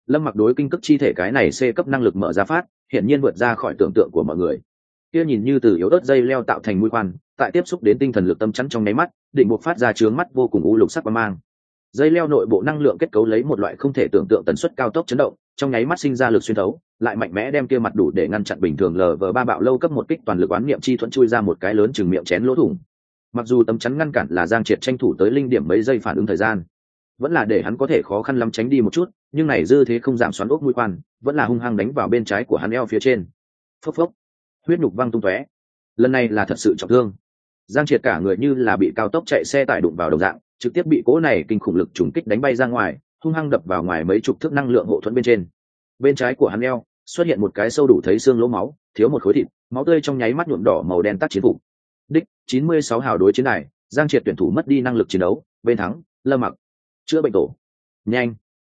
Lâm Mặc đối kinh cức chi thể cái này C cấp năng lực mở ra phát hiển nhiên vượt ra khỏi tưởng tượng của mọi người. Kia nhìn như từ yếu ớt dây leo tạo thành mũi khoan, tại tiếp xúc đến tinh thần lực tâm chắn trong nháy mắt, định buộc phát ra chướng mắt vô cùng u lục sắc quang mang. Dây leo nội bộ năng lượng kết cấu lấy một loại không thể tưởng tượng tần suất cao tốc chấn động, trong nháy mắt sinh ra lực xuyên thấu, lại mạnh mẽ đem kia mặt đủ để ngăn chặn bình thường LV3 bạo lâu cấp một kích toàn lực oán niệm chi thuẫn chui ra một cái lớn chừng miệng chén lỗ thủng. Mặc dù tấm chắn ngăn cản là Giang Triệt tranh thủ tới linh điểm mấy giây phản ứng thời gian, vẫn là để hắn có thể khó khăn lắm tránh đi một chút, nhưng này dư thế không giảm xoắn ốc mũi khoan, vẫn là hung hăng đánh vào bên trái của hắn eo phía trên. Phốc phốc, huyết nhục văng tung tóe. Lần này là thật sự trọng thương. Giang Triệt cả người như là bị cao tốc chạy xe tải đụng vào đồng dạng, trực tiếp bị cỗ này kinh khủng lực trùng kích đánh bay ra ngoài, hung hăng đập vào ngoài mấy chục thước năng lượng hộ thuẫn bên trên. Bên trái của hắn eo xuất hiện một cái sâu đủ thấy xương lỗ máu, thiếu một khối thịt, máu tươi trong nháy mắt nhuộm đỏ màu đen tác chiến phục. Đích 96 hào đối chiến này, Giang Triệt tuyển thủ mất đi năng lực chiến đấu, bên thắng, Lâm Mặc. Chữa bệnh tổ. Nhanh.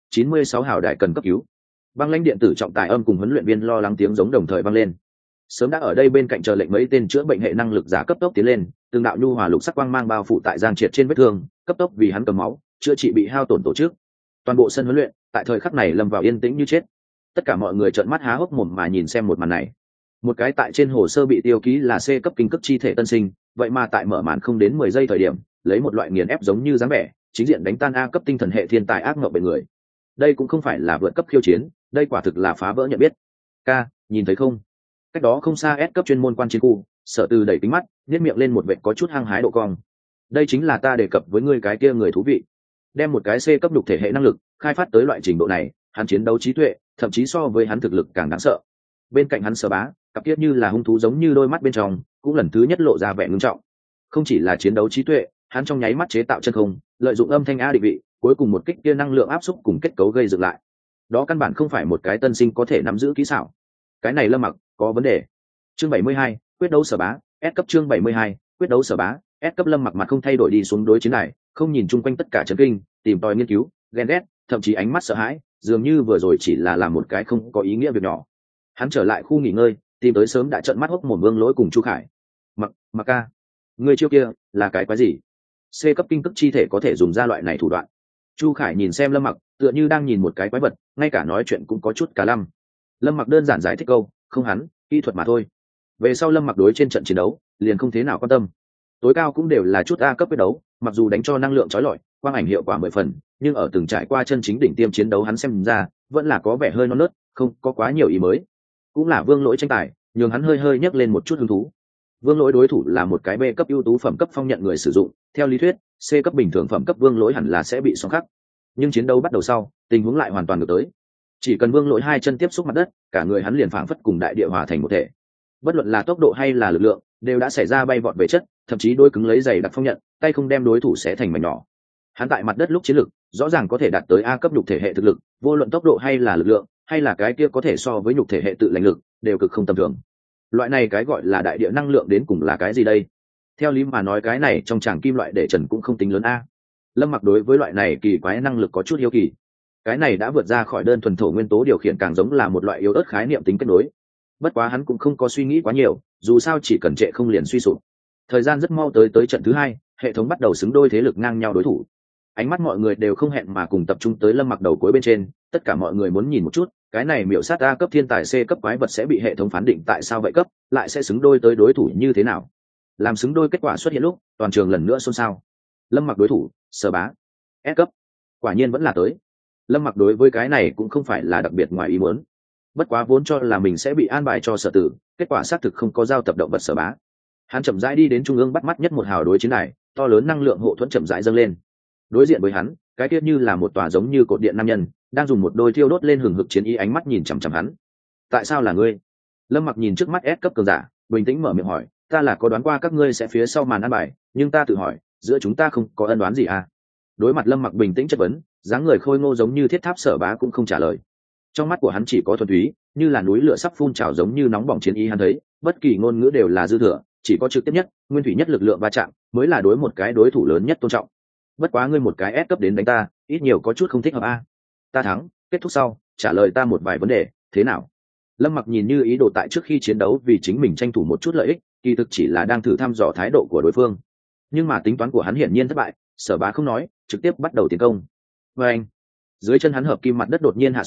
96 hào đại cần cấp cứu. Băng lãnh điện tử trọng tài âm cùng huấn luyện viên lo lắng tiếng giống đồng thời vang lên. Sớm đã ở đây bên cạnh chờ lệnh mấy tên chữa bệnh hệ năng lực giả cấp tốc tiến lên, từng đạo nhu hòa lục sắc quang mang bao phủ tại Giang Triệt trên vết thương, cấp tốc vì hắn cầm máu, chữa trị bị hao tổn tổ chức. Toàn bộ sân huấn luyện, tại thời khắc này lâm vào yên tĩnh như chết. Tất cả mọi người trợn mắt há hốc mồm mà nhìn xem một màn này. Một cái tại trên hồ sơ bị tiêu ký là C cấp kinh cấp chi thể tân sinh, vậy mà tại mở màn không đến 10 giây thời điểm, lấy một loại nghiền ép giống như dáng vẻ, chính diện đánh tan A cấp tinh thần hệ thiên tài ác ngộng bệnh người. Đây cũng không phải là vượt cấp khiêu chiến, đây quả thực là phá vỡ nhận biết. Ca, nhìn thấy không? Cách đó không xa S cấp chuyên môn quan chiến khu, Sở Từ đẩy kính mắt, nhếch miệng lên một vệt có chút hăng hái độ cong. Đây chính là ta đề cập với ngươi cái kia người thú vị. Đem một cái C cấp đục thể hệ năng lực khai phát tới loại trình độ này, hắn chiến đấu trí tuệ, thậm chí so với hắn thực lực càng đáng sợ. Bên cạnh hắn Sở Bá, cặp kiếp như là hung thú giống như đôi mắt bên trong, cũng lần thứ nhất lộ ra vẻ ngưng trọng. Không chỉ là chiến đấu trí tuệ, hắn trong nháy mắt chế tạo chân không, lợi dụng âm thanh a định vị, cuối cùng một kích kia năng lượng áp xúc cùng kết cấu gây dựng lại. Đó căn bản không phải một cái tân sinh có thể nắm giữ kỹ xảo. Cái này Lâm Mặc có vấn đề. Chương 72, quyết đấu Sở Bá, S cấp chương 72, quyết đấu Sở Bá, S cấp. Lâm Mặc mặt không thay đổi đi xuống đối chiến này, không nhìn chung quanh tất cả chấn kinh, tìm tòi nghiên cứu, ghen ghét, thậm chí ánh mắt sợ hãi, dường như vừa rồi chỉ là làm một cái không có ý nghĩa việc nhỏ. Hắn trở lại khu nghỉ ngơi, tìm tới sớm đã trợn mắt hốc mồm Vương Lỗi cùng Chu Khải. Mặc ca, người chiêu kia là cái quái gì? C cấp kinh tức chi thể có thể dùng ra loại này thủ đoạn. Chu Khải nhìn xem Lâm Mặc, tựa như đang nhìn một cái quái vật, ngay cả nói chuyện cũng có chút cả lăm. Lâm Mặc đơn giản giải thích câu, không hắn, kỹ thuật mà thôi. Về sau Lâm Mặc đối trên trận chiến đấu, liền không thế nào quan tâm. Tối cao cũng đều là chút A cấp quyết đấu, mặc dù đánh cho năng lượng chói lọi, quang ảnh hiệu quả 10 phần, nhưng ở từng trải qua chân chính đỉnh tiêm chiến đấu hắn xem ra, vẫn là có vẻ hơi non nớt, không có quá nhiều ý mới. Cũng là Vương Lỗi tranh tài, nhường hắn hơi nhấc lên một chút hứng thú. Vương Lỗi đối thủ là một cái B cấp ưu tú phẩm cấp phong nhận người sử dụng, theo lý thuyết, C cấp bình thường phẩm cấp Vương Lỗi hẳn là sẽ bị xoắn khắc. Nhưng chiến đấu bắt đầu sau, tình huống lại hoàn toàn ngược tới. Chỉ cần Vương Lỗi hai chân tiếp xúc mặt đất, cả người hắn liền phảng phất cùng đại địa hòa thành một thể. Bất luận là tốc độ hay là lực lượng, đều đã xảy ra bay vọt về chất, thậm chí đôi cứng lấy giày đặc phong nhận, tay không đem đối thủ xé thành mảnh nhỏ. Hắn tại mặt đất lúc chiến lực, rõ ràng có thể đạt tới A cấp nhục thể hệ thực lực, vô luận tốc độ hay là lực lượng, hay là cái kia có thể so với nhục thể hệ tự lãnh lực, đều cực không tầm thường. Loại này cái gọi là đại địa năng lượng đến cùng là cái gì đây? Theo lý mà nói cái này trong tràng kim loại để trần cũng không tính lớn a. Lâm Mặc đối với loại này kỳ quái năng lực có chút hiếu kỳ. Cái này đã vượt ra khỏi đơn thuần thổ nguyên tố điều khiển, càng giống là một loại yếu ớt khái niệm tính kết nối. Bất quá hắn cũng không có suy nghĩ quá nhiều, dù sao chỉ cần trệ không liền suy sụp. Thời gian rất mau tới trận thứ hai, hệ thống bắt đầu xứng đôi thế lực ngang nhau đối thủ. Ánh mắt mọi người đều không hẹn mà cùng tập trung tới Lâm Mặc đầu cuối bên trên, tất cả mọi người muốn nhìn một chút, cái này miểu sát A cấp thiên tài C cấp quái vật sẽ bị hệ thống phán định tại sao vậy cấp, lại sẽ xứng đôi tới đối thủ như thế nào. Làm xứng đôi kết quả xuất hiện lúc, toàn trường lần nữa xôn xao. Lâm Mặc đối thủ, Sở Bá, S cấp. Quả nhiên vẫn là tới. Lâm Mặc đối với cái này cũng không phải là đặc biệt ngoài ý muốn. Bất quá vốn cho là mình sẽ bị an bài cho Sở Tử, kết quả xác thực không có giao tập động vật Sở Bá. Hắn chậm rãi đi đến trung ương bắt mắt nhất một hào đối chiến này, to lớn năng lượng hộ thuẫn chậm rãi dâng lên. Đối diện với hắn, cái kia như là một tòa giống như cột điện nam nhân, đang dùng một đôi thiêu đốt lên hừng hực chiến ý ánh mắt nhìn chằm chằm hắn. Tại sao là ngươi? Lâm Mặc nhìn trước mắt S cấp cường giả, bình tĩnh mở miệng hỏi, ta là có đoán qua các ngươi sẽ phía sau màn ăn bài, nhưng ta tự hỏi, giữa chúng ta không có ân đoán gì à? Đối mặt Lâm Mặc bình tĩnh chất vấn, dáng người khôi ngô giống như thiết tháp Sở Bá cũng không trả lời. Trong mắt của hắn chỉ có thuần túy, như là núi lửa sắp phun trào giống như nóng bỏng chiến ý. Hắn thấy, bất kỳ ngôn ngữ đều là dư thừa, chỉ có trực tiếp nhất, nguyên thủy nhất lực lượng va chạm, mới là đối một cái đối thủ lớn nhất tôn trọng. Bất quá ngươi một cái S cấp đến đánh ta, ít nhiều có chút không thích hợp a. Ta thắng, kết thúc sau, trả lời ta một vài vấn đề, thế nào? Lâm Mặc nhìn như ý đồ tại trước khi chiến đấu vì chính mình tranh thủ một chút lợi ích, kỳ thực chỉ là đang thử thăm dò thái độ của đối phương. Nhưng mà tính toán của hắn hiển nhiên thất bại, Sở Bá không nói, trực tiếp bắt đầu tiến công. Và anh, dưới chân hắn hợp kim mặt đất đột nhiên hạ xuống,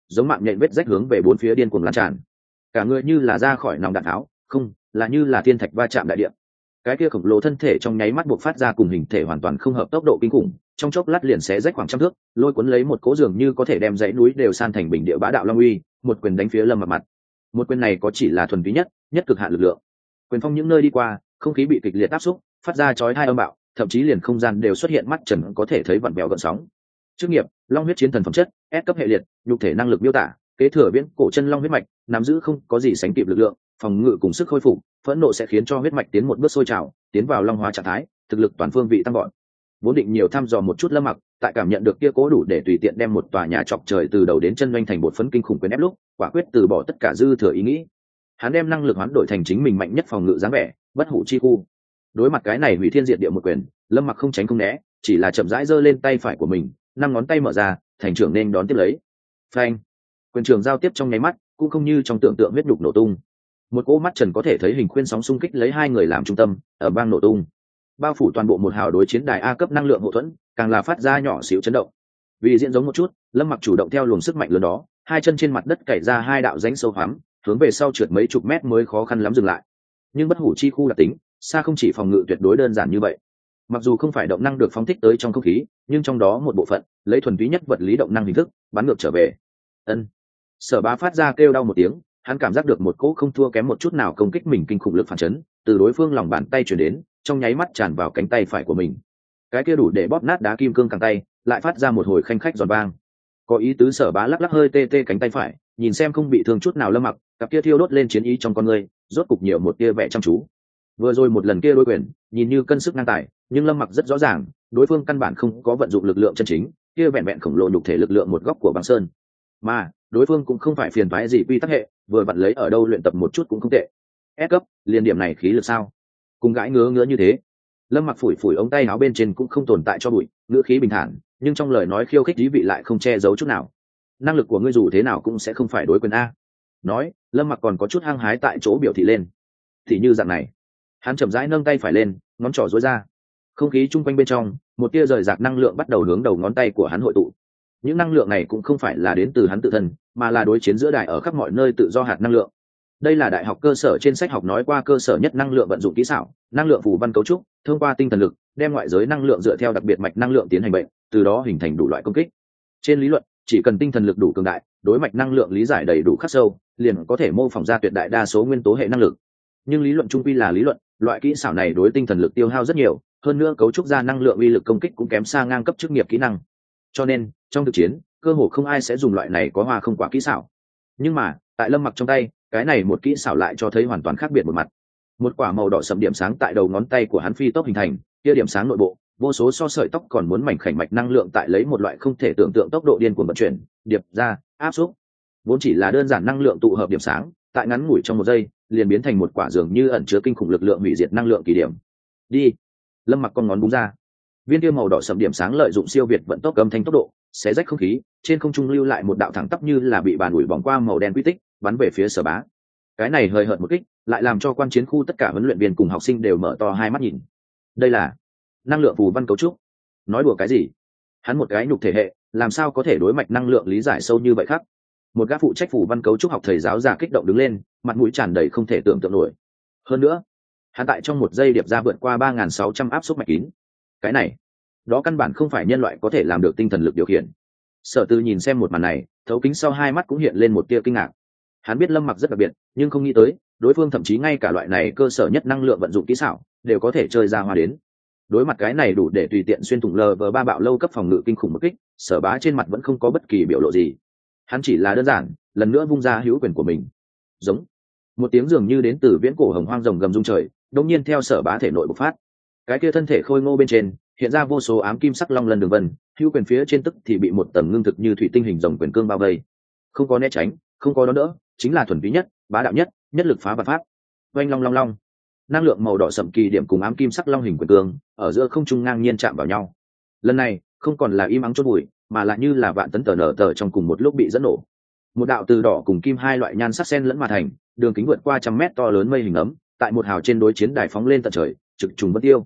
giống mạng nhện vết rách hướng về bốn phía điên cuồng lan tràn. Cả người như là ra khỏi nòng đạn tháo, không, là như là thiên thạch va chạm đại địa. Cái kia khổng lồ thân thể trong nháy mắt buộc phát ra cùng hình thể hoàn toàn không hợp tốc độ kinh khủng, trong chốc lát liền xé rách khoảng trăm thước, lôi cuốn lấy một cỗ dường như có thể đem dãy núi đều san thành bình địa bá đạo long uy, một quyền đánh phía Lâm Mặc mặt. Một quyền này có chỉ là thuần túy nhất cực hạn lực lượng. Quyền phong những nơi đi qua, không khí bị kịch liệt áp xúc, phát ra chói tai âm bạo, thậm chí liền không gian đều xuất hiện mắt trần có thể thấy vặn vẹo gợn sóng. Chức nghiệp: Long huyết chiến thần phẩm chất, S cấp hệ liệt, nhục thể năng lực miêu tả, kế thừa viễn cổ chân long huyết mạch, nắm giữ không có gì sánh kịp lực lượng, phòng ngự cùng sức khôi phục, phẫn nộ sẽ khiến cho huyết mạch tiến một bước sôi trào, tiến vào long hóa trạng thái, thực lực toàn phương vị tăng vọt. Vốn định nhiều thăm dò một chút Lâm Mặc, tại cảm nhận được kia cố đủ để tùy tiện đem một tòa nhà chọc trời từ đầu đến chân doanh thành bột phấn kinh khủng quyền ép lúc, quả quyết từ bỏ tất cả dư thừa ý nghĩ. Hắn đem năng lực hoán đổi thành chính mình mạnh nhất phòng ngự dáng vẻ, bất hủ chi khu. Đối mặt cái này hủy thiên diệt địa một quyền, Lâm Mặc không tránh không né, chỉ là chậm rãi giơ lên tay phải của mình, năm ngón tay mở ra, thành trưởng nên đón tiếp lấy. Phanh! Quyền trường giao tiếp trong nháy mắt, cũng không như trong tưởng tượng huyết nhục nổ tung. Một cỗ mắt trần có thể thấy hình khuyên sóng xung kích lấy hai người làm trung tâm, ở bang nổ tung, bao phủ toàn bộ một hào đối chiến đài A cấp năng lượng hậu thuẫn, càng là phát ra nhỏ xíu chấn động. Vì diễn giống một chút, Lâm Mặc chủ động theo luồng sức mạnh lớn đó, hai chân trên mặt đất cày ra hai đạo rãnh sâu hoắm, hướng về sau trượt mấy chục mét mới khó khăn lắm dừng lại. Nhưng bất hủ chi khu đặc tính, xa không chỉ phòng ngự tuyệt đối đơn giản như vậy. Mặc dù không phải động năng được phóng thích tới trong không khí, nhưng trong đó một bộ phận lấy thuần túy nhất vật lý động năng hình thức bắn ngược trở về. Ân. Sở Bá phát ra kêu đau một tiếng, hắn cảm giác được một cỗ không thua kém một chút nào công kích mình kinh khủng lực phản chấn từ đối phương lòng bàn tay chuyển đến, trong nháy mắt tràn vào cánh tay phải của mình. Cái kia đủ để bóp nát đá kim cương cẳng tay, lại phát ra một hồi khanh khách giòn vang. Có ý tứ Sở Bá lắc lắc hơi tê tê cánh tay phải, nhìn xem không bị thương chút nào Lâm Mặc, cặp kia thiêu đốt lên chiến ý trong con người, rốt cục nhiều một tia vẻ chăm chú. Vừa rồi một lần kia đối quyền, nhìn như cân sức ngang tài, nhưng Lâm Mặc rất rõ ràng, đối phương căn bản không có vận dụng lực lượng chân chính, kia vẹn vẹn khổng lồ nhục thể lực lượng một góc của băng sơn. Mà đối phương cũng không phải phiền toái gì quy tắc hệ, vừa vặn lấy ở đâu luyện tập một chút cũng không tệ. S cấp, liền điểm này khí lực sao? Cùng gãi ngứa ngứa như thế. Lâm Mặc phủi phủi ống tay áo bên trên cũng không tồn tại cho bụi, ngữ khí bình thản, nhưng trong lời nói khiêu khích dí vị lại không che giấu chút nào. Năng lực của ngươi dù thế nào cũng sẽ không phải đối quyền a. Nói, Lâm Mặc còn có chút hăng hái tại chỗ biểu thị lên. Thì như dạng này, hắn chậm rãi nâng tay phải lên, ngón trỏ duỗi ra. Không khí chung quanh bên trong, một tia rời rạc năng lượng bắt đầu hướng đầu ngón tay của hắn hội tụ. Những năng lượng này cũng không phải là đến từ hắn tự thân, mà là đối chiến giữa đài ở khắp mọi nơi tự do hạt năng lượng. Đây là đại học cơ sở trên sách học nói qua cơ sở nhất năng lượng vận dụng kỹ xảo, năng lượng phù văn cấu trúc, thông qua tinh thần lực, đem ngoại giới năng lượng dựa theo đặc biệt mạch năng lượng tiến hành bệnh, từ đó hình thành đủ loại công kích. Trên lý luận, chỉ cần tinh thần lực đủ cường đại, đối mạch năng lượng lý giải đầy đủ khắc sâu, liền có thể mô phỏng ra tuyệt đại đa số nguyên tố hệ năng lực. Nhưng lý luận trung quy là lý luận, loại kỹ xảo này đối tinh thần lực tiêu hao rất nhiều, hơn nữa cấu trúc ra năng lượng uy lực công kích cũng kém xa ngang cấp chức nghiệp kỹ năng. Cho nên, trong thực chiến, cơ hồ không ai sẽ dùng loại này có hoa không quả kỹ xảo. Nhưng mà, tại Lâm Mặc trong tay, cái này một kỹ xảo lại cho thấy hoàn toàn khác biệt một mặt. Một quả màu đỏ sẫm điểm sáng tại đầu ngón tay của hắn phi tốc hình thành, kia điểm sáng nội bộ, vô số so sợi tóc còn muốn mảnh khảnh mạch năng lượng tại lấy một loại không thể tưởng tượng tốc độ điên cuồng vận chuyển, điệp ra, áp xúc. Vốn chỉ là đơn giản năng lượng tụ hợp điểm sáng, tại ngắn ngủi trong một giây, liền biến thành một quả dường như ẩn chứa kinh khủng lực lượng hủy diệt năng lượng kỳ điểm. Đi. Lâm Mặc con ngón búng ra. Viên kia màu đỏ sẫm điểm sáng lợi dụng siêu việt vận tốc âm thanh tốc độ, xé rách không khí, trên không trung lưu lại một đạo thẳng tắp như là bị bàn ủi bỏng qua màu đen quy tích, bắn về phía Sở Bá. Cái này hơi hợt một kích, lại làm cho quan chiến khu tất cả huấn luyện viên cùng học sinh đều mở to hai mắt nhìn. Đây là năng lượng phù văn cấu trúc. Nói đùa cái gì? Hắn một cái nhục thể hệ, làm sao có thể đối mạch năng lượng lý giải sâu như vậy khác? Một gã phụ trách phù văn cấu trúc học thầy giáo già kích động đứng lên, mặt mũi tràn đầy không thể tưởng tượng nổi. Hơn nữa, hắn tại trong một giây điệp ra vượt qua 3.600 áp suất mạch kín. Cái này, đó căn bản không phải nhân loại có thể làm được tinh thần lực điều khiển. Sở Tư nhìn xem một màn này, thấu kính sau hai mắt cũng hiện lên một tia kinh ngạc. Hắn biết Lâm Mặc rất đặc biệt, nhưng không nghĩ tới đối phương thậm chí ngay cả loại này cơ sở nhất năng lượng vận dụng kỹ xảo đều có thể chơi ra hoa đến. Đối mặt cái này đủ để tùy tiện xuyên thủng LV3 bạo lâu cấp phòng ngự kinh khủng một kích, Sở Bá trên mặt vẫn không có bất kỳ biểu lộ gì. Hắn chỉ là đơn giản lần nữa vung ra hữu quyền của mình. Giống một tiếng dường như đến từ viễn cổ hồng hoang rồng gầm rung trời, đột nhiên theo Sở Bá thể nội bộc phát. Cái kia thân thể khôi ngô bên trên hiện ra vô số ám kim sắc long lân đường vân, hữu quyền phía trên tức thì bị một tầng ngưng thực như thủy tinh hình rồng quyền cương bao vây. Không có né tránh, không có đón đỡ, chính là thuần túy nhất, bá đạo nhất, nhất lực phá vạn pháp. Oanh long long long, năng lượng màu đỏ sậm kỳ điểm cùng ám kim sắc long hình quyền cương ở giữa không trung ngang nhiên chạm vào nhau. Lần này không còn là im ắng chốt bụi, mà là như là vạn tấn tờ nở tờ trong cùng một lúc bị dẫn nổ. Một đạo từ đỏ cùng kim hai loại nhan sắc xen lẫn mà thành, đường kính vượt qua trăm mét to lớn mây hình ấm, tại một hào trên đối chiến đài phóng lên tận trời, trực trùng bất tiêu.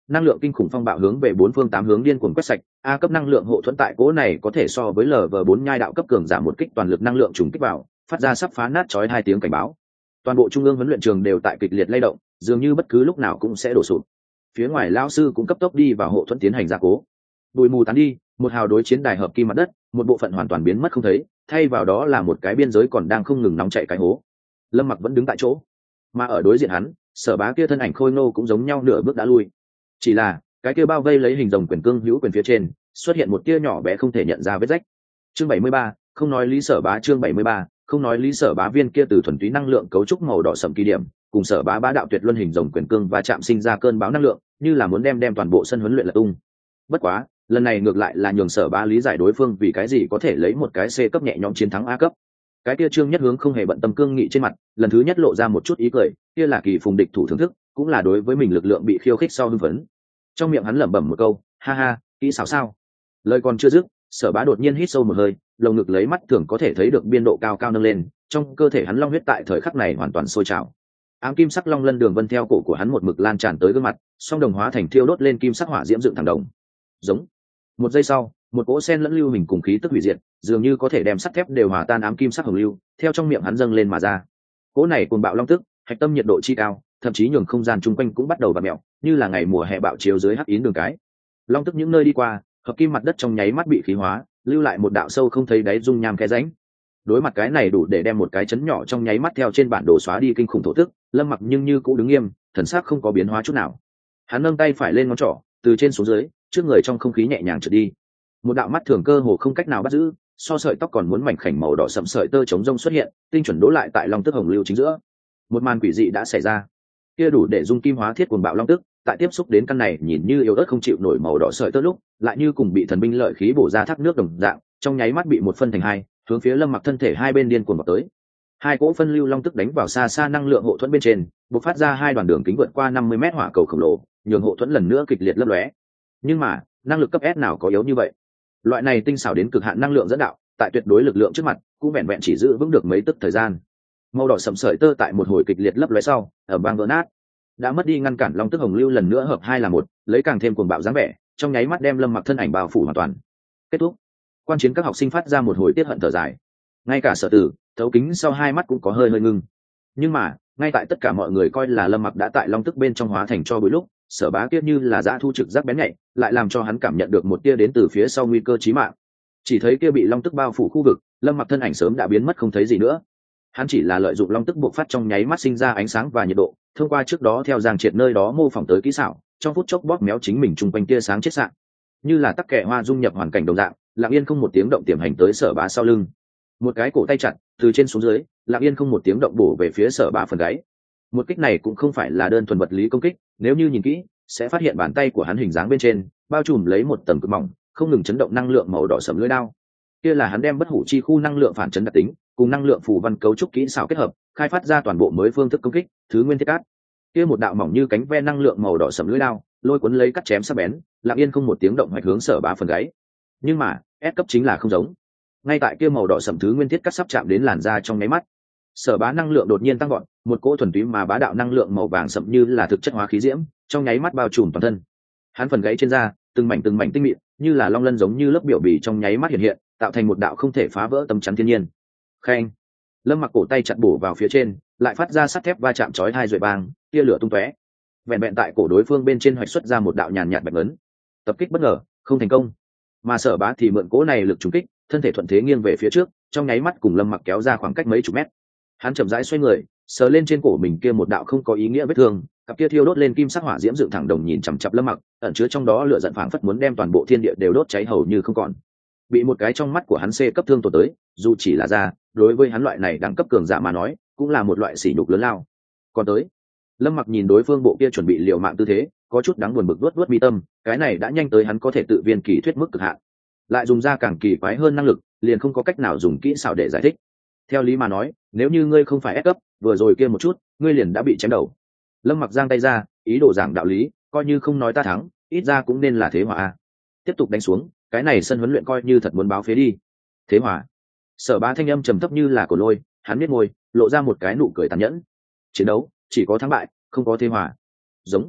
năng lượng kinh khủng phong bạo hướng về bốn phương tám hướng điên cuồng quét sạch. A cấp năng lượng hộ thuẫn tại cỗ này có thể so với LV4 nhai đạo cấp cường giảm một kích toàn lực năng lượng trùng kích vào, phát ra sắp phá nát chói 2 tiếng cảnh báo. Toàn bộ trung ương huấn luyện trường đều tại kịch liệt lay động, dường như bất cứ lúc nào cũng sẽ đổ sụp. Phía ngoài lão sư cũng cấp tốc đi vào hộ thuẫn tiến hành gia cố. Bụi mù tán đi, một hào đối chiến đài hợp kim mặt đất, một bộ phận hoàn toàn biến mất không thấy, thay vào đó là một cái biên giới còn đang không ngừng nóng chảy cái hố. Lâm Mặc vẫn đứng tại chỗ, mà ở đối diện hắn, Sở Bá kia thân ảnh khôi ngô cũng giống nhau nửa bước đã lui. Chỉ là cái kia bao vây lấy hình rồng quyền cương hữu quyền phía trên xuất hiện một tia nhỏ bé không thể nhận ra vết rách. Chương 73, không nói lý Sở Bá. Chương 73, không nói lý Sở Bá viên kia từ thuần túy năng lượng cấu trúc màu đỏ sẫm kỳ điểm, cùng Sở Bá bá đạo tuyệt luân hình rồng quyền cương và chạm sinh ra cơn bão năng lượng, như là muốn đem toàn bộ sân huấn luyện lật tung. Bất quá, lần này ngược lại là nhường Sở Bá lý giải đối phương vì cái gì có thể lấy một cái C cấp nhẹ nhõm chiến thắng A cấp. Cái kia Trương Nhất Hướng không hề bận tâm cương nghị trên mặt, lần thứ nhất lộ ra một chút ý cười, kia là kỳ phùng địch thủ thưởng thức, cũng là đối với mình lực lượng bị khiêu khích sau hưng phấn. Trong miệng hắn lẩm bẩm một câu, ha ha, kỹ xảo sao? Lời còn chưa dứt, Sở Bá đột nhiên hít sâu một hơi, lồng ngực lấy mắt thường có thể thấy được biên độ cao cao nâng lên, trong cơ thể hắn long huyết tại thời khắc này hoàn toàn sôi trào. Ám kim sắc long lân đường vân theo cổ của hắn một mực lan tràn tới gương mặt, song đồng hóa thành thiêu đốt lên kim sắc hỏa diễm dựng thẳng đồng. Giống. Một giây sau, một cỗ sen lẫn lưu hình cùng khí tức hủy diệt, dường như có thể đem sắt thép đều hòa tan ám kim sắc hồng lưu, theo trong miệng hắn dâng lên mà ra. Cỗ này cuồng bạo long tức, hạch tâm nhiệt độ chi cao, thậm chí nhường không gian chung quanh cũng bắt đầu vặn mèo, như là ngày mùa hè bạo chiếu dưới hắc yến đường cái. Long tức những nơi đi qua, hợp kim mặt đất trong nháy mắt bị khí hóa, lưu lại một đạo sâu không thấy đáy dung nham khe rãnh. Đối mặt cái này đủ để đem một cái chấn nhỏ trong nháy mắt theo trên bản đồ xóa đi kinh khủng thổ tức, Lâm Mặc nhưng như cũ đứng nghiêm, thần sắc không có biến hóa chút nào. Hắn nâng tay phải lên ngón trỏ, từ trên xuống dưới, trước người trong không khí nhẹ nhàng trượt đi. Một đạo mắt thường cơ hồ không cách nào bắt giữ, so sợi tóc còn muốn mảnh khảnh màu đỏ sẫm sợi tơ chống rông xuất hiện, tinh chuẩn đỗ lại tại long tức hồng lưu chính giữa. Một màn quỷ dị đã xảy ra. Kia đủ để dung kim hóa thiết cuồng bạo long tức, tại tiếp xúc đến căn này nhìn như yếu ớt không chịu nổi màu đỏ sợi tơ lúc, lại như cùng bị thần binh lợi khí bổ ra thác nước đồng dạng, trong nháy mắt bị một phân thành hai, hướng phía Lâm Mặc thân thể hai bên điên cuồng vọt tới. Hai cỗ phân lưu long tức đánh vào xa xa năng lượng hộ thuẫn bên trên, bộc phát ra hai đoàn đường kính vượt qua 50 mét hỏa cầu khổng lồ, nhường hộ thuẫn lần nữa kịch liệt lấp lóe. Nhưng mà, năng lực cấp S nào có yếu như vậy? Loại này tinh xảo đến cực hạn năng lượng dẫn đạo, tại tuyệt đối lực lượng trước mặt, cũng vẹn vẹn chỉ giữ vững được mấy tức thời gian. Màu đỏ sẫm sợi tơ tại một hồi kịch liệt lấp lóe sau, ở bang vỡ nát, đã mất đi ngăn cản long tức hồng lưu lần nữa hợp hai là một, lấy càng thêm cuồng bạo dáng vẻ, trong nháy mắt đem Lâm Mặc thân ảnh bao phủ hoàn toàn. Kết thúc. Quan chiến các học sinh phát ra một hồi tiết hận thở dài. Ngay cả Sở Tử, thấu kính sau hai mắt cũng có hơi ngưng. Nhưng mà, ngay tại tất cả mọi người coi là Lâm Mặc đã tại long tức bên trong hóa thành cho bụi lúc, Sở Bá kia như là dã thu trực giác bén nhạy, lại làm cho hắn cảm nhận được một tia đến từ phía sau nguy cơ chí mạng. Chỉ thấy kia bị long tức bao phủ khu vực, Lâm Mặc thân ảnh sớm đã biến mất không thấy gì nữa. Hắn chỉ là lợi dụng long tức bộc phát trong nháy mắt sinh ra ánh sáng và nhiệt độ, thông qua trước đó theo Giang Triệt nơi đó mô phỏng tới kỹ xảo, trong phút chốc bóp méo chính mình trung quanh tia sáng chết sạng, như là tắc kè hoa dung nhập hoàn cảnh đồng dạng, lặng yên không một tiếng động tiềm hành tới Sở Bá sau lưng. Một cái cổ tay chặt, từ trên xuống dưới, lặng yên không một tiếng động bổ về phía Sở Bá phần gáy. Một kích này cũng không phải là đơn thuần vật lý công kích, nếu như nhìn kỹ, sẽ phát hiện bàn tay của hắn hình dáng bên trên bao trùm lấy một tầng cực mỏng, không ngừng chấn động năng lượng màu đỏ sẫm lưỡi đao. Kia là hắn đem bất hủ chi khu năng lượng phản chấn đặc tính cùng năng lượng phù văn cấu trúc kỹ xảo kết hợp, khai phát ra toàn bộ mới phương thức công kích, thứ nguyên thiết cát. Kia một đạo mỏng như cánh ve năng lượng màu đỏ sẫm lưỡi đao, lôi cuốn lấy cắt chém sắc bén, lặng yên không một tiếng động hoạch hướng Sở Bá phần gáy. Nhưng mà, S cấp chính là không giống. Ngay tại kia màu đỏ sẫm thứ nguyên thiết cắt sắp chạm đến làn da trong nháy mắt, Sở Bá năng lượng đột nhiên tăng vọt, một cỗ thuần túy mà bá đạo năng lượng màu vàng sẫm như là thực chất hóa khí diễm, trong nháy mắt bao trùm toàn thân. Hắn phần gáy trên da, từng mảnh tinh mịn, như là long lân giống như lớp biểu bì trong nháy mắt hiện hiện, tạo thành một đạo không thể phá vỡ tấm chắn thiên nhiên. Khen. Lâm Mặc cổ tay chặt bổ vào phía trên, lại phát ra sắt thép va chạm chói tai rội bang, tia lửa tung tóe. Vẹn vẹn tại cổ đối phương bên trên hoạch xuất ra một đạo nhàn nhạt bạch ấn. Tập kích bất ngờ, không thành công. Mà Sở Bá thì mượn cỗ này lực trùng kích, thân thể thuận thế nghiêng về phía trước, trong nháy mắt cùng Lâm Mặc kéo ra khoảng cách mấy chục mét. Hắn chậm rãi xoay người, sờ lên trên cổ mình kia một đạo không có ý nghĩa vết thương, cặp kia thiêu đốt lên kim sắc hỏa diễm dựng thẳng đồng nhìn chằm chằm Lâm Mặc, ẩn chứa trong đó lửa giận phảng phất muốn đem toàn bộ thiên địa đều đốt cháy hầu như không còn. Bị một cái trong mắt của hắn C cấp thương tổn tới, dù chỉ là da, đối với hắn loại này đẳng cấp cường giả mà nói, cũng là một loại sỉ nhục lớn lao. Còn tới, Lâm Mặc nhìn đối phương bộ kia chuẩn bị liều mạng tư thế, có chút đáng buồn bực vuốt mi tâm, cái này đã nhanh tới hắn có thể tự viên kỳ thuyết mức cực hạn. Lại dùng ra càng kỳ quái hơn năng lực, liền không có cách nào dùng kỹ xảo để giải thích. Theo lý mà nói, nếu như ngươi không phải S cấp, vừa rồi kia một chút, ngươi liền đã bị chém đầu. Lâm Mặc giang tay ra, ý đồ giảng đạo lý, coi như không nói ta thắng, ít ra cũng nên là thế hòa a. Tiếp tục đánh xuống, cái này sân huấn luyện coi như thật muốn báo phế đi. Thế hòa. Sở Bá thanh âm trầm thấp như là cổ lôi, hắn biết môi, lộ ra một cái nụ cười tàn nhẫn. Chiến đấu chỉ có thắng bại, không có thế hòa. Giống.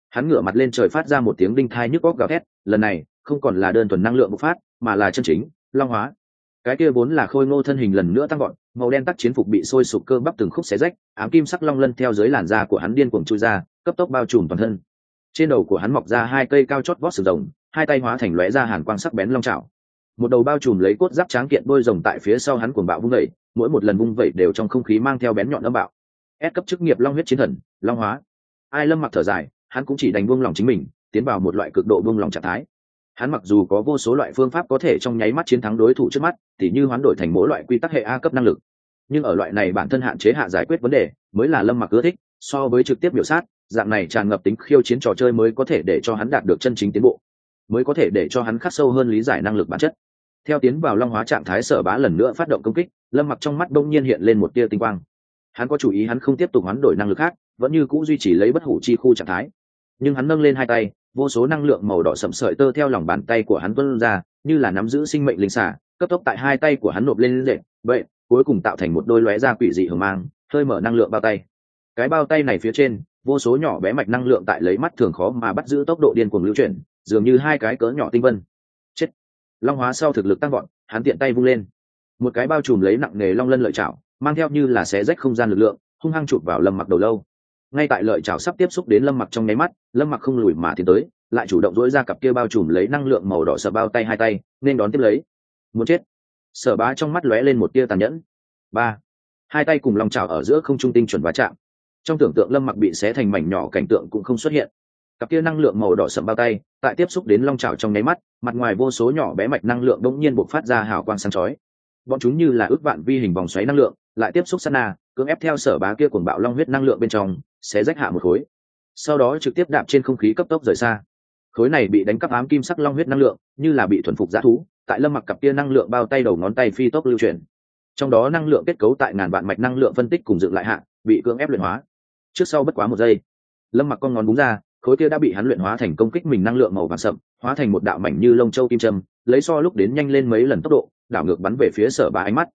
Hắn ngửa mặt lên trời phát ra một tiếng đinh thai nhức óc gào thét, lần này không còn là đơn thuần năng lượng bộc phát mà là chân chính long hóa. Cái kia vốn là khôi ngô thân hình lần nữa tăng gọn, màu đen tắc chiến phục bị sôi sục cơ bắp từng khúc xé rách, ám kim sắc long lân theo dưới làn da của hắn điên cuồng chui ra, cấp tốc bao trùm toàn thân. Trên đầu của hắn mọc ra hai cây cao chót vót sừng rồng, hai tay hóa thành lóe ra hàn quang sắc bén long chảo. Một đầu bao trùm lấy cốt giáp tráng kiện đôi rồng tại phía sau hắn cuồng bạo vung vẩy, mỗi một lần vung vẩy đều trong không khí mang theo bén nhọn âm bạo. S cấp chức nghiệp long huyết chiến thần, long hóa. Ai Lâm Mặc thở dài, hắn cũng chỉ đành buông lòng chính mình, tiến vào một loại cực độ buông lòng trạng thái. Hắn mặc dù có vô số loại phương pháp có thể trong nháy mắt chiến thắng đối thủ trước mắt, tỉ như hoán đổi thành mỗi loại quy tắc hệ A cấp năng lực, nhưng ở loại này bản thân hạn chế hạ giải quyết vấn đề mới là Lâm Mặc ưa thích. So với trực tiếp biểu sát, dạng này tràn ngập tính khiêu chiến trò chơi mới có thể để cho hắn đạt được chân chính tiến bộ, mới có thể để cho hắn khắc sâu hơn lý giải năng lực bản chất. Theo tiến vào long hóa trạng thái, Sở Bá lần nữa phát động công kích, Lâm Mặc trong mắt đông nhiên hiện lên một tia tinh quang. Hắn có chủ ý, hắn không tiếp tục hoán đổi năng lực khác, vẫn như cũ duy trì lấy bất hủ chi khu trạng thái, nhưng hắn nâng lên hai tay, vô số năng lượng màu đỏ sẫm sợi tơ theo lòng bàn tay của hắn tuôn ra, như là nắm giữ sinh mệnh linh xả, cấp tốc tại hai tay của hắn nộp lên lệ, vậy cuối cùng tạo thành một đôi lóe ra quỷ dị hờ mang, hơi mở năng lượng bao tay. Cái bao tay này phía trên, vô số nhỏ bé mạch năng lượng tại lấy mắt thường khó mà bắt giữ tốc độ điên cuồng lưu chuyển, dường như hai cái cỡ nhỏ tinh vân. Chết! Long hóa sau thực lực tăng vọt, hắn tiện tay vung lên, một cái bao trùm lấy nặng nề long lân lợi chảo, mang theo như là xé rách không gian lực lượng, hung hăng chụp vào Lâm Mặc đầu lâu. Ngay tại lợi chảo sắp tiếp xúc đến Lâm Mặc trong nháy mắt, Lâm Mặc không lùi mà tiến tới, lại chủ động duỗi ra cặp kia bao trùm lấy năng lượng màu đỏ sờ bao tay hai tay, nên đón tiếp lấy. Muốn chết! Sở Bá trong mắt lóe lên một tia tàn nhẫn. Ba, hai tay cùng long chảo ở giữa không trung tinh chuẩn va chạm. Trong tưởng tượng Lâm Mặc bị xé thành mảnh nhỏ cảnh tượng cũng không xuất hiện. Cặp kia năng lượng màu đỏ sẫm bao tay, tại tiếp xúc đến long chảo trong nháy mắt, mặt ngoài vô số nhỏ bé mạch năng lượng đống nhiên bộc phát ra hào quang sáng chói. Bọn chúng như là ước vạn vi hình vòng xoáy năng lượng, lại tiếp xúc sát na, cưỡng ép theo Sở Bá kia cuồng bạo long huyết năng lượng bên trong, xé rách hạ một khối. Sau đó trực tiếp đạp trên không khí cấp tốc rời xa. Khối này bị đánh cắp ám kim sắc long huyết năng lượng, như là bị thuần phục dã thú, tại Lâm Mặc cặp kia năng lượng bao tay đầu ngón tay phi tốc lưu chuyển. Trong đó năng lượng kết cấu tại ngàn vạn mạch năng lượng phân tích cùng dựng lại hạ, bị cưỡng ép luyện hóa. Trước sau bất quá một giây, Lâm Mặc con ngón búng ra, khối kia đã bị hắn luyện hóa thành công kích mình năng lượng màu vàng sậm, hóa thành một đạo mảnh như lông châu kim châm, lấy so lúc đến nhanh lên mấy lần tốc độ, đảo ngược bắn về phía Sở Bá ánh mắt.